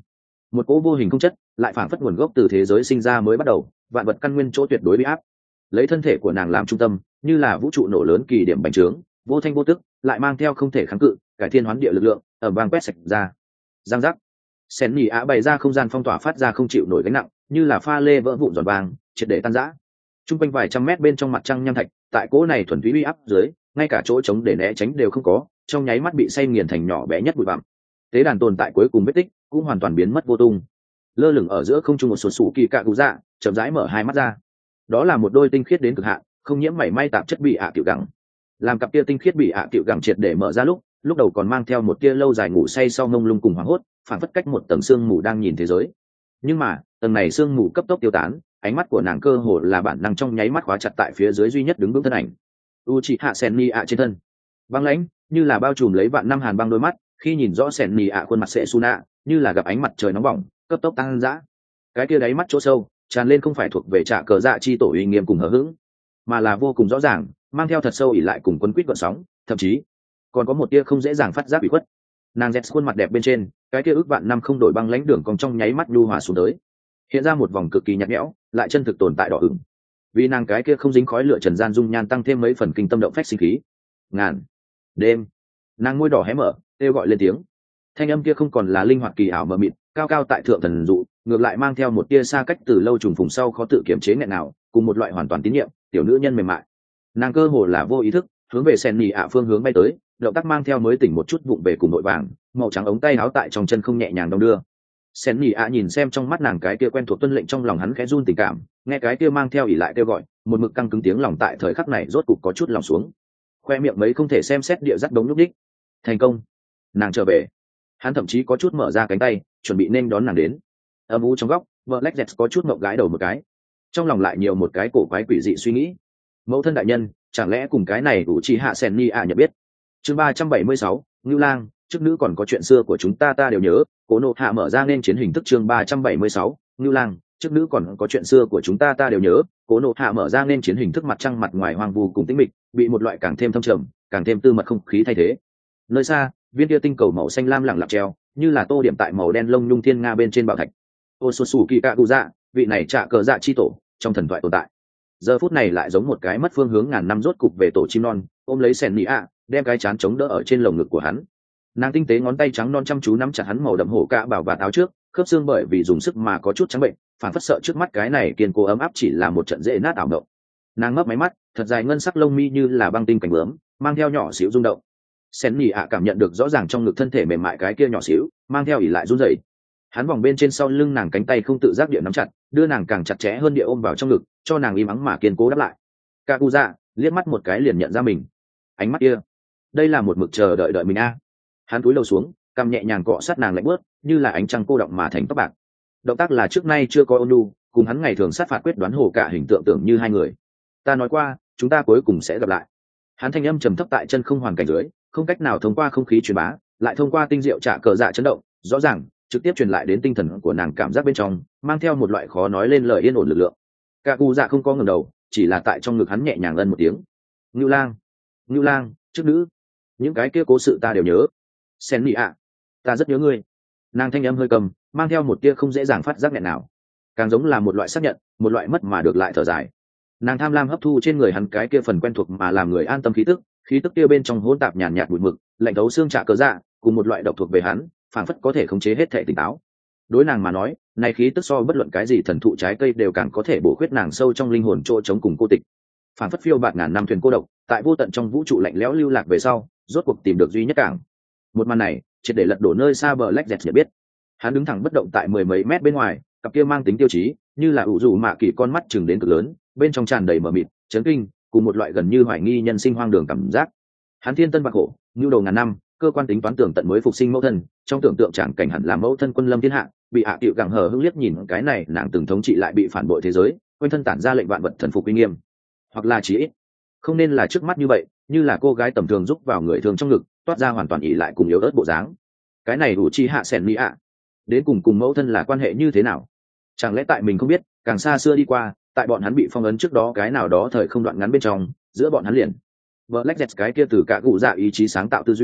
A: một cỗ vô hình không chất lại phảng phất nguồn gốc từ thế giới sinh ra mới bắt đầu, vạn vật căn nguyên chỗ tuyệt đối bị áp, lấy thân thể của nàng làm trung tâm, như là vũ trụ nổ lớn kỳ điểm bành trướng, vô thanh vô tức lại mang theo không thể kháng cự cải thiên hoán địa lực lượng ở vang quét sạch ra. Giang giác, sen nhì ạ bày ra không gian phong tỏa phát ra không chịu nổi gánh nặng, như là pha lê vỡ vụn giòn vàng triệt để tan rã. Trung quanh vài trăm mét bên trong mặt trăng nham thạch, tại cỗ này thuần túy uy áp dưới, ngay cả chỗ trống để né tránh đều không có, trong nháy mắt bị xay nghiền thành nhỏ bé nhất bụi bặm. Tế đàn tồn tại cuối cùng vết tích cũng hoàn toàn biến mất vô tung. Lơ lửng ở giữa không trung một sột sủ kỳ cạ cụ dạ, chậm rãi mở hai mắt ra. Đó là một đôi tinh khiết đến cực hạn, không nhiễm mảy may tạp chất bị ạ à tiểu gẳng. Làm cặp tia tinh khiết bị ạ à tiểu gẳng triệt để mở ra lúc, lúc đầu còn mang theo một tia lâu dài ngủ say sau ngông lung cùng hoảng hốt, phản phất cách một tầng sương mù đang nhìn thế giới. Nhưng mà tầng này sương mù cấp tốc tiêu tán, ánh mắt của nàng cơ hồ là bản năng trong nháy mắt khóa chặt tại phía dưới duy nhất đứng vững thân ảnh Uchiha Senni ạ trên thân. Băng lãnh như là bao trùm lấy vạn năm hàn băng đôi mắt, khi nhìn rõ Senni ạ khuôn mặt sẽ Suna, như là gặp ánh mặt trời nóng bỏng cấp tốc tăng dã. Cái kia đáy mắt chỗ sâu tràn lên không phải thuộc về trả cờ dạ chi tổ uy nghiêm cùng hờ hững, mà là vô cùng rõ ràng mang theo thật sâu ỉ lại cùng quấn quýt gợn sóng, thậm chí còn có một tia không dễ dàng phát giác bị khuất. Nàng dẹt khuôn mặt đẹp bên trên, cái kia ước vạn năm không đổi băng lãnh đường cong trong nháy mắt nhu hòa xuống tới, hiện ra một vòng cực kỳ nhạt nhẽo lại chân thực tồn tại đỏ ửng. Vì nàng cái kia không dính khói lửa trần gian dung nhan tăng thêm mấy phần kinh tâm động phách sinh khí. Ngàn đêm, nàng môi đỏ hé mở kêu gọi lên tiếng. Thanh âm kia không còn là linh hoạt kỳ ảo mờ mịt cao cao tại thượng thần dụ, ngược lại mang theo một tia xa cách từ lâu trùng phùng sau khó tự kiểm chế nghẹn nào, cùng một loại hoàn toàn tín nhiệm tiểu nữ nhân mềm mại. Nàng cơ hồ là vô ý thức hướng về sen nhì ạ phương hướng bay tới, động tác mang theo mới tỉnh một chút vụng về cùng nội vàng màu trắng ống tay áo tại trong chân không nhẹ nhàng đong đưa. Sen nhì ạ nhìn xem trong mắt nàng cái kia quen thuộc tuân lệnh, trong lòng hắn khẽ run tình cảm, nghe cái kia mang theo ỉ lại kêu gọi, một mực căng cứng tiếng lòng tại thời khắc này rốt cục có chút lòng xuống. Khoe miệng mấy không thể xem xét địa dắt đống lúc đích. Thành công, nàng trở về. Hắn thậm chí có chút mở ra cánh tay chuẩn bị nên đón nàng đến. Âm u trong góc, Black Jet có chút ngậm gái đầu một cái, trong lòng lại nhiều một cái cổ quái quỷ dị suy nghĩ. Mẫu thân đại nhân chẳng lẽ cùng cái này đủ chi hạ sen ni ạ nhận biết. Chương ba trăm bảy mươi sáu, Ngưu Lang, chức nữ còn có chuyện xưa của chúng ta ta đều nhớ. Cố Nộ Hạ mở ra nên chiến hình thức. Chương ba trăm bảy mươi sáu, Ngưu Lang, chức nữ còn có chuyện xưa của chúng ta ta đều nhớ. Cố Nộ Hạ mở ra nên chiến hình thức. Mặt trăng mặt ngoài hoang vu cùng tĩnh mịch, bị một loại càng thêm thâm trầm, càng thêm tư mật không khí thay thế. Nơi xa, viên kia tinh cầu màu xanh lam lẳng lặng treo, như là tô điểm tại màu đen lông nhung thiên nga bên trên bảo thạch. Otsutsuki Kaguya, vị này trả cờ dạ chi tổ, trong thần thoại tồn tại. Giờ phút này lại giống một cái mất phương hướng ngàn năm rốt cục về tổ chim non, ôm lấy Sen Nị ạ, đem cái chán chống đỡ ở trên lồng ngực của hắn. Nàng tinh tế ngón tay trắng non chăm chú nắm chặt hắn màu đậm hổ cạ bảo vạt áo trước, khớp xương bởi vì dùng sức mà có chút trắng bệnh, phản phất sợ trước mắt cái này kiên cố ấm áp chỉ là một trận dễ nát ảo mộng. Nàng mấp máy mắt, thật dài ngân sắc lông mi như là băng tinh cảnh bướm, mang theo nhỏ xíu rung động. Sen Nị ạ cảm nhận được rõ ràng trong ngực thân thể mềm mại cái kia nhỏ xíu, mang theo ỉ lại run rẩy. Hắn vòng bên trên sau lưng nàng cánh tay không tự giác địa nắm chặt, đưa nàng càng chặt chẽ hơn địa ôm vào trong ngực, cho nàng im ắng mà kiên cố đáp lại. Kaguya liếc mắt một cái liền nhận ra mình. Ánh mắt kia, đây là một mực chờ đợi đợi mình a. À. Hắn cúi đầu xuống, cằm nhẹ nhàng cọ sát nàng lạnh bớt, như là ánh trăng cô động mà thành tóc bạc. Động tác là trước nay chưa có ôn nhu, cùng hắn ngày thường sát phạt quyết đoán hồ cả hình tượng tưởng như hai người. Ta nói qua, chúng ta cuối cùng sẽ gặp lại. Hắn thanh âm trầm thấp tại chân không hoàn cảnh dưới, không cách nào thông qua không khí truyền bá, lại thông qua tinh diệu trả cờ dạ chấn động, rõ ràng trực tiếp truyền lại đến tinh thần của nàng, cảm giác bên trong mang theo một loại khó nói lên lời yên ổn lực lượng. Kaguya không có ngẩng đầu, chỉ là tại trong ngực hắn nhẹ nhàng ân một tiếng. Ngưu Lang, Ngưu Lang, chức nữ, những cái kia cố sự ta đều nhớ. Sen Nị ạ, ta rất nhớ ngươi. Nàng thanh âm hơi cầm, mang theo một tia không dễ dàng phát giác nghẹn nào, càng giống là một loại xác nhận, một loại mất mà được lại thở dài. Nàng tham lam hấp thu trên người hắn cái kia phần quen thuộc mà làm người an tâm khí tức, khí tức kia bên trong hỗn tạp nhàn nhạt bụi mực, lạnh thấu xương trả cờ dạ, cùng một loại độc thuộc về hắn, phảng phất có thể khống chế hết thể tỉnh táo. Đối nàng mà nói, này khí tức so bất luận cái gì thần thụ trái cây đều càng có thể bổ khuyết nàng sâu trong linh hồn chỗ trống cùng cô tịch. Phảng phất phiêu bạt ngàn năm thuyền cô độc, tại vô tận trong vũ trụ lạnh lẽo lưu lạc về sau, rốt cuộc tìm được duy nhất cảng. Một màn này, triệt để lật đổ nơi xa bờ Black Jet nhận biết. Hắn đứng thẳng bất động tại mười mấy mét bên ngoài, cặp kia mang tính tiêu chí, như là ủ rủ mạ kỳ con mắt chừng đến cực lớn, bên trong tràn đầy mờ mịt, chấn kinh, cùng một loại gần như hoài nghi nhân sinh hoang đường cảm giác. Hắn thiên tân bạc khổ, nhu đầu ngàn năm, cơ quan tính toán tưởng tận mới phục sinh mẫu thân, trong tưởng tượng chẳng cảnh hẳn là mẫu thân quân lâm thiên hạ, bị hạ tiệu gẳng hờ hững liếc nhìn cái này nàng từng thống trị lại bị phản bội thế giới, quanh thân tản ra lệnh vạn vật thần phục uy nghiêm. Hoặc là chỉ ít, không nên là trước mắt như vậy, như là cô gái tầm thường giúp vào người thường trong ngực, toát ra hoàn toàn ỷ lại cùng yếu ớt bộ dáng. Cái này đủ chi hạ sẻn mỹ ạ, đến cùng cùng mẫu thân là quan hệ như thế nào? Chẳng lẽ tại mình không biết, càng xa xưa đi qua, tại bọn hắn bị phong ấn trước đó cái nào đó thời không đoạn ngắn bên trong, giữa bọn hắn liền Black Jet cái kia từ cả cụ dạ ý chí sáng tạo tư duy,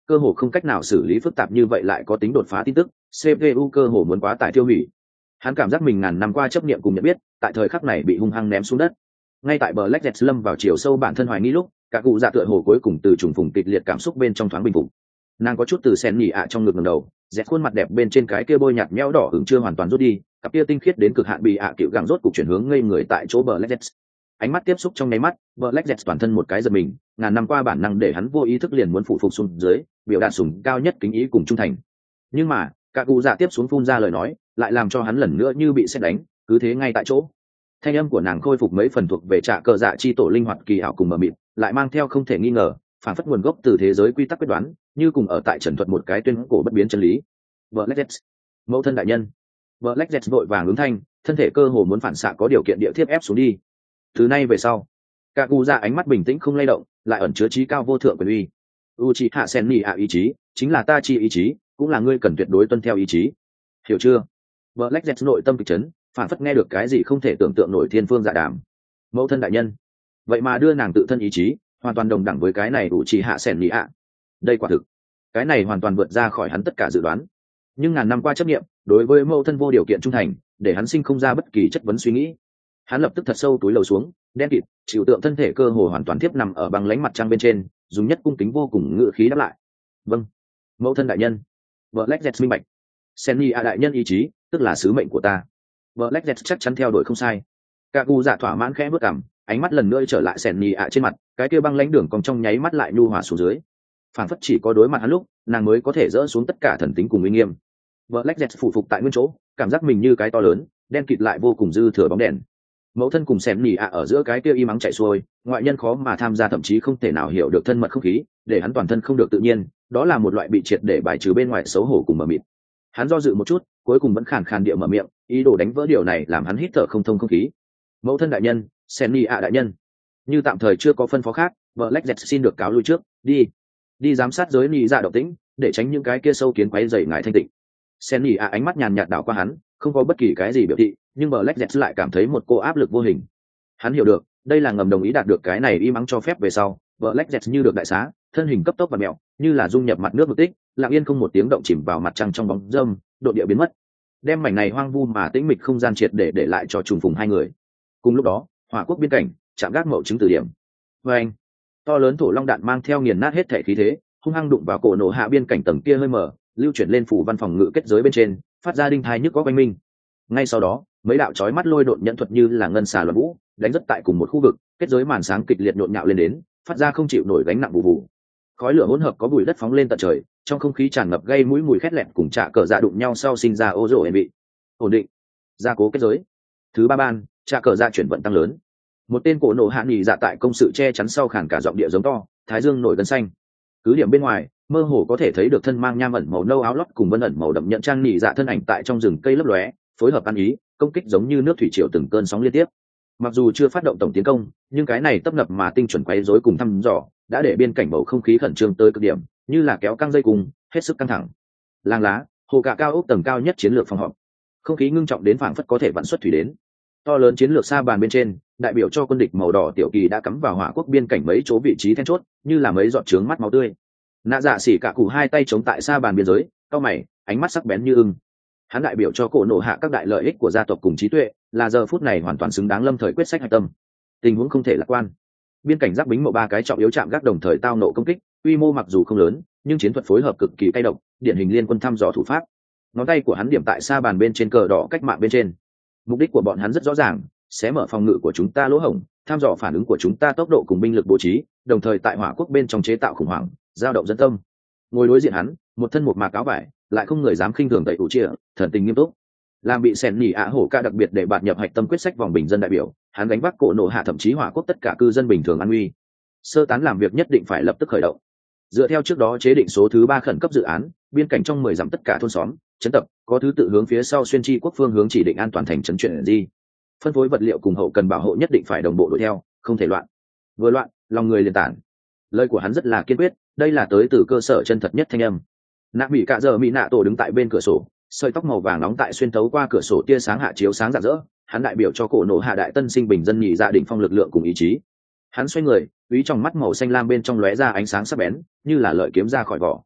A: cơ hồ không cách nào xử lý phức tạp như vậy lại có tính đột phá tin tức, xê pê u cơ hồ muốn quá tải tiêu hủy. Hắn cảm giác mình ngàn năm qua chấp niệm cùng nhận biết tại thời khắc này bị hung hăng ném xuống đất. Ngay tại bờ Black Jet lâm vào chiều sâu bản thân hoài nghi lúc, cả cụ dạ tựa hồ cuối cùng từ trùng phùng kịch liệt cảm xúc bên trong thoáng bình phục. Nàng có chút từ sen nhỉ ạ trong ngực ngẩng đầu, dẹt khuôn mặt đẹp bên trên cái kia bôi nhạt nhẽo đỏ ửng chưa hoàn toàn rút đi, cặp kia tinh khiết đến cực hạn bị ạ à cựu gẳng rốt cục chuyển hướng ngây người tại chỗ bờ Black Jet. Ánh mắt tiếp xúc trong nháy mắt, bờ Black Jet toàn thân một cái giật mình, ngàn năm qua bản năng để hắn vô ý thức liền muốn phụ phục xuống dưới, biểu đạt sủng cao nhất kính ý cùng trung thành. Nhưng mà, cả cụ dạ tiếp xuống phun ra lời nói, lại làm cho hắn lần nữa như bị sét đánh, cứ thế ngay tại chỗ. Thanh âm của nàng khôi phục mấy phần thuộc về trạ cờ dạ chi tổ linh hoạt kỳ ảo cùng mờ mịt, lại mang theo không thể nghi ngờ, phản phất nguồn gốc từ thế giới quy tắc quyết đoán, như cùng ở tại trần thuật một cái tuyên cổ bất biến chân lý. Black Jet, mẫu thân đại nhân. Black Jet vội vàng ứng thanh, thân thể cơ hồ muốn phản xạ có điều kiện địa thiếp ép xuống đi. Từ nay về sau, cả cụ dạ ánh mắt bình tĩnh không lay động, lại ẩn chứa trí cao vô thượng quyền uy. Uchiha Senni ạ ý chí, chính là ta chi ý chí, cũng là ngươi cần tuyệt đối tuân theo ý chí. Hiểu chưa? Black Jet nội tâm kịch chấn, phản phất nghe được cái gì không thể tưởng tượng nổi thiên phương dạ đàm. Mẫu thân đại nhân, vậy mà đưa nàng tự thân ý chí hoàn toàn đồng đẳng với cái này Uchiha Senni ạ. Đây quả thực, cái này hoàn toàn vượt ra khỏi hắn tất cả dự đoán. Nhưng ngàn năm qua chấp niệm, đối với mẫu thân vô điều kiện trung thành, để hắn sinh không ra bất kỳ chất vấn suy nghĩ. Hắn lập tức thật sâu túi lầu xuống, đen kịt, chịu tượng thân thể cơ hồ hoàn toàn tiếp nằm ở băng lánh mặt trăng bên trên, dùng nhất cung kính vô cùng ngự khí đáp lại. Vâng, mẫu thân đại nhân. Black Jet minh bạch. Senni a đại nhân ý chí, tức là sứ mệnh của ta. Black Jet chắc chắn theo đuổi không sai. Cả cụ dạ thỏa mãn khẽ bước cằm, ánh mắt lần nữa trở lại Senni a trên mặt, cái kia băng lãnh đường còn trong nháy mắt lại nhu hòa xuống dưới. Phản phất chỉ có đối mặt hắn lúc, nàng mới có thể dỡ xuống tất cả thần tính cùng uy nghiêm. Black Jet phủ phục tại nguyên chỗ, cảm giác mình như cái to lớn, đen kịt lại vô cùng dư thừa bóng đèn. Mẫu thân cùng Senni a ở giữa cái kia y mắng chạy xuôi, ngoại nhân khó mà tham gia thậm chí không thể nào hiểu được thân mật không khí, để hắn toàn thân không được tự nhiên, đó là một loại bị triệt để bài trừ bên ngoài xấu hổ cùng mờ mịt. Hắn do dự một chút, cuối cùng vẫn khàn khàn địa mở miệng, ý đồ đánh vỡ điều này làm hắn hít thở không thông không khí. Mẫu thân đại nhân, Senni a đại nhân, như tạm thời chưa có phân phó khác, Black Jet xin được cáo lui trước, đi, đi giám sát giới nị dạ động tĩnh, để tránh những cái kia sâu kiến quấy rầy ngài thanh tịnh. Senni a ánh mắt nhàn nhạt đảo qua hắn, không có bất kỳ cái gì biểu thị, nhưng Black Jet lại cảm thấy một cô áp lực vô hình. Hắn hiểu được, đây là ngầm đồng ý đạt được cái này y mắng cho phép về sau, Black Jet như được đại xá, thân hình cấp tốc và mèo, như là dung nhập mặt nước mực tích, lặng yên không một tiếng động chìm vào mặt trăng trong bóng râm, độ địa biến mất. Đem mảnh này hoang vu mà tĩnh mịch không gian triệt để để lại cho trùng phùng hai người. Cùng lúc đó, Hỏa Quốc biên cảnh, chạm gác mậu chứng từ điểm. Và anh, to lớn thổ long đạn mang theo nghiền nát hết thể khí thế, hung hăng đụng vào cổ nổ hạ biên cảnh tầng kia hơi mở, lưu chuyển lên phủ văn phòng ngự kết giới bên trên, phát ra đinh thai nhức có quanh minh. Ngay sau đó, mấy đạo chói mắt lôi độn nhận thuật như là ngân xà loạn vũ, đánh rất tại cùng một khu vực, kết giới màn sáng kịch liệt nhộn nhạo lên đến, phát ra không chịu nổi gánh nặng bù bù. Khói lửa hỗn hợp có bụi đất phóng lên tận trời, trong không khí tràn ngập gây mũi mùi khét lẹt cùng trạ cờ dạ đụng nhau sau sinh ra ô rổ ổn bị ổn định gia cố kết giới. Thứ ba ban, trạ cờ dạ chuyển vận tăng lớn. Một tên cổ nổ hạ nghỉ dạ tại công sự che chắn sau khản cả giọng địa giống to, thái dương nổi gân xanh. Cứ điểm bên ngoài, mơ hồ có thể thấy được thân mang nham ẩn màu nâu áo lót cùng vân ẩn màu đậm nhận trang nghỉ dạ thân ảnh tại trong rừng cây lấp lóe, phối hợp ăn ý, công kích giống như nước thủy triều từng cơn sóng liên tiếp. Mặc dù chưa phát động tổng tiến công, nhưng cái này tấp nập mà tinh chuẩn quấy rối cùng thăm dò, đã để biên cảnh bầu không khí khẩn trương tới cực điểm, như là kéo căng dây cùng, hết sức căng thẳng. Làng lá, hồ cạ cao ốc tầng cao nhất chiến lược phòng họp. Không khí ngưng trọng đến phảng phất có thể vạn xuất thủy đến. To lớn chiến lược sa bàn bên trên, đại biểu cho quân địch màu đỏ tiểu kỳ đã cắm vào Hỏa Quốc biên cảnh mấy chỗ vị trí then chốt, như là mấy giọt trướng mắt máu tươi. Nạ Dạ Xỉ cả cụ hai tay chống tại sa bàn biên giới, cau mày, ánh mắt sắc bén như ưng. Hắn đại biểu cho cổ nổ hạ các đại lợi ích của gia tộc cùng trí tuệ, là giờ phút này hoàn toàn xứng đáng lâm thời quyết sách hạch tâm. Tình huống không thể lạc quan. Biên cảnh giáp bính mộ ba cái trọng yếu chạm gác đồng thời tao nộ công kích, quy mô mặc dù không lớn, nhưng chiến thuật phối hợp cực kỳ cay độc, điển hình liên quân thăm dò thủ pháp. Ngón tay của hắn điểm tại sa bàn bên trên cờ đỏ cách mạng bên trên. Mục đích của bọn hắn rất rõ ràng, sẽ mở phòng ngự của chúng ta lỗ hổng, thăm dò phản ứng của chúng ta tốc độ cùng binh lực bố trí, đồng thời tại Hỏa Quốc bên trong chế tạo khủng hoảng, dao động dân tâm. Ngồi đối diện hắn, một thân một mạc áo vải, lại không người dám khinh thường tẩy ủ chia, thần tình nghiêm túc. Làm bị sèn nhỉ ạ hổ ca đặc biệt để bạn nhập hạch tâm quyết sách vòng bình dân đại biểu, hắn gánh vác cổ nổ hạ thậm chí Hỏa Quốc tất cả cư dân bình thường an nguy. Sơ tán làm việc nhất định phải lập tức khởi động. Dựa theo trước đó chế định số thứ ba khẩn cấp dự án, biên cảnh trong mười dặm tất cả thôn xóm, trấn tập, có thứ tự hướng phía sau xuyên chi quốc phương hướng chỉ định an toàn thành trấn chuyển di. Phân phối vật liệu cùng hậu cần bảo hộ nhất định phải đồng bộ đuổi theo, không thể loạn. Vừa loạn, lòng người liền tản. Lời của hắn rất là kiên quyết, đây là tới từ cơ sở chân thật nhất thanh âm. Nạ Mỹ Cạ Giờ Mỹ Nạ Tổ đứng tại bên cửa sổ, sợi tóc màu vàng nóng tại xuyên thấu qua cửa sổ tia sáng hạ chiếu sáng rạng rỡ, hắn đại biểu cho cổ nổ hạ đại tân sinh bình dân nhị gia đình phong lực lượng cùng ý chí. Hắn xoay người, úy trong mắt màu xanh lam bên trong lóe ra ánh sáng sắc bén, như là lợi kiếm ra khỏi vỏ.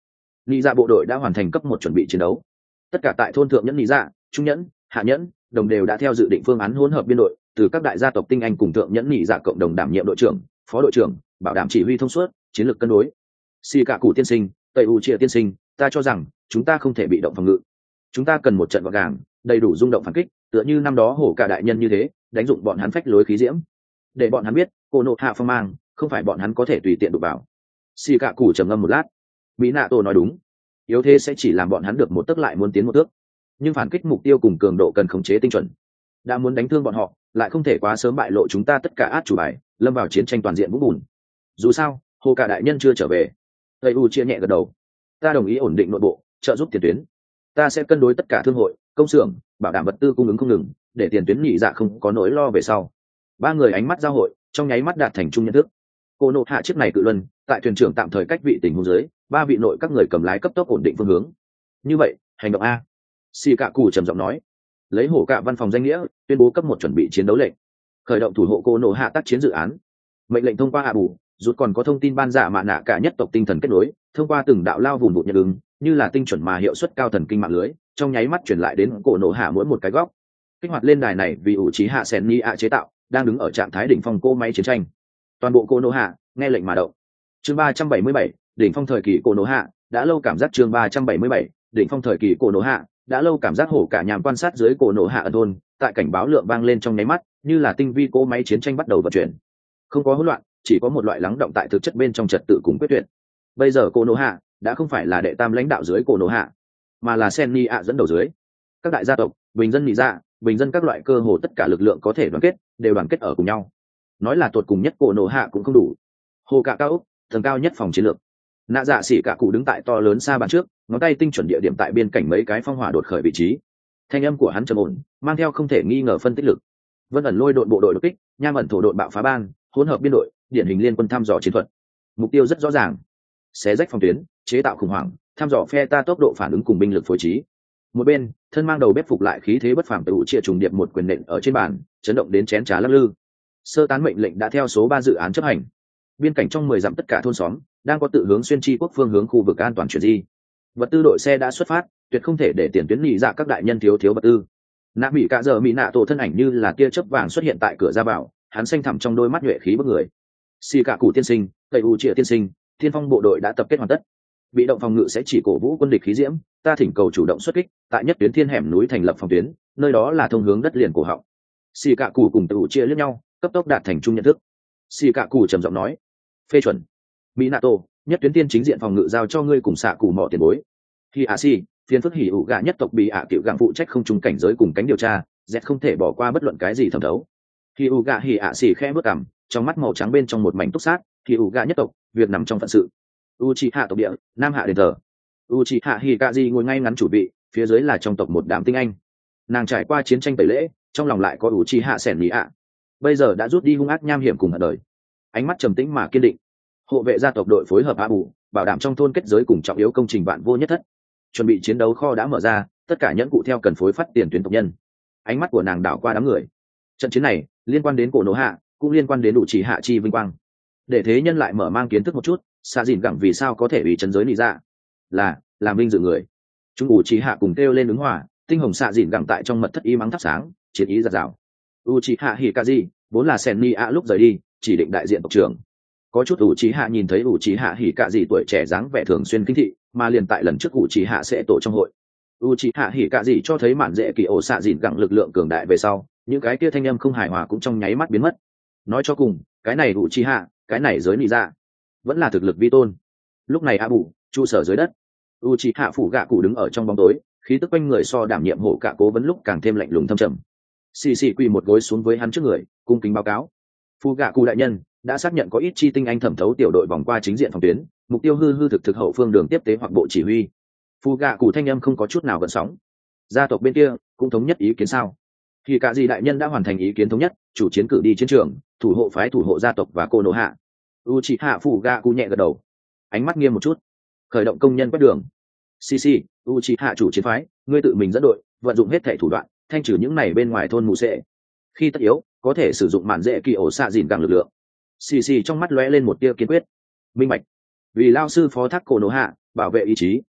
A: Nị dạ bộ đội đã hoàn thành cấp một chuẩn bị chiến đấu. Tất cả tại thôn thượng nhẫn nị dạ, trung nhẫn, hạ nhẫn, đồng đều đã theo dự định phương án hỗn hợp biên đội, từ các đại gia tộc tinh anh cùng thượng nhẫn nị dạ cộng đồng đảm nhiệm đội trưởng, phó đội trưởng, bảo đảm chỉ huy thông suốt, chiến lược cân đối. Xì cả cụ tiên sinh, tây u chia tiên sinh, ta cho rằng chúng ta không thể bị động phòng ngự. Chúng ta cần một trận gọn gàng, đầy đủ rung động phản kích, tựa như năm đó hổ cả đại nhân như thế, đánh dụng bọn hắn phách lối khí diễm, để bọn hắn biết cô nộ hạ phong mang không phải bọn hắn có thể tùy tiện đụng vào. Xì cả cụ trầm ngâm một lát, mỹ nạ tổ nói đúng, yếu thế sẽ chỉ làm bọn hắn được một tấc lại muốn tiến một thước, nhưng phản kích mục tiêu cùng cường độ cần khống chế tinh chuẩn. Đã muốn đánh thương bọn họ, lại không thể quá sớm bại lộ chúng ta tất cả át chủ bài, lâm vào chiến tranh toàn diện vũng bùn. Dù sao hồ cả đại nhân chưa trở về. Tây u chia nhẹ gật đầu, ta đồng ý ổn định nội bộ, trợ giúp tiền tuyến. Ta sẽ cân đối tất cả thương hội, công xưởng, bảo đảm vật tư cung ứng không ngừng, để tiền tuyến nhị dạ không có nỗi lo về sau. Ba người ánh mắt giao hội, trong nháy mắt đạt thành chung nhận thức. Cô nộ hạ chiếc này cự luân, tại thuyền trưởng tạm thời cách vị tình huống dưới, ba vị nội các người cầm lái cấp tốc ổn định phương hướng. Như vậy hành động a. Xì cạ cù trầm giọng nói, lấy hổ cạ văn phòng danh nghĩa tuyên bố cấp một chuẩn bị chiến đấu lệnh, khởi động thủ hộ cô nộ hạ tác chiến dự án. Mệnh lệnh thông qua hạ bù rút còn có thông tin ban giả mạ nạ cả nhất tộc tinh thần kết nối, thông qua từng đạo lao vùng bụt nhận ứng, như là tinh chuẩn mà hiệu suất cao thần kinh mạng lưới, trong nháy mắt truyền lại đến cổ nổ hạ mỗi một cái góc. Kích hoạt lên đài này vì ủ trí hạ sen ni ạ chế tạo, đang đứng ở trạng thái đỉnh phong cô máy chiến tranh. Toàn bộ cô nổ hạ nghe lệnh mà động. Chương ba trăm bảy mươi bảy, đỉnh phong thời kỳ cô nổ hạ, đã lâu cảm giác chương ba trăm bảy mươi bảy, đỉnh phong thời kỳ cô nổ hạ, đã lâu cảm giác hổ cả nhàm quan sát dưới cổ nổ hạ ẩn thôn, tại cảnh báo lượng vang lên trong nháy mắt, như là tinh vi cô máy chiến tranh bắt đầu vận chuyển. Không có hỗn loạn, chỉ có một loại lắng động tại thực chất bên trong trật tự cùng quyết tuyệt. Bây giờ cô nổ hạ đã không phải là đệ tam lãnh đạo dưới cổ nổ hạ, mà là sen ni ạ dẫn đầu dưới. Các đại gia tộc, bình dân nị dạ, bình dân các loại cơ hồ tất cả lực lượng có thể đoàn kết đều đoàn kết ở cùng nhau. Nói là tuột cùng nhất cổ nổ hạ cũng không đủ. Hồ cả cao ốc, tầng cao nhất phòng chiến lược. Nạ dạ xỉ cả cụ đứng tại to lớn xa bàn trước, ngón tay tinh chuẩn địa điểm tại biên cảnh mấy cái phong hỏa đột khởi vị trí. Thanh âm của hắn trầm ổn, mang theo không thể nghi ngờ phân tích lực. Vân ẩn lôi đội bộ đội đột kích, nham ẩn thổ đội bạo phá ban, hỗn hợp biên đội, điển hình liên quân thăm dò chiến thuật. Mục tiêu rất rõ ràng, xé rách phòng tuyến, chế tạo khủng hoảng, thăm dò phe ta tốc độ phản ứng cùng binh lực phối trí. Một bên thân mang đầu bếp phục lại khí thế bất phàm tự chia trùng điệp một quyền nện ở trên bàn, chấn động đến chén trà lắc lư. Sơ tán mệnh lệnh đã theo số ba dự án chấp hành. Biên cảnh trong mười dặm tất cả thôn xóm đang có tự hướng xuyên chi quốc phương hướng khu vực an toàn chuyển di. Vật tư đội xe đã xuất phát, tuyệt không thể để tiền tuyến nhị dạ các đại nhân thiếu thiếu vật tư. Nạ mỹ cả giờ mỹ nạ tổ thân ảnh như là tia chớp vàng xuất hiện tại cửa ra vào, hắn xanh thẳm trong đôi mắt nhuệ khí bức người. Xì cả cụ tiên sinh, tây u chia tiên sinh, thiên phong bộ đội đã tập kết hoàn tất. Bị động phòng ngự sẽ chỉ cổ vũ quân địch khí diễm, ta thỉnh cầu chủ động xuất kích, tại nhất tuyến thiên hẻm núi thành lập phòng tuyến, nơi đó là thông hướng đất liền cổ họng. Xì cả cụ cùng tự chia lẫn nhau, cấp tốc đạt thành chung nhận thức. Xì cả cụ trầm giọng nói, phê chuẩn. Minato, nhất tuyến tiên chính diện phòng ngự giao cho ngươi cùng xạ cụ mỏ tiền bối. Khi a si, phiên phức hỉ ủ gạ nhất tộc bị ạ à cựu gặng phụ trách không trung cảnh giới cùng cánh điều tra, z không thể bỏ qua bất luận cái gì thẩm đấu. Khi ủ gạ hỉ ạ xì khẽ bước cằm, trong mắt màu trắng bên trong một mảnh túc sát, khi ủ gạ nhất tộc, việc nằm trong phận sự. Uchiha tộc địa, nam hạ đền thờ. Uchiha Hikazi ngồi ngay ngắn chủ vị, phía dưới là trong tộc một đám tinh anh. Nàng trải qua chiến tranh tẩy lễ, trong lòng lại có Uchiha sẻn lý ạ. Bây giờ đã rút đi hung ác nham hiểm cùng ở đời. Ánh mắt trầm tĩnh mà kiên định. Hộ vệ gia tộc đội phối hợp Abu, bảo đảm trong thôn kết giới cùng trọng yếu công trình vạn vô nhất thất. Chuẩn bị chiến đấu kho đã mở ra, tất cả nhẫn cụ theo cần phối phát tiền tuyến tộc nhân. Ánh mắt của nàng đảo qua đám người. Trận chiến này liên quan đến cổ nổ hạ, cũng liên quan đến Uchiha chi vinh quang. Để thế nhân lại mở mang kiến thức một chút, xạ dìn gẳng vì sao có thể bị chấn giới lý ra, là làm vinh dự người. Chúng Uchiha cùng kêu lên ứng hòa, tinh hồng xạ dìn gẳng tại trong mật thất y mắng thắp sáng, chiến ý giạt rào. Uchiha Hikazi vốn là sen ni a lúc rời đi chỉ định đại diện tộc trưởng, có chút Uchiha nhìn thấy Uchiha Hikazi tuổi trẻ dáng vẻ thường xuyên kinh thị, mà liền tại lần trước Uchiha sẽ tổ trong hội, Uchiha Hikazi cho thấy mạn dễ kỳ ổ xạ dìn gẳng lực lượng cường đại về sau, những cái kia thanh âm không hài hòa cũng trong nháy mắt biến mất. Nói cho cùng, cái này Uchiha, cái này giới nị ra, vẫn là thực lực vi tôn. Lúc này Abu trụ sở dưới đất, Uchiha phủ gạ cụ đứng ở trong bóng tối, khí tức quanh người so đảm nhiệm hộ cả cố vấn lúc càng thêm lạnh lùng thâm trầm. Xì xì quỳ một gối xuống với hắn trước người, cung kính báo cáo. Phu gạ cụ đại nhân đã xác nhận có ít chi tinh anh thẩm thấu tiểu đội vòng qua chính diện phòng tuyến, mục tiêu hư hư thực thực hậu phương đường tiếp tế hoặc bộ chỉ huy. Phu gạ cụ thanh âm không có chút nào gợn sóng. Gia tộc bên kia cũng thống nhất ý kiến sao? Thì cả gì đại nhân đã hoàn thành ý kiến thống nhất, chủ chiến cử đi chiến trường, thủ hộ phái thủ hộ gia tộc và cô nô hạ. Uchiha phủ gạ cụ nhẹ gật đầu, ánh mắt nghiêm một chút. Khởi động công nhân quét đường. Xì xì, Uchiha chủ chiến phái, ngươi tự mình dẫn đội, vận dụng hết thể thủ đoạn, thanh trừ những này bên ngoài thôn mù sệ. Khi tất yếu, có thể sử dụng mạn dễ kỳ ổ xạ dìn gẳng lực lượng. Xì xì trong mắt lóe lên một tia kiên quyết. Minh bạch. Vì lao sư phó thác cổ nổ hạ, bảo vệ ý chí,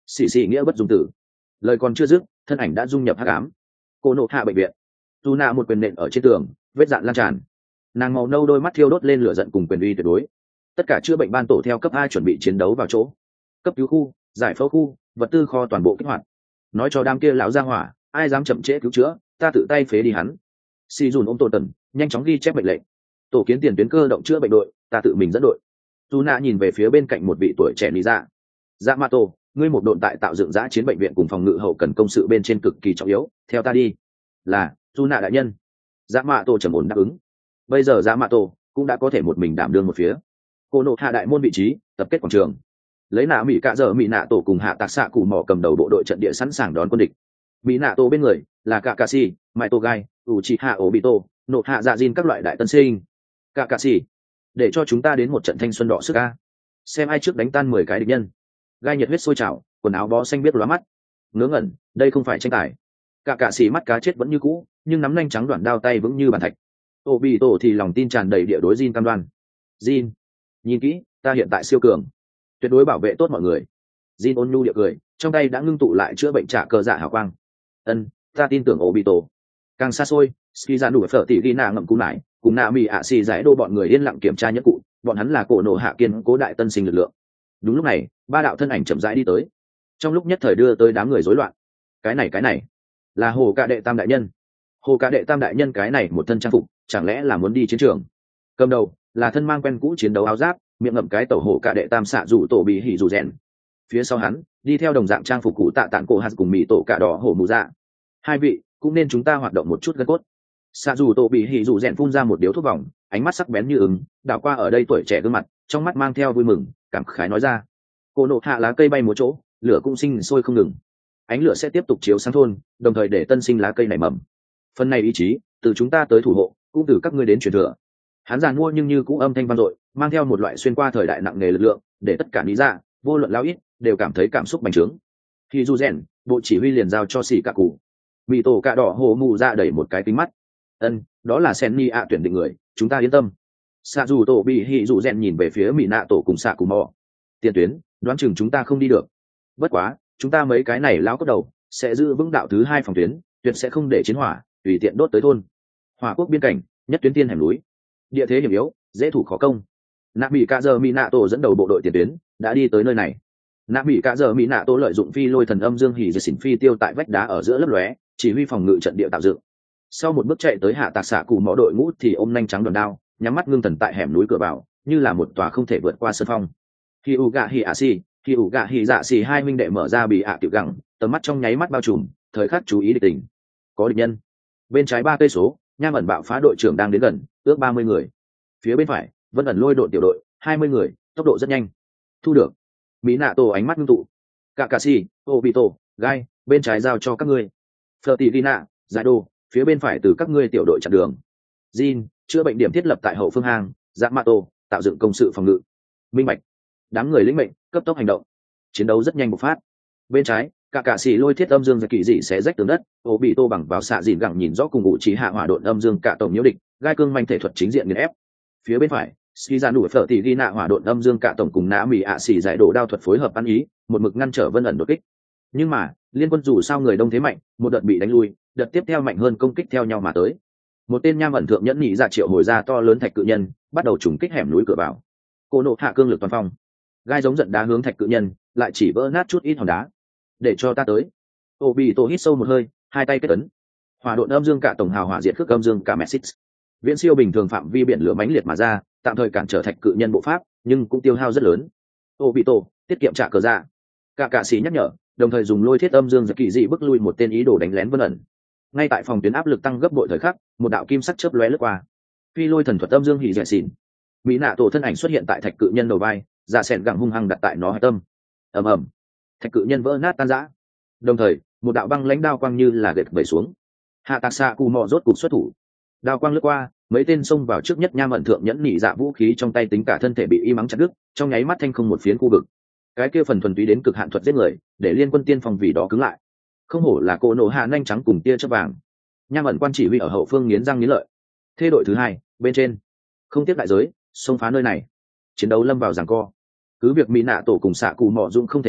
A: xì xì nghĩa bất dung tử. Lời còn chưa dứt, thân ảnh đã dung nhập hắc ám. Cô nộ hạ bệnh viện. Tu nạ một quyền nện ở trên tường, vết dạn lan tràn. Nàng màu nâu đôi mắt thiêu đốt lên lửa giận cùng quyền uy tuyệt đối. Tất cả chữa bệnh ban tổ theo cấp A chuẩn bị chiến đấu vào chỗ. Cấp cứu khu, giải phẫu khu, vật tư kho toàn bộ kích hoạt. Nói cho đám kia lão gia hỏa, ai dám chậm trễ cứu chữa, ta tự tay phế đi hắn. Si dùn ôm tổ tần, nhanh chóng ghi chép mệnh lệnh. Tổ kiến tiền tuyến cơ động chữa bệnh đội, ta tự mình dẫn đội. Tu nạ nhìn về phía bên cạnh một vị tuổi trẻ lý dạ. Dạ Mạ Tổ, ngươi một độn tại tạo dựng giã chiến bệnh viện cùng phòng ngự hậu cần công sự bên trên cực kỳ trọng yếu, theo ta đi. Là, Tu nạ đại nhân. Dạ Mạ Tổ trầm ổn đáp ứng. Bây giờ Dạ Mạ Tổ cũng đã có thể một mình đảm đương một phía. Cô nộ hạ đại môn vị trí, tập kết quảng trường. Lấy nạ mỹ cạ dở mỹ nạ tổ cùng hạ tạc xạ cụ mỏ cầm đầu bộ đội trận địa sẵn sàng đón quân địch. Mỹ nạ tổ bên người là cả cà si, mai tô gai, ủ trị hạ ổ bị tổ, nộ hạ dạ diên các loại đại tân sinh. Cả cà si, để cho chúng ta đến một trận thanh xuân đỏ sức a. Xem ai trước đánh tan mười cái địch nhân. Gai nhiệt huyết sôi trào, quần áo bó xanh biết lóa mắt. Ngớ ngẩn, đây không phải tranh tài. Cả cà si mắt cá chết vẫn như cũ, nhưng nắm nanh trắng đoạn đao tay vững như bàn thạch. Ổ bị tổ thì lòng tin tràn đầy địa đối Jin cam đoan. Jin, nhìn kỹ, ta hiện tại siêu cường, tuyệt đối bảo vệ tốt mọi người. Jin ôn nhu địa cười, trong tay đã ngưng tụ lại chữa bệnh trả cờ dạ hào quang. Ân, ta tin tưởng Obito. Càng xa xôi, ski ra đủ phở tỷ ghi nạ ngậm cú nải, cùng nạ mì ạ xì giải đô bọn người yên lặng kiểm tra nhất cụ, bọn hắn là cổ nổ hạ kiên cố đại tân sinh lực lượng. Đúng lúc này, ba đạo thân ảnh chậm rãi đi tới, trong lúc nhất thời đưa tới đám người rối loạn. Cái này cái này, là hồ cạ đệ tam đại nhân. Hồ cạ đệ tam đại nhân cái này một thân trang phục, chẳng lẽ là muốn đi chiến trường? Cầm đầu là thân mang quen cũ chiến đấu áo giáp, miệng ngậm cái tẩu hổ cạ đệ tam xạ rủ tổ bị hỉ rủ rèn. Phía sau hắn đi theo đồng dạng trang phục cụ tạ tản cổ hạt cùng mỹ tổ cạ đỏ hổ mù dạ. Hai vị cũng nên chúng ta hoạt động một chút gân cốt. Xạ rủ tổ bị hỉ rủ rèn phun ra một điếu thuốc vòng, ánh mắt sắc bén như ứng, đảo qua ở đây tuổi trẻ gương mặt, trong mắt mang theo vui mừng cảm khái nói ra. Cô nộ hạ lá cây bay múa chỗ, lửa cũng sinh sôi không ngừng. Ánh lửa sẽ tiếp tục chiếu sáng thôn, đồng thời để tân sinh lá cây nảy mầm. Phần này ý chí từ chúng ta tới thủ hộ, cũng từ các ngươi đến truyền thừa. Hắn giàn mua nhưng như cũng âm thanh vang dội, mang theo một loại xuyên qua thời đại nặng nề lực lượng, để tất cả lý dạ vô luận lao ít đều cảm thấy cảm xúc bành trướng. Khi du rèn, bộ chỉ huy liền giao cho xì cả cụ. Bị tổ cạ đỏ hồ mù ra đẩy một cái kính mắt. Ân, đó là sen ni ạ tuyển định người, chúng ta yên tâm. Xạ dù tổ bị hỉ dù rèn nhìn về phía mỹ nạ tổ cùng xạ cù mò. Tiền tuyến, đoán chừng chúng ta không đi được. Bất quá, chúng ta mấy cái này lão cốt đầu sẽ giữ vững đạo thứ hai phòng tuyến, tuyệt sẽ không để chiến hỏa tùy tiện đốt tới thôn. Hỏa quốc biên cảnh, nhất tuyến tiên hẻm núi, địa thế hiểm yếu, dễ thủ khó công. Nạ mỹ cạ giờ mỹ nạ tổ dẫn đầu bộ đội tiền tuyến đã đi tới nơi này. Nạ mỹ cạ giờ mỹ nạ tổ lợi dụng phi lôi thần âm dương hỉ dệt xỉn phi tiêu tại vách đá ở giữa lấp lóe, chỉ huy phòng ngự trận địa tạo dựng. Sau một bước chạy tới hạ tạc xạ cụ mõ đội ngũ thì ôm nanh trắng đòn đao, nhắm mắt ngưng thần tại hẻm núi cửa vào, như là một tòa không thể vượt qua sân phong. Khi u gạ hỉ ạ xì, khi u gạ hỉ dạ xì hai minh đệ mở ra bị ạ tiểu gẳng, tầm mắt trong nháy mắt bao trùm, thời khắc chú ý địch tình. Có địch nhân. Bên trái ba cây số, nham ẩn bạo phá đội trưởng đang đến gần, ước ba mươi người. Phía bên phải, vân ẩn lôi đội tiểu đội, hai mươi người, tốc độ rất nhanh. Thu được. Mỹ nạ tổ ánh mắt ngưng tụ. Kakashi, Obito, Gai, bên trái giao cho các ngươi. Flirtina, Giải Đô, phía bên phải từ các ngươi tiểu đội chặn đường. Jin, chữa bệnh điểm thiết lập tại hậu phương hang, Yamato, tạo dựng công sự phòng ngự. Minh bạch. Đám người lĩnh mệnh, cấp tốc hành động. Chiến đấu rất nhanh bộc phát. Bên trái, cả cả xì lôi thiết âm dương và kỳ dị sẽ rách tường đất, Obito bằng vào xạ dìn gẳng nhìn rõ cùng ngụ trí hạ hỏa độn âm dương cả tổng nhiễu địch, Gai cương manh thể thuật chính diện nghiền ép. Phía bên phải, ski ra nụ phở tỷ ghi nạ hỏa độn âm dương cả tổng cùng nã mì ạ xì giải đổ đao thuật phối hợp ăn ý, một mực ngăn trở vân ẩn đột kích. Nhưng mà liên quân dù sao người đông thế mạnh, một đợt bị đánh lui, đợt tiếp theo mạnh hơn công kích theo nhau mà tới. Một tên nham ẩn thượng nhẫn nhị ra triệu hồi ra to lớn thạch cự nhân, bắt đầu trùng kích hẻm núi cửa vào. Cô nộ hạ cương lực toàn phong, Gai giống giận đá hướng thạch cự nhân, lại chỉ vỡ nát chút ít hòn đá. Để cho ta tới. Obito hít sâu một hơi, hai tay kết ấn. Hỏa độn âm dương cả tổng hào hỏa diệt khước âm dương cả Messis. Viễn siêu bình thường phạm vi biển lửa mãnh liệt mà ra, tạm thời cản trở thạch cự nhân bộ pháp, nhưng cũng tiêu hao rất lớn. Obito tiết kiệm trả cờ ra. Cả cả sĩ nhắc nhở, đồng thời dùng lôi thiết âm dương giật kỳ dị bức lui một tên ý đồ đánh lén vân ẩn. Ngay tại phòng tuyến áp lực tăng gấp bội thời khắc, một đạo kim sắc chớp lóe lướt qua. Phi lôi thần thuật âm dương hỉ dẻ xỉn. Mỹ nạ tổ thân ảnh xuất hiện tại thạch cự nhân đầu vai, dạ sẹn gẳng hung hăng đặt tại nó hạch tâm. Ầm ầm, thạch cự nhân vỡ nát tan rã. Đồng thời, một đạo băng lãnh đao quang như là gậy vẩy xuống. Hạ tạc xạ cù mò rốt cục xuất thủ. Đao quang lướt qua, mấy tên xông vào trước nhất nham ẩn thượng nhẫn nhị dạ vũ khí trong tay tính cả thân thể bị y mắng chặt đứt, trong nháy mắt thanh không một phiến khu vực. Cái kia phần thuần túy đến cực hạn thuật giết người, để liên quân tiên phòng vì đó cứng lại. Không hổ là cô nổ hạ nhanh trắng cùng tia chớp vàng. Nham ẩn quan chỉ huy ở hậu phương nghiến răng nghiến lợi. Thế đội thứ hai, bên trên, không tiếp đại giới, xông phá nơi này. Chiến đấu lâm vào giằng co. Cứ việc mỹ nạ tổ cùng xạ cù mọ dũng không thể đỡ,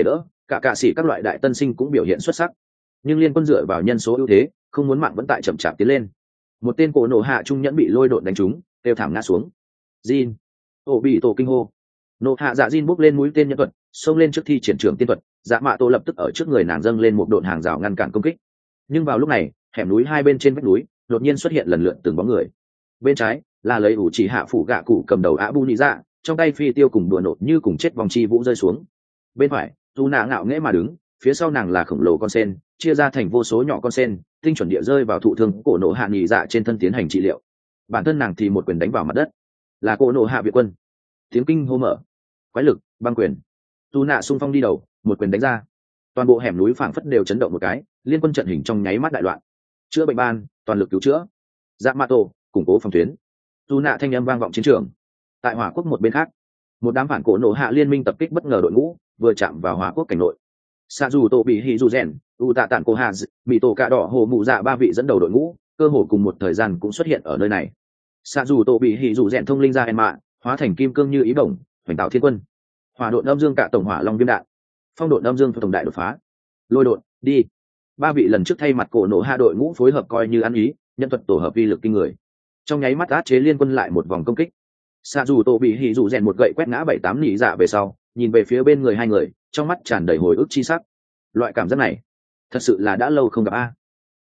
A: cả cạ sĩ các loại đại tân sinh cũng biểu hiện xuất sắc, nhưng liên quân dựa vào nhân số ưu thế không muốn mạng vẫn tại chậm chạp tiến lên. Một tên cổ nổ hạ trung nhẫn bị lôi đột đánh trúng, kêu thảm ngã xuống. Jin, ổ bị tổ kinh hô. Nộ hạ dạ Jin bước lên mũi tên nhân thuật, xông lên trước thi triển trưởng tiên thuật, dạ mạ tổ lập tức ở trước người nàng dâng lên một độn hàng rào ngăn cản công kích. Nhưng vào lúc này, hẻm núi hai bên trên vách núi đột nhiên xuất hiện lần lượt từng bóng người. Bên trái là lấy ủ chỉ hạ phủ gạ cụ cầm đầu Abu Nị Dạ, trong tay phi tiêu cùng đùa nổ như cùng chết vòng chi vũ rơi xuống. Bên phải, Tu nạ ngạo nghễ mà đứng, phía sau nàng là khổng lồ con sen, chia ra thành vô số nhỏ con sen, tinh chuẩn địa rơi vào thụ thương cổ nổ hạ Nị Dạ trên thân tiến hành trị liệu. Bản thân nàng thì một quyền đánh vào mặt đất, là cổ nổ hạ viện quân. Tiếng kinh hô mở, quái lực, băng quyền. Tu nạ xung phong đi đầu, một quyền đánh ra, toàn bộ hẻm núi phảng phất đều chấn động một cái, liên quân trận hình trong nháy mắt đại loạn. Chữa bệnh ban, toàn lực cứu chữa. Dạ mạ tổ, củng cố phòng tuyến. Tu nạ thanh âm vang vọng chiến trường. Tại hỏa quốc một bên khác, một đám phản cổ nổ hạ liên minh tập kích bất ngờ đội ngũ vừa chạm vào hỏa quốc cảnh nội. Sa dù tổ bị hỉ dù rèn, u tạ tản cô hà, bị tổ cạ đỏ hồ mụ dạ ba vị dẫn đầu đội ngũ cơ hồ cùng một thời gian cũng xuất hiện ở nơi này. Sa dù tổ bị hỉ dù rèn thông linh ra en mạ, hóa thành kim cương như ý bổng, hoành tạo thiên quân. Hỏa độn âm dương cạ tổng hỏa long viêm đạn, phong độn âm dương tổng đại đột phá, lôi độn đi. Ba vị lần trước thay mặt cổ nổ hạ đội ngũ phối hợp coi như ăn ý, nhân thuật tổ hợp vi lực kinh người, trong nháy mắt át chế liên quân lại một vòng công kích. Sa dù tổ bị hỉ dù rèn một gậy quét ngã bảy tám nỉ dạ về sau, nhìn về phía bên người hai người, trong mắt tràn đầy hồi ức chi sắc. Loại cảm giác này thật sự là đã lâu không gặp a.